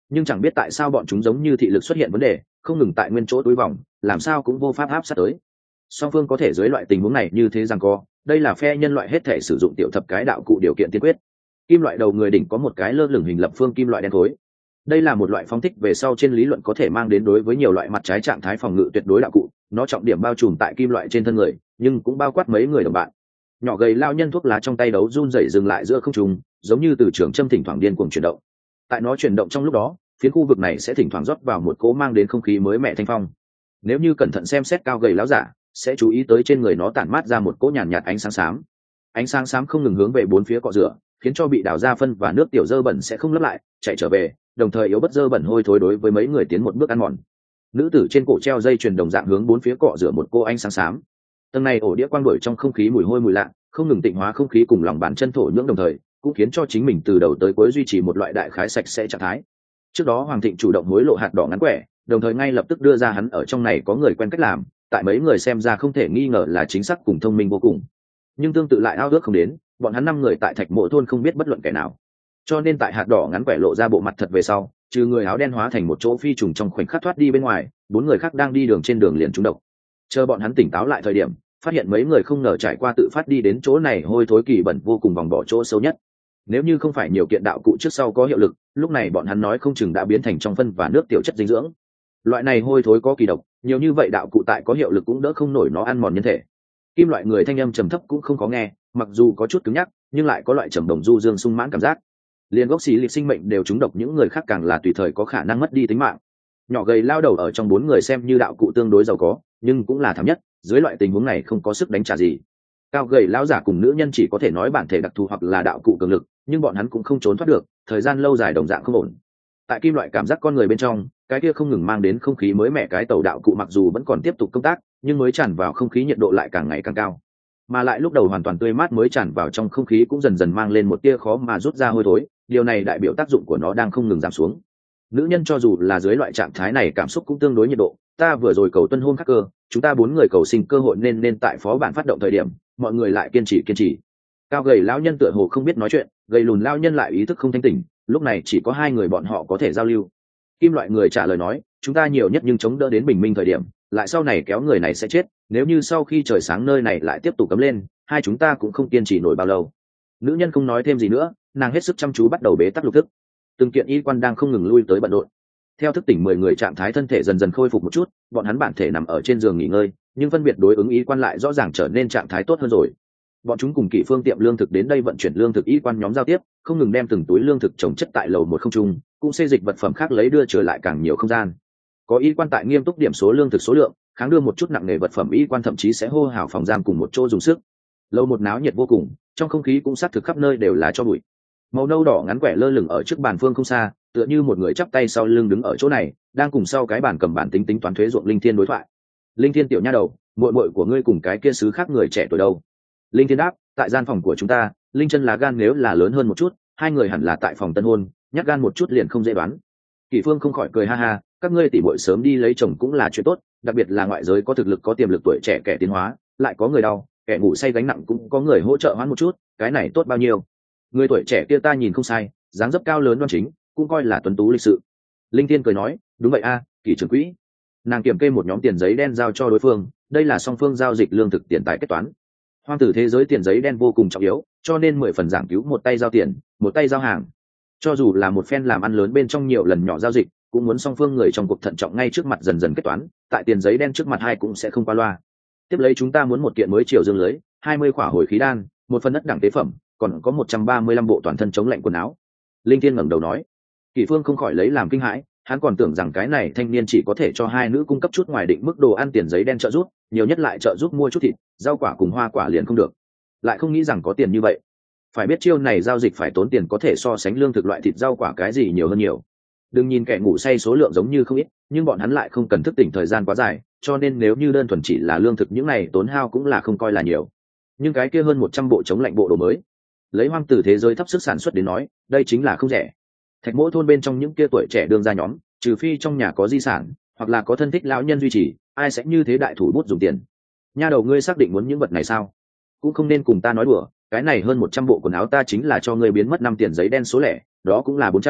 nhưng chẳng biết tại sao bọn chúng giống như thị lực xuất hiện vấn đề, không ngừng tại nguyên chỗ túi vòng, làm sao cũng vô pháp áp sát tới. Song phương có thể dưới loại tình huống này như thế rằng co, đây là phe nhân loại hết thể sử dụng tiểu thập cái đạo cụ điều kiện tiên quyết. Kim loại đầu người đỉnh có một cái lơ lửng hình lập phương kim loại đen khối. Đây là một loại phóng thích về sau trên lý luận có thể mang đến đối với nhiều loại mặt trái trạng thái phòng ngự tuyệt đối đạo cụ, nó trọng điểm bao trùm tại kim loại trên thân người, nhưng cũng bao quát mấy người đồng bạn. Nhỏ gầy lao nhân thuốc lá trong tay đấu run rẩy dừng lại giữa không trung, giống như từ trường châm thỉnh thoảng điên cuồng chuyển động. Tại nó chuyển động trong lúc đó, phiến khu vực này sẽ thỉnh thoảng rót vào một cỗ mang đến không khí mới mẻ thanh phong. Nếu như cẩn thận xem xét cao gầy lão giả, sẽ chú ý tới trên người nó tản mát ra một cỗ nhàn nhạt, nhạt ánh sáng xám. Ánh sáng xám không ngừng hướng về bốn phía cọ rửa, khiến cho bị đào ra phân và nước tiểu dơ bẩn sẽ không lấp lại, chạy trở về, đồng thời yếu bất dơ bẩn hôi thối đối với mấy người tiến một bước ăn mòn. Nữ tử trên cổ treo dây chuyền đồng dạng hướng bốn phía cọ rửa một cô ánh sáng xám. Tầng này ổ đĩa quang đuổi trong không khí mùi hôi mùi lạ, không ngừng tịnh hóa không khí cùng lòng bàn chân thổ nhưỡng, đồng thời cũng khiến cho chính mình từ đầu tới cuối duy trì một loại đại khái sạch sẽ trạng thái. Trước đó Hoàng Thịnh chủ động hối lộ hạt đỏ ngắn quẻ, đồng thời ngay lập tức đưa ra hắn ở trong này có người quen cách làm, tại mấy người xem ra không thể nghi ngờ là chính xác cùng thông minh vô cùng. Nhưng tương tự lại ao ước không đến, bọn hắn năm người tại Thạch Mộ thôn không biết bất luận kẻ nào. Cho nên tại hạt đỏ ngắn quẻ lộ ra bộ mặt thật về sau, trừ người áo đen hóa thành một chỗ phi trùng trong khoảnh khắc thoát đi bên ngoài, bốn người khác đang đi đường trên đường liền trúng độc. Chờ bọn hắn tỉnh táo lại thời điểm, phát hiện mấy người không ngờ trải qua tự phát đi đến chỗ này hôi thối kỳ bẩn vô cùng vòng bỏ chỗ sâu nhất. Nếu như không phải nhiều kiện đạo cụ trước sau có hiệu lực, lúc này bọn hắn nói không chừng đã biến thành trong phân và nước tiểu chất dinh dưỡng. Loại này hôi thối có kỳ độc, nhiều như vậy đạo cụ tại có hiệu lực cũng đỡ không nổi nó ăn mòn nhân thể. Kim loại người thanh âm trầm thấp cũng không có nghe, mặc dù có chút cứng nhắc, nhưng lại có loại trầm đồng du dương sung mãn cảm giác. Liên gốc xì lịch sinh mệnh đều trúng độc, những người khác càng là tùy thời có khả năng mất đi tính mạng. Nhỏ gầy lao đầu ở trong bốn người xem như đạo cụ tương đối giàu có, nhưng cũng là thảm nhất, dưới loại tình huống này không có sức đánh trả gì. Cao gầy lão giả cùng nữ nhân chỉ có thể nói bản thể đặc thù hoặc là đạo cụ cường lực, nhưng bọn hắn cũng không trốn thoát được, thời gian lâu dài đồng dạng không ổn. Tại kim loại cảm giác con người bên trong, cái kia không ngừng mang đến không khí mới mẻ cái tàu đạo cụ mặc dù vẫn còn tiếp tục công tác, nhưng mới tràn vào không khí nhiệt độ lại càng ngày càng cao. Mà lại lúc đầu hoàn toàn tươi mát mới tràn vào trong không khí cũng dần dần mang lên một tia khó mà rút ra hôi thối, điều này đại biểu tác dụng của nó đang không ngừng giảm xuống. Nữ nhân cho dù là dưới loại trạng thái này cảm xúc cũng tương đối nhiệt độ, ta vừa rồi cầu tuân hôn khắc cơ, chúng ta bốn người cầu sinh cơ hội nên nên tại phó bản phát động thời điểm, mọi người lại kiên trì kiên trì. Cao gầy lão nhân tựa hồ không biết nói chuyện, gầy lùn lão nhân lại ý thức không thanh tỉnh, lúc này chỉ có hai người bọn họ có thể giao lưu. Kim loại người trả lời nói, chúng ta nhiều nhất nhưng chống đỡ đến bình minh thời điểm, lại sau này kéo người này sẽ chết, nếu như sau khi trời sáng nơi này lại tiếp tục cấm lên, hai chúng ta cũng không kiên trì nổi bao lâu. Nữ nhân không nói thêm gì nữa, nàng hết sức chăm chú bắt đầu bế tắc lục thức. Từng kiện y quan đang không ngừng lui tới bận rộn. Theo thức tỉnh mười người trạng thái thân thể dần dần khôi phục một chút, bọn hắn bản thể nằm ở trên giường nghỉ ngơi, nhưng phân biệt đối ứng y quan lại rõ ràng trở nên trạng thái tốt hơn rồi. Bọn chúng cùng Kỷ Phương tiệm lương thực đến đây vận chuyển lương thực, y quan nhóm giao tiếp, không ngừng đem từng túi lương thực trồng chất tại lầu một không trung, cũng xây dịch vật phẩm khác lấy đưa trở lại càng nhiều không gian. Có y quan tại nghiêm túc điểm số lương thực số lượng, kháng đưa một chút nặng nề vật phẩm, y quan thậm chí sẽ hô hào phòng giam cùng một chỗ dùng sức. Lầu một náo nhiệt vô cùng, trong không khí cũng sát thực khắp nơi đều là cho bụi. Màu nâu đỏ ngắn quẻ lơ lửng ở trước bàn phương không xa, tựa như một người chắp tay sau lưng đứng ở chỗ này, đang cùng sau cái bàn cầm bản tính tính toán thuế ruộng Linh Thiên đối thoại. Linh Thiên tiểu nha đầu, muội muội của ngươi cùng cái kia sứ khác người trẻ tuổi đâu? Linh Thiên đáp, tại gian phòng của chúng ta. Linh chân lá gan nếu là lớn hơn một chút, hai người hẳn là tại phòng tân hôn, nhát gan một chút liền không dễ đoán. Kỷ Phương không khỏi cười ha ha, các ngươi tỷ muội sớm đi lấy chồng cũng là chuyện tốt, đặc biệt là ngoại giới có thực lực có tiềm lực tuổi trẻ kẻ tiến hóa, lại có người đau, kẻ ngủ say gánh nặng cũng có người hỗ trợ hoãn một chút, cái này tốt bao nhiêu. Người tuổi trẻ kia ta nhìn không sai, dáng dấp cao lớn đoan chính, cũng coi là tuấn tú lịch sự. Linh Tiên cười nói, đúng vậy a, Kỷ trưởng quỹ. Nàng kiểm kê một nhóm tiền giấy đen giao cho đối phương, đây là song phương giao dịch lương thực tiền tài kết toán. Hoang tử thế giới tiền giấy đen vô cùng trọng yếu, cho nên mười phần giảng cứu một tay giao tiền, một tay giao hàng. Cho dù là một phen làm ăn lớn bên trong nhiều lần nhỏ giao dịch, cũng muốn song phương người trong cuộc thận trọng ngay trước mặt dần dần kết toán, tại tiền giấy đen trước mặt hai cũng sẽ không qua loa. Tiếp lấy chúng ta muốn một kiện mới chiều dương lưới, hai mươi khỏa hồi khí đan, một phần đất đẳng tế phẩm, còn có một trăm ba mươi lăm bộ toàn thân chống lạnh quần áo. Linh Thiên ngẩng đầu nói. Kỷ Phương không khỏi lấy làm kinh hãi, hắn còn tưởng rằng cái này thanh niên chỉ có thể cho hai nữ cung cấp chút ngoài định mức đồ ăn tiền giấy đen trợ giúp, nhiều nhất lại trợ giúp mua chút thịt, rau quả cùng hoa quả liền không được. Lại không nghĩ rằng có tiền như vậy. Phải biết chiêu này giao dịch phải tốn tiền có thể so sánh lương thực loại thịt rau quả cái gì nhiều hơn nhiều. Đừng nhìn kẻ ngủ say số lượng giống như không ít, nhưng bọn hắn lại không cần thức tỉnh thời gian quá dài, cho nên nếu như đơn thuần chỉ là lương thực những này tốn hao cũng là không coi là nhiều. Nhưng cái kia hơn một trăm bộ chống lạnh bộ đồ mới, lấy hoang tử thế giới thấp sức sản xuất đến nói, đây chính là không rẻ. Thạch Mỗ thôn bên trong những kia tuổi trẻ đương ra nhóm, trừ phi trong nhà có di sản, hoặc là có thân thích lão nhân duy trì, ai sẽ như thế đại thủ bút dùng tiền. Nha đầu, ngươi xác định muốn những vật này sao? Cũng không nên cùng ta nói đùa, cái này hơn một trăm bộ quần áo ta chính là cho ngươi biến mất năm tiền giấy đen số lẻ, đó cũng là bốn trăm,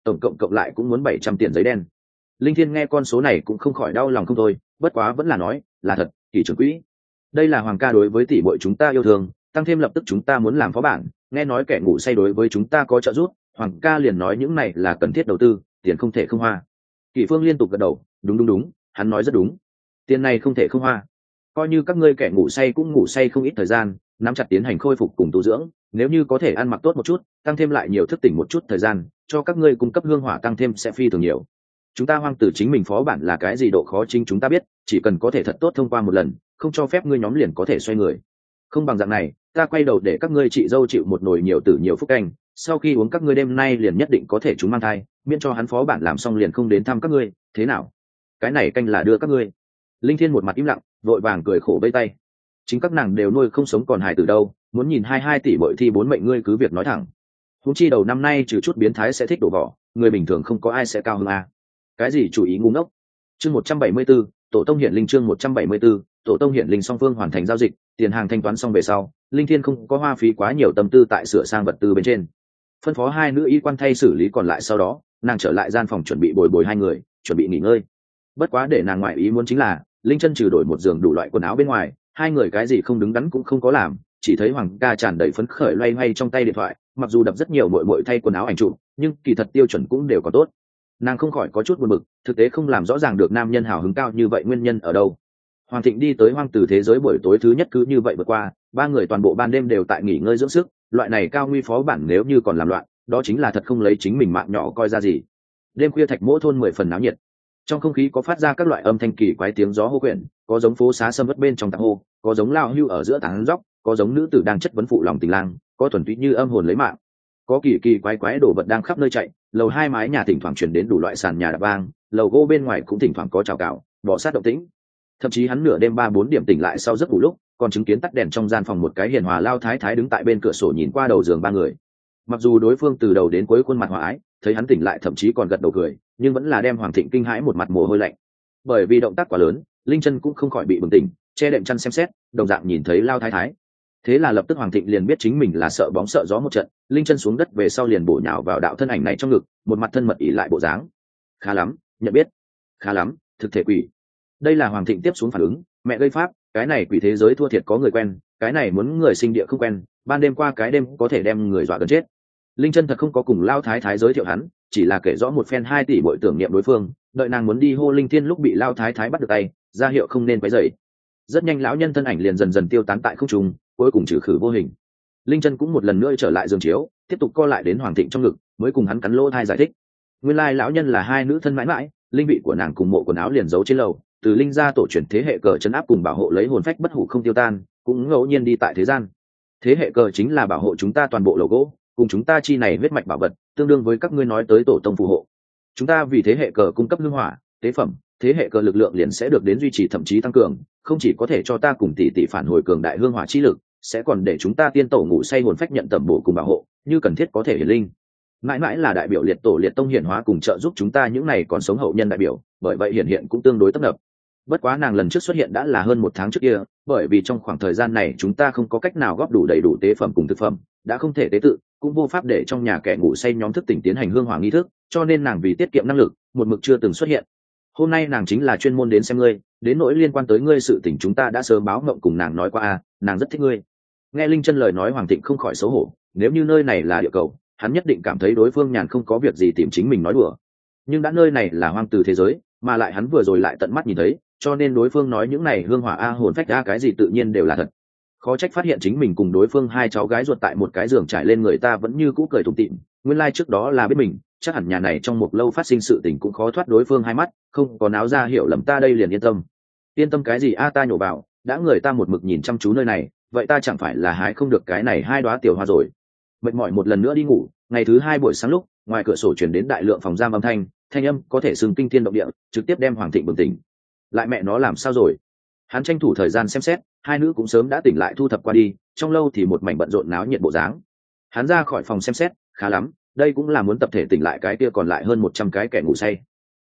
tổng cộng cộng lại cũng muốn bảy trăm tiền giấy đen. Linh Thiên nghe con số này cũng không khỏi đau lòng không thôi, bất quá vẫn là nói là thật. Kỷ trưởng quỹ, đây là Hoàng ca đối với tỷ muội chúng ta yêu thương, tăng thêm lập tức chúng ta muốn làm phó bản, nghe nói kẻ ngủ say đối với chúng ta có trợ giúp, Hoàng ca liền nói những này là cần thiết đầu tư, tiền không thể không hoa. Kỷ Phương liên tục gật đầu, đúng đúng đúng, hắn nói rất đúng, tiền này không thể không hoa. Coi như các ngươi kẻ ngủ say cũng ngủ say không ít thời gian, nắm chặt tiến hành khôi phục cùng tu dưỡng, nếu như có thể ăn mặc tốt một chút, tăng thêm lại nhiều thức tỉnh một chút thời gian, cho các ngươi cung cấp hương hỏa tăng thêm sẽ phi thường nhiều. Chúng ta Hoang Tử chính mình phó bản là cái gì độ khó chính chúng ta biết, chỉ cần có thể thật tốt thông qua một lần, không cho phép ngươi nhóm liền có thể xoay người. Không bằng dạng này, ta quay đầu để các ngươi chị dâu chịu một nồi nhiều tử nhiều phúc canh, sau khi uống các ngươi đêm nay liền nhất định có thể chúng mang thai, miễn cho hắn phó bản làm xong liền không đến thăm các ngươi, thế nào? Cái này canh là đưa các ngươi. Linh Thiên một mặt im lặng, vội vàng cười khổ vây tay. Chính các nàng đều nuôi không sống còn hài tử đâu, muốn nhìn hai hai tỷ bội thi bốn mệnh ngươi cứ việc nói thẳng. Huống chi đầu năm nay trừ chút biến thái sẽ thích đổ vỏ, người bình thường không có ai sẽ cao hơn a. Cái gì chủ ý ngu ngốc. Chương một trăm bảy mươi 174, tổ tông hiện linh chương một trăm bảy mươi 174, tổ tông hiện linh song phương hoàn thành giao dịch, tiền hàng thanh toán xong về sau, Linh Thiên không có hoa phí quá nhiều tâm tư tại sửa sang vật tư bên trên. Phân phó hai nữ y quan thay xử lý còn lại sau đó, nàng trở lại gian phòng chuẩn bị bồi bồi hai người, chuẩn bị nghỉ ngơi. Bất quá để nàng ngoại ý muốn chính là, Linh Chân trừ đổi một giường đủ loại quần áo bên ngoài, hai người cái gì không đứng đắn cũng không có làm, chỉ thấy Hoàng ca tràn đầy phấn khởi loay hoay trong tay điện thoại, mặc dù đập rất nhiều muội muội thay quần áo ảnh chụp, nhưng kỳ thật tiêu chuẩn cũng đều có tốt. Nàng không khỏi có chút buồn bực, thực tế không làm rõ ràng được nam nhân hào hứng cao như vậy nguyên nhân ở đâu. Hoàng Thịnh đi tới Hoang Tử thế giới buổi tối thứ nhất cứ như vậy vượt qua, ba người toàn bộ ban đêm đều tại nghỉ ngơi dưỡng sức, loại này cao nguy phó bản nếu như còn làm loạn, đó chính là thật không lấy chính mình mạng nhỏ coi ra gì. Đêm khuya Thạch Mỗ thôn mười phần náo nhiệt, trong không khí có phát ra các loại âm thanh kỳ quái tiếng gió hô quyển, có giống phố xá sâm vất bên trong tạc hô, có giống lao hưu ở giữa tảng dốc, có giống nữ tử đang chất vấn phụ lòng tình lang, có thuần túy như âm hồn lấy mạng, có kỳ kỳ quái quái đồ vật đang khắp nơi chạy. Lầu hai mái nhà thỉnh thoảng chuyển đến đủ loại sàn nhà đập vang, lầu gỗ bên ngoài cũng thỉnh thoảng có chào cào bỏ sát động tĩnh. Thậm chí hắn nửa đêm ba bốn điểm tỉnh lại sau giấc ngủ lúc còn chứng kiến tắt đèn trong gian phòng một cái hiền hòa lao thái thái đứng tại bên cửa sổ nhìn qua đầu giường ba người. Mặc dù đối phương từ đầu đến cuối khuôn mặt hòa ái, thấy hắn tỉnh lại thậm chí còn gật đầu cười, nhưng vẫn là đem Hoàng Thịnh kinh hãi một mặt mồ hôi lạnh. Bởi vì động tác quá lớn, Linh Chân cũng không khỏi bị bừng tỉnh, che đệm chăn xem xét, đồng dạng nhìn thấy lao thái thái. Thế là lập tức Hoàng Thịnh liền biết chính mình là sợ bóng sợ gió một trận, Linh Chân xuống đất về sau liền bổ nhào vào đạo thân ảnh này trong ngực, một mặt thân mật ỉ lại bộ dáng. Khá lắm, nhận biết. Khá lắm, thực thể quỷ. Đây là Hoàng Thịnh tiếp xuống phản ứng, mẹ gây pháp, cái này quỷ thế giới thua thiệt có người quen, cái này muốn người sinh địa không quen, ban đêm qua cái đêm có thể đem người dọa gần chết. Linh Chân thật không có cùng lao thái thái giới thiệu hắn, chỉ là kể rõ một phen hai tỷ bội tưởng niệm đối phương, đợi nàng muốn đi hô Linh Thiên lúc bị lao thái thái bắt được tay, ra hiệu không nên quấy rầy. Rất nhanh lão nhân thân ảnh liền dần dần tiêu tán tại không trung, cuối cùng trừ khử vô hình. Linh Chân cũng một lần nữa trở lại giường chiếu, tiếp tục co lại đến Hoàng Thịnh trong ngực, mới cùng hắn cắn lỗ thai giải thích. Nguyên lai lão nhân là hai nữ thân mãi mãi, linh vị của nàng cùng mộ quần áo liền giấu trên lầu, từ linh gia tổ truyền thế hệ cờ trấn áp cùng bảo hộ lấy hồn phách bất hủ không tiêu tan, cũng ngẫu nhiên đi tại thế gian. Thế hệ cờ chính là bảo hộ chúng ta toàn bộ lầu gỗ, cùng chúng ta chi này huyết mạch bảo vật, tương đương với các ngươi nói tới tổ tông phù hộ. Chúng ta vì thế hệ cờ cung cấp hương hỏa, tế phẩm, thế hệ cờ lực lượng liền sẽ được đến duy trì thậm chí tăng cường, không chỉ có thể cho ta cùng tỷ tỷ phản hồi cường đại hương hỏa chi lực, sẽ còn để chúng ta tiên tổ ngủ say hồn phách nhận tẩm bổ cùng bảo hộ, như cần thiết có thể hiển linh. Mãi mãi là đại biểu liệt tổ liệt tông hiển hóa cùng trợ giúp chúng ta những này còn sống hậu nhân đại biểu, bởi vậy hiện hiện cũng tương đối tấp nập. Bất quá nàng lần trước xuất hiện đã là hơn một tháng trước kia, bởi vì trong khoảng thời gian này chúng ta không có cách nào góp đủ đầy đủ tế phẩm cùng thực phẩm, đã không thể tế tự, cũng vô pháp để trong nhà kẻ ngủ say nhóm thức tỉnh tiến hành hương hỏa nghi thức, cho nên nàng vì tiết kiệm năng lực, một mực chưa từng xuất hiện. Hôm nay nàng chính là chuyên môn đến xem ngươi, đến nỗi liên quan tới ngươi sự tình chúng ta đã sớm báo ngộng cùng nàng nói qua a, nàng rất thích ngươi. Nghe Linh Chân lời nói Hoàng Thịnh không khỏi xấu hổ, nếu như nơi này là địa cầu, hắn nhất định cảm thấy đối phương nhàn không có việc gì tìm chính mình nói đùa. Nhưng đã nơi này là hoang từ thế giới, mà lại hắn vừa rồi lại tận mắt nhìn thấy, cho nên đối phương nói những này hương hỏa a hồn phách a cái gì tự nhiên đều là thật. Khó trách phát hiện chính mình cùng đối phương hai cháu gái ruột tại một cái giường trải lên người ta vẫn như cũ cười tủm tỉm, nguyên lai like trước đó là biết mình, chắc hẳn nhà này trong một lâu phát sinh sự tình cũng khó thoát đối phương hai mắt, không có náo ra hiểu lầm ta đây liền yên tâm. Yên tâm cái gì a ta nhổ vào, đã người ta một mực nhìn chăm chú nơi này, vậy ta chẳng phải là hái không được cái này hai đóa tiểu hoa rồi. Mệt mỏi một lần nữa đi ngủ, ngày thứ hai buổi sáng lúc, ngoài cửa sổ truyền đến đại lượng phòng giam âm thanh, thanh âm có thể xưng kinh thiên động địa, trực tiếp đem Hoàng Thịnh bừng tỉnh. Lại mẹ nó làm sao rồi? Hắn tranh thủ thời gian xem xét, hai nữ cũng sớm đã tỉnh lại thu thập qua đi, trong lâu thì một mảnh bận rộn náo nhiệt bộ dáng. Hắn ra khỏi phòng xem xét, khá lắm, đây cũng là muốn tập thể tỉnh lại cái kia còn lại hơn một trăm cái kẻ ngủ say.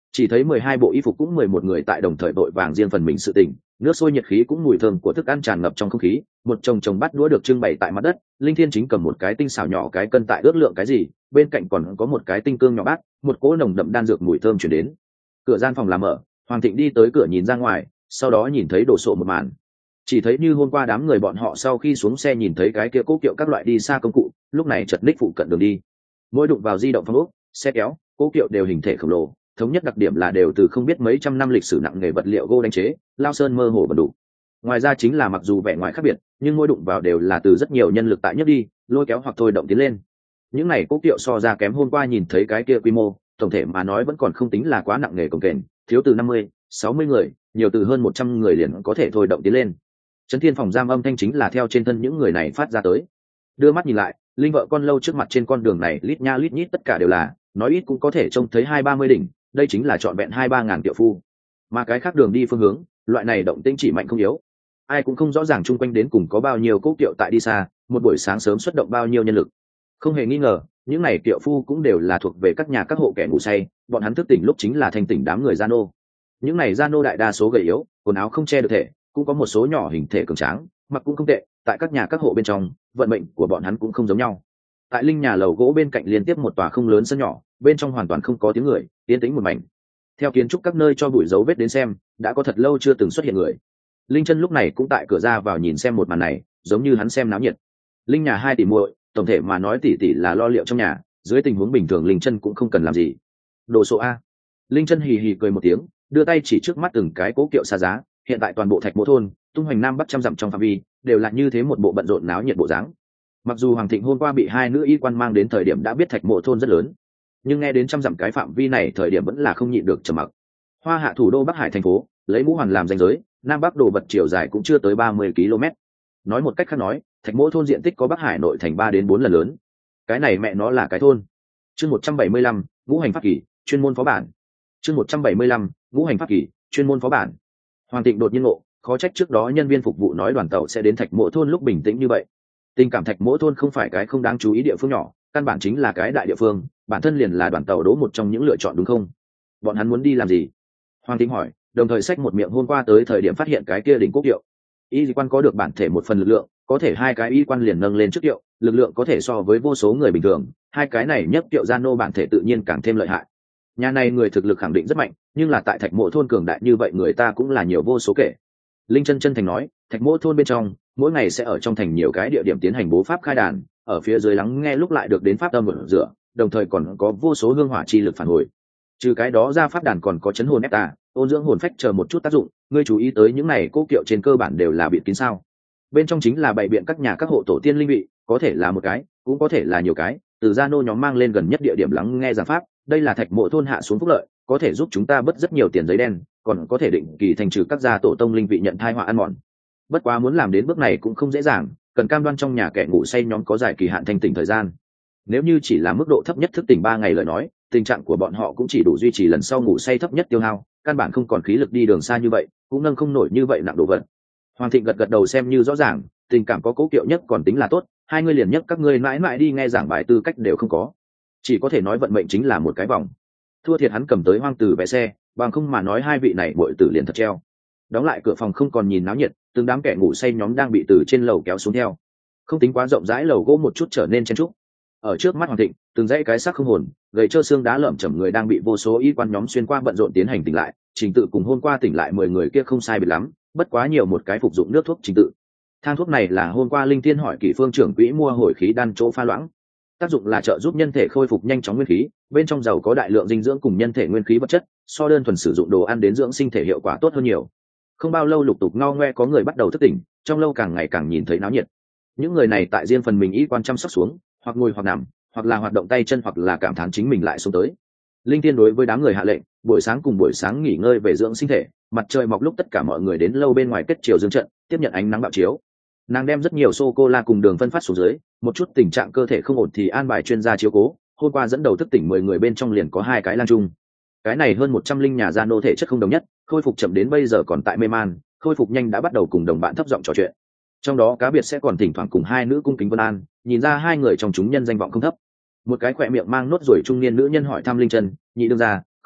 Chỉ thấy mười hai bộ y phục cũng mười một người tại đồng thời vội vàng riêng phần mình sự tình, nước sôi nhiệt khí cũng mùi thơm của thức ăn tràn ngập trong không khí, một chồng chồng bát đũa được trưng bày tại mặt đất, linh thiên chính cầm một cái tinh xảo nhỏ cái cân tại ước lượng cái gì, bên cạnh còn có một cái tinh cương nhỏ bát, một cỗ nồng đậm đan dược mùi thơm chuyển đến. Cửa gian phòng làm mở, Hoàng Thịnh đi tới cửa nhìn ra ngoài, sau đó nhìn thấy đồ sộ một màn. Chỉ thấy như hôm qua đám người bọn họ sau khi xuống xe nhìn thấy cái kia cố kiệu các loại đi xa công cụ, lúc này chật ních phụ cận đường đi, mỗi đụng vào di động phong ốc, xe kéo, cố kiệu đều hình thể khổng lồ, thống nhất đặc điểm là đều từ không biết mấy trăm năm lịch sử nặng nghề vật liệu gỗ đánh chế, lao sơn mơ hồ bẩn đủ. Ngoài ra chính là mặc dù vẻ ngoài khác biệt, nhưng mỗi đụng vào đều là từ rất nhiều nhân lực tại nhấc đi, lôi kéo hoặc thôi động tiến lên. Những này cố kiệu so ra kém hôm qua nhìn thấy cái kia quy mô, tổng thể mà nói vẫn còn không tính là quá nặng nghề cồng kềnh, thiếu từ năm mươi, sáu mươi người, nhiều từ hơn một trăm người liền có thể thôi động tiến lên. Chấn thiên phòng giam âm thanh chính là theo trên thân những người này phát ra tới. Đưa mắt nhìn lại, linh vợ con lâu trước mặt trên con đường này lít nha lít nhít tất cả đều là, nói ít cũng có thể trông thấy hai ba mươi đỉnh, đây chính là trọn vẹn hai ba ngàn kiệu phu. Mà cái khác đường đi phương hướng, loại này động tĩnh chỉ mạnh không yếu. Ai cũng không rõ ràng chung quanh đến cùng có bao nhiêu cố kiệu tại đi xa, một buổi sáng sớm xuất động bao nhiêu nhân lực. Không hề nghi ngờ, những này kiệu phu cũng đều là thuộc về các nhà các hộ kẻ ngủ say, bọn hắn thức tỉnh lúc chính là thanh tỉnh đám người gian ô. Những này gian ô đại đa số gầy yếu, quần áo không che được thể, cũng có một số nhỏ hình thể cường tráng, mặc cũng không tệ, tại các nhà các hộ bên trong, vận mệnh của bọn hắn cũng không giống nhau. Tại linh nhà lầu gỗ bên cạnh liên tiếp một tòa không lớn sân nhỏ, bên trong hoàn toàn không có tiếng người, yên tĩnh một mảnh. Theo kiến trúc các nơi cho bụi dấu vết đến xem, đã có thật lâu chưa từng xuất hiện người. Linh chân lúc này cũng tại cửa ra vào nhìn xem một màn này, giống như hắn xem náo nhiệt. Linh nhà hai tỷ muội, tổng thể mà nói tỷ tỷ là lo liệu trong nhà, dưới tình huống bình thường Linh chân cũng không cần làm gì. Đồ số a. Linh chân hì hì cười một tiếng, đưa tay chỉ trước mắt từng cái cố kiệu xa giá, hiện tại toàn bộ Thạch Mỗ thôn, tung hoành nam bắc trăm dặm trong phạm vi, đều là như thế một bộ bận rộn náo nhiệt bộ dáng. Mặc dù Hoàng Thịnh hôm qua bị hai nữ y quan mang đến thời điểm đã biết Thạch Mỗ thôn rất lớn, nhưng nghe đến trăm dặm cái phạm vi này thời điểm vẫn là không nhịn được trầm mặc. Hoa Hạ thủ đô Bắc Hải thành phố, lấy Ngũ Hoàn làm ranh giới, nam bắc đồ vật chiều dài cũng chưa tới ba mươi ki lô mét. Nói một cách khác nói, Thạch Mỗ thôn diện tích có Bắc Hải nội thành ba đến bốn lần lớn. Cái này mẹ nó là cái thôn. Chương một trăm bảy mươi lăm, Ngũ hành pháp kỳ, chuyên môn phó bản. Chương một trăm bảy mươi lăm, Ngũ hành pháp kỳ, chuyên môn phó bản. Hoàng Thịnh đột nhiên ngộ, khó trách trước đó nhân viên phục vụ nói đoàn tàu sẽ đến Thạch Mỗ thôn lúc bình tĩnh như vậy. Tình cảm Thạch Mỗ thôn không phải cái không đáng chú ý địa phương nhỏ, căn bản chính là cái đại địa phương, bản thân liền là đoàn tàu đố một trong những lựa chọn đúng không? Bọn hắn muốn đi làm gì? Hoàng Thịnh hỏi, đồng thời xách một miệng hôm qua tới thời điểm phát hiện cái kia đỉnh quốc kiệu. Y quan có được bản thể một phần lực lượng, có thể hai cái y quan liền nâng lên trước kiệu, lực lượng có thể so với vô số người bình thường, hai cái này nhấc kiệu gian nô bản thể tự nhiên càng thêm lợi hại. Nhà này người thực lực khẳng định rất mạnh, nhưng là tại Thạch Mỗ thôn cường đại như vậy người ta cũng là nhiều vô số kể. Linh chân chân thành nói, Thạch Mỗ thôn bên trong, mỗi ngày sẽ ở trong thành nhiều cái địa điểm tiến hành bố pháp khai đàn, ở phía dưới lắng nghe lúc lại được đến pháp tâm một rửa, đồng thời còn có vô số hương hỏa chi lực phản hồi. Trừ cái đó ra pháp đàn còn có chấn hồn ép tà, ôn dưỡng hồn phách chờ một chút tác dụng, ngươi chú ý tới những này cố kiệu trên cơ bản đều là bịt kín sao? Bên trong chính là bày biện các nhà các hộ tổ tiên linh vị, có thể là một cái, cũng có thể là nhiều cái, từ gia nô nhóm mang lên gần nhất địa điểm lắng nghe giảng pháp, đây là Thạch Mỗ thôn hạ xuống phúc lợi, có thể giúp chúng ta bớt rất nhiều tiền giấy đen, còn có thể định kỳ thành trừ các gia tổ tông linh vị nhận thai họa ăn mòn. Bất quá muốn làm đến bước này cũng không dễ dàng, cần cam đoan trong nhà kẻ ngủ say nhóm có dài kỳ hạn thanh tỉnh thời gian. Nếu như chỉ là mức độ thấp nhất thức tỉnh ba ngày lời nói, tình trạng của bọn họ cũng chỉ đủ duy trì lần sau ngủ say thấp nhất tiêu hao, căn bản không còn khí lực đi đường xa như vậy, cũng nâng không nổi như vậy nặng đồ vật. Hoàng Thịnh gật gật đầu xem như rõ ràng, tình cảm có cố kiệu nhất còn tính là tốt, hai người liền nhất các ngươi mãi mãi đi nghe giảng bài tư cách đều không có, chỉ có thể nói vận mệnh chính là một cái vòng. Thua thiệt hắn cầm tới hoang tử vé xe, bằng không mà nói hai vị này bội tử liền thật treo. Đóng lại cửa phòng không còn nhìn náo nhiệt, từng đám kẻ ngủ say nhóm đang bị từ trên lầu kéo xuống theo. Không tính quá rộng rãi lầu gỗ một chút trở nên chen trúc. Ở trước mắt Hoàng Thịnh, từng dãy cái xác không hồn, gầy trơ xương đá lởm chởm người đang bị vô số y quan nhóm xuyên qua bận rộn tiến hành tỉnh lại, trình tự cùng hôm qua tỉnh lại mười người kia không sai biệt lắm, bất quá nhiều một cái phục dụng nước thuốc trình tự. Thang thuốc này là hôm qua Linh Thiên hỏi Kỷ Phương trưởng quỹ mua hồi khí đan chỗ pha loãng, tác dụng là trợ giúp nhân thể khôi phục nhanh chóng nguyên khí, bên trong giàu có đại lượng dinh dưỡng cùng nhân thể nguyên khí vật chất, so đơn thuần sử dụng đồ ăn đến dưỡng sinh thể hiệu quả tốt hơn nhiều. Không bao lâu lục tục ngao ngoe có người bắt đầu thức tỉnh, trong lâu càng ngày càng nhìn thấy náo nhiệt. Những người này tại riêng phần mình y quan chăm sóc xuống, hoặc ngồi hoặc nằm, hoặc là hoạt động tay chân hoặc là cảm thán chính mình lại xuống tới. Linh Thiên đối với đám người hạ lệnh, buổi sáng cùng buổi sáng nghỉ ngơi về dưỡng sinh thể, mặt trời mọc lúc tất cả mọi người đến lâu bên ngoài kết chiều dương trận, tiếp nhận ánh nắng bạo chiếu. Nàng đem rất nhiều sô cô la cùng đường phân phát xuống dưới, một chút tình trạng cơ thể không ổn thì an bài chuyên gia chiếu cố. Hôm qua dẫn đầu thức tỉnh mười người bên trong liền có hai cái lang trung. Cái này hơn một trăm linh nhà gia nô thể chất không đồng nhất, khôi phục chậm đến bây giờ còn tại mê man, khôi phục nhanh đã bắt đầu cùng đồng bạn thấp giọng trò chuyện. Trong đó cá biệt sẽ còn thỉnh thoảng cùng hai nữ cung kính vân an, nhìn ra hai người trong chúng nhân danh vọng không thấp. Một cái khỏe miệng mang nốt ruồi trung niên nữ nhân hỏi thăm Linh Chân, nhị đương gia,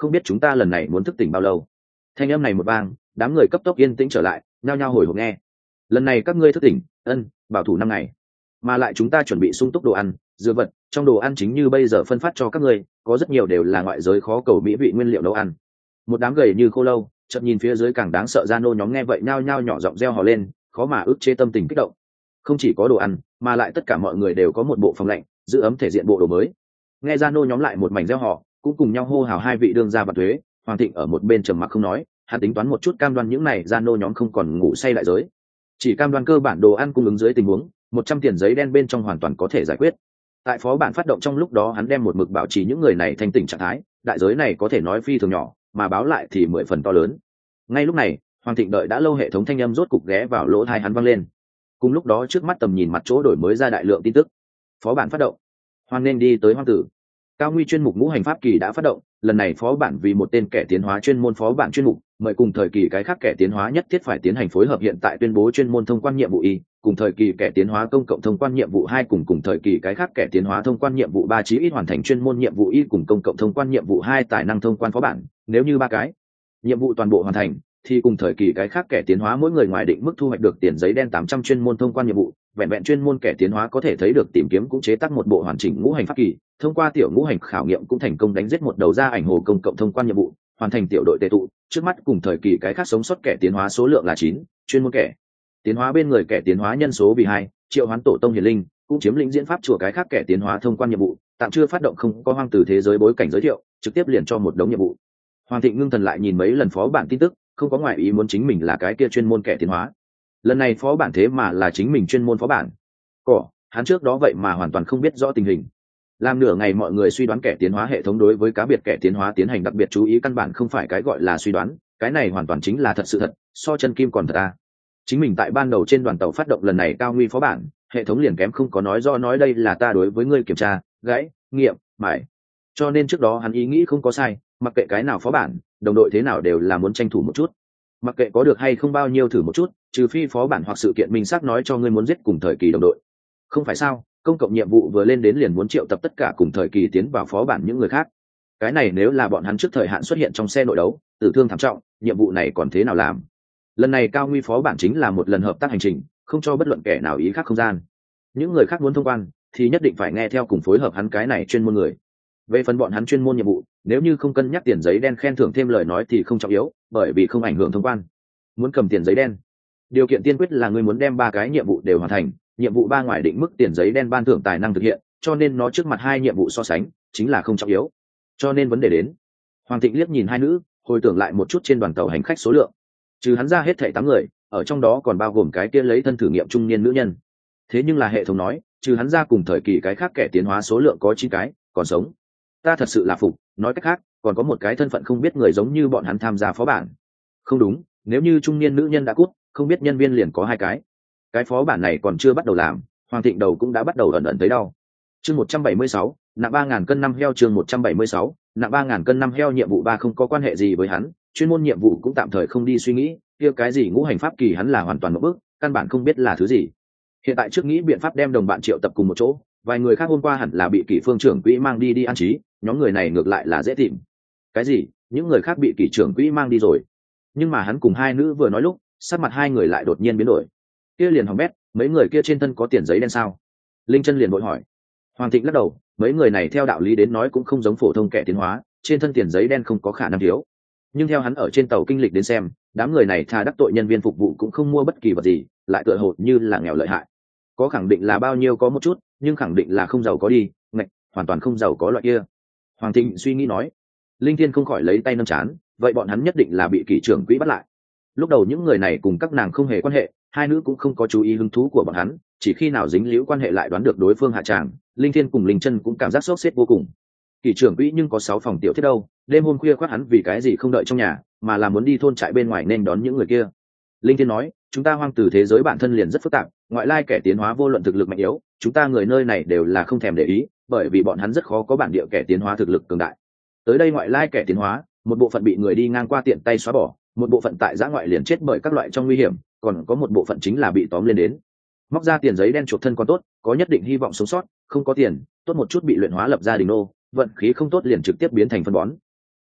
không biết chúng ta lần này muốn thức tỉnh bao lâu. Thanh âm này một vang, đám người cấp tốc yên tĩnh trở lại, nhao nhao hồi hộp nghe. Lần này các ngươi thức tỉnh, ân bảo thủ năm ngày, mà lại chúng ta chuẩn bị sung túc đồ ăn dược vật, trong đồ ăn chính như bây giờ phân phát cho các ngươi có rất nhiều đều là ngoại giới khó cầu mỹ vị nguyên liệu nấu ăn. Một đám gầy như khô lâu chợt nhìn phía dưới càng đáng sợ ra nô nhóm nghe vậy nhao nhao nhỏ giọng reo hò lên, khó mà ức chế tâm tình kích động. Không chỉ có đồ ăn mà lại tất cả mọi người đều có một bộ phòng lạnh giữ ấm thể diện bộ đồ mới. Nghe ra nô nhóm lại một mảnh reo hò, cũng cùng nhau hô hào hai vị đương gia và thuế. Hoàng Thịnh ở một bên trầm mặc không nói, hắn tính toán một chút cam đoan những này ra nô nhóm không còn ngủ say đại giới, chỉ cam đoan cơ bản đồ ăn cung ứng dưới tình huống một trăm tiền giấy đen bên trong hoàn toàn có thể giải quyết. Tại phó bản phát động trong lúc đó hắn đem một mực bảo trì những người này thanh tỉnh trạng thái, đại giới này có thể nói phi thường nhỏ mà báo lại thì mười phần to lớn. Ngay lúc này Hoàng Thịnh đợi đã lâu hệ thống thanh âm rốt cục ghé vào lỗ tai hắn vang lên. Cùng lúc đó trước mắt tầm nhìn mặt chỗ đổi mới ra đại lượng tin tức. Phó bản phát động, hoan nên đi tới hoang tử. Cao nguy chuyên mục ngũ hành pháp kỳ đã phát động, lần này phó bản vì một tên kẻ tiến hóa chuyên môn phó bản chuyên mục, mời cùng thời kỳ cái khác kẻ tiến hóa nhất thiết phải tiến hành phối hợp hiện tại tuyên bố chuyên môn thông quan nhiệm vụ y, cùng thời kỳ kẻ tiến hóa công cộng thông quan nhiệm vụ hai cùng cùng thời kỳ cái khác kẻ tiến hóa thông quan nhiệm vụ ba chí ít hoàn thành chuyên môn nhiệm vụ y cùng công cộng thông quan nhiệm vụ hai tài năng thông quan phó bản, nếu như ba cái nhiệm vụ toàn bộ hoàn thành thì cùng thời kỳ cái khác kẻ tiến hóa mỗi người ngoài định mức thu hoạch được tiền giấy đen tám trăm chuyên môn thông quan nhiệm vụ. Vẹn vẹn chuyên môn kẻ tiến hóa có thể thấy được tìm kiếm cũng chế tác một bộ hoàn chỉnh ngũ hành pháp kỳ, thông qua tiểu ngũ hành khảo nghiệm cũng thành công đánh giết một đầu ra ảnh hồ công cộng thông quan nhiệm vụ, hoàn thành tiểu đội tề tụ. Trước mắt cùng thời kỳ cái khác sống sót kẻ tiến hóa số lượng là chín, chuyên môn kẻ tiến hóa bên người kẻ tiến hóa nhân số vì hai, triệu hoán tổ tông hiền linh cũng chiếm lĩnh diễn pháp chùa cái khác kẻ tiến hóa thông quan nhiệm vụ, tạm chưa phát động không có hoang từ thế giới bối cảnh giới thiệu, trực tiếp liền cho một đống nhiệm vụ. Hoàng Thịnh ngưng thần lại nhìn mấy lần phó bản tin tức, không có ngoại ý muốn chính mình là cái kia chuyên môn kẻ tiến hóa. Lần này phó bản thế mà là chính mình chuyên môn phó bản. Cỏ, hắn trước đó vậy mà hoàn toàn không biết rõ tình hình. Làm nửa ngày mọi người suy đoán kẻ tiến hóa hệ thống đối với cá biệt kẻ tiến hóa tiến hành đặc biệt chú ý, căn bản không phải cái gọi là suy đoán, cái này hoàn toàn chính là thật sự thật, so chân kim còn thật à. Chính mình tại ban đầu trên đoàn tàu phát động lần này cao nguy phó bản, hệ thống liền kém không có nói rõ nói đây là ta đối với ngươi kiểm tra, gãy, nghiệm, mải. Cho nên trước đó hắn ý nghĩ không có sai, mặc kệ cái nào phó bản, đồng đội thế nào đều là muốn tranh thủ một chút. Mặc kệ có được hay không bao nhiêu thử một chút, trừ phi phó bản hoặc sự kiện minh xác nói cho ngươi muốn giết cùng thời kỳ đồng đội. Không phải sao, công cộng nhiệm vụ vừa lên đến liền muốn triệu tập tất cả cùng thời kỳ tiến vào phó bản những người khác. Cái này nếu là bọn hắn trước thời hạn xuất hiện trong xe nội đấu, tử thương thảm trọng, nhiệm vụ này còn thế nào làm? Lần này cao nguy phó bản chính là một lần hợp tác hành trình, không cho bất luận kẻ nào ý khác không gian. Những người khác muốn thông quan thì nhất định phải nghe theo cùng phối hợp hắn cái này chuyên môn người. Về phần bọn hắn chuyên môn nhiệm vụ, nếu như không cân nhắc tiền giấy đen khen thưởng thêm lời nói thì không trọng yếu, bởi vì không ảnh hưởng thông quan. Muốn cầm tiền giấy đen, điều kiện tiên quyết là ngươi muốn đem ba cái nhiệm vụ đều hoàn thành, nhiệm vụ ba ngoài định mức tiền giấy đen ban thưởng tài năng thực hiện, cho nên nó trước mặt hai nhiệm vụ so sánh chính là không trọng yếu. Cho nên vấn đề đến, Hoàng Thịnh liếc nhìn hai nữ, hồi tưởng lại một chút trên đoàn tàu hành khách số lượng, trừ hắn ra hết thảy tám người, ở trong đó còn bao gồm cái kia lấy thân thử nghiệm trung niên nữ nhân. Thế nhưng là hệ thống nói, trừ hắn ra cùng thời kỳ cái khác kẻ tiến hóa số lượng có chín cái còn sống. Ta thật sự là phục, nói cách khác còn có một cái thân phận không biết người giống như bọn hắn tham gia phó bản. Không đúng, nếu như trung niên nữ nhân đã cút, không biết nhân viên liền có hai cái. Cái phó bản này còn chưa bắt đầu làm, Hoàng Thịnh đầu cũng đã bắt đầu ẩn ẩn thấy đau. Chương một trăm bảy mươi sáu, nặng ba ngàn cân năm heo. Chương một trăm bảy mươi sáu, nặng ba ngàn cân năm heo. Nhiệm vụ ba không có quan hệ gì với hắn, chuyên môn nhiệm vụ cũng tạm thời không đi suy nghĩ, kia cái gì ngũ hành pháp kỳ hắn là hoàn toàn một bước, căn bản không biết là thứ gì. Hiện tại trước nghĩ biện pháp đem đồng bạn triệu tập cùng một chỗ, vài người khác hôm qua hẳn là bị Kỷ Phương trưởng quỹ mang đi đi an trí, nhóm người này ngược lại là dễ tìm. Cái gì? Những người khác bị Kỷ trưởng quỹ mang đi rồi? Nhưng mà hắn cùng hai nữ vừa nói lúc, sắc mặt hai người lại đột nhiên biến đổi. Kia liền hỏng bét, mấy người kia trên thân có tiền giấy đen sao? Linh Chân liền vội hỏi. Hoàng Thịnh lắc đầu, mấy người này theo đạo lý đến nói cũng không giống phổ thông kẻ tiến hóa, trên thân tiền giấy đen không có khả năng thiếu. Nhưng theo hắn ở trên tàu kinh lịch đến xem, đám người này thà đắc tội nhân viên phục vụ cũng không mua bất kỳ vật gì, lại tựa hồ như là nghèo lợi hại. Có khẳng định là bao nhiêu có một chút, nhưng khẳng định là không giàu có đi, ngạch, hoàn toàn không giàu có loại kia. Hoàng Thịnh suy nghĩ nói. Linh Thiên không khỏi lấy tay nâng chán, vậy bọn hắn nhất định là bị Kỷ trưởng quỹ bắt lại. Lúc đầu những người này cùng các nàng không hề quan hệ, hai nữ cũng không có chú ý hứng thú của bọn hắn, chỉ khi nào dính liễu quan hệ lại đoán được đối phương hạ tràng. Linh Thiên cùng Linh Chân cũng cảm giác sốt sét vô cùng. Kỷ trưởng quỹ nhưng có sáu phòng tiểu thiết đâu, đêm hôm khuya khoắt hắn vì cái gì không đợi trong nhà, mà là muốn đi thôn trại bên ngoài nên đón những người kia. Linh Thiên nói, chúng ta hoang tử thế giới bản thân liền rất phức tạp, ngoại lai kẻ tiến hóa vô luận thực lực mạnh yếu, chúng ta người nơi này đều là không thèm để ý, bởi vì bọn hắn rất khó có bản địa kẻ tiến hóa thực lực cường đại. Tới đây ngoại lai kẻ tiến hóa, một bộ phận bị người đi ngang qua tiện tay xóa bỏ, một bộ phận tại giã ngoại liền chết bởi các loại trong nguy hiểm, còn có một bộ phận chính là bị tóm lên đến móc ra tiền giấy đen chuộc thân còn tốt, có nhất định hy vọng sống sót, không có tiền tốt một chút bị luyện hóa lập gia đình nô, vận khí không tốt liền trực tiếp biến thành phân bón.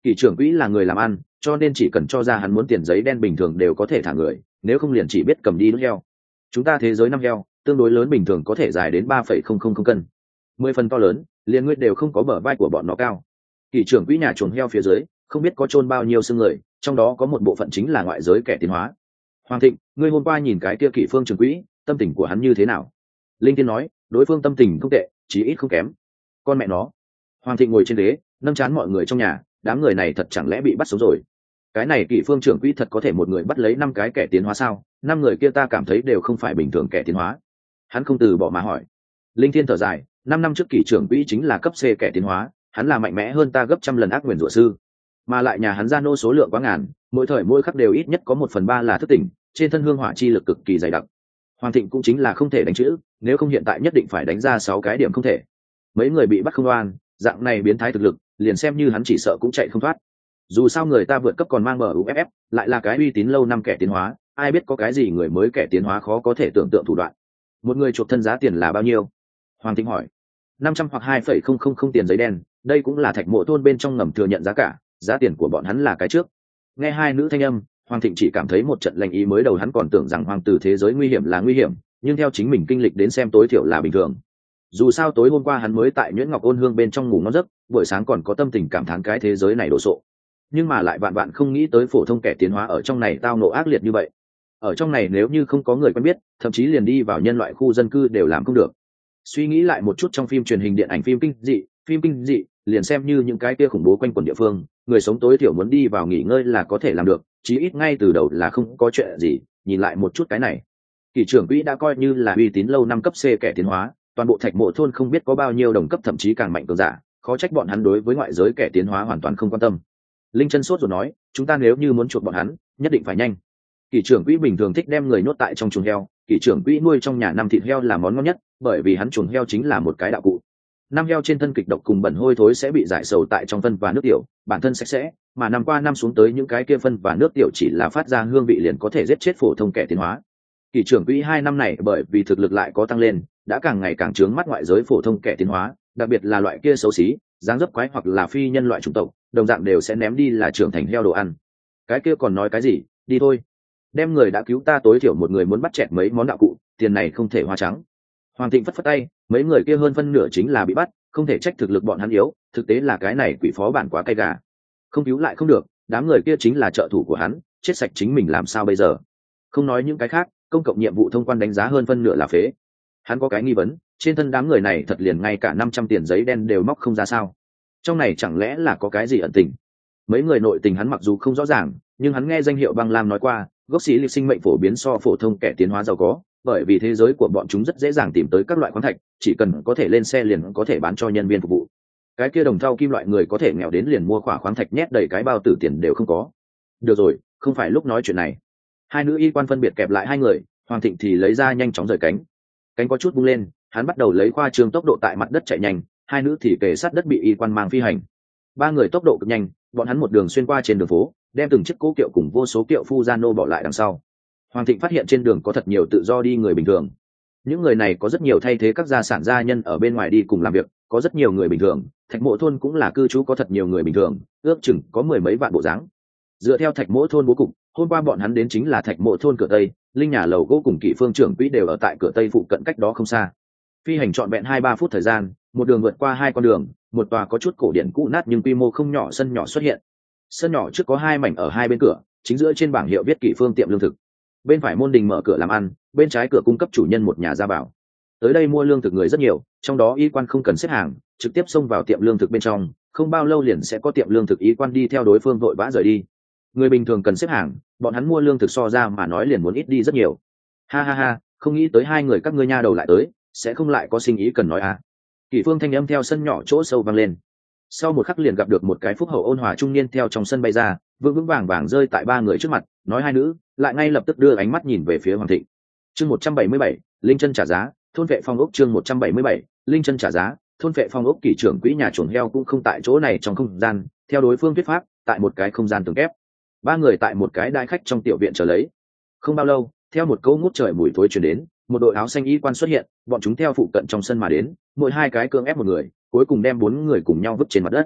Kỷ trưởng quỹ là người làm ăn, cho nên chỉ cần cho ra hắn muốn tiền giấy đen bình thường đều có thể thả người, nếu không liền chỉ biết cầm đi đốt heo. Chúng ta thế giới năm heo tương đối lớn, bình thường có thể dài đến ba phẩy không không không cân, mười phần to lớn, liền ngươi đều không có bờ vai của bọn nó cao. Kỷ trưởng quỹ nhà chuồng heo phía dưới không biết có chôn bao nhiêu xương người, trong đó có một bộ phận chính là ngoại giới kẻ tiến hóa. Hoàng Thịnh, ngươi hôm qua nhìn cái kia Kỷ Phương trưởng quỹ, tâm tình của hắn như thế nào? Linh Thiên nói, đối phương tâm tình không tệ, chí ít không kém. Con mẹ nó. Hoàng Thịnh ngồi trên ghế, nâng chán mọi người trong nhà, đám người này thật chẳng lẽ bị bắt sống rồi? Cái này Kỷ Phương trưởng quỹ thật có thể một người bắt lấy năm cái kẻ tiến hóa sao? Năm người kia ta cảm thấy đều không phải bình thường kẻ tiến hóa. Hắn không từ bỏ mà hỏi. Linh Thiên thở dài, năm năm trước Kỷ trưởng quỹ chính là cấp C kẻ tiến hóa, hắn là mạnh mẽ hơn ta gấp trăm lần ác nguyên rủa sư, mà lại nhà hắn gia nô số lượng quá ngàn, mỗi thời mỗi khắc đều ít nhất có một phần ba là thức tỉnh, trên thân hương hỏa chi lực cực kỳ dày đặc. Hoàng Thịnh cũng chính là không thể đánh chữ, nếu không hiện tại nhất định phải đánh ra sáu cái điểm không thể. Mấy người bị bắt không oan, dạng này biến thái thực lực, liền xem như hắn chỉ sợ cũng chạy không thoát. Dù sao người ta vượt cấp còn mang bờ u ép ép, lại là cái uy tín lâu năm kẻ tiến hóa, ai biết có cái gì người mới kẻ tiến hóa khó có thể tưởng tượng thủ đoạn. Một người chuộc thân giá tiền là bao nhiêu? Hoàng Thịnh hỏi. Năm trăm hoặc hai phẩy không không không tiền giấy đen, đây cũng là Thạch Mộ thôn bên trong ngầm thừa nhận giá cả, giá tiền của bọn hắn là cái trước. Nghe hai nữ thanh âm, Hoàng Thịnh chỉ cảm thấy một trận lạnh ý, mới đầu hắn còn tưởng rằng hoàng tử thế giới nguy hiểm là nguy hiểm, nhưng theo chính mình kinh lịch đến xem tối thiểu là bình thường. Dù sao tối hôm qua hắn mới tại Nhuyễn Ngọc Ôn Hương bên trong ngủ ngon giấc, buổi sáng còn có tâm tình cảm thán cái thế giới này đồ sộ. Nhưng mà lại vạn vạn không nghĩ tới phổ thông kẻ tiến hóa ở trong này tao nộ ác liệt như vậy. Ở trong này nếu như không có người quen biết, thậm chí liền đi vào nhân loại khu dân cư đều làm không được. Suy nghĩ lại một chút, trong phim truyền hình, điện ảnh, phim kinh dị, phim kinh dị, liền xem như những cái kia khủng bố quanh quẩn địa phương, người sống tối thiểu muốn đi vào nghỉ ngơi là có thể làm được, chí ít ngay từ đầu là không có chuyện gì. Nhìn lại một chút cái này, Kỷ trưởng quỹ đã coi như là uy tín lâu năm cấp C kẻ tiến hóa, toàn bộ Thạch Mộ thôn không biết có bao nhiêu đồng cấp, thậm chí càng mạnh cường giả, khó trách bọn hắn đối với ngoại giới kẻ tiến hóa hoàn toàn không quan tâm. Linh Chân sốt rồi nói, chúng ta nếu như muốn chuộc bọn hắn, nhất định phải nhanh. Kỷ trưởng quỹ bình thường thích đem người nhốt tại trong chuồng heo, Kỷ trưởng quỹ nuôi trong nhà năm thịt heo là món ngon nhất, bởi vì hắn chuồng heo chính là một cái đạo cụ. Năm heo trên thân kịch độc cùng bẩn hôi thối sẽ bị giải sầu tại trong phân và nước tiểu, bản thân sạch sẽ, mà năm qua năm xuống tới những cái kia phân và nước tiểu chỉ là phát ra hương vị liền có thể giết chết phổ thông kẻ tiến hóa. Kỷ trưởng quỹ hai năm này bởi vì thực lực lại có tăng lên, đã càng ngày càng trướng mắt ngoại giới phổ thông kẻ tiến hóa, đặc biệt là loại kia xấu xí, dáng dấp quái hoặc là phi nhân loại chủng tộc, đồng dạng đều sẽ ném đi là trưởng thành heo đồ ăn. Cái kia còn nói cái gì, đi thôi. Đem người đã cứu ta, tối thiểu một người muốn bắt chẹt mấy món đạo cụ, tiền này không thể hoa trắng. Hoàng Thịnh phất phất tay, mấy người kia hơn phân nửa chính là bị bắt, không thể trách thực lực bọn hắn yếu, thực tế là cái này quỷ phó bản quá cay gà. Không cứu lại không được, đám người kia chính là trợ thủ của hắn, chết sạch chính mình làm sao bây giờ? Không nói những cái khác, công cộng nhiệm vụ thông quan đánh giá hơn phân nửa là phế. Hắn có cái nghi vấn, trên thân đám người này thật liền ngay cả năm trăm tiền giấy đen đều móc không ra sao? Trong này chẳng lẽ là có cái gì ẩn tình? Mấy người nội tình hắn mặc dù không rõ ràng, nhưng hắn nghe danh hiệu Băng Lam nói qua, gốc xí lịch sinh mệnh phổ biến so phổ thông kẻ tiến hóa giàu có, bởi vì thế giới của bọn chúng rất dễ dàng tìm tới các loại khoáng thạch, chỉ cần có thể lên xe liền có thể bán cho nhân viên phục vụ. Cái kia đồng thau kim loại người có thể nghèo đến liền mua khỏa khoáng thạch nhét đầy cái bao tử tiền đều không có. Được rồi, không phải lúc nói chuyện này. Hai nữ y quan phân biệt kẹp lại hai người, Hoàng Thịnh thì lấy ra nhanh chóng rời cánh. Cánh có chút bung lên, hắn bắt đầu lấy khoa trương tốc độ tại mặt đất chạy nhanh, hai nữ thì kề sát đất bị y quan mang phi hành. Ba người tốc độ cực nhanh, bọn hắn một đường xuyên qua trên đường phố, đem từng chiếc cố kiệu cùng vô số kiệu phu gia nô bỏ lại đằng sau. Hoàng Thịnh phát hiện trên đường có thật nhiều tự do đi người bình thường. Những người này có rất nhiều thay thế các gia sản gia nhân ở bên ngoài đi cùng làm việc, có rất nhiều người bình thường. Thạch Mộ thôn cũng là cư trú có thật nhiều người bình thường, ước chừng có mười mấy vạn bộ dáng. Dựa theo Thạch Mộ thôn bố cục, hôm qua bọn hắn đến chính là Thạch Mộ thôn cửa tây, linh nhà lầu gỗ cùng Kỷ Phương trưởng quỹ đều ở tại cửa tây phụ cận, cách đó không xa. Phi hành trọn vẹn hai ba phút thời gian, một đường vượt qua hai con đường, một tòa có chút cổ điển cũ nát nhưng quy mô không nhỏ sân nhỏ xuất hiện. Sân nhỏ trước có hai mảnh ở hai bên cửa, chính giữa trên bảng hiệu viết Kỷ Phương tiệm lương thực. Bên phải môn đình mở cửa làm ăn, bên trái cửa cung cấp chủ nhân một nhà gia bảo. Tới đây mua lương thực người rất nhiều, trong đó y quan không cần xếp hàng, trực tiếp xông vào tiệm lương thực bên trong, không bao lâu liền sẽ có tiệm lương thực y quan đi theo đối phương vội vã rời đi. Người bình thường cần xếp hàng, bọn hắn mua lương thực so ra mà nói liền muốn ít đi rất nhiều. Ha ha ha, không nghĩ tới hai người các ngươi nha đầu lại tới, sẽ không lại có sinh ý cần nói à? Kỷ Phương thanh âm theo sân nhỏ chỗ sâu vang lên. Sau một khắc liền gặp được một cái phúc hậu ôn hòa trung niên theo trong sân bay ra, vững vững vàng vàng rơi tại ba người trước mặt, nói hai nữ, lại ngay lập tức đưa ánh mắt nhìn về phía Hoàng Thịnh. Chương một trăm bảy mươi bảy, linh chân trả giá, thôn vệ phong ốc. Chương một trăm bảy mươi bảy, linh chân trả giá, thôn vệ phong ốc. Kỷ trưởng quỹ nhà chuồng heo cũng không tại chỗ này trong không gian, theo đối phương thuyết pháp, tại một cái không gian tường kép. Ba người tại một cái đại khách trong tiểu viện chờ lấy. Không bao lâu, theo một câu ngút trời mùi thối truyền đến, một đội áo xanh y quan xuất hiện, bọn chúng theo phụ cận trong sân mà đến, mỗi hai cái cưỡng ép một người, cuối cùng đem bốn người cùng nhau vứt trên mặt đất.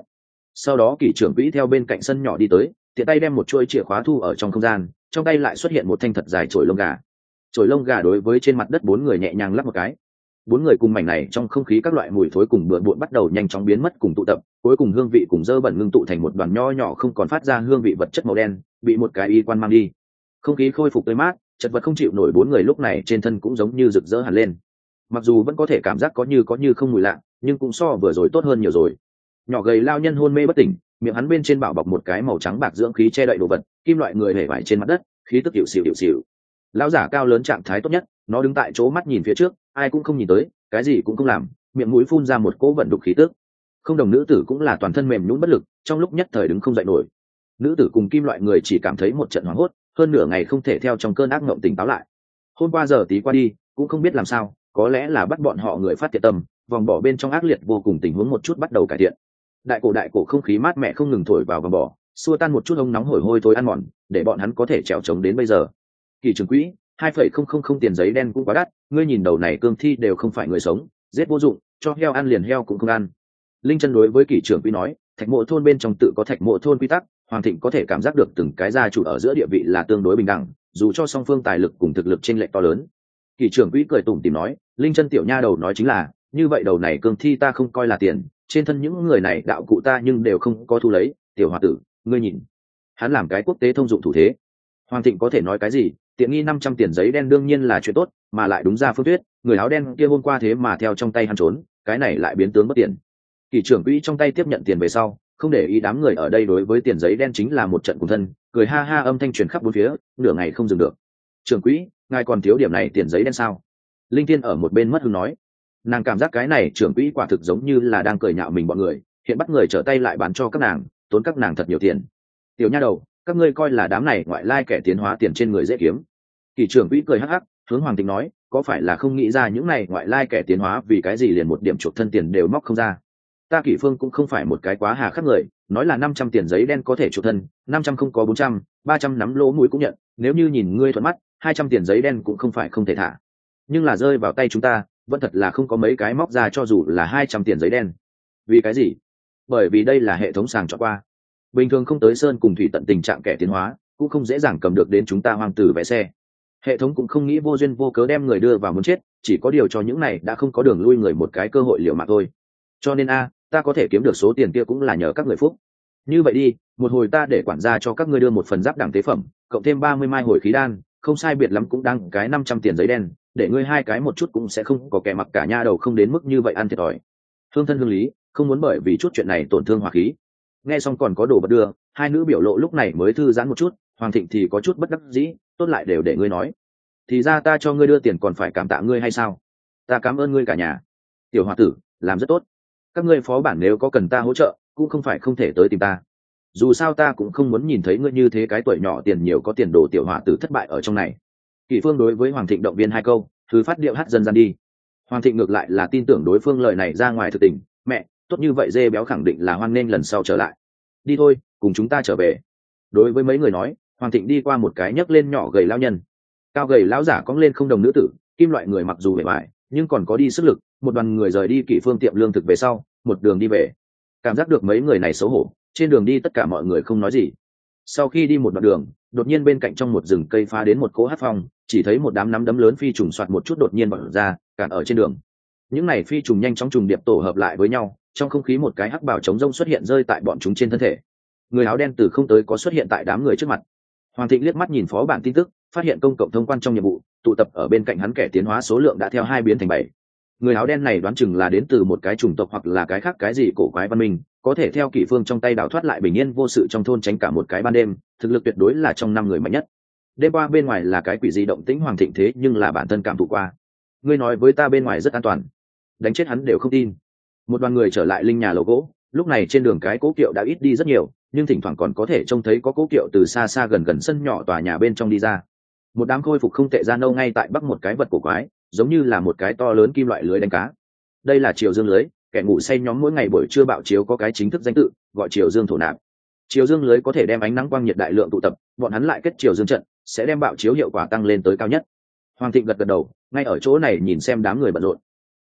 Sau đó kỷ trưởng quỹ theo bên cạnh sân nhỏ đi tới, tiện tay đem một chuôi chìa khóa thu ở trong không gian, trong tay lại xuất hiện một thanh thật dài chổi lông gà. Chổi lông gà đối với trên mặt đất bốn người nhẹ nhàng lắp một cái. Bốn người cùng mảnh này trong không khí các loại mùi thối cùng bừa bộn bắt đầu nhanh chóng biến mất cùng tụ tập, cuối cùng hương vị cùng dơ bẩn ngưng tụ thành một đoàn nho nhỏ không còn phát ra hương vị vật chất màu đen, bị một cái y quan mang đi. Không khí khôi phục tươi mát, chật vật không chịu nổi bốn người lúc này trên thân cũng giống như rực rỡ hẳn lên. Mặc dù vẫn có thể cảm giác có như có như không mùi lạ, nhưng cũng so vừa rồi tốt hơn nhiều rồi. Nhỏ gầy lao nhân hôn mê bất tỉnh, miệng hắn bên trên bảo bọc một cái màu trắng bạc dưỡng khí che đậy đồ vật, kim loại người hể vải trên mặt đất, khí tức hiệu xỉu hiệu xỉu. Lão giả cao lớn trạng thái tốt nhất, nó đứng tại chỗ mắt nhìn phía trước, ai cũng không nhìn tới, cái gì cũng không làm, miệng mũi phun ra một cỗ vận đục khí tức. Không đồng nữ tử cũng là toàn thân mềm nhũn bất lực, trong lúc nhất thời đứng không dậy nổi. Nữ tử cùng kim loại người chỉ cảm thấy một trận hoảng hốt, hơn nửa ngày không thể theo trong cơn ác mộng tỉnh táo lại. Hôm qua giờ tí qua đi, cũng không biết làm sao, có lẽ là bắt bọn họ người phát tiệt tâm, vòng bỏ bên trong ác liệt vô cùng tình huống một chút bắt đầu cải thiện. Đại cổ đại cổ không khí mát mẻ không ngừng thổi vào vòng bỏ, xua tan một chút ống nóng hổi hôi thối ăn mòn, để bọn hắn có thể trèo trống đến bây giờ. Kỳ trưởng quỹ, hai phẩy không không không tiền giấy đen cũng quá đắt, ngươi nhìn đầu này cương thi đều không phải người sống, giết vô dụng, cho heo ăn liền heo cũng không ăn. Linh chân đối với kỷ trưởng quỹ nói, thạch mộ thôn bên trong tự có thạch mộ thôn quy tắc, Hoàng Thịnh có thể cảm giác được từng cái gia chủ ở giữa địa vị là tương đối bình đẳng, dù cho song phương tài lực cùng thực lực chênh lệch to lớn. Kỷ trưởng quỹ cười tủm tỉm nói, Linh chân tiểu nha đầu nói chính là, như vậy đầu này cương thi ta không coi là tiền, trên thân những người này đạo cụ ta nhưng đều không có thu lấy, tiểu hòa tử, ngươi nhìn. Hắn làm cái quốc tế thông dụng thủ thế. Hoàng Thịnh có thể nói cái gì, tiện nghi năm trăm tiền giấy đen đương nhiên là chuyện tốt, mà lại đúng ra phương thuyết, người áo đen kia hôm qua thế mà theo trong tay hắn trốn, cái này lại biến tướng mất tiền. Kỷ trưởng quỹ trong tay tiếp nhận tiền về sau, không để ý đám người ở đây đối với tiền giấy đen chính là một trận cùng thân, cười ha ha âm thanh truyền khắp bốn phía, nửa ngày không dừng được. Trưởng quỹ, ngài còn thiếu điểm này tiền giấy đen sao? Linh Thiên ở một bên mất hứng nói. Nàng cảm giác cái này trưởng quỹ quả thực giống như là đang cười nhạo mình bọn người, hiện bắt người trở tay lại bán cho các nàng, tốn các nàng thật nhiều tiền. Tiểu nha đầu, các ngươi coi là đám này ngoại lai kẻ tiến hóa tiền trên người dễ kiếm. Kỷ trưởng quỹ cười hắc hắc, hướng Hoàng Tĩnh nói, có phải là không nghĩ ra những này ngoại lai kẻ tiến hóa vì cái gì liền một điểm chuộc thân tiền đều móc không ra? Ta Kỷ Phương cũng không phải một cái quá hà khắc người, nói là năm trăm tiền giấy đen có thể chuộc thân, năm trăm không có bốn trăm, ba trăm nắm lỗ mũi cũng nhận, nếu như nhìn ngươi thuận mắt, hai trăm tiền giấy đen cũng không phải không thể thả. Nhưng là rơi vào tay chúng ta, vẫn thật là không có mấy cái móc ra cho dù là hai trăm tiền giấy đen. Vì cái gì? Bởi vì đây là hệ thống sàng chọn qua. Bình thường không tới sơn cùng thủy tận tình trạng kẻ tiến hóa, cũng không dễ dàng cầm được đến chúng ta hoang tử vẽ xe. Hệ thống cũng không nghĩ vô duyên vô cớ đem người đưa vào muốn chết, chỉ có điều cho những này đã không có đường lui người một cái cơ hội liều mạng thôi. Cho nên a, ta có thể kiếm được số tiền kia cũng là nhờ các người phúc. Như vậy đi, một hồi ta để quản gia cho các ngươi đưa một phần giáp đẳng tế phẩm, cộng thêm ba mươi mai hồi khí đan, không sai biệt lắm cũng đang cái năm trăm tiền giấy đen, để ngươi hai cái một chút cũng sẽ không có kẻ mặc cả nha đầu không đến mức như vậy ăn thiệt thòi. Hương thân hương lý, không muốn bởi vì chút chuyện này tổn thương hòa khí. Nghe xong còn có đồ vật đưa, hai nữ biểu lộ lúc này mới thư giãn một chút. Hoàng Thịnh thì có chút bất đắc dĩ, tốt lại đều để ngươi nói. Thì ra ta cho ngươi đưa tiền còn phải cảm tạ ngươi hay sao? Ta cảm ơn ngươi cả nhà. Tiểu hòa tử, làm rất tốt. Các ngươi phó bản nếu có cần ta hỗ trợ, cũng không phải không thể tới tìm ta. Dù sao ta cũng không muốn nhìn thấy ngươi như thế cái tuổi nhỏ tiền nhiều có tiền đồ tiểu hòa tử thất bại ở trong này. Kỷ Phương đối với Hoàng Thịnh động viên hai câu, thứ phát điệu hát dần dần đi. Hoàng Thịnh ngược lại là tin tưởng đối phương lời này ra ngoài thực tình, mẹ, tốt như vậy dê béo khẳng định là hoan nghênh lần sau trở lại. Đi thôi, cùng chúng ta trở về. Đối với mấy người nói, Hoàng Thịnh đi qua một cái nhấc lên nhỏ gầy lão nhân. Cao gầy lão giả cong lên không đồng nữ tử, kim loại người mặc dù bề bại, nhưng còn có đi sức lực, một đoàn người rời đi Kỷ Phương tiệm lương thực về sau, một đường đi về. Cảm giác được mấy người này xấu hổ, trên đường đi tất cả mọi người không nói gì. Sau khi đi một đoạn đường, đột nhiên bên cạnh trong một rừng cây phá đến một cỗ hắc phong, chỉ thấy một đám nắm đấm lớn phi trùng soạt một chút đột nhiên bật ra, cản ở trên đường. Những này phi trùng nhanh chóng trùng điệp tổ hợp lại với nhau, trong không khí một cái hắc bào chống rông xuất hiện rơi tại bọn chúng trên thân thể. Người áo đen từ không tới có xuất hiện tại đám người trước mặt. Hoàng Thịnh liếc mắt nhìn phó bản tin tức, phát hiện công cộng thông quan trong nhiệm vụ, tụ tập ở bên cạnh hắn kẻ tiến hóa số lượng đã theo hai biến thành bảy. Người áo đen này đoán chừng là đến từ một cái chủng tộc hoặc là cái khác cái gì cổ quái văn minh, có thể theo Kỷ Phương trong tay đào thoát lại bình yên vô sự trong thôn tránh cả một cái ban đêm, thực lực tuyệt đối là trong năm người mạnh nhất. Đêm qua bên ngoài là cái quỷ gì động tĩnh Hoàng Thịnh thế nhưng là bản thân cảm thụ qua. Ngươi nói với ta bên ngoài rất an toàn, đánh chết hắn đều không tin. Một đoàn người trở lại linh nhà lầu gỗ, lúc này trên đường cái cố kiệu đã ít đi rất nhiều, nhưng thỉnh thoảng còn có thể trông thấy có cố kiệu từ xa xa gần gần sân nhỏ tòa nhà bên trong đi ra. Một đám khôi phục không tệ ra nâu ngay tại bắc một cái vật cổ quái, giống như là một cái to lớn kim loại lưới đánh cá. Đây là Triều Dương lưới, kẻ ngủ say nhóm mỗi ngày buổi trưa bạo chiếu có cái chính thức danh tự, gọi Triều Dương thổ nạp. Triều Dương lưới có thể đem ánh nắng quang nhiệt đại lượng tụ tập, bọn hắn lại kết Triều Dương trận, sẽ đem bạo chiếu hiệu quả tăng lên tới cao nhất. Hoàng Thịnh gật gật đầu, ngay ở chỗ này nhìn xem đám người bận rộn.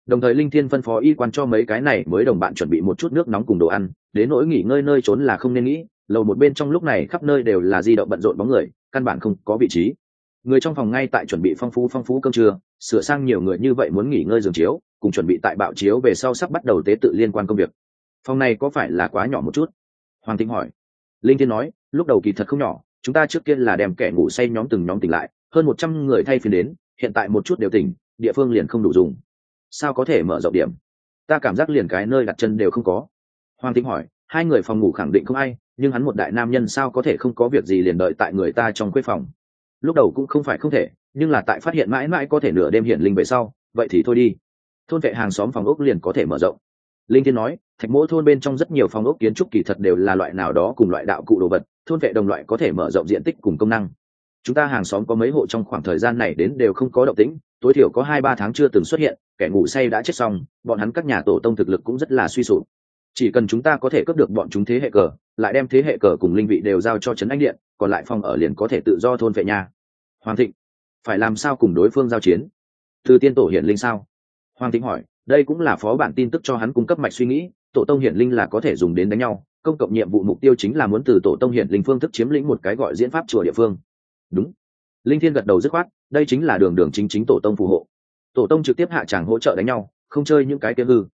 Đồng thời linh thiên phân phó y quan cho mấy cái này mới đồng bạn chuẩn bị một chút nước nóng cùng đồ ăn, đến nỗi nghỉ ngơi nơi trốn là không nên nghĩ, lầu một bên trong lúc này khắp nơi đều là di động bận rộn bóng người, căn bản không có vị trí. Người trong phòng ngay tại chuẩn bị phong phú phong phú cơm trưa, sửa sang nhiều người như vậy muốn nghỉ ngơi giường chiếu, cùng chuẩn bị tại bạo chiếu về sau sắp bắt đầu tế tự liên quan công việc. Phòng này có phải là quá nhỏ một chút? Hoàng Tĩnh hỏi. Linh Thiên nói, lúc đầu kỳ thật không nhỏ, chúng ta trước kia là đem kẻ ngủ say nhóm từng nhóm tỉnh lại, hơn một trăm người thay phiên đến, hiện tại một chút đều tỉnh, địa phương liền không đủ dùng. Sao có thể mở rộng điểm? Ta cảm giác liền cái nơi đặt chân đều không có. Hoàng Tĩnh hỏi, hai người phòng ngủ khẳng định không ai, nhưng hắn một đại nam nhân sao có thể không có việc gì liền đợi tại người ta trong khuê phòng? Lúc đầu cũng không phải không thể, nhưng là tại phát hiện mãi mãi có thể nửa đêm hiện linh về sau, vậy thì thôi đi. Thôn vệ hàng xóm phòng ốc liền có thể mở rộng. Linh Thiên nói, thạch mỗ thôn bên trong rất nhiều phòng ốc kiến trúc kỳ thật đều là loại nào đó cùng loại đạo cụ đồ vật, thôn vệ đồng loại có thể mở rộng diện tích cùng công năng. Chúng ta hàng xóm có mấy hộ trong khoảng thời gian này đến đều không có động tĩnh, tối thiểu có hai ba tháng chưa từng xuất hiện, kẻ ngủ say đã chết xong, bọn hắn các nhà tổ tông thực lực cũng rất là suy sụp. Chỉ cần chúng ta có thể cướp được bọn chúng thế hệ cờ, lại đem thế hệ cờ cùng linh vị đều giao cho trấn anh điện, còn lại phòng ở liền có thể tự do thôn vệ nhà. Hoàng Thịnh, phải làm sao cùng đối phương giao chiến? Từ tiên tổ hiển linh sao? Hoàng Thịnh hỏi, đây cũng là phó bản tin tức cho hắn cung cấp mạch suy nghĩ, tổ tông hiển linh là có thể dùng đến đánh nhau, công cộng nhiệm vụ mục tiêu chính là muốn từ tổ tông hiển linh phương thức chiếm lĩnh một cái gọi diễn pháp chùa địa phương. Đúng. Linh Thiên gật đầu dứt khoát, đây chính là đường đường chính chính tổ tông phù hộ. Tổ tông trực tiếp hạ tràng hỗ trợ đánh nhau, không chơi những cái kia hư,